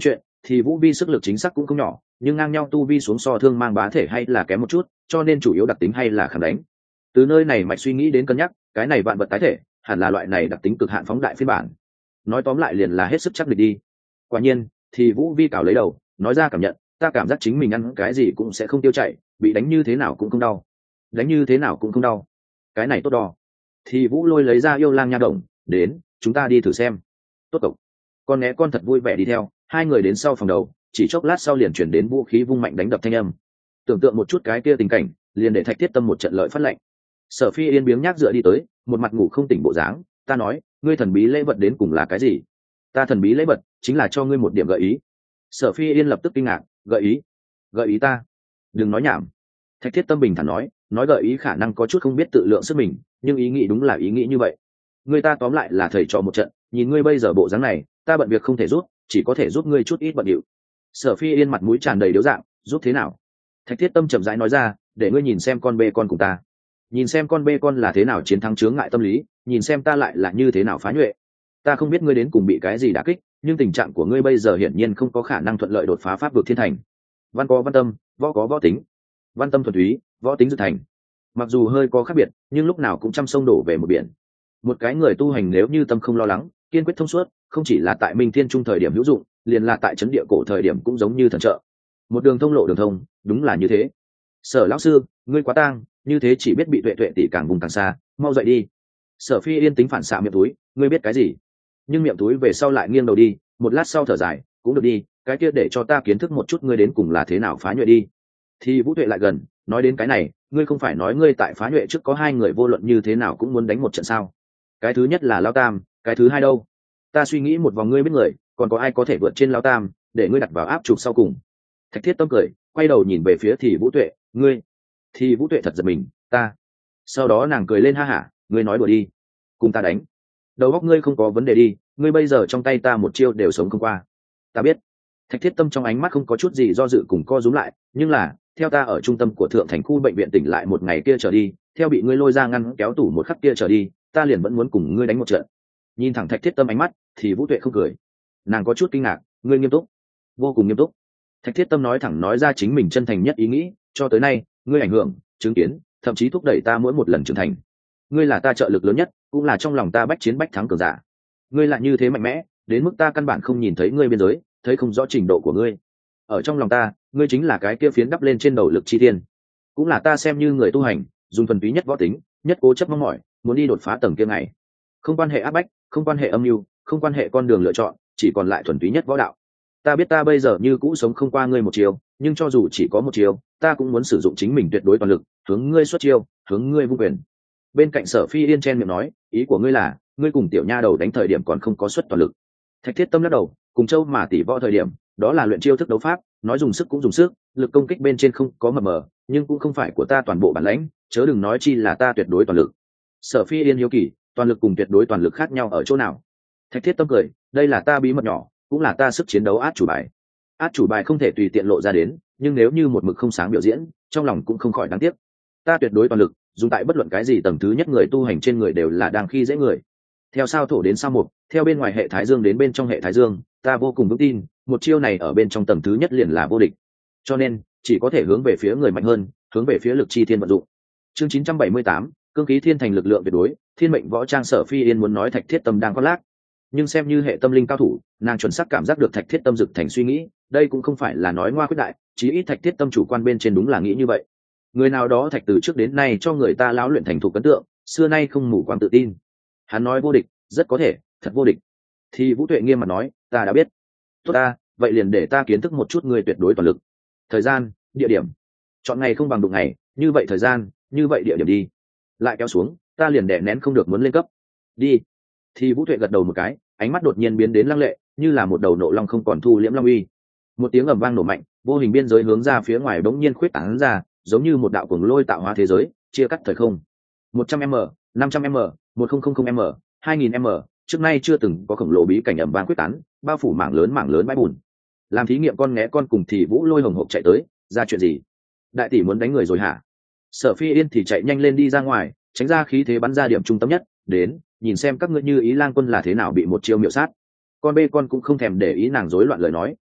thì vũ vi sức lực chính xác cũng không nhỏ, nhưng ngang nhau tu vi xuống so thương mang bá thể hay là kém một chút, cho nên chủ yếu đặc tính hay là kháng đánh. Từ nơi này mạch suy nghĩ đến cân nhắc, cái này vạn vật tái thể hẳn là loại này đặc tính cực hạn phóng đại phiên bản. Nói tóm lại liền là hết sức chắc địch đi. Quả nhiên, thì vũ vi cào lấy đầu, nói ra cảm nhận, ta cảm giác chính mình ăn cái gì cũng sẽ không tiêu chảy, bị đánh như thế nào cũng không đau, đánh như thế nào cũng không đau, cái này tốt đo. Thì vũ lôi lấy ra yêu lang nha động, đến, chúng ta đi thử xem. Tốt cậu. Con né con thật vui vẻ đi theo, hai người đến sau phòng đầu, chỉ chốc lát sau liền chuyển đến vũ khí vung mạnh đánh đập thanh âm. Tưởng tượng một chút cái kia tình cảnh, liền để Thạch Thiết Tâm một trận lợi phát lệnh. Sở Phi Yên biếng nhác dựa đi tới, một mặt ngủ không tỉnh bộ dáng, ta nói, ngươi thần bí lễ vật đến cùng là cái gì? Ta thần bí lễ vật chính là cho ngươi một điểm gợi ý. Sở Phi Yên lập tức kinh ngạc, gợi ý? Gợi ý ta? Đừng nói nhảm. Thạch Thiết Tâm bình thản nói, nói gợi ý khả năng có chút không biết tự lượng sức mình, nhưng ý nghĩ đúng là ý nghĩ như vậy. Người ta tóm lại là thầy trò một trận, nhìn ngươi bây giờ bộ dáng này, ta bận việc không thể giúp, chỉ có thể giúp ngươi chút ít bận điệu. Sở Phi Yên mặt mũi tràn đầy điếu dạng, giúp thế nào? Thạch Thiết Tâm chậm rãi nói ra, để ngươi nhìn xem con bê con cùng ta, nhìn xem con bê con là thế nào chiến thắng chướng ngại tâm lý, nhìn xem ta lại là như thế nào phá nhuệ. Ta không biết ngươi đến cùng bị cái gì đả kích, nhưng tình trạng của ngươi bây giờ hiển nhiên không có khả năng thuận lợi đột phá pháp vực thiên thành. Văn có văn tâm, võ có võ tính, văn tâm thuần túy, võ tính dự thành. Mặc dù hơi có khác biệt, nhưng lúc nào cũng trăm sông đổ về một biển. Một cái người tu hành nếu như tâm không lo lắng, kiên quyết thông suốt, không chỉ là tại Minh Thiên Trung thời điểm hữu dụng, liền là tại trấn địa cổ thời điểm cũng giống như thần trợ. Một đường thông lộ đường thông, đúng là như thế. Sở lão sư, ngươi quá tang, như thế chỉ biết bị tuệ tuệ tỷ càng vùng càng xa, mau dậy đi. Sở Phi Yên tính phản xạ miệng túi, ngươi biết cái gì? Nhưng miệng túi về sau lại nghiêng đầu đi, một lát sau thở dài, cũng được đi, cái kia để cho ta kiến thức một chút ngươi đến cùng là thế nào phá nhuệ đi. Thì Vũ Tuệ lại gần, nói đến cái này, ngươi không phải nói ngươi tại phá nhuệ trước có hai người vô luận như thế nào cũng muốn đánh một trận sao? Cái thứ nhất là Lao Tam, cái thứ hai đâu? Ta suy nghĩ một vòng ngươi biết người, còn có ai có thể vượt trên Lao Tam, để ngươi đặt vào áp trục sau cùng. Thạch Thiết Tâm cười, quay đầu nhìn về phía Thì Vũ Tuệ, ngươi. Thì Vũ Tuệ thật giật mình, ta. Sau đó nàng cười lên ha hả, ngươi nói đùa đi, cùng ta đánh. Đầu óc ngươi không có vấn đề đi, ngươi bây giờ trong tay ta một chiêu đều sống không qua. Ta biết. Thạch Thiết Tâm trong ánh mắt không có chút gì do dự cùng co rúm lại, nhưng là, theo ta ở trung tâm của thượng thành khu bệnh viện tỉnh lại một ngày kia trở đi, theo bị ngươi lôi ra ngăn kéo tủ một khắc kia trở đi, ta liền vẫn muốn cùng ngươi đánh một trận. Nhìn thẳng Thạch Thiết Tâm ánh mắt, thì Vũ Tuệ không cười, nàng có chút kinh ngạc, ngươi nghiêm túc, vô cùng nghiêm túc. Thạch Thiết Tâm nói thẳng nói ra chính mình chân thành nhất ý nghĩ, cho tới nay, ngươi ảnh hưởng, chứng kiến, thậm chí thúc đẩy ta mỗi một lần trưởng thành. Ngươi là ta trợ lực lớn nhất, cũng là trong lòng ta bách chiến bách thắng cường giả. Ngươi lại như thế mạnh mẽ, đến mức ta căn bản không nhìn thấy ngươi biên giới, thấy không rõ trình độ của ngươi. Ở trong lòng ta, ngươi chính là cái kia phiến đắp lên trên đầu lực chi tiên, cũng là ta xem như người tu hành, dùng thuần túy nhất võ tính, nhất cố chấp mong mỏi, muốn đi đột phá tầng kia này. Không quan hệ áp bách, không quan hệ âm mưu, không quan hệ con đường lựa chọn, chỉ còn lại thuần túy nhất võ đạo. Ta biết ta bây giờ như cũ sống không qua ngươi một chiều, nhưng cho dù chỉ có một chiều, ta cũng muốn sử dụng chính mình tuyệt đối toàn lực, hướng ngươi xuất chiêu, hướng ngươi vung quyền. Bên cạnh Sở Phi Yên chen miệng nói, ý của ngươi là, ngươi cùng tiểu nha đầu đánh thời điểm còn không có xuất toàn lực. Thạch Thiết Tâm lắc đầu, cùng Châu mà tỷ võ thời điểm, đó là luyện chiêu thức đấu pháp, nói dùng sức cũng dùng sức, lực công kích bên trên không có mờ mờ, nhưng cũng không phải của ta toàn bộ bản lãnh, chớ đừng nói chi là ta tuyệt đối toàn lực. Sở Phi Yên hiếu kỳ, toàn lực cùng tuyệt đối toàn lực khác nhau ở chỗ nào? Thạch Thiết Tâm cười, đây là ta bí mật nhỏ, cũng là ta sức chiến đấu át chủ bài. Át chủ bài không thể tùy tiện lộ ra đến, nhưng nếu như một mực không sáng biểu diễn, trong lòng cũng không khỏi đáng tiếc. Ta tuyệt đối toàn lực, dùng tại bất luận cái gì tầng thứ nhất người tu hành trên người đều là đang khi dễ người. Theo sao thổ đến sao mục, theo bên ngoài hệ thái dương đến bên trong hệ thái dương, ta vô cùng vững tin, một chiêu này ở bên trong tầng thứ nhất liền là vô địch. Cho nên, chỉ có thể hướng về phía người mạnh hơn, hướng về phía lực chi thiên vận dụng. Chương chín trăm bảy mươi tám, cương khí thiên thành lực lượng tuyệt đối, thiên mệnh võ trang. Sở Phi Yên muốn nói Thạch Thiết Tâm đang khoác lác, nhưng xem như hệ tâm linh cao thủ, nàng chuẩn xác cảm giác được Thạch Thiết Tâm dực thành suy nghĩ, đây cũng không phải là nói ngoa quyết đại, chí ít Thạch Thiết Tâm chủ quan bên trên đúng là nghĩ như vậy. Người nào đó Thạch từ trước đến nay cho người ta lão luyện thành thủ ấn tượng, xưa nay không mù quáng tự tin. Hắn nói vô địch, rất có thể, thật vô địch. Thì Vũ Tuệ nghiêm mặt nói, ta đã biết. Tốt ta, vậy liền để ta kiến thức một chút người tuyệt đối toàn lực. Thời gian, địa điểm, chọn ngày không bằng đụng ngày, như vậy thời gian, như vậy địa điểm đi. Lại kéo xuống, ta liền đè nén không được muốn lên cấp. Đi. Thì Vũ Tuệ gật đầu một cái, ánh mắt đột nhiên biến đến lăng lệ, như là một đầu nộ long không còn thu liễm long uy. Một tiếng ầm vang nổ mạnh, vô hình biên giới hướng ra phía ngoài bỗng nhiên khuyết tán ra, giống như một đạo cuồng lôi tạo hóa thế giới, chia cắt thời không. một trăm m, năm trăm m, một nghìn m, hai nghìn m, trước nay chưa từng có khổng lồ bí cảnh ầm vang quyết tán, bao phủ mảng lớn mảng lớn bãi bùn. Làm thí nghiệm con nghé con cùng Thì Vũ Lôi hồng hộc chạy tới, ra chuyện gì? Đại tỷ muốn đánh người rồi hả? Sở Phi Yên thì chạy nhanh lên đi ra ngoài, tránh ra khí thế bắn ra điểm trung tâm nhất, đến, nhìn xem các ngươi Như Ý Lang Quân là thế nào bị một chiêu miệu sát. Con bê con cũng không thèm để ý nàng rối loạn lời nói,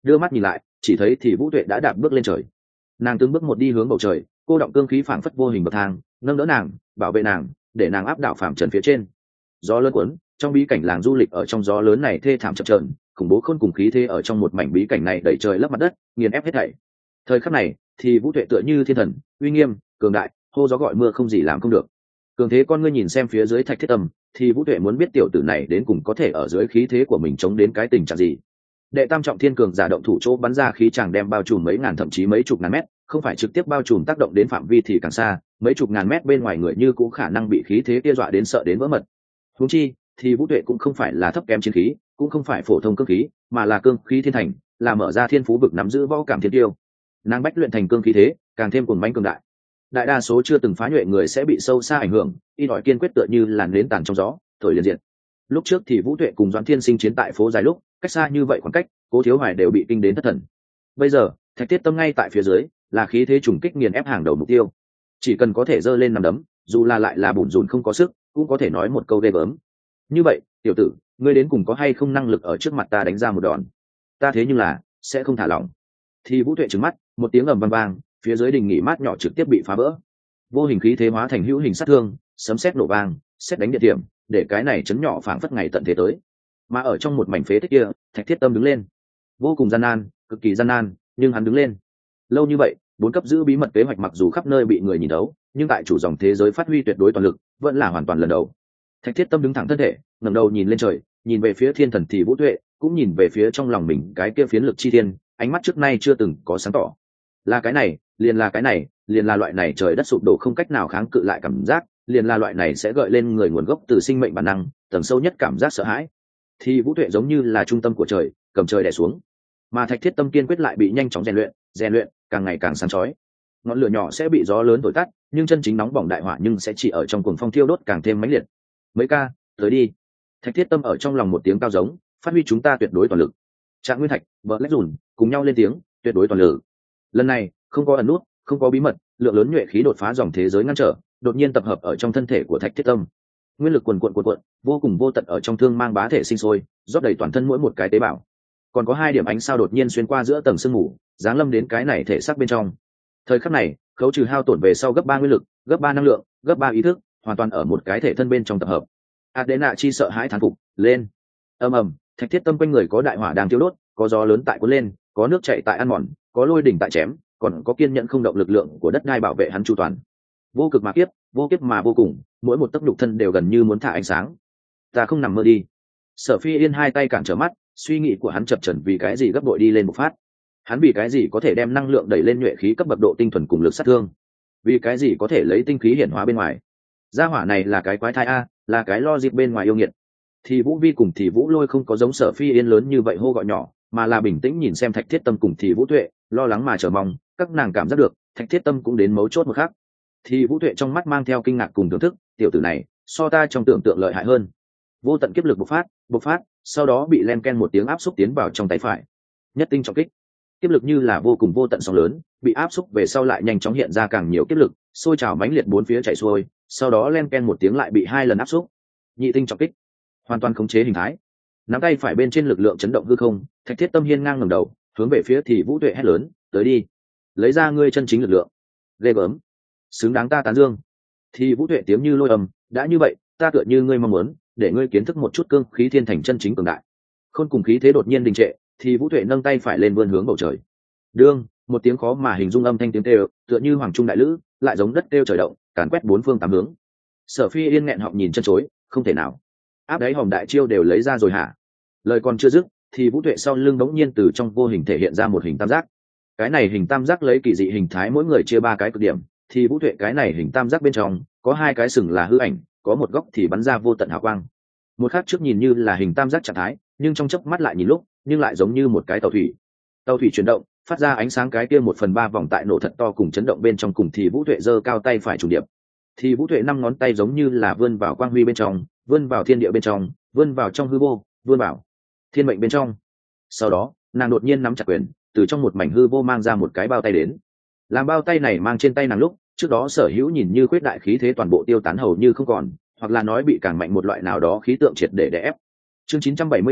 đưa mắt nhìn lại chỉ thấy thì Vũ Tuệ đã đạp bước lên trời. Nàng từng bước một đi hướng bầu trời, cô động cương khí phảng phất vô hình bậc thang, nâng đỡ nàng, bảo vệ nàng, để nàng áp đảo phàm trần phía trên. Gió lớn cuốn, trong bí cảnh làng du lịch ở trong gió lớn này thê thảm chập chờn, khủng bố khôn cùng khí thế ở trong một mảnh bí cảnh này đẩy trời lấp mặt đất, nghiền ép hết thảy. Thời khắc này, thì Vũ Tuệ tựa như thiên thần, uy nghiêm, cường đại, hô gió gọi mưa không gì làm không được. Cường thế con ngươi nhìn xem phía dưới Thạch Thiết Tâm, thì Vũ Tuệ muốn biết tiểu tử này đến cùng có thể ở dưới khí thế của mình chống đến cái tình trạng gì. Đệ tam trọng thiên cường giả động thủ chỗ bắn ra khí chàng đem bao trùm mấy ngàn thậm chí mấy chục ngàn mét, không phải trực tiếp bao trùm tác động đến phạm vi thì càng xa, mấy chục ngàn mét bên ngoài người như cũng khả năng bị khí thế kia dọa đến sợ đến vỡ mật. Huống chi, thì Vũ Tuệ cũng không phải là thấp kém chiến khí, cũng không phải phổ thông cương khí, mà là cương khí thiên thành, là mở ra thiên phú vực nắm giữ võ cảm thiên tiêu. Nàng bách luyện thành cương khí thế, càng thêm cuồng mãnh cường đại. Đại đa số chưa từng phá nhuệ người sẽ bị sâu xa ảnh hưởng, y đòi kiên quyết tựa như làn nến tàn trong gió, thổi liền diệt. Lúc trước thì Vũ Tuệ cùng Doãn Thiên Sinh chiến tại phố dài lúc, cách xa như vậy khoảng cách, Cố Thiếu Hoài đều bị kinh đến thất thần. Bây giờ, Thạch Thiết Tâm ngay tại phía dưới, là khí thế trùng kích nghiền ép hàng đầu mục tiêu. Chỉ cần có thể giơ lên nằm đấm, dù là lại là bủn rủn không có sức, cũng có thể nói một câu ghê gớm. Như vậy, tiểu tử, ngươi đến cùng có hay không năng lực ở trước mặt ta đánh ra một đòn? Ta thế nhưng là sẽ không thả lỏng. Thì Vũ Tuệ trừng mắt, một tiếng ầm vang vang, phía dưới đình nghỉ mát nhỏ trực tiếp bị phá vỡ. Vô hình khí thế hóa thành hữu hình sát thương, sấm sét nổ vang, sét đánh địa điểm, để cái này chấn nhỏ phảng phất ngày tận thế tới. Mà ở trong một mảnh phế tích kia, Thạch Thiết Tâm đứng lên, vô cùng gian nan, cực kỳ gian nan, nhưng hắn đứng lên. Lâu như vậy, bốn cấp giữ bí mật kế hoạch mặc dù khắp nơi bị người nhìn thấu, nhưng tại chủ dòng thế giới phát huy tuyệt đối toàn lực, vẫn là hoàn toàn lần đầu. Thạch Thiết Tâm đứng thẳng thân thể, ngẩng đầu nhìn lên trời, nhìn về phía thiên thần thì Vũ Tuệ, cũng nhìn về phía trong lòng mình cái kia phiến lực chi thiên, ánh mắt trước nay chưa từng có sáng tỏ. Là cái này, liền là cái này, liền là loại này trời đất sụp đổ không cách nào kháng cự lại cảm giác, liền là loại này sẽ gợi lên người nguồn gốc từ sinh mệnh bản năng, tầng sâu nhất cảm giác sợ hãi. Thì Vũ Tuệ giống như là trung tâm của trời, cầm trời đè xuống, mà Thạch Thiết Tâm kiên quyết lại bị nhanh chóng rèn luyện, rèn luyện, càng ngày càng sáng chói. Ngọn lửa nhỏ sẽ bị gió lớn thổi tắt, nhưng chân chính nóng bỏng đại hỏa nhưng sẽ chỉ ở trong cuồng phong thiêu đốt càng thêm mãnh liệt. Mấy ca, tới đi. Thạch Thiết Tâm ở trong lòng một tiếng cao giống, phát huy chúng ta tuyệt đối toàn lực. Trạng Nguyên Thạch, vợ lách dùn, cùng nhau lên tiếng, tuyệt đối toàn lực. Lần này, không có ẩn nút, không có bí mật, lượng lớn nhuệ khí đột phá dòng thế giới ngăn trở, đột nhiên tập hợp ở trong thân thể của Thạch Thiết Tâm. Nguyên lực cuồn cuộn cuộn cuộn, vô cùng vô tận ở trong thương mang bá thể sinh sôi, rót đầy toàn thân mỗi một cái tế bào. Còn có hai điểm ánh sao đột nhiên xuyên qua giữa tầng sương mù, giáng lâm đến cái này thể xác bên trong. Thời khắc này, khấu trừ hao tổn về sau gấp ba nguyên lực, gấp ba năng lượng, gấp ba ý thức, hoàn toàn ở một cái thể thân bên trong tập hợp. Adena chi sợ hãi thán phục, lên. Ầm ầm, Thạch Thiết Tâm quanh người có đại hỏa đang thiêu đốt, có gió lớn tại cuốn lên, có nước chảy tại ăn mòn, có lôi đỉnh tại chém, còn có kiên nhẫn không động lực lượng của đất đai bảo vệ hắn chu toàn. Vô cực mà kiếp, vô kiếp mà vô cùng, mỗi một tấc nhục thân đều gần như muốn thả ánh sáng. Ta không nằm mơ đi. Sở Phi Yên hai tay cản trở mắt, suy nghĩ của hắn chập chờn vì cái gì gấp bội đi lên một phát. Hắn vì cái gì có thể đem năng lượng đẩy lên nhuệ khí cấp bậc độ tinh thuần cùng lực sát thương? Vì cái gì có thể lấy tinh khí hiển hóa bên ngoài? Gia hỏa này là cái quái thai a, là cái lo dịp bên ngoài yêu nghiệt. Thì Vũ Vi cùng thì Vũ Lôi không có giống Sở Phi Yên lớn như vậy hô gọi nhỏ, mà là bình tĩnh nhìn xem Thạch Thiết Tâm cùng thì Vũ Tuệ, lo lắng mà chờ mong, các nàng cảm giác được, Thạch Thiết Tâm cũng đến mấu chốt một khắc. Thì Vũ Tuệ trong mắt mang theo kinh ngạc cùng thưởng thức, tiểu tử này, so ta trong tưởng tượng lợi hại hơn. Vô tận kiếp lực bộc phát, bộc phát, sau đó bị len ken một tiếng áp xúc tiến vào trong tay phải. Nhất tinh trọng kích. Kiếp lực như là vô cùng vô tận sóng lớn, bị áp xúc về sau lại nhanh chóng hiện ra càng nhiều kiếp lực, sôi trào mãnh liệt bốn phía chảy xuôi, sau đó len ken một tiếng lại bị hai lần áp xúc. Nhị tinh trọng kích, hoàn toàn khống chế hình thái. Nắm tay phải bên trên lực lượng chấn động hư không, Thạch Thiết Tâm hiên ngang ngẩng đầu, hướng về phía thì Vũ Tuệ hét lớn, tới đi, lấy ra ngươi chân chính lực lượng. Ghê gớm, xứng đáng ta tán dương. Thì Vũ Tuệ tiếng như lôi âm, đã như vậy, ta tựa như ngươi mong muốn, để ngươi kiến thức một chút cương khí thiên thành chân chính cường đại. Khôn cùng khí thế đột nhiên đình trệ, thì Vũ Tuệ nâng tay phải lên vươn hướng bầu trời. Đương, một tiếng khó mà hình dung âm thanh tiếng kêu, tựa như hoàng trung đại lữ, lại giống đất kêu trời động, càn quét bốn phương tám hướng. Sở Phi Yên nghẹn họng nhìn chân chối, không thể nào. Áp đáy hòm đại chiêu đều lấy ra rồi hả? Lời còn chưa dứt, thì Vũ Tuệ sau lưng đống nhiên từ trong vô hình thể hiện ra một hình tam giác. Cái này hình tam giác lấy kỳ dị hình thái mỗi người chia ba cái cực điểm, thì Vũ Tuệ cái này hình tam giác bên trong có hai cái sừng là hư ảnh, có một góc thì bắn ra vô tận hào quang. Một khác trước nhìn như là hình tam giác trạng thái, nhưng trong chớp mắt lại nhìn lúc, nhưng lại giống như một cái tàu thủy. Tàu thủy chuyển động, phát ra ánh sáng cái kia một phần ba vòng tại nổ thật to cùng chấn động bên trong cùng thì Vũ Tuệ giơ cao tay phải trùng điệp. Thì Vũ Tuệ năm ngón tay giống như là vươn vào quang huy bên trong, vươn vào thiên địa bên trong, vươn vào trong hư vô, vươn vào thiên mệnh bên trong. Sau đó, nàng đột nhiên nắm chặt quyền, từ trong một mảnh hư vô mang ra một cái bao tay đến. Làm bao tay này mang trên tay nàng lúc, trước đó sở hữu nhìn như khuyết đại khí thế toàn bộ tiêu tán hầu như không còn, hoặc là nói bị càng mạnh một loại nào đó khí tượng triệt để đè ép. Chương chín trăm bảy mươi chín,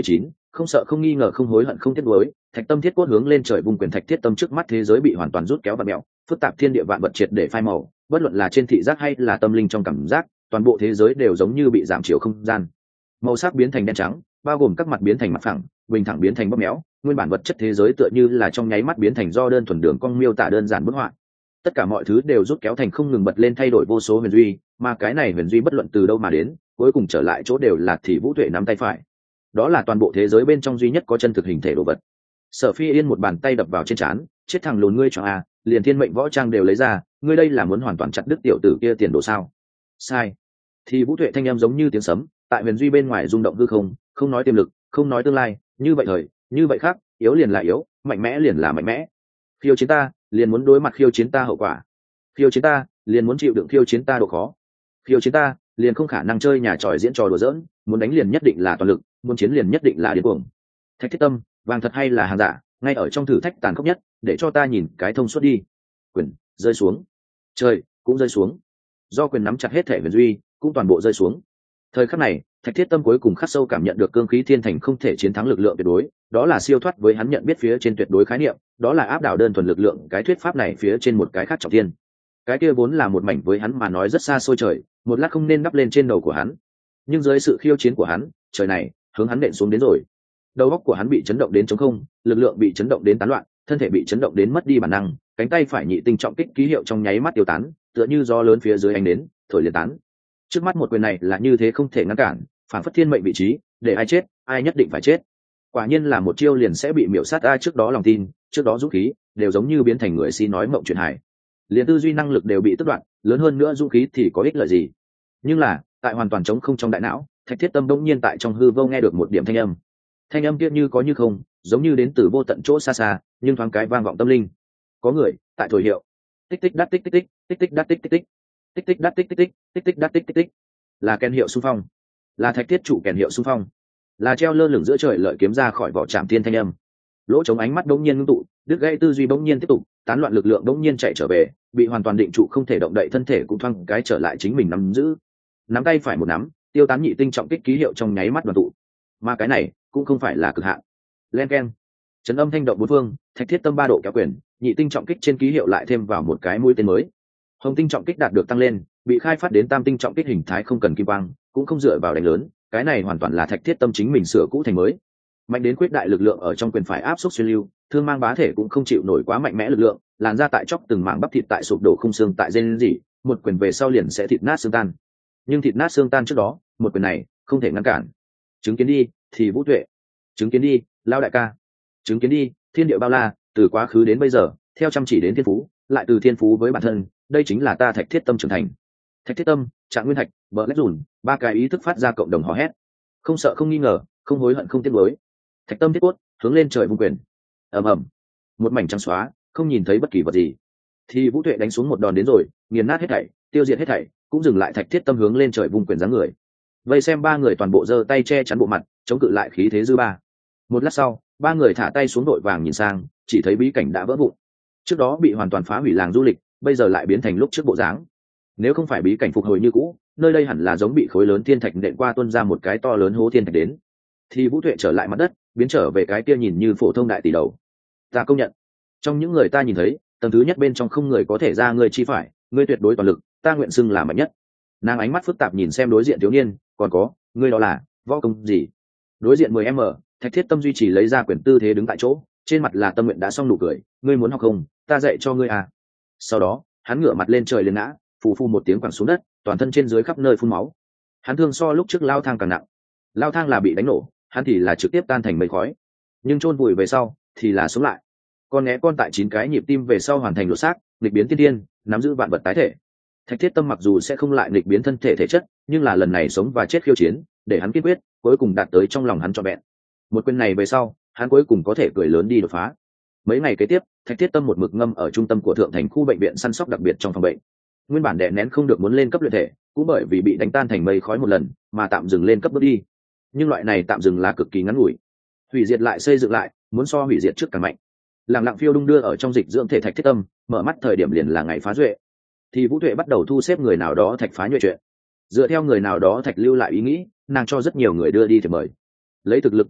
không sợ không nghi ngờ không hối hận không tiếc nuối, thạch tâm thiết cốt hướng lên trời vùng quyền thạch thiết tâm trước mắt thế giới bị hoàn toàn rút kéo và mẹo, phức tạp thiên địa vạn vật triệt để phai màu, bất luận là trên thị giác hay là tâm linh trong cảm giác, toàn bộ thế giới đều giống như bị giảm chiều không gian. Màu sắc biến thành đen trắng, bao gồm các mặt biến thành mặt phẳng, bình thẳng biến thành bóp méo, nguyên bản vật chất thế giới tựa như là trong nháy mắt biến thành do đơn thuần đường cong miêu tả đơn giản bức họa. Tất cả mọi thứ đều rút kéo thành không ngừng bật lên thay đổi vô số huyền duy, mà cái này huyền duy bất luận từ đâu mà đến, cuối cùng trở lại chỗ đều là thì Vũ Tuệ nắm tay phải. Đó là toàn bộ thế giới bên trong duy nhất có chân thực hình thể đồ vật. Sở Phi Yên một bàn tay đập vào trên trán, chết thằng lùn ngươi cho à, liền thiên mệnh võ trang đều lấy ra, ngươi đây là muốn hoàn toàn chặt đứt tiểu tử kia tiền đồ sao? Sai. Thì Vũ Tuệ thanh âm giống như tiếng sấm, tại huyền duy bên ngoài rung động hư không, không nói tiềm lực, không nói tương lai, như vậy thời, như vậy khác, yếu liền là yếu, mạnh mẽ liền là mạnh mẽ. Khiêu chiến ta, liền muốn đối mặt khiêu chiến ta hậu quả. Khiêu chiến ta, liền muốn chịu đựng khiêu chiến ta độ khó. Khiêu chiến ta, liền không khả năng chơi nhà tròi diễn trò đùa giỡn, muốn đánh liền nhất định là toàn lực, muốn chiến liền nhất định là điên cuồng. Thạch Thiết Tâm, vàng thật hay là hàng giả, ngay ở trong thử thách tàn khốc nhất, để cho ta nhìn cái thông suốt đi. Quyền rơi xuống, trời cũng rơi xuống, do quyền nắm chặt hết thể huyền duy, cũng toàn bộ rơi xuống. Thời khắc này, Thạch Thiết Tâm cuối cùng khắc sâu cảm nhận được cương khí thiên thành không thể chiến thắng lực lượng tuyệt đối, đó là siêu thoát với hắn nhận biết phía trên tuyệt đối khái niệm, đó là áp đảo đơn thuần lực lượng cái thuyết pháp này phía trên một cái khác trọng thiên. Cái kia vốn là một mảnh với hắn mà nói rất xa xôi trời, một lát không nên đắp lên trên đầu của hắn. Nhưng dưới sự khiêu chiến của hắn, trời này hướng hắn đện xuống đến rồi. Đầu óc của hắn bị chấn động đến trống không, lực lượng bị chấn động đến tán loạn, thân thể bị chấn động đến mất đi bản năng, cánh tay phải nhị tinh trọng kích ký hiệu trong nháy mắt tiêu tán, tựa như gió lớn phía dưới ánh đến, thổi liền tán. Trước mắt một quyền này là như thế không thể ngăn cản, phản phất thiên mệnh vị trí, để ai chết, ai nhất định phải chết. Quả nhiên là một chiêu liền sẽ bị miểu sát, ai trước đó lòng tin, trước đó dũng khí, đều giống như biến thành người si nói mộng chuyện hài. Liền tư duy năng lực đều bị tước đoạt, lớn hơn nữa dũng khí thì có ích lợi gì? Nhưng là, tại hoàn toàn trống không trong đại não, Thạch Thiết Tâm bỗng nhiên tại trong hư vô nghe được một điểm thanh âm. Thanh âm kia như có như không, giống như đến từ vô tận chỗ xa xa, nhưng thoáng cái vang vọng tâm linh. Có người tại thổi hiệu. Tích tích đát tích tích tích, tích tích đát tích tích tích. Tích tích đát tích tích tích, tích tích đát tích tích tích. Là kèn hiệu xung phong, là Thạch Thiết chủ kèn hiệu xung phong, là treo lơ lửng giữa trời lợi kiếm ra khỏi vỏ trạm thiên thanh âm. Lỗ chống ánh mắt bỗng nhiên ngưng tụ, đứt gãy tư duy bỗng nhiên tiếp tục, tán loạn lực lượng bỗng nhiên chạy trở về, bị hoàn toàn định trụ không thể động đậy thân thể cũng thoáng cái trở lại chính mình nắm giữ. Nắm tay phải một nắm, tiêu tán nhị tinh trọng kích ký hiệu trong nháy mắt đoàn tụ. Mà cái này cũng không phải là cực hạn. Len keng, chấn âm thanh động bốn phương, Thạch Thiết Tâm ba độ kéo quyền, nhị tinh trọng kích trên ký hiệu lại thêm vào một cái mũi tên mới. Hồng tinh trọng kích đạt được tăng lên, bị khai phát đến tam tinh trọng kích hình thái không cần kim quang, cũng không dựa vào đánh lớn, cái này hoàn toàn là Thạch Thiết Tâm chính mình sửa cũ thành mới. Mạnh đến quyết đại lực lượng ở trong quyền phải áp suất xuyên lưu, thương mang bá thể cũng không chịu nổi quá mạnh mẽ lực lượng, làn ra tại chóc từng mảng bắp thịt tại sụp đổ khung xương tại rên rỉ, một quyền về sau liền sẽ thịt nát xương tan. Nhưng thịt nát xương tan trước đó, một quyền này không thể ngăn cản. Chứng kiến đi, thì Vũ Tuệ. Chứng kiến đi, Lao đại ca. Chứng kiến đi, thiên địa bao la, từ quá khứ đến bây giờ, theo chăm chỉ đến thiên phú, lại từ thiên phú với bản thân, đây chính là ta Thạch Thiết Tâm trưởng thành. Thạch Thiết Tâm, Trạng Nguyên Thạch, Bờ Lách Dùn, ba cái ý thức phát ra cộng đồng hò hét. Không sợ không nghi ngờ, không hối hận không tiếc nuối. Thạch Tâm thiết cốt, hướng lên trời vung quyền. Ầm ầm, một mảnh trắng xóa, không nhìn thấy bất kỳ vật gì. Thì Vũ Tuệ đánh xuống một đòn đến rồi, nghiền nát hết thảy, tiêu diệt hết thảy, cũng dừng lại Thạch Thiết Tâm hướng lên trời vung quyền dáng người. Vây xem ba người toàn bộ giơ tay che chắn bộ mặt, chống cự lại khí thế dư ba. Một lát sau, ba người thả tay xuống đội vàng nhìn sang, chỉ thấy bí cảnh đã vỡ vụn. Trước đó bị hoàn toàn phá hủy làng du lịch, bây giờ lại biến thành lúc trước bộ dáng. Nếu không phải bí cảnh phục hồi như cũ, nơi đây hẳn là giống bị khối lớn thiên thạch nện qua tuôn ra một cái to lớn hố thiên thạch đến. Thì Vũ Tuệ trở lại mặt đất, biến trở về cái kia nhìn như phổ thông đại tỷ đầu. Ta công nhận, trong những người ta nhìn thấy, tầng thứ nhất bên trong không người có thể ra người chi phải, ngươi tuyệt đối toàn lực, ta nguyện xưng là mạnh nhất. Nàng ánh mắt phức tạp nhìn xem đối diện thiếu niên, còn có, ngươi đó là võ công gì? Đối diện mười m, Thạch Thiết Tâm duy trì lấy ra quyền tư thế đứng tại chỗ, trên mặt là tâm nguyện đã xong nụ cười, ngươi muốn học không, ta dạy cho ngươi à. Sau đó, hắn ngửa mặt lên trời lên ngã, phù phù một tiếng quẳng xuống đất, toàn thân trên dưới khắp nơi phun máu. Hắn thương so lúc trước lao thang càng nặng. Lao thang là bị đánh nổ, hắn thì là trực tiếp tan thành mây khói. Nhưng chôn vùi về sau, thì là sống lại. Con né con tại chín cái nhịp tim về sau hoàn thành lột xác, nghịch biến tiên tiên, nắm giữ vạn vật tái thể. Thạch Thiết Tâm mặc dù sẽ không lại nghịch biến thân thể thể chất, nhưng là lần này sống và chết khiêu chiến, để hắn kiên quyết, cuối cùng đạt tới trong lòng hắn trọn vẹn. Một quyền này về sau, hắn cuối cùng có thể cười lớn đi đột phá. Mấy ngày kế tiếp, Thạch Thiết Tâm một mực ngâm ở trung tâm của thượng thành khu bệnh viện săn sóc đặc biệt trong phòng bệnh. Nguyên bản đè nén không được muốn lên cấp luyện thể, cũng bởi vì bị đánh tan thành mây khói một lần, mà tạm dừng lên cấp bước đi. Nhưng loại này tạm dừng là cực kỳ ngắn ngủi. Hủy diệt lại xây dựng lại, muốn so hủy diệt trước càng mạnh. Lặng lặng phiêu đung đưa ở trong dịch dưỡng thể Thạch Thiết Tâm, mở mắt thời điểm liền là ngày phá duệ. Thì Vũ Tuệ bắt đầu thu xếp người nào đó Thạch phá nhuệ chuyện. Dựa theo người nào đó Thạch lưu lại ý nghĩ, nàng cho rất nhiều người đưa đi thì mời. Lấy thực lực của hắn,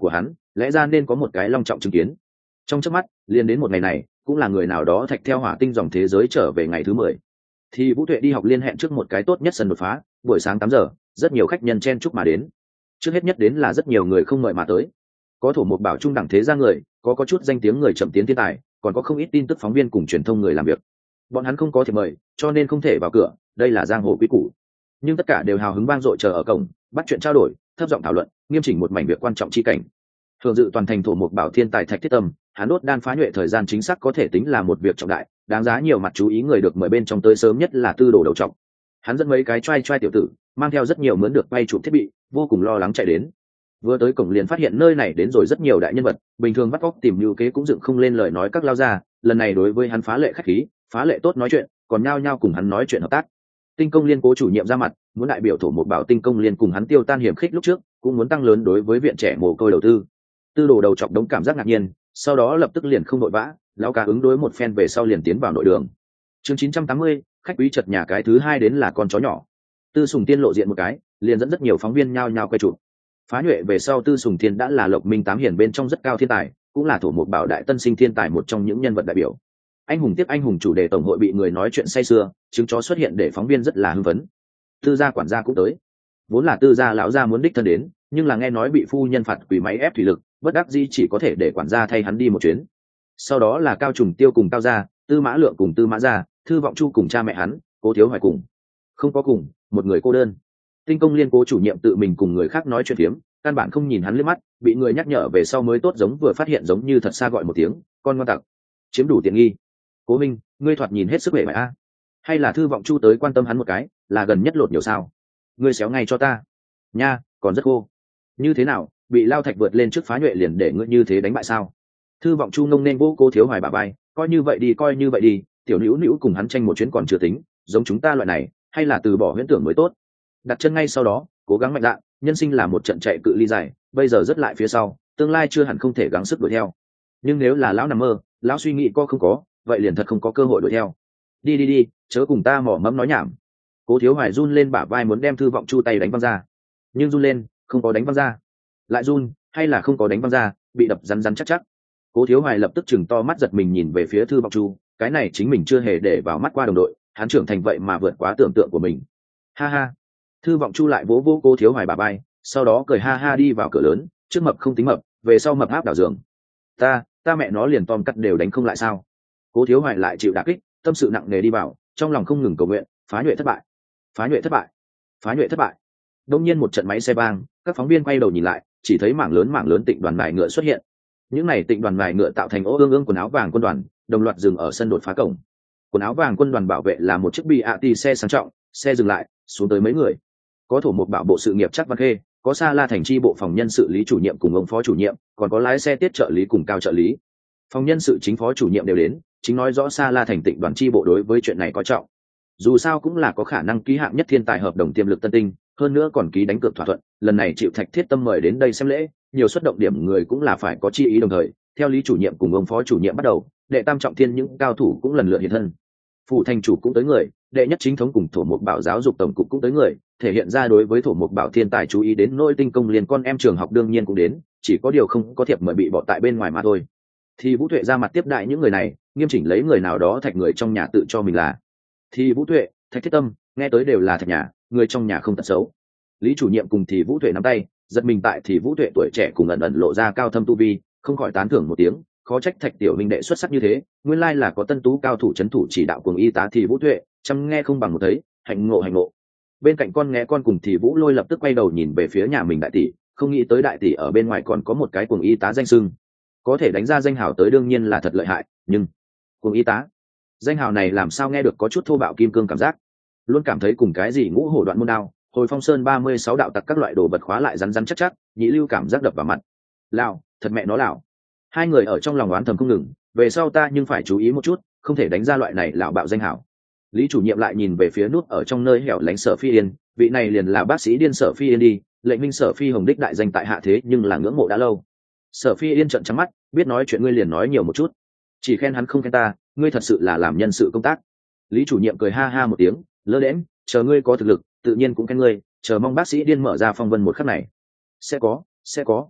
lẽ ra nên có một cái long trọng chứng kiến. Trong chớp mắt liền đến một ngày này, cũng là người nào đó thạch theo hỏa tinh dòng thế giới trở về ngày thứ mười. Thì Vũ Tuệ đi học liên hẹn trước một cái tốt nhất sân đột phá, buổi sáng tám giờ, rất nhiều khách nhân chen chúc mà đến. Trước hết nhất đến là rất nhiều người không mời mà tới. Có thổ một bảo trung đẳng thế gia người, có có chút danh tiếng người chậm tiến thiên tài, còn có không ít tin tức phóng viên cùng truyền thông người làm việc. Bọn hắn không có thiệp mời, cho nên không thể vào cửa, đây là giang hồ quý củ. Nhưng tất cả đều hào hứng vang dội chờ ở cổng, bắt chuyện trao đổi, thấp giọng thảo luận, nghiêm chỉnh một mảnh việc quan trọng chi cảnh. Thường dự toàn thành thổ một bảo thiên tài thạch thiết tâm, hắn đốt đan phá nhuệ thời gian chính xác có thể tính là một việc trọng đại, đáng giá nhiều mặt chú ý người được mời bên trong tới sớm nhất là tư đồ đầu trọng. Hắn dẫn mấy cái trai trai tiểu tử, mang theo rất nhiều mướn được quay chụp thiết bị, vô cùng lo lắng chạy đến. Vừa tới cổng liền phát hiện nơi này đến rồi rất nhiều đại nhân vật, bình thường bắt óc tìm lưu kế cũng dựng không lên lời nói các lao ra, lần này đối với hắn phá lệ khách khí, phá lệ tốt nói chuyện, còn nhao nhao cùng hắn nói chuyện hợp tác. Tinh công liên cố chủ nhiệm ra mặt, muốn đại biểu thổ một bảo tinh công liên cùng hắn tiêu tan hiểm khích lúc trước, cũng muốn tăng lớn đối với viện trẻ mồ côi đầu tư. Tư đồ đầu chọc đống cảm giác ngạc nhiên, sau đó lập tức liền không nội vã, lão cá ứng đối một phen về sau liền tiến vào nội đường. Chương chín trăm tám mươi, khách quý chật nhà cái thứ hai đến là con chó nhỏ. Tư Sùng Tiên lộ diện một cái, liền dẫn rất nhiều phóng viên nhao nhao quay chụp. Phá nhuệ về sau Tư Sùng Tiên đã là Lộc Minh tám hiển bên trong rất cao thiên tài, cũng là thổ một bảo đại tân sinh thiên tài một trong những nhân vật đại biểu. Anh hùng tiếp anh hùng chủ đề tổng hội bị người nói chuyện say sưa, chứng chó xuất hiện để phóng viên rất là hưng phấn. Tư gia quản gia cũng tới, vốn là Tư gia lão gia muốn đích thân đến, nhưng là nghe nói bị phu nhân phạt quỷ máy ép thủy lực, bất đắc dĩ chỉ có thể để quản gia thay hắn đi một chuyến. Sau đó là Cao Trùng Tiêu cùng Cao gia, Tư Mã Lượng cùng Tư Mã gia, Thư Vọng Chu cùng cha mẹ hắn, Cố Thiếu Hoài cùng. Không có cùng, một người cô đơn. Tinh công liên cố chủ nhiệm tự mình cùng người khác nói chuyện phiếm, căn bản không nhìn hắn liếc mắt, bị người nhắc nhở về sau mới tốt giống vừa phát hiện giống như thật xa gọi một tiếng, con ngoan tặc, chiếm đủ tiện nghi. Cố Minh, ngươi thoạt nhìn hết sức vẻ mại a. Hay là Thư Vọng Chu tới quan tâm hắn một cái, là gần nhất lột nhiều sao? Ngươi xéo ngay cho ta. Nha, còn rất khô. Như thế nào, bị lao thạch vượt lên trước phá nhuệ liền để ngươi như thế đánh bại sao? Thư Vọng Chu nông nên vô Cố Thiếu Hoài bà bay, coi như vậy đi coi như vậy đi, tiểu nữu nữu cùng hắn tranh một chuyến còn chưa tính, giống chúng ta loại này, hay là từ bỏ huyễn tưởng mới tốt. Đặt chân ngay sau đó, cố gắng mạnh dạn, nhân sinh là một trận chạy cự ly dài, bây giờ rất lại phía sau, tương lai chưa hẳn không thể gắng sức đuổi theo. Nhưng nếu là lão nằm mơ, lão suy nghĩ có không có, vậy liền thật không có cơ hội đuổi theo. Đi đi đi, chớ cùng ta mỏ mẫm nói nhảm. Cố Thiếu Hoài run lên bả vai muốn đem Thư Vọng Chu tay đánh văng ra, nhưng run lên, không có đánh văng ra. Lại run, hay là không có đánh văng ra, bị đập rắn rắn chắc chắc. Cố Thiếu Hoài lập tức chừng to mắt giật mình nhìn về phía Thư Vọng Chu, cái này chính mình chưa hề để vào mắt qua đồng đội, hắn trưởng thành vậy mà vượt quá tưởng tượng của mình. Ha ha. Thư Vọng Chu lại vỗ vỗ Cố Thiếu Hoài bả vai, sau đó cười ha ha đi vào cửa lớn, trước mập không tính mập, về sau mập áp đảo giường. Ta, ta mẹ nó liền tom cắt đều đánh không lại sao? Cố Thiếu Hoài lại chịu đả kích, tâm sự nặng nề đi vào, trong lòng không ngừng cầu nguyện, phá nhuệ thất bại, phá nhuệ thất bại, phá nhuệ thất bại. Đông nhiên một trận máy xe bang, các phóng viên quay đầu nhìn lại, chỉ thấy mảng lớn mảng lớn tịnh đoàn nài ngựa xuất hiện. Những này tịnh đoàn nài ngựa tạo thành ô ương ương quần áo vàng quân đoàn, đồng loạt dừng ở sân đột phá cổng. Quần áo vàng quân đoàn bảo vệ là một chiếc bi a ti xe sang trọng, xe dừng lại, xuống tới mấy người. Có thổ một bảo bộ sự nghiệp chắc văn khê, có Sa La thành chi bộ phòng nhân sự lý chủ nhiệm cùng ông phó chủ nhiệm, còn có lái xe tiết trợ lý cùng cao trợ lý. Phòng nhân sự chính phó chủ nhiệm đều đến, chính nói rõ Sa La thành tịnh đoàn chi bộ đối với chuyện này có trọng. Dù sao cũng là có khả năng ký hạng nhất thiên tài hợp đồng tiềm lực tân tinh, hơn nữa còn ký đánh cược thỏa thuận, lần này chịu Thạch Thiết Tâm mời đến đây xem lễ, nhiều xuất động điểm người cũng là phải có chi ý đồng thời, theo lý chủ nhiệm cùng ông phó chủ nhiệm bắt đầu, đệ tam trọng thiên những cao thủ cũng lần lượt hiện thân. Phủ thành chủ cũng tới người, đệ nhất chính thống cùng thổ một bảo giáo dục tổng cục cũng tới người, thể hiện ra đối với thổ một bảo thiên tài chú ý đến nỗi tinh công liền con em trường học đương nhiên cũng đến, chỉ có điều không có thiệp mời bị bỏ tại bên ngoài mà thôi. Thì Vũ Tuệ ra mặt tiếp đại những người này, nghiêm chỉnh lấy người nào đó thạch người trong nhà tự cho mình là. Thì Vũ Tuệ, Thạch Thiết Tâm, nghe tới đều là thạch nhà, người trong nhà không tật xấu. Lý chủ nhiệm cùng Thì Vũ Tuệ nắm tay, giật mình tại Thì Vũ Tuệ tuổi trẻ cùng ẩn ẩn lộ ra cao thâm tu vi, không khỏi tán thưởng một tiếng, khó trách Thạch tiểu minh đệ xuất sắc như thế, nguyên lai là có tân tú cao thủ trấn thủ chỉ đạo cùng y tá Thì Vũ Tuệ, chăm nghe không bằng một thấy, hạnh ngộ hạnh ngộ. Bên cạnh con nghe con cùng Thì Vũ Lôi lập tức quay đầu nhìn về phía nhà mình đại tỷ, không nghĩ tới đại tỷ ở bên ngoài còn có một cái cuồng y tá danh xưng, có thể đánh ra danh hào tới đương nhiên là thật lợi hại, nhưng cuồng y tá, danh hào này làm sao nghe được có chút thô bạo kim cương cảm giác, luôn cảm thấy cùng cái gì ngũ hổ đoạn môn đao, hồi phong sơn ba mươi sáu đạo tặc các loại đồ vật khóa lại rắn rắn chắc chắc, nhị lưu cảm giác đập vào mặt. Lão, thật mẹ nó lão. Hai người ở trong lòng oán thầm không ngừng, về sau ta nhưng phải chú ý một chút, không thể đánh ra loại này lão bạo danh hào. Lý chủ nhiệm lại nhìn về phía nút ở trong nơi hẻo lánh Sở Phi Yên, vị này liền là bác sĩ điên Sở Phi Yên đi, lệnh minh Sở Phi Hồng đích đại danh tại hạ thế nhưng là ngưỡng mộ đã lâu. Sở Phi Yên trợn trắng mắt, biết nói chuyện ngươi liền nói nhiều một chút, chỉ khen hắn không khen ta, ngươi thật sự là làm nhân sự công tác. Lý chủ nhiệm cười ha ha một tiếng, lơ đễnh, chờ ngươi có thực lực, tự nhiên cũng khen ngươi, chờ mong bác sĩ điên mở ra phong vân một khắc này. Sẽ có, sẽ có.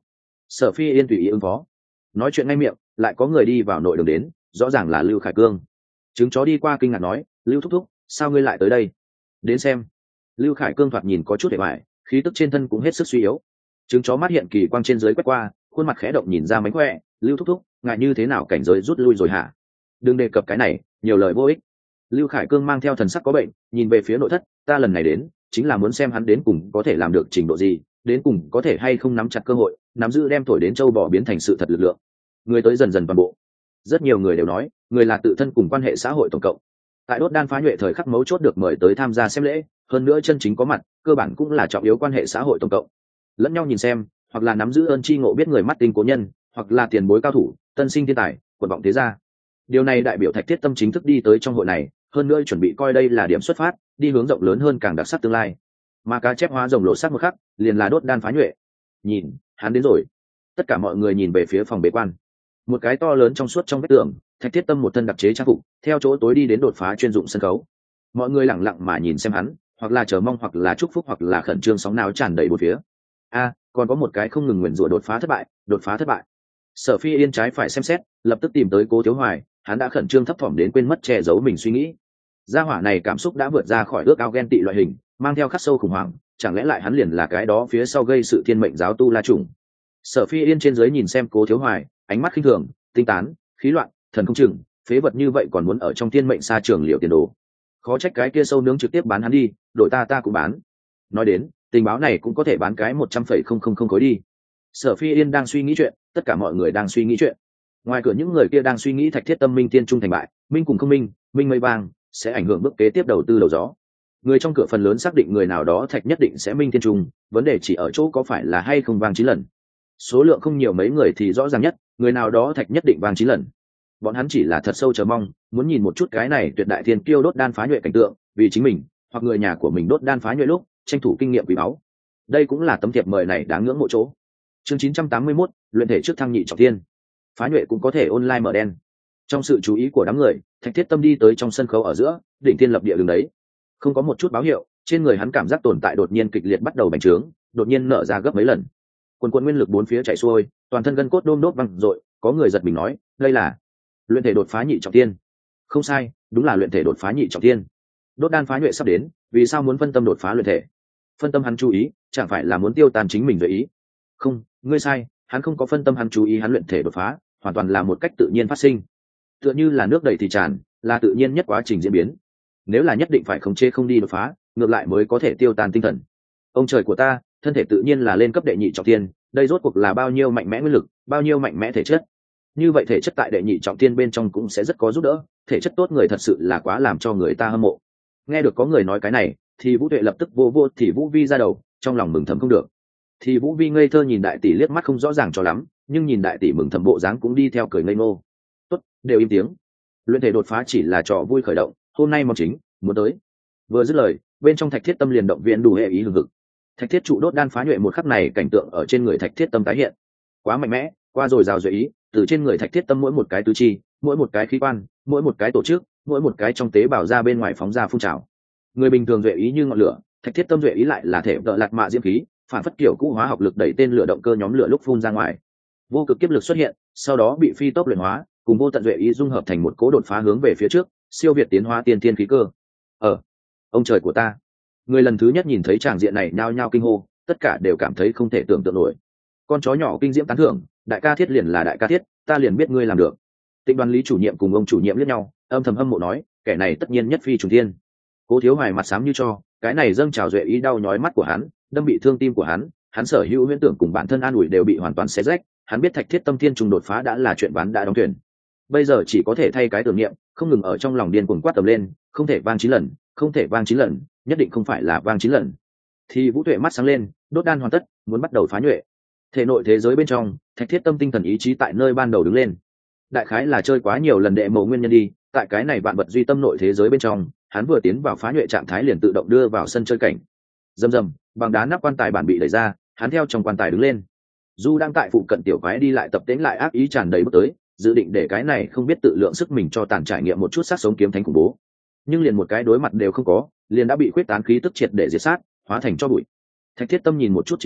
Sở Phi Yên tùy ý ứng phó, nói chuyện ngay miệng, lại có người đi vào nội đường đến, rõ ràng là Lưu Khải Cương. Trứng chó đi qua kinh ngạc nói, Lưu thúc thúc, sao ngươi lại tới đây? Đến xem. Lưu Khải Cương thoạt nhìn có chút hề hoài, khí tức trên thân cũng hết sức suy yếu. Trứng chó mắt hiện kỳ quang trên dưới quét qua, khuôn mặt khẽ động nhìn ra mánh khỏe. Lưu thúc thúc, ngại như thế nào cảnh giới rút lui rồi hả? Đừng đề cập cái này, nhiều lời vô ích. Lưu Khải Cương mang theo thần sắc có bệnh, nhìn về phía nội thất, ta lần này đến chính là muốn xem hắn đến cùng có thể làm được trình độ gì, đến cùng có thể hay không nắm chặt cơ hội, nắm giữ đem thổi đến châu bò biến thành sự thật lực lượng. Người tới dần dần toàn bộ, rất nhiều người đều nói, người là tự thân cùng quan hệ xã hội tổng cộng. Tại đốt đan phá nhuệ thời khắc mấu chốt được mời tới tham gia xem lễ, hơn nữa chân chính có mặt, cơ bản cũng là trọng yếu quan hệ xã hội tổng cộng. Lẫn nhau nhìn xem, hoặc là nắm giữ ơn chi ngộ biết người mắt tinh cố nhân, hoặc là tiền bối cao thủ, tân sinh thiên tài, quần vọng thế gia. Điều này đại biểu Thạch Thiết Tâm chính thức đi tới trong hội này, hơn nữa chuẩn bị coi đây là điểm xuất phát, đi hướng rộng lớn hơn càng đặc sắc tương lai. Mà cá chép hóa rồng lộ sắc một khắc, liền là đốt đan phá nhuệ. Nhìn, hắn đến rồi. Tất cả mọi người nhìn về phía phòng bế quan. Một cái to lớn trong suốt trong vách tường, Thạch Thiết Tâm một thân đặc chế trang phục, theo chỗ tối đi đến đột phá chuyên dụng sân khấu. Mọi người lặng lặng mà nhìn xem hắn, hoặc là chờ mong, hoặc là chúc phúc, hoặc là khẩn trương sóng não tràn đầy bốn phía. A, còn có một cái không ngừng nguyền rủa đột phá thất bại, đột phá thất bại. Sở Phi Yên trái phải xem xét, lập tức tìm tới Cố Thiếu Hoài, hắn đã khẩn trương thấp thỏm đến quên mất che giấu mình suy nghĩ. Gia hỏa này cảm xúc đã vượt ra khỏi ước ao ghen tị loại hình, mang theo khắc sâu khủng hoảng, chẳng lẽ lại hắn liền là cái đó phía sau gây sự thiên mệnh giáo tu la trùng. Sở Phi Yên trên dưới nhìn xem Cố Thiếu Hoài, ánh mắt khinh thường, tinh tán, khí loạn, thần không chừng, phế vật như vậy còn muốn ở trong thiên mệnh xa trường liệu tiền đồ. Khó trách cái kia sâu nướng trực tiếp bán hắn đi, đội ta ta cũng bán. Nói đến, tình báo này cũng có thể bán cái một trăm phẩy không không không khối đi. Sở Phi Yên đang suy nghĩ chuyện, tất cả mọi người đang suy nghĩ chuyện. Ngoài cửa những người kia đang suy nghĩ Thạch Thiết Tâm minh tiên trung thành bại, minh cùng không minh, minh mây vang, sẽ ảnh hưởng bước kế tiếp đầu tư đầu gió. Người trong cửa phần lớn xác định người nào đó Thạch nhất định sẽ minh tiên trung, vấn đề chỉ ở chỗ có phải là hay không vang chín lần. Số lượng không nhiều mấy người thì rõ ràng nhất, người nào đó Thạch nhất định vang chín lần. Bọn hắn chỉ là thật sâu chờ mong, muốn nhìn một chút cái này tuyệt đại thiên kiêu đốt đan phá nhuệ cảnh tượng, vì chính mình hoặc người nhà của mình đốt đan phá nhuệ lúc tranh thủ kinh nghiệm quý báu. Đây cũng là tấm thiệp mời này đáng ngưỡng mộ chỗ. Chương chín trăm tám mươi mốt, luyện thể trước thăng nhị trọng thiên. Phá nhuệ cũng có thể online mở đen. Trong sự chú ý của đám người, Thạch Thiết Tâm đi tới trong sân khấu ở giữa, đỉnh thiên lập địa đứng đấy. Không có một chút báo hiệu, trên người hắn cảm giác tồn tại đột nhiên kịch liệt bắt đầu bành trướng, đột nhiên nở ra gấp mấy lần. Quần quần nguyên lực bốn phía chảy xuôi, toàn thân gân cốt đôm đốt văng dội, có người giật mình nói, đây là luyện thể đột phá nhị trọng thiên. Không sai, đúng là luyện thể đột phá nhị trọng thiên. Đốt đan phá nhuệ sắp đến, vì sao muốn phân tâm đột phá luyện thể? Phân tâm hắn chú ý, chẳng phải là muốn tiêu tan chính mình rồi ý? Không, ngươi sai, hắn không có phân tâm hắn chú ý hắn luyện thể đột phá, hoàn toàn là một cách tự nhiên phát sinh. Tựa như là nước đầy thì tràn, là tự nhiên nhất quá trình diễn biến. Nếu là nhất định phải khống chế không đi đột phá, ngược lại mới có thể tiêu tan tinh thần. Ông trời của ta, thân thể tự nhiên là lên cấp đệ nhị trọng thiên, đây rốt cuộc là bao nhiêu mạnh mẽ nguyên lực, bao nhiêu mạnh mẽ thể chất. Như vậy thể chất tại đệ nhị trọng thiên bên trong cũng sẽ rất có giúp đỡ, thể chất tốt người thật sự là quá làm cho người ta hâm mộ. Nghe được có người nói cái này, thì Vũ Tuệ lập tức vô vô thì Vũ Vi ra đầu, trong lòng mừng thầm không được. Thì Vũ Vi ngây thơ nhìn đại tỷ liếc mắt không rõ ràng cho lắm, nhưng nhìn đại tỷ mừng thầm bộ dáng cũng đi theo cười ngây ngô. Tốt, đều im tiếng. Luyện thể đột phá chỉ là trò vui khởi động, hôm nay mong chính muốn tới. Vừa dứt lời, bên trong Thạch Thiết Tâm liền động viên đủ hệ ý hừng hực. Thạch Thiết trụ đốt đan phá nhuệ một khắc này cảnh tượng ở trên người Thạch Thiết Tâm tái hiện. Quá mạnh mẽ, qua rồi rào duệ ý, từ trên người Thạch Thiết Tâm mỗi một cái tứ chi, mỗi một cái khí quan, mỗi một cái tổ chức, mỗi một cái trong tế bào ra bên ngoài phóng ra phun trào. Người bình thường duệ ý như ngọn lửa, Thạch Thiết Tâm duệ ý lại là thể đợ lạt mạ diễm khí, phản phất kiểu cũ hóa học lực đẩy tên lửa động cơ nhóm lửa lúc phun ra ngoài. Vô cực kiếp lực xuất hiện, sau đó bị phi tốc luyện hóa, cùng vô tận duệ ý dung hợp thành một cố đột phá hướng về phía trước, siêu việt tiến hóa tiên tiên khí cơ. Ờ, ông trời của ta! Người lần thứ nhất nhìn thấy tràng diện này nhao nhao kinh hô, tất cả đều cảm thấy không thể tưởng tượng nổi. Con chó nhỏ kinh diễm tán thưởng, đại ca Thiết liền là đại ca Thiết, ta liền biết ngươi làm được. Tịnh Đoàn Lý chủ nhiệm cùng ông chủ nhiệm liếc nhau, âm thầm hâm mộ nói, kẻ này tất nhiên nhất phi trùng thiên. Cố Thiếu Hoài mặt xám như cho, cái này dâng trào duệ ý đau nhói mắt của hắn, đâm bị thương tim của hắn, hắn sở hữu huyễn tưởng cùng bản thân an ủi đều bị hoàn toàn xé rách, hắn biết Thạch Thiết Tâm thiên trùng đột phá đã là chuyện bán đã đóng thuyền. Bây giờ chỉ có thể thay cái tưởng niệm, không ngừng ở trong lòng điên cuồng quát tầm lên, không thể vang chín lần, không thể vang chín lần, nhất định không phải là vang chín lần. Thì Vũ Tuệ mắt sáng lên, đốt đan hoàn tất, muốn bắt đầu phá nhuệ. Thể nội thế giới bên trong, Thạch Thiết Tâm tinh thần ý chí tại nơi ban đầu đứng lên. Đại khái là chơi quá nhiều lần đệ mộ nguyên nhân đi, tại cái này vạn vật duy tâm nội thế giới bên trong, hắn vừa tiến vào phá nhuệ trạng thái liền tự động đưa vào sân chơi cảnh. Rầm rầm, bằng đá nắp quan tài bản bị đẩy ra, hắn theo trong quan tài đứng lên. Du đang tại phụ cận tiểu quái đi lại tập tễnh lại ác ý tràn đầy bước tới, dự định để cái này không biết tự lượng sức mình cho tàn trải nghiệm một chút sát sống kiếm thánh khủng bố. Nhưng liền một cái đối mặt đều không có, liền đã bị khuyết tán khí tức triệt để diệt sát, hóa thành cho bụi. Thạch Thiết Tâm nhìn một chút chính mình,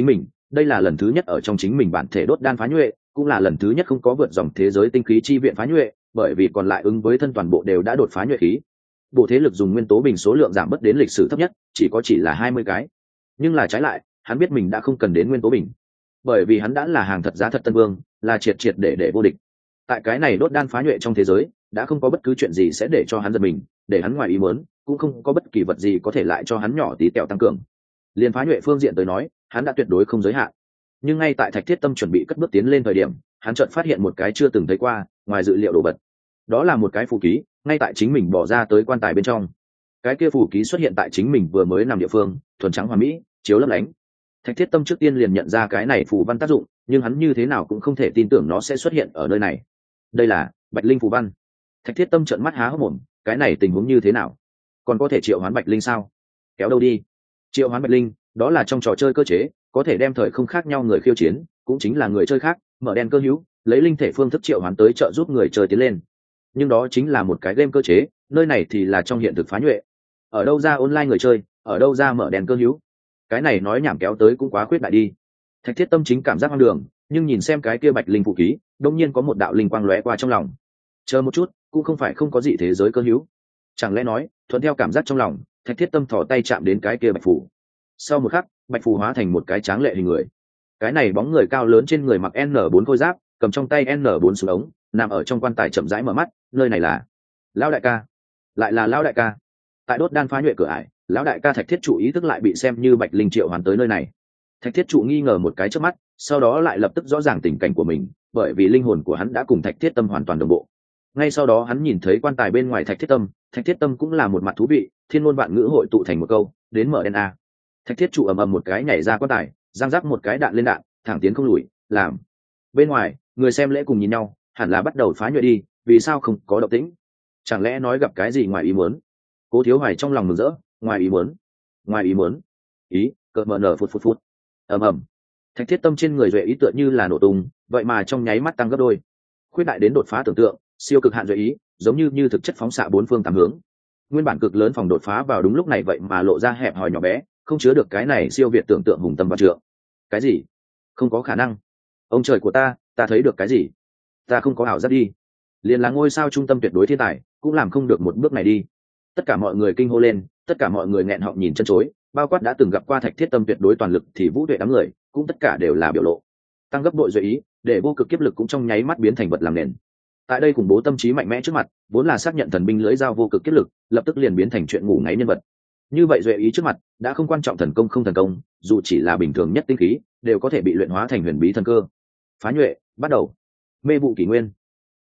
đây là lần thứ nhất ở trong chính mình bản thể đốt đan phá nhuệ, cũng là lần thứ nhất không có vượt dòng thế giới tinh khí chi viện phá nhuệ, bởi vì còn lại ứng với thân toàn bộ đều đã đột phá nhuệ khí. Bộ thế lực dùng nguyên tố bình số lượng giảm bớt đến lịch sử thấp nhất, chỉ có chỉ là hai mươi cái. Nhưng là trái lại, hắn biết mình đã không cần đến nguyên tố bình, bởi vì hắn đã là hàng thật giá thật tân vương, là triệt triệt để để vô địch. Tại cái này đốt đan phá nhuệ trong thế giới, đã không có bất cứ chuyện gì sẽ để cho hắn giật mình, để hắn ngoài ý muốn, cũng không có bất kỳ vật gì có thể lại cho hắn nhỏ tí tẹo tăng cường. Liên phá nhuệ phương diện tới nói, hắn đã tuyệt đối không giới hạn. Nhưng ngay tại Thạch Thiết Tâm chuẩn bị cất bước tiến lên thời điểm, hắn chợt phát hiện một cái chưa từng thấy qua, ngoài dự liệu đồ vật. Đó là một cái phù ký, ngay tại chính mình bỏ ra tới quan tài bên trong. Cái kia phù ký xuất hiện tại chính mình vừa mới nằm địa phương, thuần trắng hoàn mỹ, chiếu lấp lánh. Thạch Thiết Tâm trước tiên liền nhận ra cái này phù văn tác dụng, nhưng hắn như thế nào cũng không thể tin tưởng nó sẽ xuất hiện ở nơi này. Đây là Bạch Linh phù văn. Thạch Thiết Tâm trợn mắt há hốc mồm, cái này tình huống như thế nào? Còn có thể triệu hoán Bạch Linh sao? Kéo đâu đi? Triệu hoán Bạch Linh, đó là trong trò chơi cơ chế, có thể đem thời không khác nhau người khiêu chiến, cũng chính là người chơi khác, mở đen cơ hữu, lấy linh thể phương thức triệu hoán tới trợ giúp người chơi tiến lên. Nhưng đó chính là một cái game cơ chế, nơi này thì là trong hiện thực phá nhuệ. Ở đâu ra online người chơi, ở đâu ra mở đèn cơ hữu? Cái này nói nhảm kéo tới cũng quá khuyết đại đi. Thạch Thiết Tâm chính cảm giác hoang đường, nhưng nhìn xem cái kia Bạch Linh phụ ký, đột nhiên có một đạo linh quang lóe qua trong lòng. Chờ một chút, cũng không phải không có gì thế giới cơ hữu. Chẳng lẽ nói, thuận theo cảm giác trong lòng, Thạch Thiết Tâm thò tay chạm đến cái kia bạch phù. Sau một khắc, bạch phù hóa thành một cái tráng lệ hình người. Cái này bóng người cao lớn trên người mặc N bốn khôi giáp, cầm trong tay N bốn súng ống, nằm ở trong quan tài chậm rãi mở mắt, nơi này là lão đại ca, lại là lão đại ca. Tại đốt đan phá nhuệ cửa ải, lão đại ca Thạch Thiết Trụ ý thức lại bị xem như Bạch Linh triệu hoàn tới nơi này. Thạch Thiết Trụ nghi ngờ một cái trước mắt, sau đó lại lập tức rõ ràng tình cảnh của mình, bởi vì linh hồn của hắn đã cùng Thạch Thiết Tâm hoàn toàn đồng bộ. Ngay sau đó hắn nhìn thấy quan tài bên ngoài Thạch Thiết Tâm, Thạch Thiết Tâm cũng là một mặt thú vị, thiên ngôn vạn ngữ hội tụ thành một câu, đến mở đen a. Thạch Thiết Trụ ầm ầm một cái nhảy ra quan tài, giang rắc một cái đạn lên đạn, thẳng tiến không lùi, làm. Bên ngoài, người xem lễ cùng nhìn nhau, hẳn là bắt đầu phá nhuệ đi, vì sao không có động tĩnh? Chẳng lẽ nói gặp cái gì ngoài ý muốn? Cố Thiếu Hoài trong lòng mừng rỡ, ngoài ý muốn, ngoài ý muốn, ý, cợt mờ nở phụt phụt phụt, ầm ầm. Thạch Thiết Tâm trên người duệ ý tựa như là nổ tung, vậy mà trong nháy mắt tăng gấp đôi, khuyết đại đến đột phá tưởng tượng, siêu cực hạn duệ ý, giống như như thực chất phóng xạ bốn phương tám hướng. Nguyên bản cực lớn phòng đột phá vào đúng lúc này vậy mà lộ ra hẹp hòi nhỏ bé, không chứa được cái này siêu việt tưởng tượng hùng tâm và trượng. Cái gì? Không có khả năng. Ông trời của ta, ta thấy được cái gì? Ta không có ảo giác đi. Liền là ngôi sao trung tâm tuyệt đối thiên tài, cũng làm không được một bước này đi. Tất cả mọi người kinh hô lên, tất cả mọi người nghẹn họng nhìn chân chối, bao quát đã từng gặp qua Thạch Thiết Tâm tuyệt đối toàn lực thì vũ tuệ đám người, cũng tất cả đều là biểu lộ. Tăng gấp bội duy ý, để vô cực kiếp lực cũng trong nháy mắt biến thành vật làm nền. Tại đây khủng bố tâm trí mạnh mẽ trước mặt, vốn là xác nhận thần binh lưỡi dao vô cực kiếp lực, lập tức liền biến thành chuyện ngủ ngáy nhân vật. Như vậy duy ý trước mặt, đã không quan trọng thần công không thần công, dù chỉ là bình thường nhất tinh khí, đều có thể bị luyện hóa thành huyền bí thần cơ. Phá nhuệ, bắt đầu. Mê vụ kỷ nguyên.